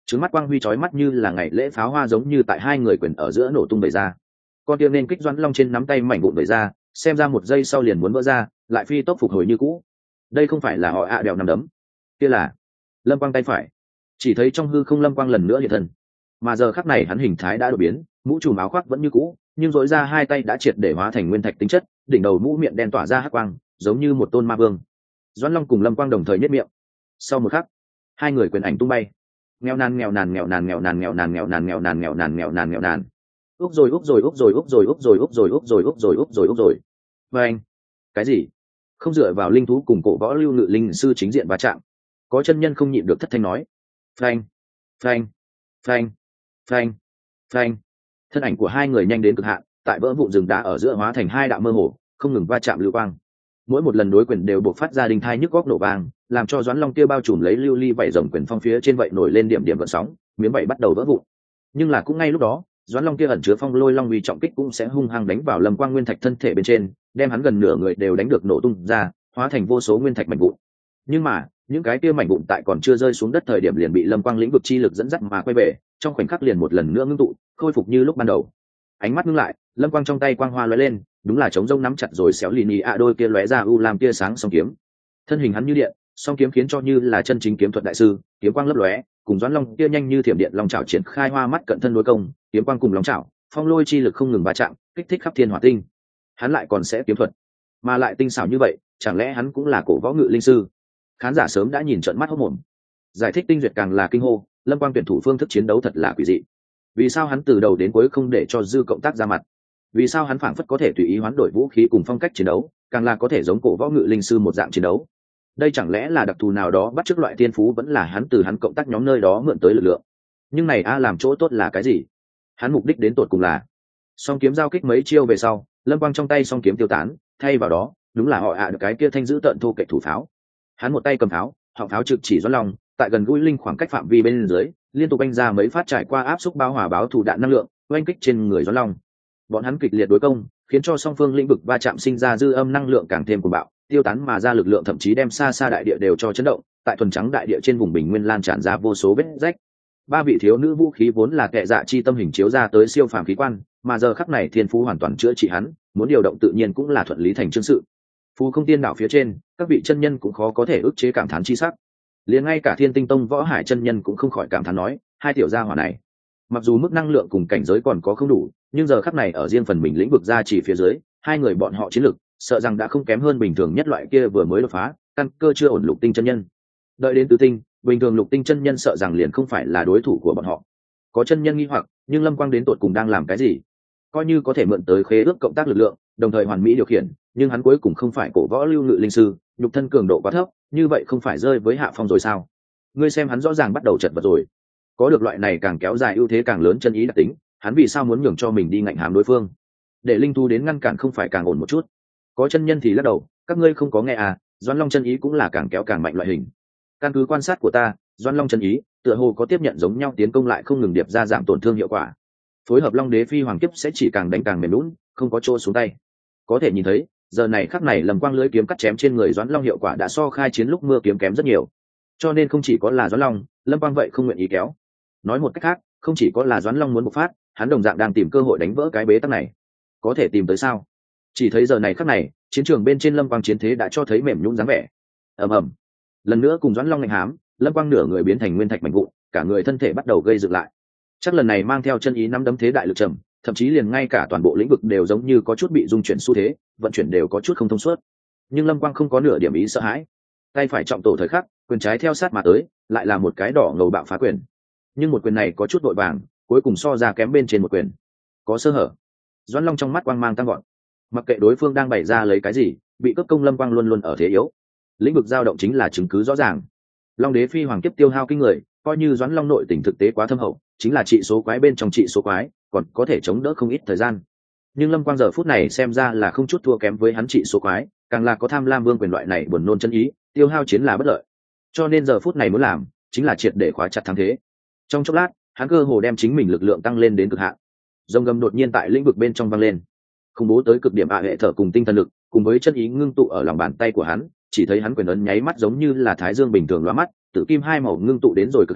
trứng mắt quang huy chói mắt như là ngày lễ pháo hoa, giống như tại hai người quyền ở giữa nổ tung bày ra. Con kia nên kích Doãn Long trên nắm tay mảnh vụn bày ra, xem ra một giây sau liền muốn vỡ ra, lại phi tốc phục hồi như cũ. Đây không phải là họ đèo nằm đấm, kia là Lâm Quang tay phải. Chỉ thấy trong hư không Lâm Quang lần nữa hiện thân, mà giờ khắc này hắn hình thái đã đổi biến, mũ trùm áo khoác vẫn như cũ, nhưng dối ra hai tay đã triệt để hóa thành nguyên thạch tính chất, đỉnh đầu mũ miệng đen tỏa ra hắc quang, giống như một tôn ma vương. Doãn Long cùng Lâm Quang đồng thời nhếch miệng. Sau một khắc, hai người quyền ảnh tung bay. Nghèo nàn nghèo nàn nghèo nàn nghèo nàn nghèo nàn nghèo nàn nghèo nàn nghèo nàn nghèo nàn nghèo nàn. Úp rồi úp rồi úp rồi úp rồi úp rồi úp rồi úp rồi úp rồi úp rồi úp rồi. Và anh, cái gì? Không dựa vào linh thú cùng cổ võ lưu ngự linh sư chính diện va chạm. Có chân nhân không nhịn được thất thanh nói. Phanh, phanh, phanh, phanh, phanh. Thân ảnh của hai người nhanh đến cực hạn, tại vỡ vụn rừng đá ở giữa hóa thành hai đạo mơ hồ, không ngừng va chạm lưu quang. Mỗi một lần đối quyền đều buộc phát ra đinh thai nhức góc nổ vang, làm cho Doãn Long kia bao trùm lấy lưu ly vảy rồng quyền phong phía trên vậy nổi lên điểm điểm gợn sóng, miếng vảy bắt đầu vỡ vụn. Nhưng là cũng ngay lúc đó, Doãn Long kia ẩn chứa phong lôi long uy trọng kích cũng sẽ hung hăng đánh vào Lâm Quang nguyên thạch thân thể bên trên, đem hắn gần nửa người đều đánh được nổ tung ra, hóa thành vô số nguyên thạch mảnh vụn. Nhưng mà những cái kia mảnh vụn tại còn chưa rơi xuống đất thời điểm liền bị Lâm Quang lĩnh vực chi lực dẫn dắt mà quay về, trong khoảnh khắc liền một lần nữa ngưng tụ, khôi phục như lúc ban đầu. Ánh mắt ngưng lại, Lâm Quang trong tay quang hoa lóe lên, đúng là chống rông nắm chặt rồi xéo lì nhì đôi kia lóe ra u lam tia sáng song kiếm. Thân hình hắn như điện, song kiếm khiến cho như là chân chính kiếm thuật đại sư, kiếm quang lấp lóe, cùng Doãn Long kia nhanh như thiểm điện long chảo triển khai hoa mắt cận thân đối công, kiếm quang cùng long chảo, phong lôi chi lực không ngừng va chạm, kích thích khắp thiên hỏa tinh. Hắn lại còn sẽ kiếm thuật, mà lại tinh xảo như vậy, chẳng lẽ hắn cũng là cổ võ ngự linh sư? Khán giả sớm đã nhìn trợn mắt hốt mồm. Giải thích tinh duyệt càng là kinh hô, Lâm Quang tuyển thủ phương thức chiến đấu thật là quỷ dị. Vì sao hắn từ đầu đến cuối không để cho dư cộng tác ra mặt? Vì sao hắn phảng phất có thể tùy ý hoán đổi vũ khí cùng phong cách chiến đấu, càng là có thể giống cổ võ ngự linh sư một dạng chiến đấu? Đây chẳng lẽ là đặc thù nào đó bắt chước loại thiên phú vẫn là hắn từ hắn cộng tác nhóm nơi đó mượn tới lực lượng? Nhưng này làm chỗ tốt là cái gì? Hắn mục đích đến tột cùng là song kiếm giao kích mấy chiêu về sau, Lâm Quang trong tay song kiếm tiêu tán, thay vào đó đúng là họ được cái kia thanh giữ tận thô kệch thủ pháo. Hắn một tay cầm pháo, họng pháo trực chỉ Doãn Long, tại gần gũi linh khoảng cách phạm vi bên dưới, liên tục anh ra mấy phát trải qua áp xúc bao hỏa báo thủ đạn năng lượng, oanh kích trên người Doãn Long. Bọn hắn kịch liệt đối công, khiến cho song phương lĩnh vực va chạm sinh ra dư âm năng lượng càng thêm cuồng bạo, tiêu tán mà ra lực lượng thậm chí đem xa xa đại địa đều cho chấn động, tại thuần trắng đại địa trên vùng bình nguyên lan tràn ra vô số vết rách. Ba vị thiếu nữ vũ khí vốn là kệ dạ chi tâm hình chiếu ra tới siêu phàm khí quan, mà giờ khắc này thiên phú hoàn toàn chữa trị hắn, muốn điều động tự nhiên cũng là thuận lý thành chương sự. Phù không tiên đạo phía trên, các vị chân nhân cũng khó có thể ức chế cảm thán chi sắc. Liền ngay cả Thiên Tinh Tông Võ Hải chân nhân cũng không khỏi cảm thán nói, hai tiểu gia hỏa này, mặc dù mức năng lượng cùng cảnh giới còn có không đủ, nhưng giờ khắc này ở riêng phần mình lĩnh vực ra chỉ phía dưới, hai người bọn họ chiến lực, sợ rằng đã không kém hơn bình thường nhất loại kia vừa mới đột phá, căn cơ chưa ổn lục tinh chân nhân. Đợi đến tứ tinh, bình thường lục tinh chân nhân sợ rằng liền không phải là đối thủ của bọn họ. Có chân nhân nghi hoặc, nhưng Lâm Quang đến tột cùng đang làm cái gì? Coi như có thể mượn tới khế ước cộng tác lực lượng, đồng thời hoàn mỹ điều khiển, nhưng hắn cuối cùng không phải cổ võ lưu ngự linh sư, nhục thân cường độ quá thấp, như vậy không phải rơi với hạ phong rồi sao? Ngươi xem hắn rõ ràng bắt đầu chật vật rồi. Có được loại này càng kéo dài ưu thế càng lớn chân ý đặc tính, hắn vì sao muốn nhường cho mình đi ngạnh hàm đối phương? Để linh thu đến ngăn cản không phải càng ổn một chút? Có chân nhân thì lắc đầu, các ngươi không có nghe à, Doãn Long chân ý cũng là càng kéo càng mạnh loại hình. Căn cứ quan sát của ta, Doãn Long chân ý tựa hồ có tiếp nhận giống nhau tiến công lại không ngừng điệp ra giảm tổn thương hiệu quả. Phối hợp Long Đế Phi Hoàng Kiếp sẽ chỉ càng đánh càng mềm lún, không có chỗ xuống tay. Có thể nhìn thấy, giờ này khắc này Lâm Quang lưỡi kiếm cắt chém trên người Doãn Long hiệu quả đã so khai chiến lúc mưa kiếm kém rất nhiều. Cho nên không chỉ có là Doãn Long, Lâm Quang vậy không nguyện ý kéo. Nói một cách khác, không chỉ có là Doãn Long muốn bộc phát, hắn đồng dạng đang tìm cơ hội đánh vỡ cái bế tắc này. Có thể tìm tới sao? Chỉ thấy giờ này khắc này, chiến trường bên trên Lâm Quang chiến thế đã cho thấy mềm nhũn dáng vẻ. Ầm ầm. Lần nữa cùng Doãn Long ngạnh hám, Lâm Quang nửa người biến thành nguyên thạch mảnh vụn, cả người thân thể bắt đầu gây dựng lại. Chắc lần này mang theo chân ý năm đấm thế đại lực trầm, thậm chí liền ngay cả toàn bộ lĩnh vực đều giống như có chút bị dung chuyển xu thế, vận chuyển đều có chút không thông suốt. Nhưng Lâm Quang không có nửa điểm ý sợ hãi, tay phải trọng tổ thời khắc, quyền trái theo sát mà tới, lại là một cái đỏ ngầu bạo phá quyền. Nhưng một quyền này có chút vội vàng, cuối cùng so ra kém bên trên một quyền, có sơ hở. Doãn Long trong mắt quang mang tăng gọn, mặc kệ đối phương đang bày ra lấy cái gì, bị cướp công Lâm Quang luôn luôn ở thế yếu. Lĩnh vực dao động chính là chứng cứ rõ ràng. Long Đế Phi Hoàng Kiếp tiêu hao kinh người, coi như Doãn Long nội tình thực tế quá thâm hậu, chính là trị số quái bên trong trị số quái, còn có thể chống đỡ không ít thời gian. Nhưng Lâm Quang giờ phút này xem ra là không chút thua kém với hắn trị số quái, càng là có tham lam vương quyền loại này buồn nôn chân ý, tiêu hao chiến là bất lợi. Cho nên giờ phút này muốn làm, chính là triệt để khóa chặt thắng thế. Trong chốc lát, hắn cơ hồ đem chính mình lực lượng tăng lên đến cực hạn. Rồng gầm đột nhiên tại lĩnh vực bên trong vang lên, khủng bố tới cực điểm hệ thở cùng tinh thần lực, cùng với chân ý ngưng tụ ở lòng bàn tay của hắn, chỉ thấy hắn quyền ấn nháy mắt giống như là thái dương bình thường lóa mắt, tự kim hai màu ngưng tụ đến rồi cực hạn,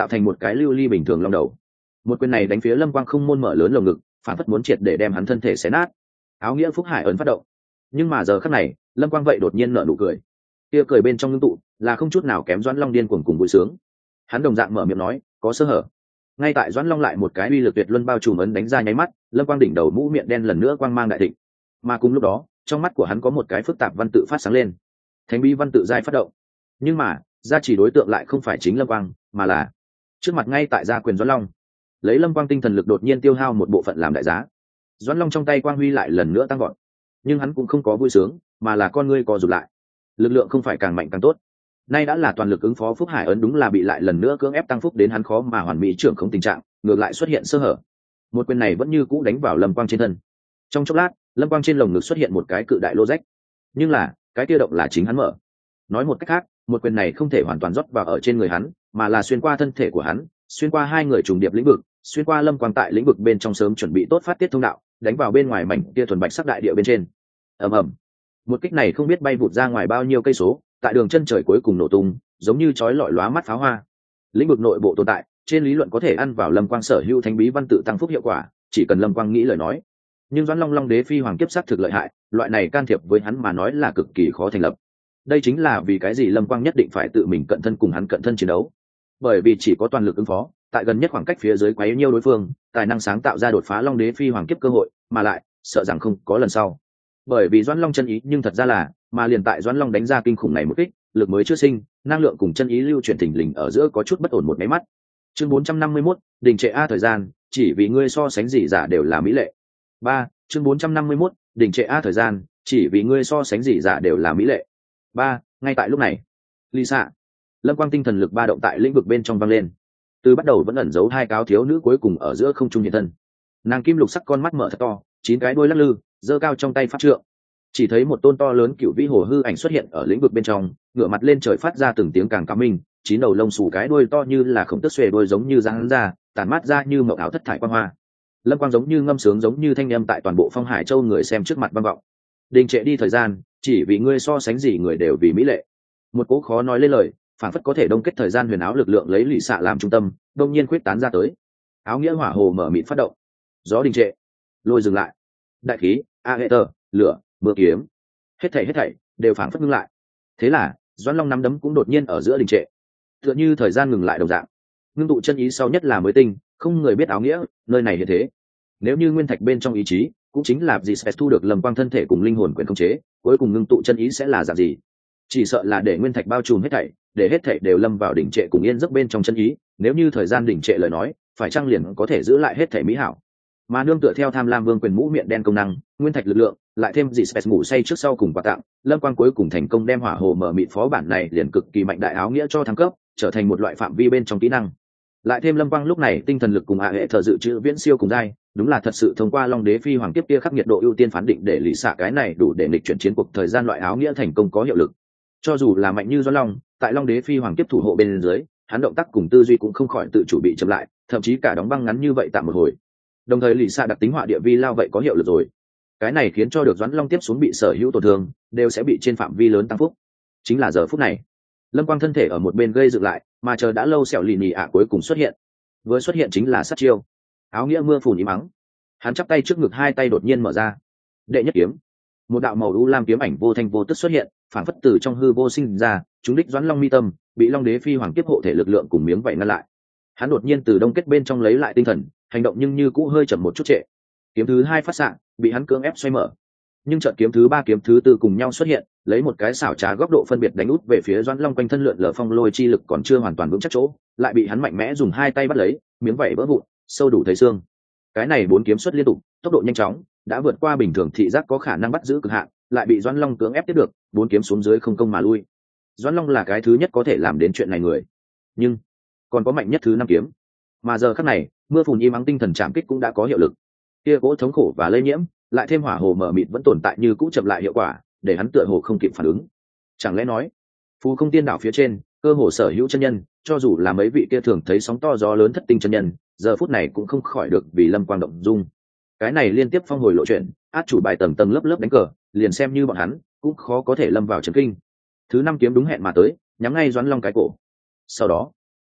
tạo thành một cái lưu ly bình thường long đầu. Một quyền này đánh phía Lâm Quang không môn mở lớn lồng ngực, phản phất muốn triệt để đem hắn thân thể xé nát. Áo nghĩa phúc hải ấn phát động, nhưng mà giờ khắc này Lâm Quang vậy đột nhiên nở nụ cười. Kia cười bên trong ngưng tụ là không chút nào kém Doãn Long điên cuồng cùng vui sướng. Hắn đồng dạng mở miệng nói, có sơ hở. Ngay tại Doãn Long lại một cái uy lực tuyệt luân bao trùm ấn đánh ra nháy mắt, Lâm Quang đỉnh đầu mũ miệng đen lần nữa quang mang đại thịnh. Mà cùng lúc đó, trong mắt của hắn có một cái phức tạp văn tự phát sáng lên. Thánh bí văn tự giai phát động. Nhưng mà, gia chỉ đối tượng lại không phải chính Lâm Quang, mà là trước mặt ngay tại gia quyền Doãn Long. Lấy Lâm Quang tinh thần lực đột nhiên tiêu hao một bộ phận làm đại giá. Doãn Long trong tay quang huy lại lần nữa tăng vọt. Nhưng hắn cũng không có vui sướng, mà là con ngươi co rụt lại. Lực lượng không phải càng mạnh càng tốt. Nay đã là toàn lực ứng phó phúc hải ấn đúng là bị lại lần nữa cưỡng ép tăng phúc đến hắn khó mà hoàn mỹ trưởng không tình trạng, ngược lại xuất hiện sơ hở. Một quyền này vẫn như cũ đánh vào Lâm Quang trên thân. Trong chốc lát, Lâm Quang trên lồng ngực xuất hiện một cái cự đại lô rách. Nhưng là, cái kia động là chính hắn mở. Nói một cách khác, một quyền này không thể hoàn toàn rót vào ở trên người hắn, mà là xuyên qua thân thể của hắn, xuyên qua hai người trùng điệp lĩnh vực, xuyên qua Lâm Quang tại lĩnh vực bên trong sớm chuẩn bị tốt phát tiết thông đạo, đánh vào bên ngoài mảnh kia thuần bạch sắc đại địa bên trên. Ầm ầm. Một kích này không biết bay vụt ra ngoài bao nhiêu cây số, tại đường chân trời cuối cùng nổ tung, giống như chói lọi lóa mắt pháo hoa. Lĩnh vực nội bộ tồn tại, trên lý luận có thể ăn vào Lâm Quang sở hữu thánh bí văn tự tăng phúc hiệu quả, chỉ cần Lâm Quang nghĩ lời nói. Nhưng Doãn Long Long đế phi hoàng kiếp sắc thực lợi hại, loại này can thiệp với hắn mà nói là cực kỳ khó thành lập. Đây chính là vì cái gì Lâm Quang nhất định phải tự mình cận thân cùng hắn cận thân chiến đấu. Bởi vì chỉ có toàn lực ứng phó, tại gần nhất khoảng cách phía dưới quá yếu nhiều đối phương, tài năng sáng tạo ra đột phá Long đế phi hoàng kiếp cơ hội, mà lại sợ rằng không có lần sau. Bởi vì Doãn Long chân ý nhưng thật ra là, mà liền tại Doãn Long đánh ra kinh khủng này một kích, lực mới chưa sinh, năng lượng cùng chân ý lưu chuyển thình lình ở giữa có chút bất ổn một máy mắt. Chương 451, đình trệ a thời gian, chỉ vì ngươi so sánh gì giả đều là mỹ lệ. 3. Chương 451, đình trệ a thời gian, chỉ vì ngươi so sánh gì giả đều là mỹ lệ. 3. Ngay tại lúc này, Lisa, Lâm Quang tinh thần lực ba động tại lĩnh vực bên trong vang lên. Từ bắt đầu vẫn ẩn giấu hai cáo thiếu nữ cuối cùng ở giữa không trung hiện thân. Nàng kim lục sắc con mắt mở thật to, 9 cái đuôi lắc lư, giơ cao trong tay pháp trượng. Chỉ thấy một tôn to lớn cựu vĩ hồ hư ảnh xuất hiện ở lĩnh vực bên trong, ngửa mặt lên trời phát ra từng tiếng càng cao minh, 9 đầu lông xù cái đuôi to như là khổng tước xuề đuôi giống như răng ra, tản mát ra như mộng ảo thất thải quang hoa. Lâm Quang giống như ngâm sướng giống như thanh âm tại toàn bộ Phong Hải Châu người xem trước mặt vang vọng. Đình trệ đi thời gian, chỉ vì ngươi so sánh gì người đều vì mỹ lệ. Một cố khó nói lên lời, phản phất có thể đông kết thời gian huyền áo lực lượng lấy lụy xạ làm trung tâm, đông nhiên quyết tán ra tới. Áo nghĩa hỏa hồ mở mịt phát động. Gió đình trệ, lôi dừng lại. Đại khí, aether, lửa, mưa kiếm, hết thảy đều phản phất ngưng lại. Thế là Doãn Long nắm đấm cũng đột nhiên ở giữa đình trệ, tựa như thời gian ngừng lại đồng dạng. Ngưng tụ chân ý sau nhất là mới tinh, không người biết áo nghĩa nơi này hiện thế. Nếu như nguyên thạch bên trong ý chí cũng chính là gì sẽ thu được Lâm Quang thân thể cùng linh hồn quyền khống chế, cuối cùng ngưng tụ chân ý sẽ là dạng gì? Chỉ sợ là để nguyên thạch bao trùm hết thảy, để hết thảy đều lâm vào đỉnh trệ cùng yên giấc bên trong chân ý. Nếu như thời gian đỉnh trệ lời nói, phải chăng liền có thể giữ lại hết thảy mỹ hảo? Mà nương tựa theo tham lam vương quyền mũ miệng đen công năng, nguyên thạch lực lượng, lại thêm dị space ngủ say trước sau cùng quà tặng, Lâm Quang cuối cùng thành công đem hỏa hồ mở mịt phó bản này liền cực kỳ mạnh đại áo nghĩa cho thăng cấp, trở thành một loại phạm vi bên trong kỹ năng. Lại thêm Lâm Quang lúc này tinh thần lực cùng hệ thờ dự trữ viễn siêu cùng giai, đúng là thật sự thông qua Long đế phi hoàng kiếp kia khắc nhiệt độ ưu tiên phán định để lì xạ cái này đủ để nghịch chuyển chiến cuộc thời gian loại áo nghĩa thành công có hiệu lực. Cho dù là mạnh như Doãn Long, tại Long đế phi hoàng kiếp thủ hộ bên dưới, hắn động tác cùng tư duy cũng không khỏi tự chủ bị chậm lại, thậm chí cả đóng băng ngắn như vậy tạm một hồi. Đồng thời lì xạ đặc tính họa địa vi lao vậy có hiệu lực rồi. Cái này khiến cho được Doãn Long tiếp xuống bị sở hữu tổn thương đều sẽ bị trên phạm vi lớn tăng phúc. Chính là giờ phút này, Lâm Quang thân thể ở một bên gây dựng lại, mà chờ đã lâu sẹo lì nhì ạ cuối cùng xuất hiện. Vừa xuất hiện chính là sát chiêu. Áo nghĩa mưa phùn ý mắng. Hắn chắp tay trước ngực, hai tay đột nhiên mở ra. Đệ nhất kiếm. Một đạo màu u lam kiếm ảnh vô thanh vô tức xuất hiện, phản phất từ trong hư vô sinh ra, trúng đích Doãn Long mi tâm, bị Long đế phi hoàng kiếp hộ thể lực lượng cùng miếng vảy ngăn lại. Hắn đột nhiên từ đông kết bên trong lấy lại tinh thần, hành động nhưng như cũ hơi chậm một chút trệ. Kiếm thứ hai phát xạ, bị hắn cưỡng ép xoay mở. Nhưng trận kiếm thứ ba kiếm thứ tư cùng nhau xuất hiện, lấy một cái xảo trá góc độ phân biệt đánh út về phía Doãn Long quanh thân lượn lờ phong lôi chi lực còn chưa hoàn toàn vững chắc chỗ, lại bị hắn mạnh mẽ dùng hai tay bắt lấy, miếng vảy vỡ vụn, sâu đủ thấy xương. Cái này bốn kiếm xuất liên tục, tốc độ nhanh chóng, đã vượt qua bình thường thị giác có khả năng bắt giữ cực hạn, lại bị Doãn Long cưỡng ép tiếp được, bốn kiếm xuống dưới không công mà lui. Doãn Long là cái thứ nhất có thể làm đến chuyện này người, nhưng còn có mạnh nhất thứ năm kiếm. Mà giờ khắc này, mưa phùn im ắng tinh thần chạm kích cũng đã có hiệu lực. Kia cỗ thống khổ và lây nhiễm, lại thêm hỏa hồ mở mịt vẫn tồn tại như cũ chậm lại hiệu quả, để hắn tựa hồ không kịp phản ứng. Chẳng lẽ nói, phù không tiên đảo phía trên, cơ hồ sở hữu chân nhân, cho dù là mấy vị kia thường thấy sóng to gió lớn thất tinh chân nhân, giờ phút này cũng không khỏi được vì Lâm Quang động dung. Cái này liên tiếp phong hồi lộ chuyện, át chủ bài tầng tầng lớp lớp đánh cờ, liền xem như bọn hắn cũng khó có thể lâm vào trấn kinh. Thứ năm kiếm đúng hẹn mà tới, nhắm ngay Doãn Long cái cổ. Sau đó,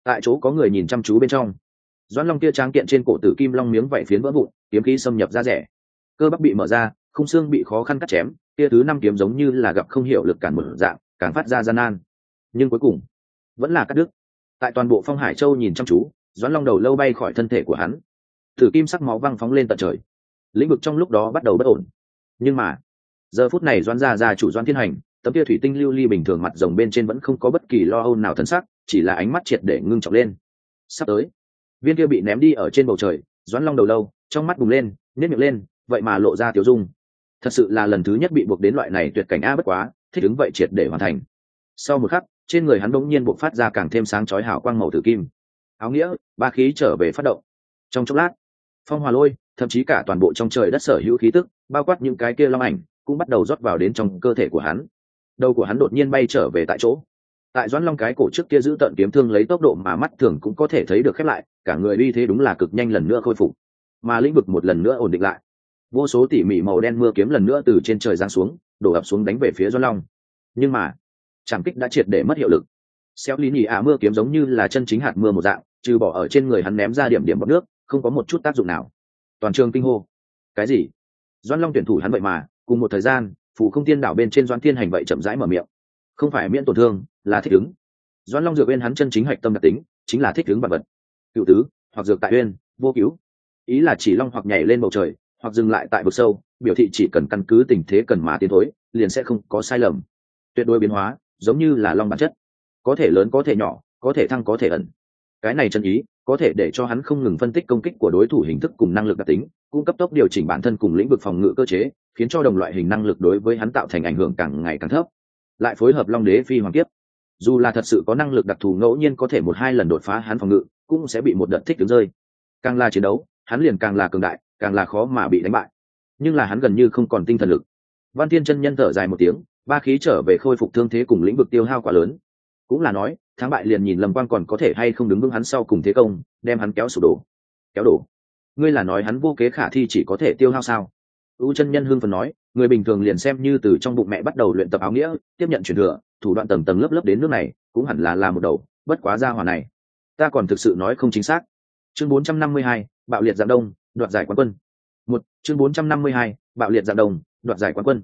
tại chỗ có người nhìn chăm chú bên trong. Doãn Long kia tráng kiện trên cổ tử kim long miếng vảy phiến vỡ vụn, kiếm khí xâm nhập ra rẻ, cơ bắp bị mở ra, khung xương bị khó khăn cắt chém, kia thứ năm kiếm giống như là gặp không hiểu lực cản một dạng, càng phát ra gian nan. Nhưng cuối cùng vẫn là cắt đứt. Tại toàn bộ Phong Hải Châu nhìn chăm chú, Doãn Long đầu lâu bay khỏi thân thể của hắn, tử kim sắc máu văng phóng lên tận trời. Lĩnh vực trong lúc đó bắt đầu bất ổn. Nhưng mà giờ phút này Doãn gia chủ Doãn Thiên Hành, tấm kia thủy tinh lưu ly bình thường mặt rồng bên trên vẫn không có bất kỳ lo âu nào thần sắc, chỉ là ánh mắt triệt để ngưng trọng lên. Sắp tới, viên kia bị ném đi ở trên bầu trời, Doãn Long đầu lâu trong mắt bùng lên, nhếch miệng lên, vậy mà lộ ra tiểu dung. Thật sự là lần thứ nhất bị buộc đến loại này tuyệt cảnh a, bất quá thích ứng vậy triệt để hoàn thành. Sau một khắc, trên người hắn bỗng nhiên bộc phát ra càng thêm sáng chói hào quang màu tử kim. Áo nghĩa, ba khí trở về phát động. Trong chốc lát, phong hỏa lôi, thậm chí cả toàn bộ trong trời đất sở hữu khí tức, bao quát những cái kia long ảnh, cũng bắt đầu rót vào đến trong cơ thể của hắn. Đầu của hắn đột nhiên bay trở về tại chỗ. Tại Doãn Long cái cổ trước kia giữ tận kiếm thương lấy tốc độ mà mắt thường cũng có thể thấy được khép lại, cả người uy thế đúng là cực nhanh lần nữa khôi phục. Mà lĩnh vực một lần nữa ổn định lại. Vô số tỉ mỉ màu đen mưa kiếm lần nữa từ trên trời giáng xuống, đổ ập xuống đánh về phía Doãn Long. Nhưng mà trảm kích đã triệt để mất hiệu lực. Xéo lý nhì mưa kiếm giống như là chân chính hạt mưa một dạng, trừ bỏ ở trên người hắn ném ra điểm điểm bọt nước, không có một chút tác dụng nào. Toàn trường kinh hô. Cái gì? Doãn Long tuyển thủ hắn vậy mà, cùng một thời gian, Phù Không Tiên đảo bên trên Doãn Thiên Hành vậy chậm rãi mở miệng. Không phải miễn tổn thương, là thích ứng. Doãn Long dựa bên hắn chân chính hạch tâm đặc tính, chính là thích ứng vật vật. Cựu tứ, hoặc dược tại uyên, vô cứu. Ý là chỉ long hoặc nhảy lên bầu trời, hoặc dừng lại tại vực sâu, biểu thị chỉ cần căn cứ tình thế cần mà tiến thối, liền sẽ không có sai lầm. Tuyệt đối biến hóa, giống như là long bản chất, có thể lớn có thể nhỏ, có thể thăng có thể ẩn. Cái này chân ý có thể để cho hắn không ngừng phân tích công kích của đối thủ hình thức cùng năng lực đặc tính, cũng cấp tốc điều chỉnh bản thân cùng lĩnh vực phòng ngự cơ chế, khiến cho đồng loại hình năng lực đối với hắn tạo thành ảnh hưởng càng ngày càng thấp. Lại phối hợp long đế phi hoàng kiếp, dù là thật sự có năng lực đặc thù ngẫu nhiên có thể một hai lần đột phá hắn phòng ngự, cũng sẽ bị một đợt thích đứng rơi. Càng là chiến đấu, hắn liền càng là cường đại, càng là khó mà bị đánh bại. Nhưng là hắn gần như không còn tinh thần lực. Văn Thiên chân nhân thở dài một tiếng, ba khí trở về khôi phục thương thế cùng lĩnh vực tiêu hao quá lớn. Cũng là nói, thắng bại liền nhìn Lâm Quang còn có thể hay không đứng vững hắn sau cùng thế công, đem hắn kéo sụp đổ. Kéo đổ? Ngươi là nói hắn vô kế khả thi chỉ có thể tiêu hao sao? U chân nhân hưng phấn nói, người bình thường liền xem như từ trong bụng mẹ bắt đầu luyện tập áo nghĩa, tiếp nhận truyền thừa, thủ đoạn tầng tầng lớp lớp đến nước này, cũng hẳn là một đầu, bất quá gia hỏa này, ta còn thực sự nói không chính xác. Chương 452, bạo liệt dạng đông, đoạt giải quán quân. Chương 452, bạo liệt dạng đông, đoạt giải quán quân.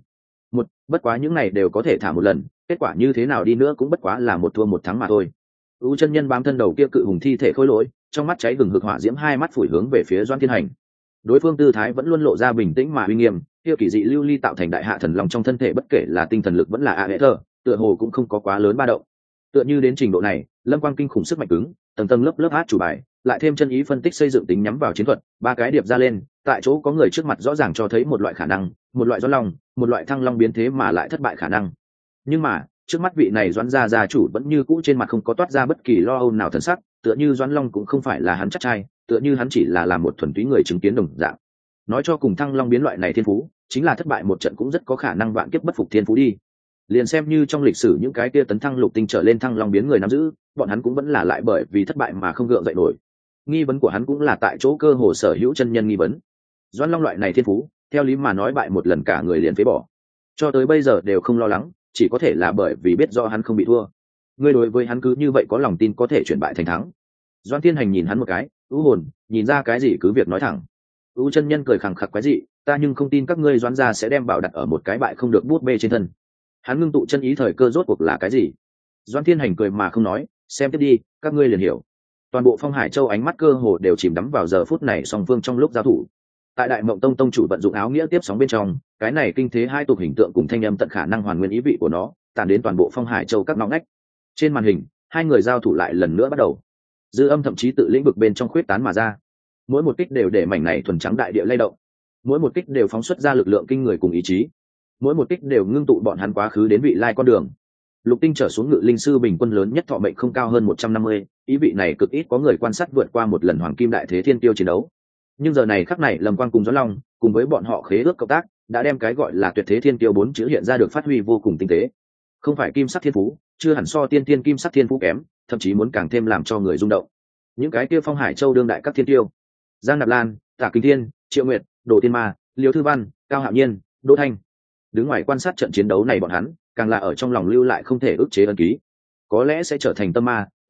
Bất quá những này đều có thể thả một lần, kết quả như thế nào đi nữa cũng bất quá là một thua một thắng mà thôi. U chân nhân bám thân đầu kia cự hùng thi thể khôi lỗi, trong mắt cháy gừng hực hỏa diễm hai mắt phủi hướng về phía Doãn Thiên Hành. Đối phương tư thái vẫn luôn lộ ra bình tĩnh mà uy nghiêm, kia kỳ dị lưu ly tạo thành đại hạ thần long trong thân thể bất kể là tinh thần lực vẫn là hệ thơ, tựa hồ cũng không có quá lớn ba động. Tựa như đến trình độ này, Lâm Quang kinh khủng sức mạnh cứng, tầng tầng lớp lớp át chủ bài, lại thêm chân ý phân tích xây dựng tính nhắm vào chiến thuật, ba cái điệp ra lên, tại chỗ có người trước mặt rõ ràng cho thấy một loại khả năng, một loại Doãn Long, một loại thăng long biến thế mà lại thất bại khả năng. Nhưng mà, trước mắt vị này Doãn gia chủ vẫn như cũ trên mặt không có toát ra bất kỳ lo âu nào thần sắc, tựa như Doãn Long cũng không phải là hắn chắc trai, tựa như hắn chỉ là một thuần túy người chứng kiến đồng dạng. Nói cho cùng thăng long biến loại này thiên phú, chính là thất bại một trận cũng rất có khả năng vạn kiếp bất phục thiên phú đi. Liền xem như trong lịch sử những cái kia tấn thăng lục tinh trở lên thăng long biến người nắm giữ, bọn hắn cũng vẫn là lại bởi vì thất bại mà không gượng dậy nổi. Nghi vấn của hắn cũng là tại chỗ cơ hồ sở hữu chân nhân nghi vấn. Doãn Long loại này thiên phú, theo lý mà nói bại một lần cả người liền phế bỏ. Cho tới bây giờ đều không lo lắng, chỉ có thể là bởi vì biết do hắn không bị thua. Ngươi đối với hắn cứ như vậy có lòng tin có thể chuyển bại thành thắng. Doãn Thiên Hành nhìn hắn một cái, u hồn, nhìn ra cái gì cứ việc nói thẳng. U chân nhân cười khẳng khặc quái dị, ta nhưng không tin các ngươi Doãn gia sẽ đem bảo đặt ở một cái bại không được bút bê trên thân. Hắn ngưng tụ chân ý thời cơ rốt cuộc là cái gì? Doãn Thiên Hành cười mà không nói, xem tiếp đi, các ngươi liền hiểu. Toàn bộ Phong Hải Châu ánh mắt cơ hồ đều chìm đắm vào giờ phút này song phương trong lúc giao thủ. Tại Đại Mộng Tông tông chủ vận dụng áo nghĩa tiếp sóng bên trong, cái này kinh thế hai tục hình tượng cùng thanh âm tận khả năng hoàn nguyên ý vị của nó, tản đến toàn bộ Phong Hải Châu các ngõ ngách. Trên màn hình, hai người giao thủ lại lần nữa bắt đầu. Dư âm thậm chí tự lĩnh vực bên trong khuyết tán mà ra. Mỗi một kích đều để mảnh này thuần trắng đại địa lay động. Mỗi một kích đều phóng xuất ra lực lượng kinh người cùng ý chí. Mỗi một kích đều ngưng tụ bọn hắn quá khứ đến vị lai con đường. Lục tinh trở xuống ngự linh sư bình quân lớn nhất thọ mệnh không cao hơn 150, ý vị này cực ít có người quan sát vượt qua một lần hoàng kim đại thế thiên tiêu chiến đấu. Nhưng giờ này khắc này Lâm Quang cùng Doãn Long, cùng với bọn họ khế ước cộng tác, đã đem cái gọi là tuyệt thế thiên tiêu 4 chữ hiện ra được phát huy vô cùng tinh tế. Không phải kim sắc thiên phú, chưa hẳn so tiên tiên kim sắc thiên phú kém, thậm chí muốn càng thêm làm cho người rung động. Những cái kia Phong Hải Châu đương đại các thiên tiêu, Giang Nạp Lan, Tả Kinh Thiên, Triệu Nguyệt, Đồ Tiên Ma, Liêu Thư Văn, Cao Hạo Nhiên, Đỗ Thanh, đứng ngoài quan sát trận chiến đấu này bọn hắn, càng là ở trong lòng lưu lại không thể ức chế ấn ký, có lẽ sẽ trở thành tâm ma,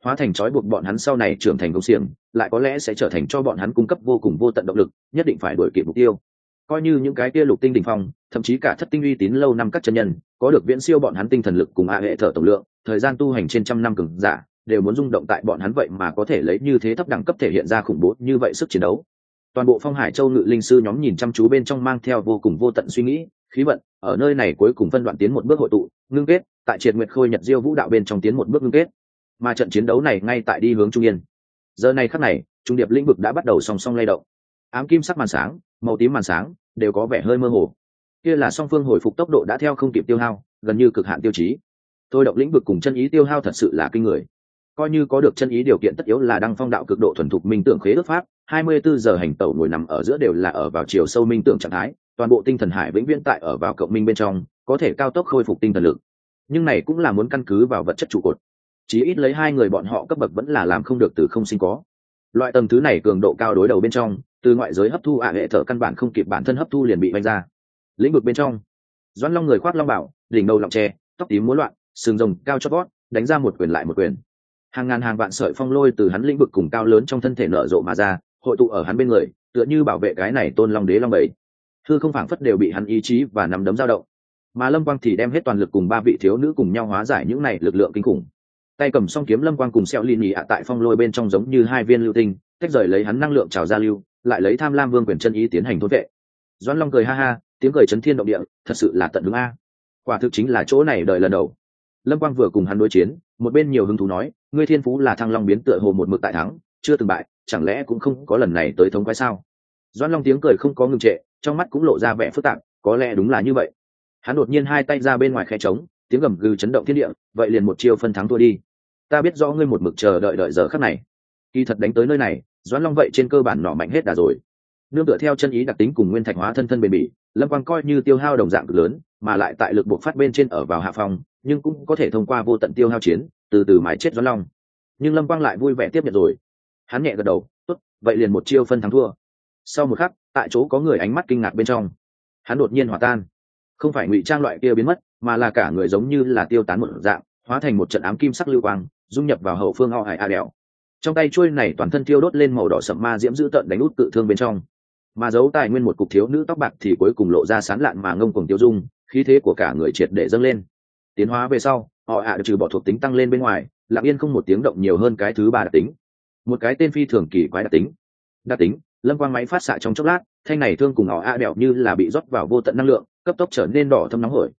hóa thành trói buộc bọn hắn sau này trưởng thành công xiềng, lại có lẽ sẽ trở thành cho bọn hắn cung cấp vô cùng vô tận động lực, nhất định phải đuổi kịp mục tiêu. Coi như những cái kia lục tinh đỉnh phong, thậm chí cả thất tinh uy tín lâu năm các chân nhân, có được viễn siêu bọn hắn tinh thần lực cùng hệ thở tổng lượng, thời gian tu hành trên trăm năm cường giả, đều muốn rung động tại bọn hắn vậy mà có thể lấy như thế thấp đẳng cấp thể hiện ra khủng bố như vậy sức chiến đấu. Toàn bộ Phong Hải Châu ngự linh sư nhóm nhìn chăm chú bên trong mang theo vô cùng vô tận suy nghĩ, khí vận ở nơi này cuối cùng phân đoạn tiến một bước hội tụ, ngưng kết, tại Triệt Nguyệt Khôi Nhật Diêu Vũ đạo bên trong tiến một bước ngưng kết. Mà trận chiến đấu này ngay tại đi hướng trung yên. Giờ này khắc này, trung điệp lĩnh vực đã bắt đầu song song lay động. Ám kim sắc màn sáng, màu tím màn sáng, đều có vẻ hơi mơ hồ. Kia là song phương hồi phục tốc độ đã theo không kịp tiêu hao, gần như cực hạn tiêu chí. Thôi động lĩnh vực cùng chân ý tiêu hao thật sự là kinh người. Coi như có được chân ý điều kiện tất yếu là đăng phong đạo cực độ thuần thục minh tưởng khế ước pháp, 24 giờ hành tẩu ngồi nằm ở giữa đều là ở vào chiều sâu minh tưởng trạng thái, toàn bộ tinh thần hải vĩnh viễn tại ở vào cộng minh bên trong, có thể cao tốc khôi phục tinh thần lực. Nhưng này cũng là muốn căn cứ vào vật chất trụ cột. Chí ít lấy hai người bọn họ cấp bậc vẫn là làm không được từ không sinh có. Loại tầng thứ này cường độ cao đối đầu bên trong, từ ngoại giới hấp thu hệ thở căn bản không kịp bản thân hấp thu liền bị vanh ra. Lĩnh vực bên trong, Doãn Long người khoác long bảo, đỉnh đầu lọng tre, tóc tím múa loạn, sừng rồng cao chót vót, đánh ra một quyền lại một quyền. Hàng ngàn hàng vạn sợi phong lôi từ hắn lĩnh vực cùng cao lớn trong thân thể nở rộ mà ra, hội tụ ở hắn bên người, tựa như bảo vệ cái này tôn long đế long bảy. Hư không phảng phất đều bị hắn ý chí và nắm đấm dao động. Mà Lâm Quang thì đem hết toàn lực cùng ba vị thiếu nữ cùng nhau hóa giải những này lực lượng kinh khủng. Tay cầm song kiếm Lâm Quang cùng Xeo Lin nhị tại phong lôi bên trong giống như hai viên lưu tinh, tách rời lấy hắn năng lượng trào ra lưu, lại lấy Tham Lam Vương quyền chân ý tiến hành thôn vệ. Doãn Long cười ha ha, tiếng cười chấn thiên động địa, thật sự là tận hứng a. Quả thực chính là chỗ này đời lần đầu. Lâm Quang vừa cùng hắn đối chiến, một bên nhiều hứng thú nói, ngươi thiên phú là Thăng Long biến tựa hồ một mực tại thắng, chưa từng bại, chẳng lẽ cũng không có lần này tới thống quái sao? Doãn Long tiếng cười không có ngừng trệ, trong mắt cũng lộ ra vẻ phức tạp, có lẽ đúng là như vậy. Hắn đột nhiên hai tay ra bên ngoài khe trống, tiếng gầm gừ chấn động thiên địa, vậy liền một chiêu phân thắng thua đi. Ta biết rõ ngươi một mực chờ đợi giờ khắc này. Kỳ thật đánh tới nơi này, Doãn Long vậy trên cơ bản nọ mạnh hết đà rồi. Nương tựa theo chân ý đặc tính cùng nguyên thạch hóa thân thân bền bỉ, Lâm Quang coi như tiêu hao đồng dạng cực lớn, mà lại tại lực buộc phát bên trên ở vào hạ phòng, nhưng cũng có thể thông qua vô tận tiêu hao chiến, từ từ mài chết Doãn Long. Nhưng Lâm Quang lại vui vẻ tiếp nhận rồi. Hắn nhẹ gật đầu, tốt, vậy liền một chiêu phân thắng thua. Sau một khắc, tại chỗ có người ánh mắt kinh ngạc bên trong, hắn đột nhiên hòa tan, không phải ngụy trang loại kia biến mất, mà là cả người giống như là tiêu tán một dạng, hóa thành một trận ám kim sắc lưu quang, dung nhập vào hậu phương ao hải a đèo. Trong tay chuôi này toàn thân tiêu đốt lên màu đỏ sậm ma diễm dữ tợn đánh út cự thương bên trong, mà giấu tài nguyên một cục thiếu nữ tóc bạc thì cuối cùng lộ ra sán lạn mà ngông cuồng tiêu dung, khí thế của cả người triệt để dâng lên. Tiến hóa về sau, họ được trừ bỏ thuộc tính tăng lên bên ngoài, lặng yên không một tiếng động nhiều hơn cái thứ ba đặc tính, một cái tên phi thường kỳ quái đặc tính. Lâm Quang máy phát xạ trong chốc lát, thanh này thương cùng họ đẹo như là bị rót vào vô tận năng lượng, cấp tốc trở nên đỏ thâm nóng hổi.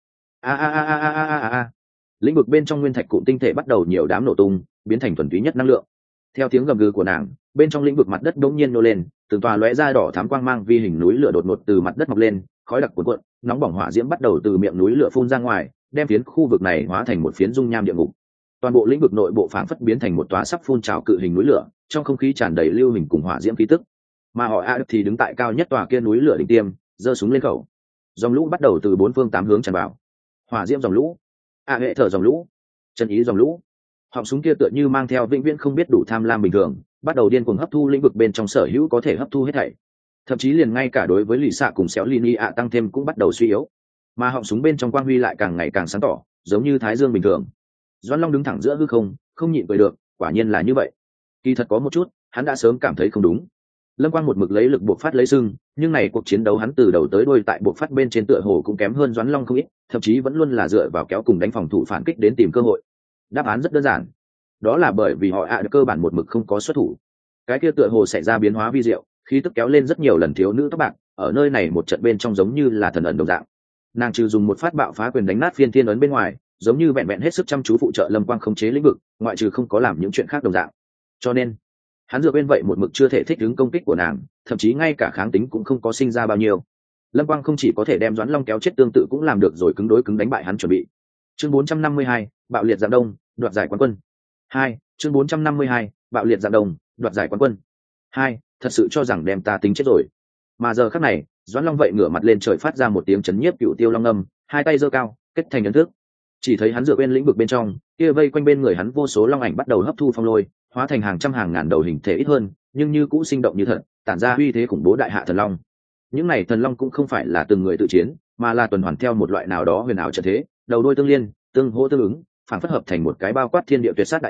Lĩnh vực bên trong nguyên thạch cụm tinh thể bắt đầu nhiều đám nổ tung, biến thành thuần túy nhất năng lượng. Theo tiếng gầm gừ của nàng, bên trong lĩnh vực mặt đất đống nhiên nô lên, từng tòa lóe ra đỏ thắm quang mang vi hình núi lửa đột ngột từ mặt đất mọc lên, khói đặc cuồn cuộn, nóng bỏng hỏa diễm bắt đầu từ miệng núi lửa phun ra ngoài, đem phiến khu vực này hóa thành một phiến dung nham địa ngục. Toàn bộ lĩnh vực nội bộ phảng phất biến thành một tòa sắp phun trào cự hình núi lửa, trong không khí tràn đầy lưu hình cùng hỏa diễm khí tức. Mà họ thì đứng tại cao nhất tòa kia núi lửa đỉnh tiêm, giơ súng lên khẩu. Dòng lũ bắt đầu từ bốn phương tám hướng tràn vào. Hỏa diễm dòng lũ, hệ thở dòng lũ, chân ý dòng lũ. Họng súng kia tựa như mang theo vĩnh viễn không biết đủ tham lam bình thường, bắt đầu điên cuồng hấp thu lĩnh vực bên trong sở hữu có thể hấp thu hết thảy. Thậm chí liền ngay cả đối với lì xạ cùng xéo lini tăng thêm cũng bắt đầu suy yếu. Mà họng súng bên trong quang huy lại càng ngày càng sáng tỏ, giống như thái dương bình thường. Doãn Long đứng thẳng giữa hư không, không nhịn cười được, quả nhiên là như vậy. Kỳ thật có một chút, hắn đã sớm cảm thấy không đúng. Lâm Quang một mực lấy lực buộc phát lấy sưng, nhưng này cuộc chiến đấu hắn từ đầu tới đuôi tại buộc phát bên trên tựa hồ cũng kém hơn Doãn Long không ít, thậm chí vẫn luôn là dựa vào kéo cùng đánh phòng thủ phản kích đến tìm cơ hội. Đáp án rất đơn giản, đó là bởi vì họ cơ bản một mực không có xuất thủ. Cái kia tựa hồ xảy ra biến hóa vi diệu, khí tức kéo lên rất nhiều lần thiếu nữ tóc bạc, ở nơi này một trận bên trong giống như là thần ẩn đồng dạng. Nàng trừ dùng một phát bạo phá quyền đánh nát phiên thiên ấn bên ngoài, giống như vẹn vẹn hết sức chăm chú phụ trợ Lâm Quang khống chế lĩnh vực, ngoại trừ không có làm những chuyện khác đồng dạng. Cho nên hắn dựa bên vậy một mực chưa thể thích ứng công kích của nàng, thậm chí ngay cả kháng tính cũng không có sinh ra bao nhiêu. Lâm Quang không chỉ có thể đem Doãn Long kéo chết, tương tự cũng làm được rồi cứng đối cứng đánh bại hắn chuẩn bị. Chương 452, bạo liệt dạng đông, đoạt giải quán quân. 2, chương 452, bạo liệt dạng đông, đoạt giải quán quân. 2, thật sự cho rằng đem ta tính chết rồi. Mà giờ khắc này, Doãn Long vậy ngửa mặt lên trời phát ra một tiếng chấn nhiếp cựu tiêu long âm, hai tay giơ cao, kết thành ấn thức. Chỉ thấy hắn dựa bên lĩnh vực bên trong, kia vây quanh bên người hắn vô số long ảnh bắt đầu hấp thu phong lôi, hóa thành hàng trăm hàng ngàn đầu hình thể ít hơn, nhưng như cũ sinh động như thật, tản ra uy thế khủng bố đại hạ thần long. Những này thần long cũng không phải là từng người tự chiến, mà là tuần hoàn theo một loại nào đó huyền ảo trận thế, đầu đuôi tương liên, tương hỗ tương ứng, phản phất hợp thành một cái bao quát thiên địa tuyệt sát đại trận,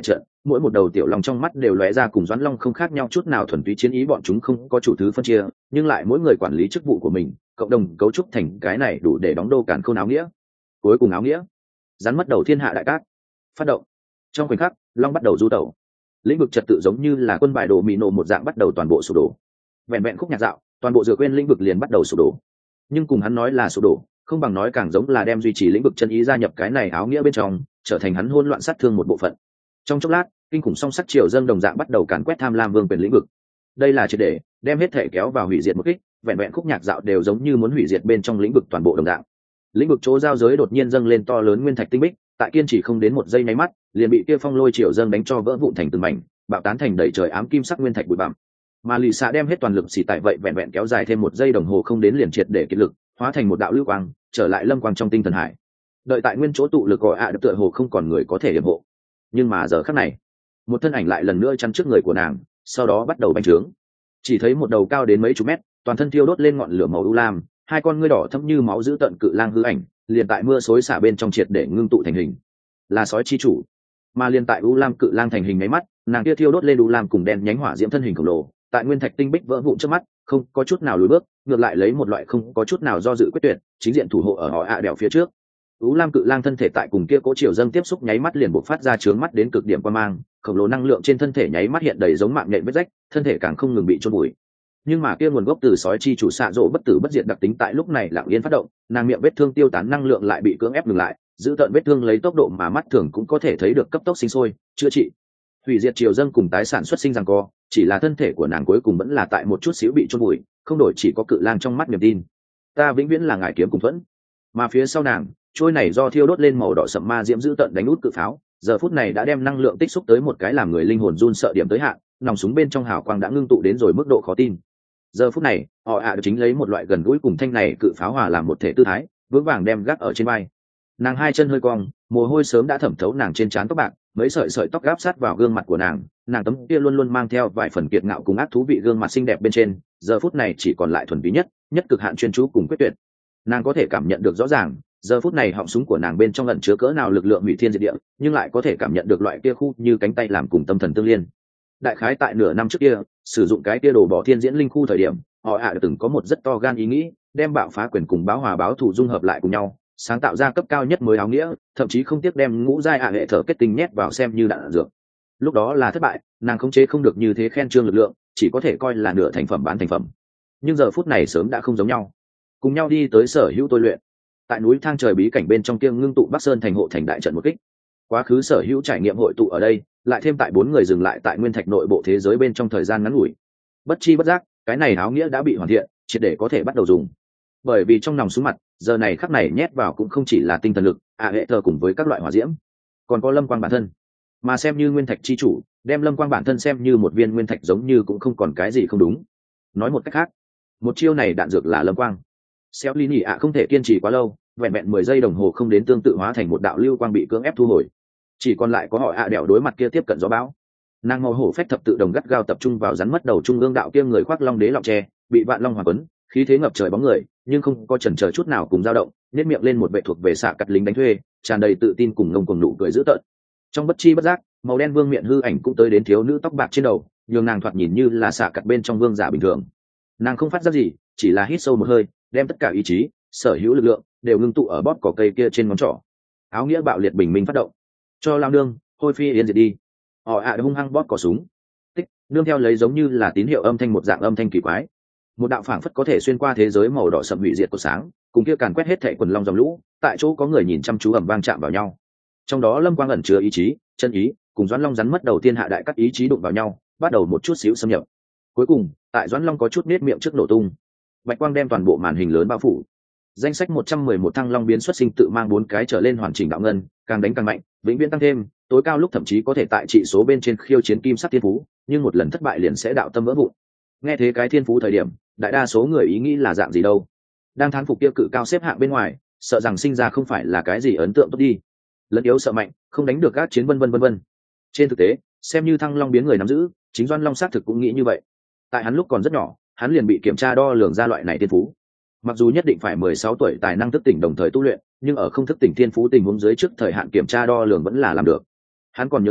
mỗi một đầu tiểu long trong mắt đều lóe ra cùng Doãn Long không khác nhau chút nào thuần túy chiến ý, bọn chúng không có chủ thứ phân chia, nhưng lại mỗi người quản lý chức vụ của mình, cộng đồng cấu trúc thành cái này đủ để đóng đô càn khôn áo nghĩa. Cuối cùng áo nghĩa, rắn mất đầu thiên hạ đại cát, phát động. Trong khoảnh khắc, long bắt đầu du tẩu. Lĩnh vực trật tự giống như là quân bài đồ mì nổ một dạng bắt đầu toàn bộ sụp đổ. Vẹn vẹn khúc nhạc dạo, toàn bộ dựa quên lĩnh vực liền bắt đầu sụp đổ. Nhưng cùng hắn nói là sụp đổ, không bằng nói càng giống là đem duy trì lĩnh vực chân ý gia nhập cái này áo nghĩa bên trong, trở thành hắn hỗn loạn sát thương một bộ phận. Trong chốc lát, kinh khủng song sắc triều dâng đồng dạng bắt đầu càn quét tham lam vương quyền lĩnh vực. Đây là triệt để đem hết thể kéo vào hủy diệt một kích, vẹn vẹn khúc nhạc dạo đều giống như muốn hủy diệt bên trong lĩnh vực toàn bộ đồng dạng. Lĩnh vực chỗ giao giới đột nhiên dâng lên to lớn nguyên thạch tinh bích, tại kiên chỉ không đến một giây nháy mắt, liền bị kia phong lôi triều dâng đánh cho vỡ vụn thành từng mảnh, bạo tán thành đầy trời ám kim sắc nguyên thạch bụi bặm. Mà lì xạ đem hết toàn lực xỉ tại vậy vẹn vẹn kéo dài thêm một giây đồng hồ không đến liền triệt để kiệt lực, hóa thành một đạo lưu quang, trở lại lâm quang trong tinh thần hải. Đợi tại nguyên chỗ tụ lực gọi ạ tựa hồ không còn người có thể hiểm hộ. Nhưng mà giờ khắc này, một thân ảnh lại lần nữa chắn trước người của nàng, sau đó bắt đầu bành trướng. Chỉ thấy một đầu cao đến mấy chục mét, toàn thân thiêu đốt lên ngọn lửa màu u lam, hai con ngươi đỏ thẫm như máu giữ tận cự lang hư ảnh, liền tại mưa xối xả bên trong triệt để ngưng tụ thành hình. Là sói chi chủ. Mà liền tại u lam cự lang thành hình nháy mắt, nàng kia thiêu đốt lên u lam cùng đen nhánh hỏa diễm thân hình khổng lồ, tại nguyên thạch tinh bích vỡ vụn trước mắt, không có chút nào lùi bước, ngược lại lấy một loại không có chút nào do dự quyết tuyệt, chính diện thủ hộ ở họ ạ đèo phía trước. U lam cự lang thân thể tại cùng kia cỗ triều dâng tiếp xúc nháy mắt liền bộc phát ra chướng mắt đến cực điểm quan mang, khổng lồ năng lượng trên thân thể nháy mắt hiện đầy giống mạng nhện vết rách, thân thể càng không ngừng bị chôn bụi. Nhưng mà kia nguồn gốc từ sói chi chủ xạ rộ bất tử bất diệt đặc tính tại lúc này lặng yên phát động, nàng miệng vết thương tiêu tán năng lượng lại bị cưỡng ép ngừng lại, giữ tận vết thương lấy tốc độ mà mắt thường cũng có thể thấy được cấp tốc sinh sôi, chữa trị. Hủy diệt triều dâng cùng tái sản xuất sinh rằng co, chỉ là thân thể của nàng cuối cùng vẫn là tại một chút xíu bị chôn bụi, không đổi chỉ có cự lang trong mắt niềm tin. Ta vĩnh viễn là ngài kiếm cùng thuẫn. Mà phía sau nàng, trôi này do thiêu đốt lên màu đỏ sậm ma diễm giữ tận đánh út cự pháo, giờ phút này đã đem năng lượng tích xúc tới một cái làm người linh hồn run sợ điểm tới hạn, nòng súng bên trong hào quang đã ngưng tụ đến rồi mức độ khó tin. Giờ phút này, họ ạ chính lấy một loại gần gũi cùng thanh này cự pháo hòa làm một thể tư thái, vững vàng đem gác ở trên vai. Nàng hai chân hơi cong, mồ hôi sớm đã thẩm thấu nàng trên trán tóc bạc, mấy sợi sợi tóc gáp sát vào gương mặt của nàng tấm kia luôn luôn mang theo vài phần kiệt ngạo cùng ác thú vị gương mặt xinh đẹp bên trên, giờ phút này chỉ còn lại thuần túy nhất cực hạn chuyên chú cùng quyết tuyệt. Nàng có thể cảm nhận được rõ ràng, giờ phút này họng súng của nàng bên trong ẩn chứa cỡ nào lực lượng hủy thiên diệt địa, nhưng lại có thể cảm nhận được loại kia khu như cánh tay làm cùng tâm thần tương liên. Đại khái tại nửa năm trước kia, sử dụng cái kia đồ bỏ thiên diễn linh khu thời điểm, họ ạ từng có một rất to gan ý nghĩ, đem bạo phá quyền cùng báo hòa báo thù dung hợp lại cùng nhau, sáng tạo ra cấp cao nhất mới áo nghĩa, thậm chí không tiếc đem ngũ giai hệ thở kết tinh nhét vào xem như đạn dược. Lúc đó là thất bại, nàng khống chế không được như thế khen trương lực lượng, chỉ có thể coi là nửa thành phẩm bán thành phẩm. Nhưng giờ phút này sớm đã không giống nhau. Cùng nhau đi tới sở hữu tôi luyện, tại núi thang trời bí cảnh bên trong kia ngưng tụ Bắc Sơn thành hộ thành đại trận một kích. Quá khứ sở hữu trải nghiệm hội tụ ở đây, lại thêm tại 4 người dừng lại tại nguyên thạch nội bộ thế giới bên trong thời gian ngắn ngủi. Bất chi bất giác, cái này áo nghĩa đã bị hoàn thiện, triệt để có thể bắt đầu dùng. Bởi vì trong nòng súng mặt, giờ này khắc này nhét vào cũng không chỉ là tinh thần lực, hệ thờ cùng với các loại hỏa diễm, còn có lâm quang bản thân. Mà xem như nguyên thạch chi chủ, đem lâm quang bản thân xem như một viên nguyên thạch giống như cũng không còn cái gì không đúng. Nói một cách khác, một chiêu này đạn dược là lâm quang. Xéo Lý Nhị không thể kiên trì quá lâu, vẹn vẹn 10 giây đồng hồ không đến tương tự hóa thành một đạo lưu quang bị cưỡng ép thu hồi. Chỉ còn lại có họ đẻo đối mặt kia tiếp cận gió bão. Nàng màu hổ phách thập tự đồng gắt gao tập trung vào rắn mất đầu trung ương đạo kia người khoác long đế lọng tre, bị vạn long hòa quấn, khí thế ngập trời bóng người, nhưng không có chần chờ chút nào cùng dao động, nhếch miệng lên một vệ thuộc về xạ cắt lính đánh thuê, tràn đầy tự tin cùng ngông cuồng nụ cười dữ tợn. Trong bất chi bất giác, màu đen vương miện hư ảnh cũng tới đến thiếu nữ tóc bạc trên đầu, nhường nàng thoạt nhìn như là xạ cắt bên trong vương giả bình thường. Nàng không phát ra gì, chỉ là hít sâu một hơi, đem tất cả ý chí, sở hữu lực lượng đều ngưng tụ ở bóp cỏ cây kia trên ngón trỏ. Áo nghĩa bạo liệt bình minh phát động, cho lao nương hôi phi yên diệt đi. Họ hung hăng bóp cỏ súng, tích nương theo lấy giống như là tín hiệu âm thanh một dạng âm thanh kỳ quái, một đạo phảng phất có thể xuyên qua thế giới màu đỏ sậm hủy diệt của sáng, cùng kia càn quét hết thảy quần long dòng lũ, tại chỗ có người nhìn chăm chú ầm vang chạm vào nhau. Trong đó lâm quang ẩn chứa ý chí, chân ý, cùng Doãn Long rắn mất đầu tiên hạ đại cắt ý chí đụng vào nhau, bắt đầu một chút xíu xâm nhập. Cuối cùng, tại Doãn Long có chút nết miệng trước nổ tung, bạch quang đem toàn bộ màn hình lớn bao phủ. Danh sách 111 thăng long biến xuất sinh tự mang 4 cái trở lên hoàn chỉnh đạo ngân, càng đánh càng mạnh, vĩnh viễn tăng thêm, tối cao lúc thậm chí có thể tại trị số bên trên khiêu chiến kim sắc thiên phú, nhưng một lần thất bại liền sẽ đạo tâm vỡ vụn. Nghe thế cái thiên phú thời điểm, đại đa số người ý nghĩ là dạng gì đâu? Đang thán phục kia cự cao xếp hạng bên ngoài, sợ rằng sinh ra không phải là cái gì ấn tượng tốt đi. Lẫn yếu sợ mạnh, không đánh được các chiến vân vân. Trên thực tế, xem như thăng long biến người nắm giữ, chính Doãn Long xác thực cũng nghĩ như vậy. Tại hắn lúc còn rất nhỏ, hắn liền bị kiểm tra đo lường ra loại này thiên phú. Mặc dù nhất định phải 16 tuổi tài năng thức tỉnh đồng thời tu luyện, nhưng ở không thức tỉnh thiên phú tình huống dưới trước thời hạn kiểm tra đo lường vẫn là làm được. Hắn còn nhớ rõ,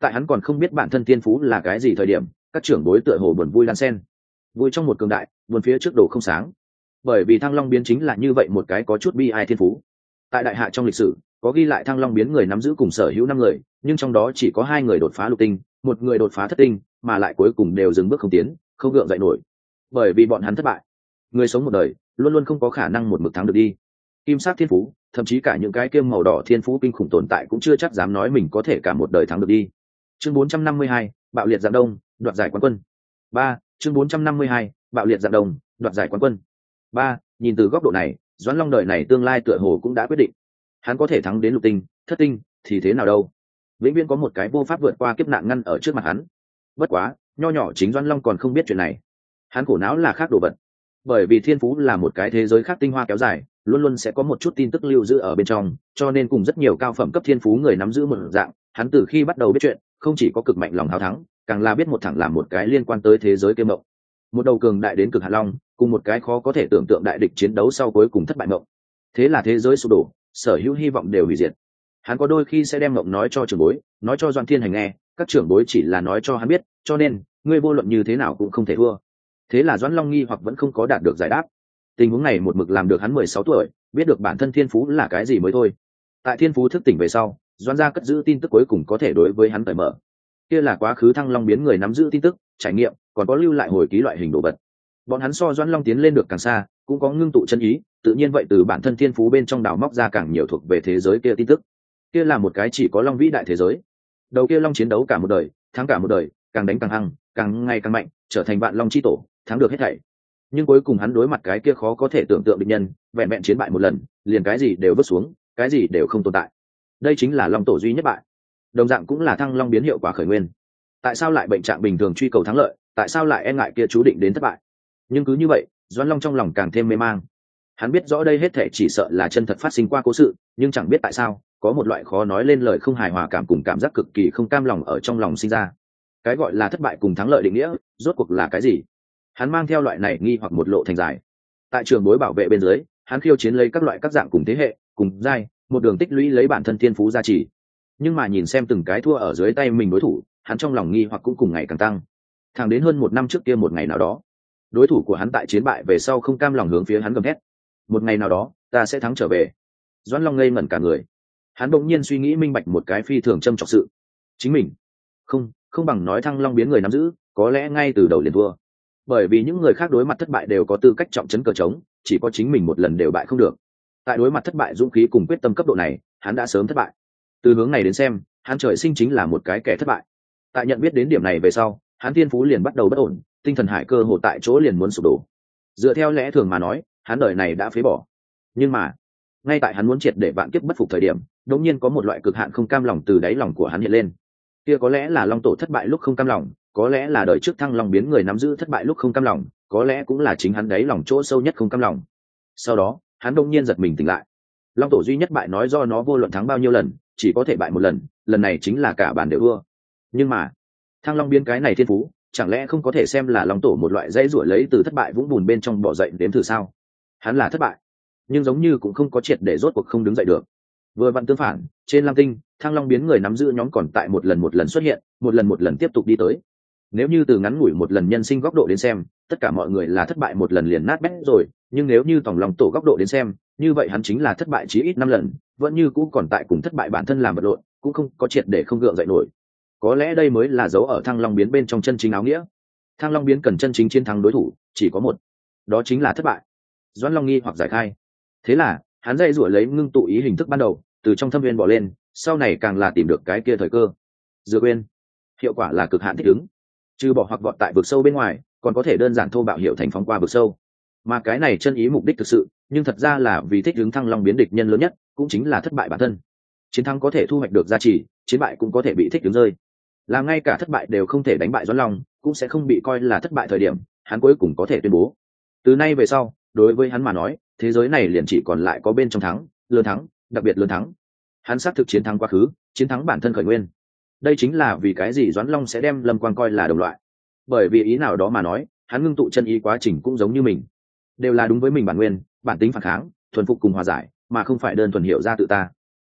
tại hắn còn không biết bản thân thiên phú là cái gì thời điểm, các trưởng bối tựa hồ buồn vui đan sen, vui trong một cường đại, buồn phía trước đồ không sáng. Bởi vì Thăng Long biến chính là như vậy một cái có chút bi ai thiên phú. Tại đại hạ trong lịch sử có ghi lại Thăng Long biến người nắm giữ cùng sở hữu 5 người, nhưng trong đó chỉ có 2 người đột phá lục tinh, một người đột phá thất tinh, mà lại cuối cùng đều dừng bước không tiến, không gượng dậy nổi. Bởi vì bọn hắn thất bại. Người sống một đời luôn luôn không có khả năng một mực thắng được đi. Kim sắc thiên phú, thậm chí cả những cái kiêm màu đỏ thiên phú kinh khủng tồn tại cũng chưa chắc dám nói mình có thể cả một đời thắng được đi. Chương 452, bạo liệt dạng đông, đoạt giải quán quân. 3, chương 452, bạo liệt dạng đông, đoạt giải quán quân. 3, nhìn từ góc độ này, Doãn Long đời này tương lai tựa hồ cũng đã quyết định. Hắn có thể thắng đến lục tinh, thất tinh thì thế nào đâu? Vĩnh viễn có một cái vô pháp vượt qua kiếp nạn ngăn ở trước mặt hắn. Bất quá, nho nhỏ chính Doãn Long còn không biết chuyện này. Hắn khổ não là khác đồ vật. Bởi vì thiên phú là một cái thế giới khác tinh hoa kéo dài, luôn luôn sẽ có một chút tin tức lưu giữ ở bên trong, cho nên cùng rất nhiều cao phẩm cấp thiên phú người nắm giữ một dạng, hắn từ khi bắt đầu biết chuyện, không chỉ có cực mạnh lòng hào thắng, càng là biết một thẳng làm một cái liên quan tới thế giới kiêm mộng. Một đầu cường đại đến cực hạn long, cùng một cái khó có thể tưởng tượng đại địch chiến đấu sau cuối cùng thất bại mộng. Thế là thế giới sụp đổ, sở hữu hy vọng đều hủy diệt. Hắn có đôi khi sẽ đem mộng nói cho trưởng bối, nói cho Doãn Thiên Hành nghe, các trưởng bối chỉ là nói cho hắn biết, cho nên ngươi vô luận như thế nào cũng không thể thua. Thế là Doãn Long nghi hoặc vẫn không có đạt được giải đáp. Tình huống này một mực làm được hắn 16 tuổi, biết được bản thân thiên phú là cái gì mới thôi. Tại thiên phú thức tỉnh về sau, Doãn gia cất giữ tin tức cuối cùng có thể đối với hắn cởi mở. Kia là quá khứ Thăng Long biến người nắm giữ tin tức, trải nghiệm, còn có lưu lại hồi ký loại hình đồ vật. Bọn hắn so Doãn Long tiến lên được càng xa, cũng có ngưng tụ chân ý, tự nhiên vậy từ bản thân thiên phú bên trong đào móc ra càng nhiều thuộc về thế giới kia tin tức. Kia là một cái chỉ có long vĩ đại thế giới. Đầu kia long chiến đấu cả một đời, thắng cả một đời, càng đánh càng hăng, càng ngày càng mạnh, trở thành vạn long chi tổ, thắng được hết thảy. Nhưng cuối cùng hắn đối mặt cái kia khó có thể tưởng tượng địch nhân, vẹn vẹn chiến bại một lần, liền cái gì đều vứt xuống, cái gì đều không tồn tại. Đây chính là long tổ duy nhất bại. Đồng dạng cũng là Thăng Long biến hiệu quả khởi nguyên. Tại sao lại bệnh trạng bình thường truy cầu thắng lợi, tại sao lại e ngại kia chú định đến thất bại? Nhưng cứ như vậy, Doãn Long trong lòng càng thêm mê mang. Hắn biết rõ đây hết thảy chỉ sợ là chân thật phát sinh qua cố sự, nhưng chẳng biết tại sao, có một loại khó nói lên lời không hài hòa cảm cùng cảm giác cực kỳ không cam lòng ở trong lòng sinh ra. Cái gọi là thất bại cùng thắng lợi định nghĩa, rốt cuộc là cái gì? Hắn mang theo loại này nghi hoặc một lộ thành dài. Tại trường bối bảo vệ bên dưới, hắn khiêu chiến lấy các loại các dạng cùng thế hệ, cùng giai, một đường tích lũy lấy bản thân thiên phú gia trì. Nhưng mà nhìn xem từng cái thua ở dưới tay mình đối thủ, hắn trong lòng nghi hoặc cũng cùng ngày càng tăng. Thẳng đến hơn 1 năm trước kia một ngày nào đó, đối thủ của hắn tại chiến bại về sau không cam lòng hướng phía hắn gầm thét: một ngày nào đó ta sẽ thắng trở về. Doãn Long ngây ngẩn cả người. Hắn bỗng nhiên suy nghĩ minh bạch một cái phi thường châm trọng sự. Chính mình không bằng nói Thăng Long biến người nắm giữ, có lẽ ngay từ đầu liền thua. Bởi vì những người khác đối mặt thất bại đều có tư cách trọng trấn cờ trống, chỉ có chính mình một lần đều bại không được. Tại đối mặt thất bại dũng khí cùng quyết tâm cấp độ này, hắn đã sớm thất bại. Từ hướng này đến xem, hắn trời sinh chính là một cái kẻ thất bại. Tại nhận biết đến điểm này về sau, hắn thiên phú liền bắt đầu bất ổn, tinh thần hải cơ hồ tại chỗ liền muốn sụp đổ. Dựa theo lẽ thường mà nói, hắn đời này đã phế bỏ. Nhưng mà, ngay tại hắn muốn triệt để vạn kiếp bất phục thời điểm, đột nhiên có một loại cực hạn không cam lòng từ đáy lòng của hắn hiện lên. Kia có lẽ là Long tổ thất bại lúc không cam lòng, có lẽ là đời trước Thăng Long biến người nắm giữ thất bại lúc không cam lòng, có lẽ cũng là chính hắn đáy lòng chỗ sâu nhất không cam lòng. Sau đó, hắn đột nhiên giật mình tỉnh lại. Long tổ duy nhất bại nói do nó vô luận thắng bao nhiêu lần, chỉ có thể bại một lần, lần này chính là cả bàn đều thua. Nhưng mà, Thăng Long biến cái này thiên phú, chẳng lẽ không có thể xem là Long tổ một loại dãy rủa lấy từ thất bại vũng bùn bên trong bỏ dậy đến thử sao? Hắn là thất bại, nhưng giống như cũng không có triệt để rốt cuộc không đứng dậy được. Vừa vặn tương phản, trên Lam Tinh, Thăng Long biến người nắm giữ nhóm còn tại một lần xuất hiện, một lần tiếp tục đi tới. Nếu như từ ngắn ngủi một lần nhân sinh góc độ đến xem, tất cả mọi người là thất bại một lần liền nát bét rồi, nhưng nếu như tổng Long tổ góc độ đến xem, như vậy hắn chính là thất bại chí ít 5 lần, vẫn như cũ còn tại cùng thất bại bản thân làm vật lộn, cũng không có triệt để không gượng dậy nổi. Có lẽ đây mới là dấu ở Thăng Long biến bên trong chân chính áo nghĩa. Thăng Long biến cần chân chính chiến thắng đối thủ, chỉ có một, đó chính là thất bại. Doãn Long nghi hoặc giải khai. Thế là, hắn dây rủa lấy ngưng tụ ý hình thức ban đầu, từ trong thâm viên bỏ lên, sau này càng là tìm được cái kia thời cơ. Dược nguyên, hiệu quả là cực hạn thích ứng. Trừ bỏ hoặc vọt tại vực sâu bên ngoài, còn có thể đơn giản thô bạo hiệu thành phóng qua vực sâu. Mà cái này chân ý mục đích thực sự, nhưng thật ra là vì thích ứng Thăng Long biến địch nhân lớn nhất, cũng chính là thất bại bản thân. Chiến thắng có thể thu hoạch được giá trị, chiến bại cũng có thể bị thích ứng rơi. Là ngay cả thất bại đều không thể đánh bại Doãn Long, cũng sẽ không bị coi là thất bại thời điểm, hắn cuối cùng có thể tuyên bố. Từ nay về sau, đối với hắn mà nói, thế giới này liền chỉ còn lại có bên trong thắng, lớn thắng, đặc biệt lớn thắng. Hắn xác thực chiến thắng quá khứ, chiến thắng bản thân khởi nguyên. Đây chính là vì cái gì Doãn Long sẽ đem Lâm Quang coi là đồng loại. Bởi vì ý nào đó mà nói, hắn ngưng tụ chân ý quá trình cũng giống như mình, đều là đúng với mình bản nguyên, bản tính phản kháng, thuần phục cùng hòa giải, mà không phải đơn thuần hiểu ra tự ta.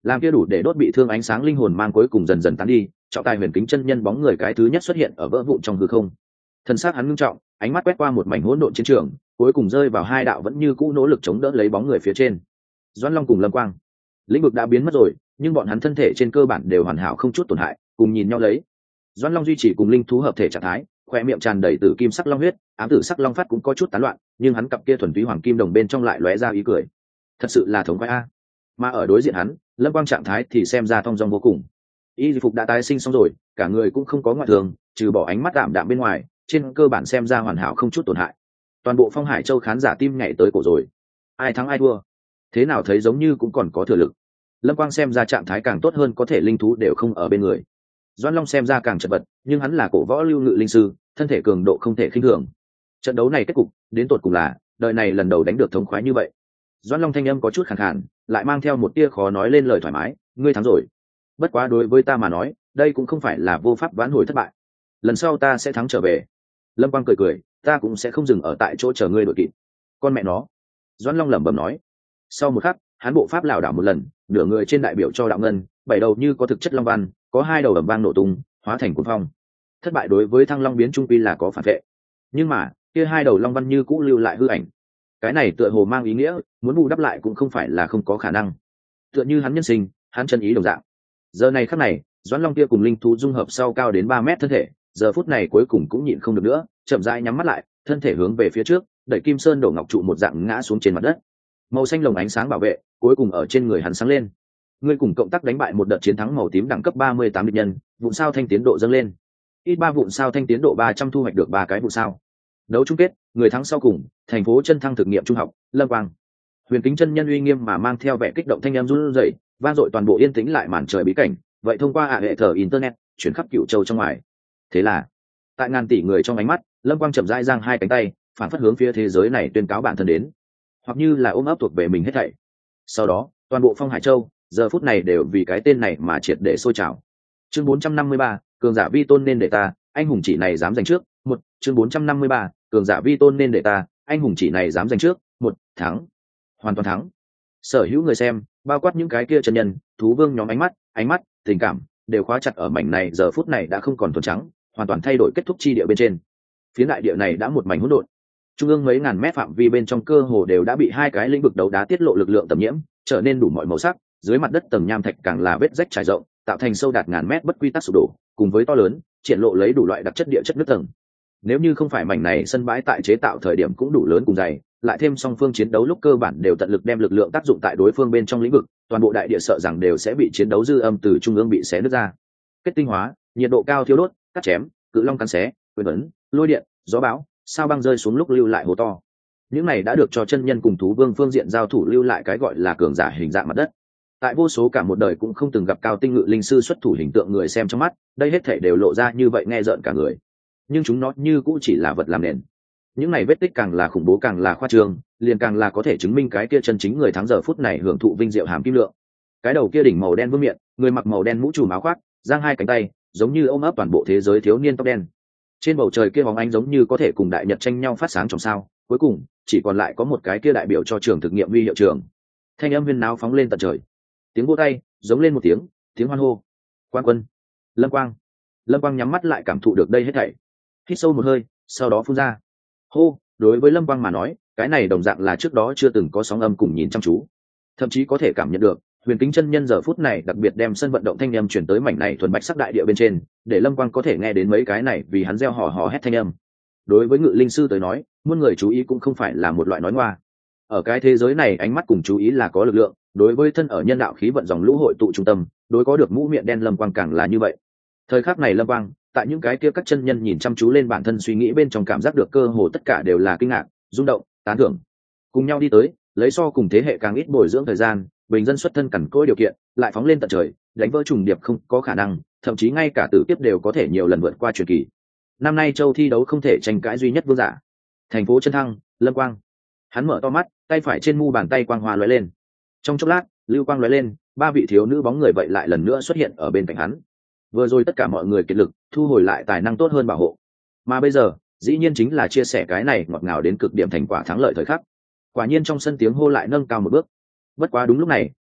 làm kia đủ để đốt bị thương ánh sáng linh hồn mang cuối cùng dần dần tán đi, trọng tài huyền kính chân nhân bóng người cái thứ nhất xuất hiện ở vỡ vụn trong hư không. Thân xác hắn ngưng trọng, ánh mắt quét qua một mảnh hỗn độn chiến trường, cuối cùng rơi vào hai đạo vẫn như cũ nỗ lực chống đỡ lấy bóng người phía trên. Doãn Long cùng Lâm Quang, lĩnh vực đã biến mất rồi, nhưng bọn hắn thân thể trên cơ bản đều hoàn hảo không chút tổn hại, cùng nhìn nhau lấy. Doãn Long duy trì cùng linh thú hợp thể trạng thái, khoe miệng tràn đầy tử kim sắc long huyết, ám tử sắc long phát cũng có chút tán loạn, nhưng hắn cặp kia thuần túy hoàng kim đồng bên trong lại lóe ra ý cười. Thật sự là thống khoái a. Mà ở đối diện hắn, Lâm Quang trạng thái thì xem ra thong dong vô cùng. Y phục đã tái sinh xong rồi, cả người cũng không có ngoại thường, trừ bỏ ánh mắt đạm đạm bên ngoài, trên cơ bản xem ra hoàn hảo không chút tổn hại. Toàn bộ Phong Hải Châu khán giả tim nhảy tới cổ rồi. Ai thắng ai thua? Thế nào thấy giống như cũng còn có thừa lực. Lâm Quang xem ra trạng thái càng tốt hơn, có thể linh thú đều không ở bên người. Doãn Long xem ra càng chật vật, nhưng hắn là cổ võ lưu ngự linh sư, thân thể cường độ không thể khinh thường. Trận đấu này kết cục, đến tột cùng là đời này lần đầu đánh được thống khoái như vậy. Doãn Long thanh âm có chút khàn khàn, lại mang theo một tia khó nói lên lời thoải mái, ngươi thắng rồi. Bất quá đối với ta mà nói, đây cũng không phải là vô pháp vãn hồi thất bại. Lần sau ta sẽ thắng trở về. Lâm Quang cười cười, ta cũng sẽ không dừng ở tại chỗ chờ ngươi đội kịp. Con mẹ nó. Doãn Long lẩm bẩm nói. Sau một khắc, hắn bộ pháp lảo đảo một lần, nửa người trên đại biểu cho đạo ngân, bảy đầu như có thực chất long văn, có hai đầu ầm vang nổ tung, hóa thành cuồng phong. Thất bại đối với Thăng Long biến trung quy là có phản vệ, nhưng mà kia hai đầu long văn như cũ lưu lại hư ảnh. Cái này tựa hồ mang ý nghĩa, muốn bù đắp lại cũng không phải là không có khả năng. Tựa như hắn nhân sinh, hắn chân ý đồng dạng. Giờ này khắc này, Doãn Long kia cùng linh thú dung hợp sau cao đến 3 mét thân thể, giờ phút này cuối cùng cũng nhịn không được nữa, chậm rãi nhắm mắt lại, thân thể hướng về phía trước, đẩy Kim Sơn đổ ngọc trụ một dạng ngã xuống trên mặt đất. Màu xanh lồng ánh sáng bảo vệ, cuối cùng ở trên người hắn sáng lên. Ngươi cùng cộng tác đánh bại một đợt chiến thắng màu tím đẳng cấp 38 địch nhân, vụn sao thanh tiến độ dâng lên. Ít 3 vụn sao thanh tiến độ 300 thu hoạch được 3 cái vụn sao. Đấu chung kết, người thắng sau cùng, thành phố Chân Thăng thực nghiệm trung học, Lâm Quang. Huyền kính chân nhân uy nghiêm mà mang theo vẻ kích động thanh âm run rẩy, vang dội toàn bộ yên tĩnh lại màn trời bí cảnh, vậy thông qua hệ thờ internet, chuyển khắp Cửu Châu trong ngoài. Thế là, tại ngàn tỷ người trong ánh mắt, Lâm Quang chậm rãi giang hai cánh tay, phản phất hướng phía thế giới này tuyên cáo bản thân đến, hoặc như là ôm ấp thuộc về mình hết thảy. Sau đó, toàn bộ Phong Hải Châu, giờ phút này đều vì cái tên này mà triệt để sôi trào. Chương 453, cường giả vi tôn nên để ta, anh hùng chỉ này dám giành trước. Một, chương 453, cường giả vi tôn nên để ta, anh hùng chỉ này dám giành trước. Một, thắng, hoàn toàn thắng. Sở hữu người xem, bao quát những cái kia chân nhân, thú vương nhóm ánh mắt, tình cảm đều khóa chặt ở mảnh này, giờ phút này đã không còn thuần trắng, hoàn toàn thay đổi kết thúc chi địa bên trên. Phía đại địa này đã một mảnh hỗn độn. Trung ương mấy ngàn mét phạm vi bên trong cơ hồ đều đã bị hai cái lĩnh vực đấu đá tiết lộ lực lượng tầm nhiễm, trở nên đủ mọi màu sắc. Dưới mặt đất tầng nham thạch càng là vết rách trải rộng, tạo thành sâu đạt ngàn mét bất quy tắc sụp đổ, cùng với to lớn, triển lộ lấy đủ loại đặc chất địa chất nước tầng. Nếu như không phải mảnh này sân bãi tại chế tạo thời điểm cũng đủ lớn cùng dày, lại thêm song phương chiến đấu lúc cơ bản đều tận lực đem lực lượng tác dụng tại đối phương bên trong lĩnh vực, toàn bộ đại địa sợ rằng đều sẽ bị chiến đấu dư âm từ trung ương bị xé nứt ra. Kết tinh hóa, nhiệt độ cao thiêu đốt, cắt chém, cự long cắn xé, quyền ấn, lôi điện, gió bão, sao băng rơi xuống lúc lưu lại hố to. Những này đã được cho chân nhân cùng thú vương phương diện giao thủ lưu lại cái gọi là cường giả hình dạng mặt đất. Tại vô số cả một đời cũng không từng gặp cao tinh ngự linh sư xuất thủ hình tượng người xem trong mắt, đây hết thảy đều lộ ra như vậy nghe rợn cả người. Nhưng chúng nó như cũng chỉ là vật làm nền. Những này vết tích càng là khủng bố càng là khoa trương, liền càng là có thể chứng minh cái kia chân chính người thắng giờ phút này hưởng thụ vinh diệu hàm kim lượng. Cái đầu kia đỉnh màu đen vương miện, người mặc màu đen mũ trùm áo khoác, giang hai cánh tay, giống như ôm ấp toàn bộ thế giới thiếu niên tóc đen. Trên bầu trời kia bóng ánh giống như có thể cùng đại nhật tranh nhau phát sáng trong sao, cuối cùng chỉ còn lại có một cái kia đại biểu cho trường thực nghiệm huy hiệu trường. Thanh âm huyên náo phóng lên tận trời, tiếng vỗ tay giống lên một tiếng hoan hô. Quan quân, Lâm Quang nhắm mắt lại cảm thụ được đây hết thảy, hít sâu một hơi, sau đó phun ra. Hô, đối với Lâm Quang mà nói, cái này đồng dạng là trước đó chưa từng có sóng âm cùng nhìn chăm chú, thậm chí có thể cảm nhận được huyền kính chân nhân giờ phút này đặc biệt đem sân vận động thanh âm chuyển tới mảnh này thuần bạch sắc đại địa bên trên, để Lâm Quang có thể nghe đến mấy cái này vì hắn reo hò hét thanh âm. Đối với ngự linh sư tới nói, muôn người chú ý cũng không phải là một loại nói ngoa. Ở cái thế giới này, ánh mắt cùng chú ý là có lực lượng. Đối với thân ở nhân đạo khí vận dòng lũ hội tụ trung tâm, đối có được mũ miệng đen Lâm Quang càng là như vậy. Thời khắc này Lâm Quang, tại những cái kia các chân nhân nhìn chăm chú lên bản thân suy nghĩ bên trong, cảm giác được cơ hồ tất cả đều là kinh ngạc, rung động, tán thưởng. Cùng nhau đi tới, lấy so cùng thế hệ càng ít bồi dưỡng thời gian, bình dân xuất thân cằn cỗi điều kiện, lại phóng lên tận trời, đánh vỡ trùng điệp không có khả năng, thậm chí ngay cả tử kiếp đều có thể nhiều lần vượt qua truyền kỳ. Năm nay châu thi đấu không thể tranh cãi duy nhất vương giả. Thành phố Chân Thăng, Lâm Quang. Hắn mở to mắt, tay phải trên mu bàn tay quang hoa lóe lên. Trong chốc lát, lưu quang lóe lên, ba vị thiếu nữ bóng người vậy lại lần nữa xuất hiện ở bên cạnh hắn. Vừa rồi tất cả mọi người kiệt lực thu hồi lại tài năng tốt hơn bảo hộ, mà bây giờ dĩ nhiên chính là chia sẻ cái này ngọt ngào đến cực điểm thành quả thắng lợi thời khắc. Quả nhiên trong sân tiếng hô lại nâng cao một bước. Bất quá đúng lúc này,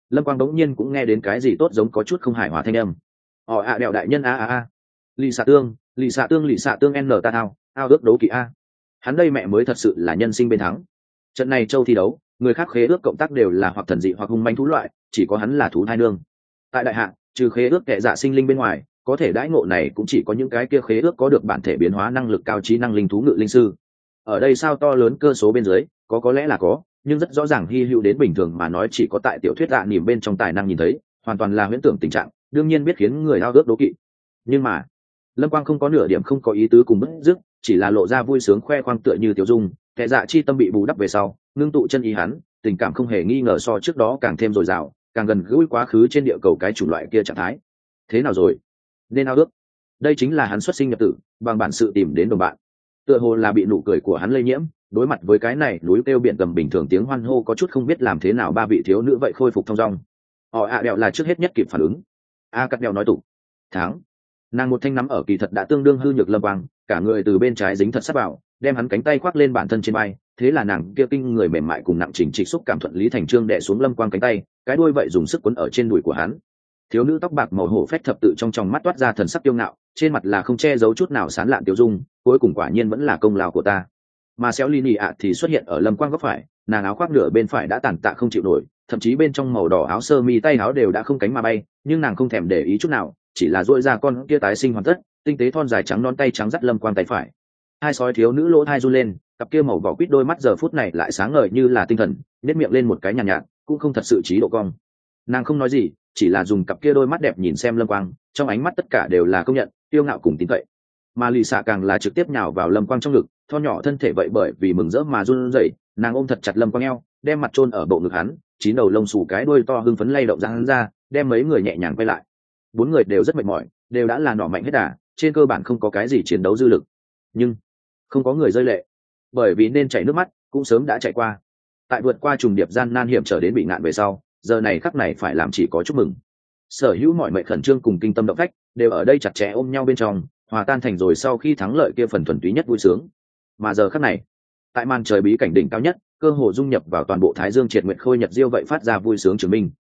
Lâm Quang đống nhiên cũng nghe đến cái gì tốt giống có chút không hài hòa thanh âm. Đèo đại nhân a. Lì xạ tương n ta ao ước đấu kỵ a. Hắn đây mẹ mới thật sự là nhân sinh bên thắng. Trận này châu thi đấu, người khác khế ước cộng tác đều là hoặc thần dị hoặc hung manh thú loại, chỉ có hắn là thú thai nương. Tại đại hạ, trừ khế ước kệ dạ sinh linh bên ngoài, có thể đãi ngộ này cũng chỉ có những cái kia khế ước có được bản thể biến hóa năng lực cao trí năng linh thú ngự linh sư. Ở đây sao to lớn cơ số bên dưới, có lẽ là có, nhưng rất rõ ràng hy hữu đến bình thường mà nói chỉ có tại tiểu thuyết dạ nỉm bên trong tài năng nhìn thấy, hoàn toàn là huyễn tưởng tình trạng, đương nhiên biết khiến người ao ước đố kỵ. Nhưng mà Lâm Quang không có nửa điểm không có ý tứ cùng bứt rứt, chỉ là lộ ra vui sướng khoe khoang tựa như tiểu dung, kẻ dạ chi tâm bị bù đắp về sau, ngưng tụ chân ý hắn, tình cảm không hề nghi ngờ so trước đó càng thêm dồi dào, càng gần gũi quá khứ trên địa cầu cái chủng loại kia trạng thái. Thế nào rồi? Nên ao ước. Đây chính là hắn xuất sinh nhập tử, bằng bản sự tìm đến đồng bạn. Tựa hồ là bị nụ cười của hắn lây nhiễm, đối mặt với cái này núi kêu biển gầm bình thường tiếng hoan hô có chút không biết làm thế nào ba vị thiếu nữ vậy khôi phục thong dong. Đèo là trước hết nhất kịp phản ứng. Cắt đèo nói tủ. Tháng. Nàng một thanh nắm ở kỳ thật đã tương đương hư nhược Lâm Quang, cả người từ bên trái dính thật sát vào, đem hắn cánh tay khoác lên bản thân trên bay, thế là nàng kia kinh người mềm mại cùng nặng chỉnh trịch xúc cảm thuận lý thành trương đè xuống Lâm Quang cánh tay, cái đuôi vậy dùng sức quấn ở trên đùi của hắn. Thiếu nữ tóc bạc màu hổ phách thập tự trong tròng mắt toát ra thần sắc kiêu ngạo, trên mặt là không che giấu chút nào sán lạn tiêu dung, cuối cùng quả nhiên vẫn là công lao của ta. Mà xéo Ly Nị ạ thì xuất hiện ở Lâm Quang góc phải, nàng áo khoác nửa bên phải đã tàn tạ không chịu nổi, thậm chí bên trong màu đỏ áo sơ mi tay áo đều đã không cánh mà bay, nhưng nàng không thèm để ý chút nào, chỉ là duỗi ra con kia tái sinh hoàn tất, tinh tế thon dài trắng non tay trắng dắt Lâm Quang tay phải. Hai sói thiếu nữ lỗ thai run lên, cặp kia màu vỏ quýt đôi mắt giờ phút này lại sáng ngời như là tinh thần, nét miệng lên một cái nhàn nhạt, cũng không thật sự trí độ cong. Nàng không nói gì, chỉ là dùng cặp kia đôi mắt đẹp nhìn xem Lâm Quang, trong ánh mắt tất cả đều là công nhận, kiêu ngạo cùng tín cậy. Mà lì xạ càng là trực tiếp nhào vào Lâm Quang trong ngực, tho nhỏ thân thể vậy bởi vì mừng rỡ mà run rẩy, nàng ôm thật chặt Lâm Quang eo, đem mặt chôn ở bộ ngực hắn, chín đầu lông xù cái đuôi to hưng phấn lay động ra hắn ra, đem mấy người nhẹ nhàng quay lại. Bốn người đều rất mệt mỏi, đều đã là nỏ mạnh hết đà, trên cơ bản không có cái gì chiến đấu dư lực, nhưng không có người rơi lệ, bởi vì nên chảy nước mắt cũng sớm đã chạy qua. Tại vượt qua trùng điệp gian nan hiểm trở đến bị ngạn về sau, giờ này khắc này phải làm chỉ có chúc mừng. Sở hữu mọi mệnh khẩn trương cùng kinh tâm động phách đều ở đây chặt chẽ ôm nhau bên trong, hòa tan thành rồi sau khi thắng lợi kia phần thuần túy nhất vui sướng. Mà giờ khắc này, tại màn trời bí cảnh đỉnh cao nhất, cơ hồ dung nhập vào toàn bộ Thái Dương Triệt Nguyệt Khôi Nhật Diêu vậy phát ra vui sướng chứng minh.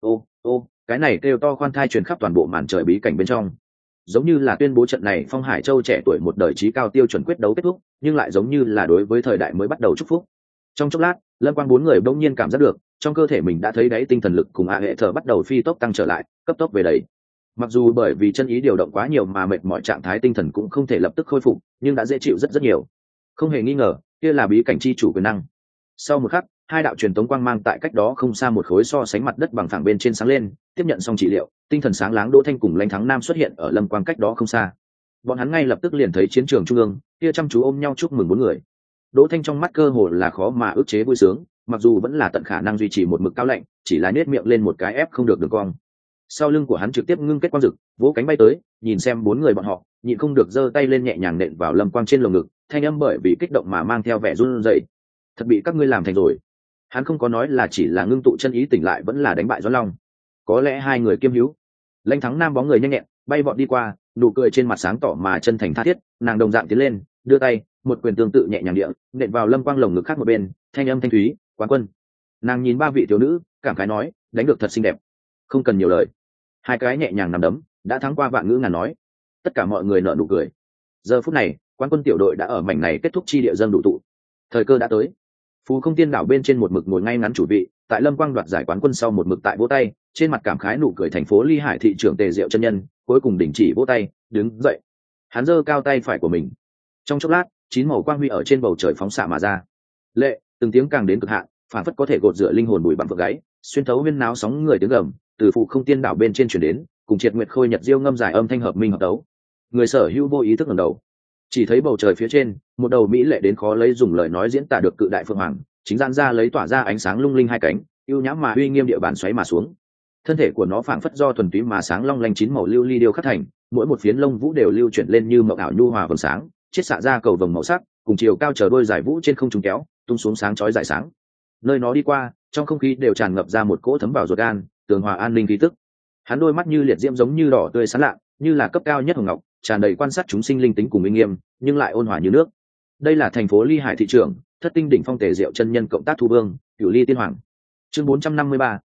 Ô, cái này kêu to khoan thai truyền khắp toàn bộ màn trời bí cảnh bên trong, giống như là tuyên bố trận này Phong Hải Châu trẻ tuổi một đời trí cao tiêu chuẩn quyết đấu kết thúc, nhưng lại giống như là đối với thời đại mới bắt đầu chúc phúc. Trong chốc lát, Lâm Quang bốn người bỗng nhiên cảm giác được trong cơ thể mình đã thấy đáy tinh thần lực cùng hệ thở bắt đầu phi tốc tăng trở lại, cấp tốc về đầy. Mặc dù bởi vì chân ý điều động quá nhiều mà mệt mỏi, trạng thái tinh thần cũng không thể lập tức khôi phục, nhưng đã dễ chịu rất nhiều. Không hề nghi ngờ, kia là bí cảnh chi chủ quyền năng. Sau một khắc, hai đạo truyền tống quang mang tại cách đó không xa một khối so sánh mặt đất bằng phẳng bên trên sáng lên, tiếp nhận xong trị liệu, tinh thần sáng láng Đỗ Thanh cùng Lãnh Thắng Nam xuất hiện ở Lâm Quang cách đó không xa. Bọn hắn ngay lập tức liền thấy chiến trường trung ương, kia chăm chú ôm nhau chúc mừng bốn người. Đỗ Thanh trong mắt cơ hồ là khó mà ức chế vui sướng, mặc dù vẫn là tận khả năng duy trì một mực cao lạnh, chỉ là nết miệng lên một cái ép không được đường cong. Sau lưng của hắn trực tiếp ngưng kết quang dực, vỗ cánh bay tới, nhìn xem bốn người bọn họ, nhịn không được giơ tay lên nhẹ nhàng nện vào Lâm Quang trên lồng ngực, thanh âm bởi vì kích động mà mang theo vẻ run rẩy. Thật bị các ngươi làm thành rồi. Hắn không có nói là chỉ là ngưng tụ chân ý tỉnh lại vẫn là đánh bại Doãn Long. Có lẽ hai người kiêm hữu. Lãnh Thắng Nam bóng người nhanh nhẹn, bay vọt đi qua, nụ cười trên mặt sáng tỏ mà chân thành tha thiết, nàng đồng dạng tiến lên, đưa tay, một quyền tương tự nhẹ nhàng địa, nện vào Lâm Quang lồng ngực khác một bên, thanh âm thanh thúy, "Quán quân." Nàng nhìn ba vị thiếu nữ, cảm khái nói, đánh được thật xinh đẹp. Không cần nhiều lời. Hai cái nhẹ nhàng nằm đấm, đã thắng qua vạn ngữ ngàn nói. Tất cả mọi người nở nụ cười. Giờ phút này, quán quân tiểu đội đã ở mảnh này kết thúc chi địa dân đủ tụ. Thời cơ đã tới. Phú Không Tiên đảo bên trên một mực ngồi ngay ngắn chủ vị, tại Lâm Quang đoạt giải quán quân sau một mực tại vỗ tay, trên mặt cảm khái nụ cười thành phố Ly Hải thị trưởng Tề Diệu chân nhân, cuối cùng đình chỉ vỗ tay, đứng dậy. Hắn giơ cao tay phải của mình. Trong chốc lát, chín màu quang huy ở trên bầu trời phóng xạ mà ra. Lệ, từng tiếng càng đến cực hạn, phản phất có thể gột rửa linh hồn bụi bặm vượng gáy, xuyên thấu huyên náo sóng người tiếng gầm, từ Phú Không Tiên đảo bên trên truyền đến, cùng Triệt Nguyệt Khôi Nhật Diêu ngâm giải âm thanh hợp minh hợp tấu. Người sở hữu vô ý thức ngẩng đầu, chỉ thấy bầu trời phía trên, một đầu mỹ lệ đến khó lấy dùng lời nói diễn tả được cự đại phượng hoàng, chính gian ra lấy tỏa ra ánh sáng lung linh hai cánh, ưu nhã mà uy nghiêm địa bàn xoáy mà xuống. Thân thể của nó phảng phất do thuần túy mà sáng long lanh chín màu lưu ly điêu khắc thành, mỗi một phiến lông vũ đều lưu chuyển lên như mộng ảo nhu hòa vầng sáng, chiết xạ ra cầu vồng màu sắc, cùng chiều cao chờ đôi giải vũ trên không trung kéo, tung xuống sáng chói rải sáng. Nơi nó đi qua, trong không khí đều tràn ngập ra một cỗ thấm vào ruột gan, tường hòa an ninh khí tức. Hắn đôi mắt như liệt diễm giống như đỏ tươi sáng lạ, như là cấp cao nhất hồng ngọc, tràn đầy quan sát chúng sinh linh tính cùng uy nghiêm, nhưng lại ôn hòa như nước. Đây là thành phố Ly Hải thị trưởng, Thất Tinh đỉnh phong Tề Diệu chân nhân cộng tác thu vương, Cửu Ly tiên hoàng. Chương 453,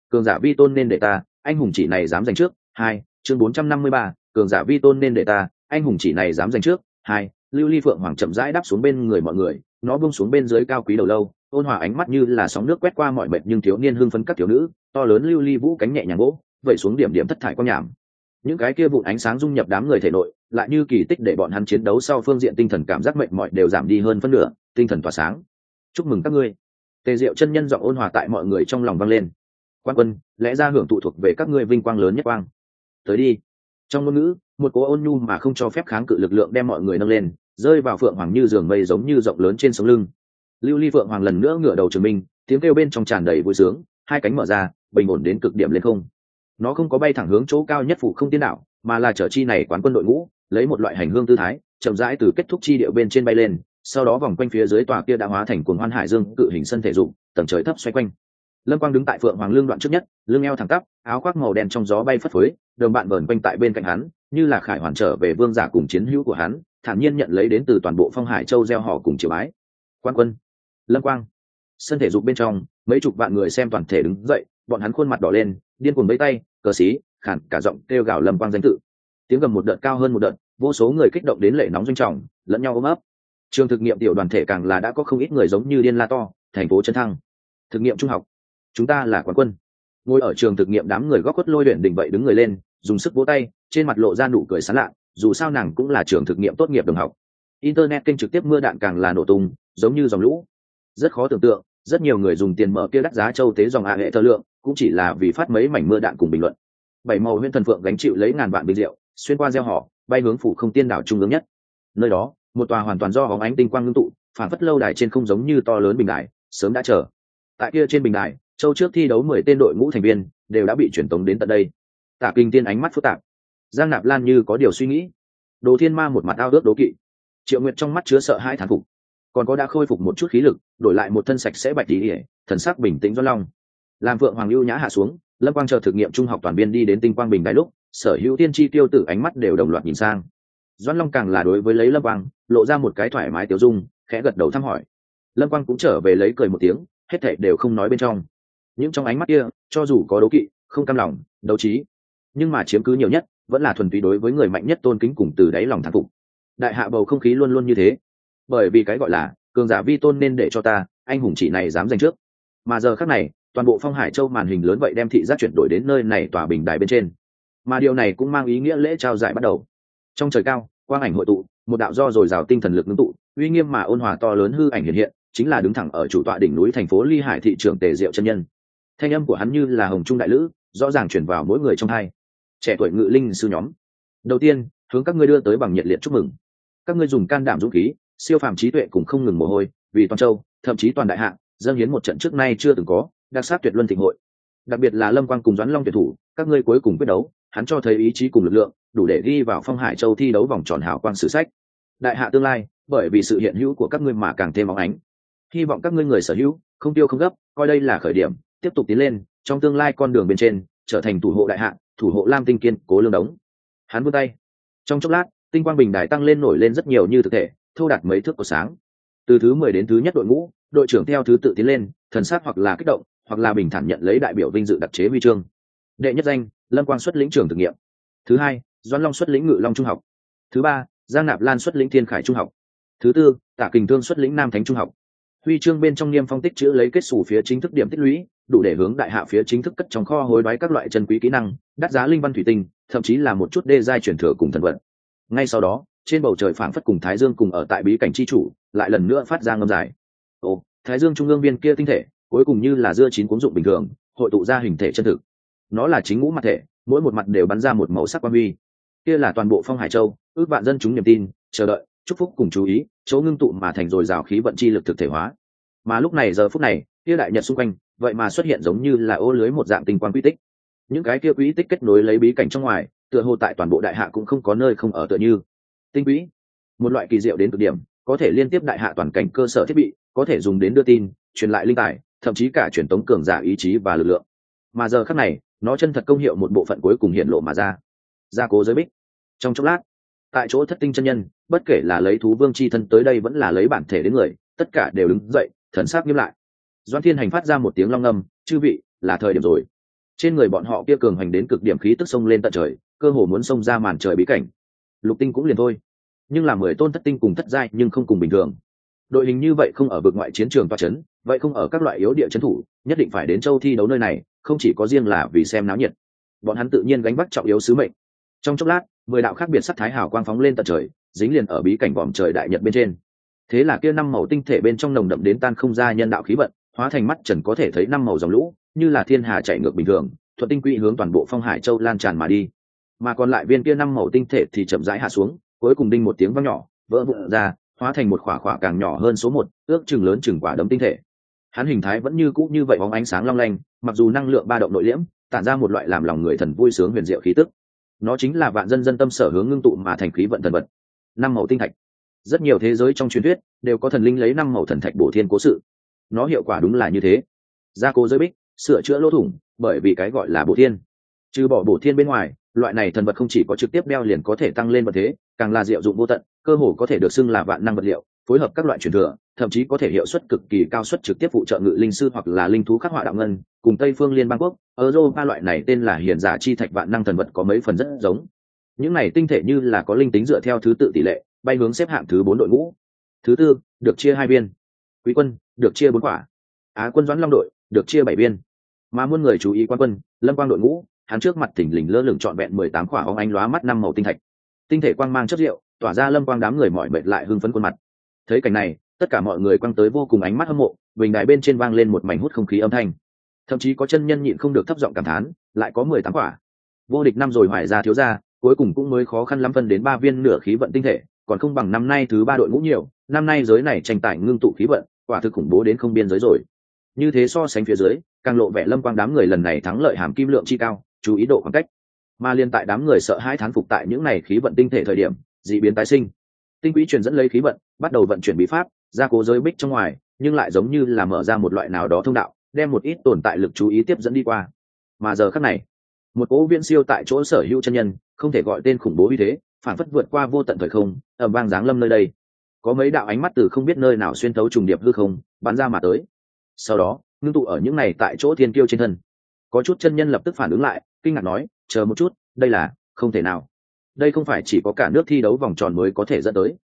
cường giả vi tôn nên để ta, anh hùng chỉ này dám giành trước. 2, chương 453, cường giả vi tôn nên để ta, anh hùng chỉ này dám giành trước. 2, Lưu Ly Phượng Hoàng chậm rãi đáp xuống bên người mọi người, nó buông xuống bên dưới cao quý đầu lâu, ôn hòa ánh mắt như là sóng nước quét qua mọi mệt nhưng thiếu niên hưng phấn các thiếu nữ, to lớn lưu ly vũ cánh nhẹ nhàng vỗ, vẩy xuống điểm điểm thất thải quang nhảm. Những cái kia vụn ánh sáng dung nhập đám người thể nội, lại như kỳ tích để bọn hắn chiến đấu sau phương diện tinh thần cảm giác mệt mỏi đều giảm đi hơn phân nửa, tinh thần tỏa sáng. Chúc mừng các ngươi. Tề Diệu chân nhân giọng ôn hòa tại mọi người trong lòng vang lên. Quan quân, lẽ ra hưởng thụ thuộc về các ngươi vinh quang lớn nhất quang. Tới đi. Trong ngôn ngữ, một cỗ ôn nhu mà không cho phép kháng cự lực lượng đem mọi người nâng lên, rơi vào phượng hoàng như giường mây giống như rộng lớn trên sống lưng. Lưu Ly Phượng Hoàng lần nữa ngửa đầu trường minh, tiếng kêu bên trong tràn đầy vui sướng, hai cánh mở ra, bình ổn đến cực điểm lên không. Nó không có bay thẳng hướng chỗ cao nhất phủ không tiên đảo, mà là chở chi này quán quân đội ngũ, lấy một loại hành hương tư thái, chậm rãi từ kết thúc chi điệu bên trên bay lên, sau đó vòng quanh phía dưới tòa kia đã hóa thành cuồng hoan hải dương cự hình sân thể dục, tầng trời thấp xoay quanh. Lâm Quang đứng tại Phượng Hoàng lưng đoạn trước nhất, lưng eo thẳng tắp, áo khoác màu đen trong gió bay phất phới, đồng bạn vờn quanh tại bên cạnh hắn, như là khải hoàn trở về vương giả cùng chiến hữu của hắn, thản nhiên nhận lấy đến từ toàn bộ Phong Hải Châu gieo họ cùng triều bái. Quan quân, Lâm Quang. Sân thể dục bên trong, mấy chục vạn người xem toàn thể đứng dậy, bọn hắn khuôn mặt đỏ lên, điên cuồng vẫy tay, cờ xí, khản cả giọng kêu gào Lâm Quang danh tự. Tiếng gầm một đợt cao hơn một đợt, vô số người kích động đến lệ nóng doanh trọng, lẫn nhau ôm ấp. Trường thực nghiệm tiểu đoàn thể càng là đã có không ít người giống như điên la to, thành phố chân thăng. Thực nghiệm trung học, chúng ta là quán quân. Ngồi ở trường thực nghiệm đám người góc quất lôi luyện đỉnh vậy đứng người lên, dùng sức vỗ tay, trên mặt lộ ra nụ cười sán lạ, dù sao nàng cũng là trường thực nghiệm tốt nghiệp đồng học. Internet kênh trực tiếp mưa đạn càng là nổ tung, giống như dòng lũ. Rất khó tưởng tượng, rất nhiều người dùng tiền mở kia đắt giá châu tế dòng hệ thơ lượng, cũng chỉ là vì phát mấy mảnh mưa đạn cùng bình luận. Bảy màu huyễn thần phượng gánh chịu lấy ngàn vạn bình rượu, xuyên qua gieo họ, bay hướng phủ không tiên đảo trung ương nhất. Nơi đó, một tòa hoàn toàn do bóng ánh tinh quang ngưng tụ, phản phất lâu đài trên không giống như to lớn bình đài, sớm đã chờ. Tại kia trên bình đài, châu trước thi đấu 10 tên đội ngũ thành viên đều đã bị chuyển tống đến tận đây. Tạ Kinh Tiên ánh mắt phức tạp, Giang Nạp Lan như có điều suy nghĩ, Đồ Thiên Ma một mặt ao ước đố kỵ, Triệu Nguyệt trong mắt chứa sợ hãi thán phục, còn có đã khôi phục một chút khí lực, đổi lại một thân sạch sẽ bạch tí, thần sắc bình tĩnh do long. Làm Phượng Hoàng lưu nhã hạ xuống, Lâm Quang chờ thực nghiệm trung học toàn viên đi đến tinh quang bình đài lúc, sở hữu tiên tri tiêu tử ánh mắt đều đồng loạt nhìn sang. Doãn Long càng là đối với lấy Lâm Quang lộ ra một cái thoải mái tiêu dung, khẽ gật đầu thăm hỏi. Lâm Quang cũng trở về lấy cười một tiếng, hết thảy đều không nói bên trong. Nhưng trong ánh mắt kia, cho dù có đấu kỵ, không cam lòng, đấu trí, nhưng mà chiếm cứ nhiều nhất vẫn là thuần túy đối với người mạnh nhất tôn kính cùng từ đáy lòng thán phục. Đại hạ bầu không khí luôn luôn như thế, bởi vì cái gọi là cường giả vi tôn nên để cho ta, anh hùng chỉ này dám giành trước. Mà giờ khắc này, toàn bộ Phong Hải Châu màn hình lớn vậy đem thị giác chuyển đổi đến nơi này tòa bình đài bên trên. Mà điều này cũng mang ý nghĩa lễ trao giải bắt đầu. Trong trời cao, quang ảnh hội tụ, một đạo do dồi dào tinh thần lực ngưng tụ, uy nghiêm mà ôn hòa to lớn hư ảnh hiện hiện, chính là đứng thẳng ở chủ tọa đỉnh núi thành phố Ly Hải thị trưởng Tề Diệu chân nhân. Thanh âm của hắn như là hồng trung đại lữ, rõ ràng truyền vào mỗi người trong hai. Trẻ tuổi ngự linh sư nhóm, đầu tiên hướng các ngươi đưa tới bằng nhiệt liệt chúc mừng. Các ngươi dùng can đảm dũng khí, siêu phàm trí tuệ cùng không ngừng mồ hôi, vì toàn châu, thậm chí toàn đại hạ, dâng hiến một trận trước nay chưa từng có, đặc sắc tuyệt luân thịnh hội. Đặc biệt là Lâm Quang cùng Doãn Long tuyển thủ, các ngươi cuối cùng quyết đấu, hắn cho thấy ý chí cùng lực lượng, đủ để ghi vào Phong Hải Châu thi đấu vòng tròn hào quang sử sách. Đại hạ tương lai, bởi vì sự hiện hữu của các ngươi mà càng thêm óng ánh. Hy vọng các ngươi người sở hữu, không tiêu không gấp, coi đây là khởi điểm, tiếp tục tiến lên, trong tương lai con đường bên trên, trở thành thủ hộ đại hạ, thủ hộ Lam Tinh kiên cố lương đống. Hắn vươn tay. Trong chốc lát, tinh quang bình đài tăng lên nổi lên rất nhiều như thực thể, thô đạt mấy thước của sáng. Từ thứ 10 đến thứ nhất đội ngũ, đội trưởng theo thứ tự tiến lên, thần sắc hoặc là kích động, hoặc là bình thản nhận lấy đại biểu vinh dự đặc chế huy chương. Đệ nhất danh, Lâm Quang xuất lĩnh trường thực nghiệm. Thứ hai, Doãn Long xuất lĩnh Ngự Long trung học. Thứ ba, Giang Nạp Lan xuất lĩnh Thiên Khải trung học. Thứ tư, Tạ Kình Thương xuất lĩnh Nam Thánh trung học. Huy chương bên trong niêm phong tích chữ lấy kết xù phía chính thức điểm tích lũy, đủ để hướng đại hạ phía chính thức cất trong kho hối đoái các loại chân quý kỹ năng, đắt giá linh văn thủy tinh, thậm chí là một chút đê giai truyền thừa cùng thần vận. Ngay sau đó, trên bầu trời phảng phất cùng Thái Dương cùng ở tại bí cảnh chi chủ, lại lần nữa phát ra ngâm dài. Ồ, Thái Dương trung ương viên kia tinh thể, cuối cùng như là dưa chín cuống dụng bình thường, hội tụ ra hình thể chân thực. Nó là chính ngũ mặt thể, mỗi một mặt đều bắn ra một màu sắc quang huy. Kia là toàn bộ Phong Hải Châu, ước vạn dân chúng niềm tin, chờ đợi, chúc phúc cùng chú ý, chỗ ngưng tụ mà thành dồi dào khí vận chi lực thực thể hóa. Mà lúc này giờ phút này, kia đại nhật xung quanh, vậy mà xuất hiện giống như là ô lưới một dạng tinh quang quy tích. Những cái kia quỹ tích kết nối lấy bí cảnh trong ngoài, tựa hồ tại toàn bộ đại hạ cũng không có nơi không ở tựa như. Tinh quỹ, một loại kỳ diệu đến cực điểm, có thể liên tiếp đại hạ toàn cảnh cơ sở thiết bị, có thể dùng đến đưa tin, truyền lại linh tài, thậm chí cả truyền tống cường giả ý chí và lực lượng. Mà giờ khắc này, nó chân thật công hiệu một bộ phận cuối cùng hiện lộ mà ra. Gia cố giới bích. Trong chốc lát, tại chỗ thất tinh chân nhân, bất kể là lấy thú vương chi thân tới đây vẫn là lấy bản thể đến người, tất cả đều đứng dậy, thần sắc nghiêm lại. Doãn Thiên Hành phát ra một tiếng long ngâm, chư vị, là thời điểm rồi. Trên người bọn họ kia cường hành đến cực điểm khí tức sông lên tận trời, cơ hồ muốn xông ra màn trời bí cảnh. Lục tinh cũng liền thôi, nhưng là 10 tôn thất tinh cùng thất giai nhưng không cùng bình thường. Đội hình như vậy không ở vực ngoại chiến trường toa chấn, vậy không ở các loại yếu địa trấn thủ, nhất định phải đến châu thi đấu nơi này, không chỉ có riêng là vì xem náo nhiệt. Bọn hắn tự nhiên gánh vác trọng yếu sứ mệnh. Trong chốc lát, 10 đạo khác biệt sắc thái hào quang phóng lên tận trời, dính liền ở bí cảnh vòm trời đại nhật bên trên. Thế là kia 5 màu tinh thể bên trong nồng đậm đến tan không ra nhân đạo khí vận, hóa thành mắt trần có thể thấy 5 màu dòng lũ, như là thiên hà chạy ngược bình thường, thuận tinh quỹ hướng toàn bộ Phong Hải Châu lan tràn mà đi. Mà còn lại viên kia 5 màu tinh thể thì chậm rãi hạ xuống, cuối cùng đinh một tiếng vang nhỏ, vỡ vụn ra, hóa thành một khỏa khỏa càng nhỏ hơn số 1, ước chừng lớn chừng quả đấm tinh thể. Hắn hình thái vẫn như cũ như vậy bóng ánh sáng long lanh, mặc dù năng lượng ba động nội liễm, tản ra một loại làm lòng người thần vui sướng huyền diệu khí tức. Nó chính là vạn dân dân tâm sở hướng ngưng tụ mà thành khí vận thần vật. 5 màu tinh thạch. Rất nhiều thế giới trong truyền thuyết đều có thần linh lấy 5 màu thần thạch bổ thiên cố sự. Nó hiệu quả đúng là như thế. Gia cố giới bích, sửa chữa lỗ thủng, bởi vì cái gọi là bổ thiên. Trừ bỏ bổ thiên bên ngoài, loại này thần vật không chỉ có trực tiếp đeo liền có thể tăng lên vật thế, càng là diệu dụng vô tận, cơ hồ có thể được xưng là vạn năng vật liệu, phối hợp các loại truyền thừa, thậm chí có thể hiệu suất cực kỳ cao suất trực tiếp phụ trợ ngự linh sư hoặc là linh thú khắc họa đạo ngân, cùng Tây phương liên bang quốc, Europa loại này tên là hiền giả chi thạch vạn năng thần vật có mấy phần rất giống. Những này tinh thể như là có linh tính dựa theo thứ tự tỷ lệ, bay hướng xếp hạng thứ 4 đội ngũ. Thứ tư, được chia 2 viên. Quý quân, được chia 4 quả. Á quân Doãn Long đội, được chia 7 viên. Mà muôn người chú ý quan quân, Lâm Quang đội ngũ, hắn trước mặt thỉnh lình lơ lửng trọn vẹn 18 quả óng ánh lóa mắt 5 màu tinh thạch. Tinh thể quang mang chất diệu, tỏa ra Lâm Quang đám người mỏi mệt lại hưng phấn khuôn mặt. Thấy cảnh này, tất cả mọi người quăng tới vô cùng ánh mắt hâm mộ, bình đài bên trên vang lên một mảnh hút không khí âm thanh. Thậm chí có chân nhân nhịn không được thấp giọng cảm thán, lại có 18 quả. Vô địch năm rồi hoài ra thiếu gia, cuối cùng cũng mới khó khăn lắm phân đến 3 viên nửa khí vận tinh thể, còn không bằng năm nay thứ 3 đội ngũ nhiều, năm nay giới này tranh tài ngưng tụ khí vận, quả thực khủng bố đến không biên giới rồi. Như thế so sánh phía dưới, càng lộ vẻ Lâm Quang đám người lần này thắng lợi hàm kim lượng chi cao, chú ý độ khoảng cách. Mà liên tại đám người sợ hãi thán phục tại những này khí vận tinh thể thời điểm, dị biến tái sinh. Tinh quỹ truyền dẫn lấy khí vận, bắt đầu vận chuyển bí pháp, ra cố giới bích trong ngoài, nhưng lại giống như là mở ra một loại nào đó thông đạo, đem một ít tồn tại lực chú ý tiếp dẫn đi qua. Mà giờ khắc này, một cỗ viễn siêu tại chỗ sở hữu chân nhân, không thể gọi tên khủng bố như thế, phản phất vượt qua vô tận thời không, ầm vang giáng lâm nơi đây. Có mấy đạo ánh mắt từ không biết nơi nào xuyên thấu trùng điệp hư không, bắn ra mà tới. Sau đó, ngưng tụ ở những này tại chỗ thiên kiêu trên thân. Có chút chân nhân lập tức phản ứng lại, kinh ngạc nói, chờ một chút, đây là không thể nào. Đây không phải chỉ có cả nước thi đấu vòng tròn mới có thể dẫn tới.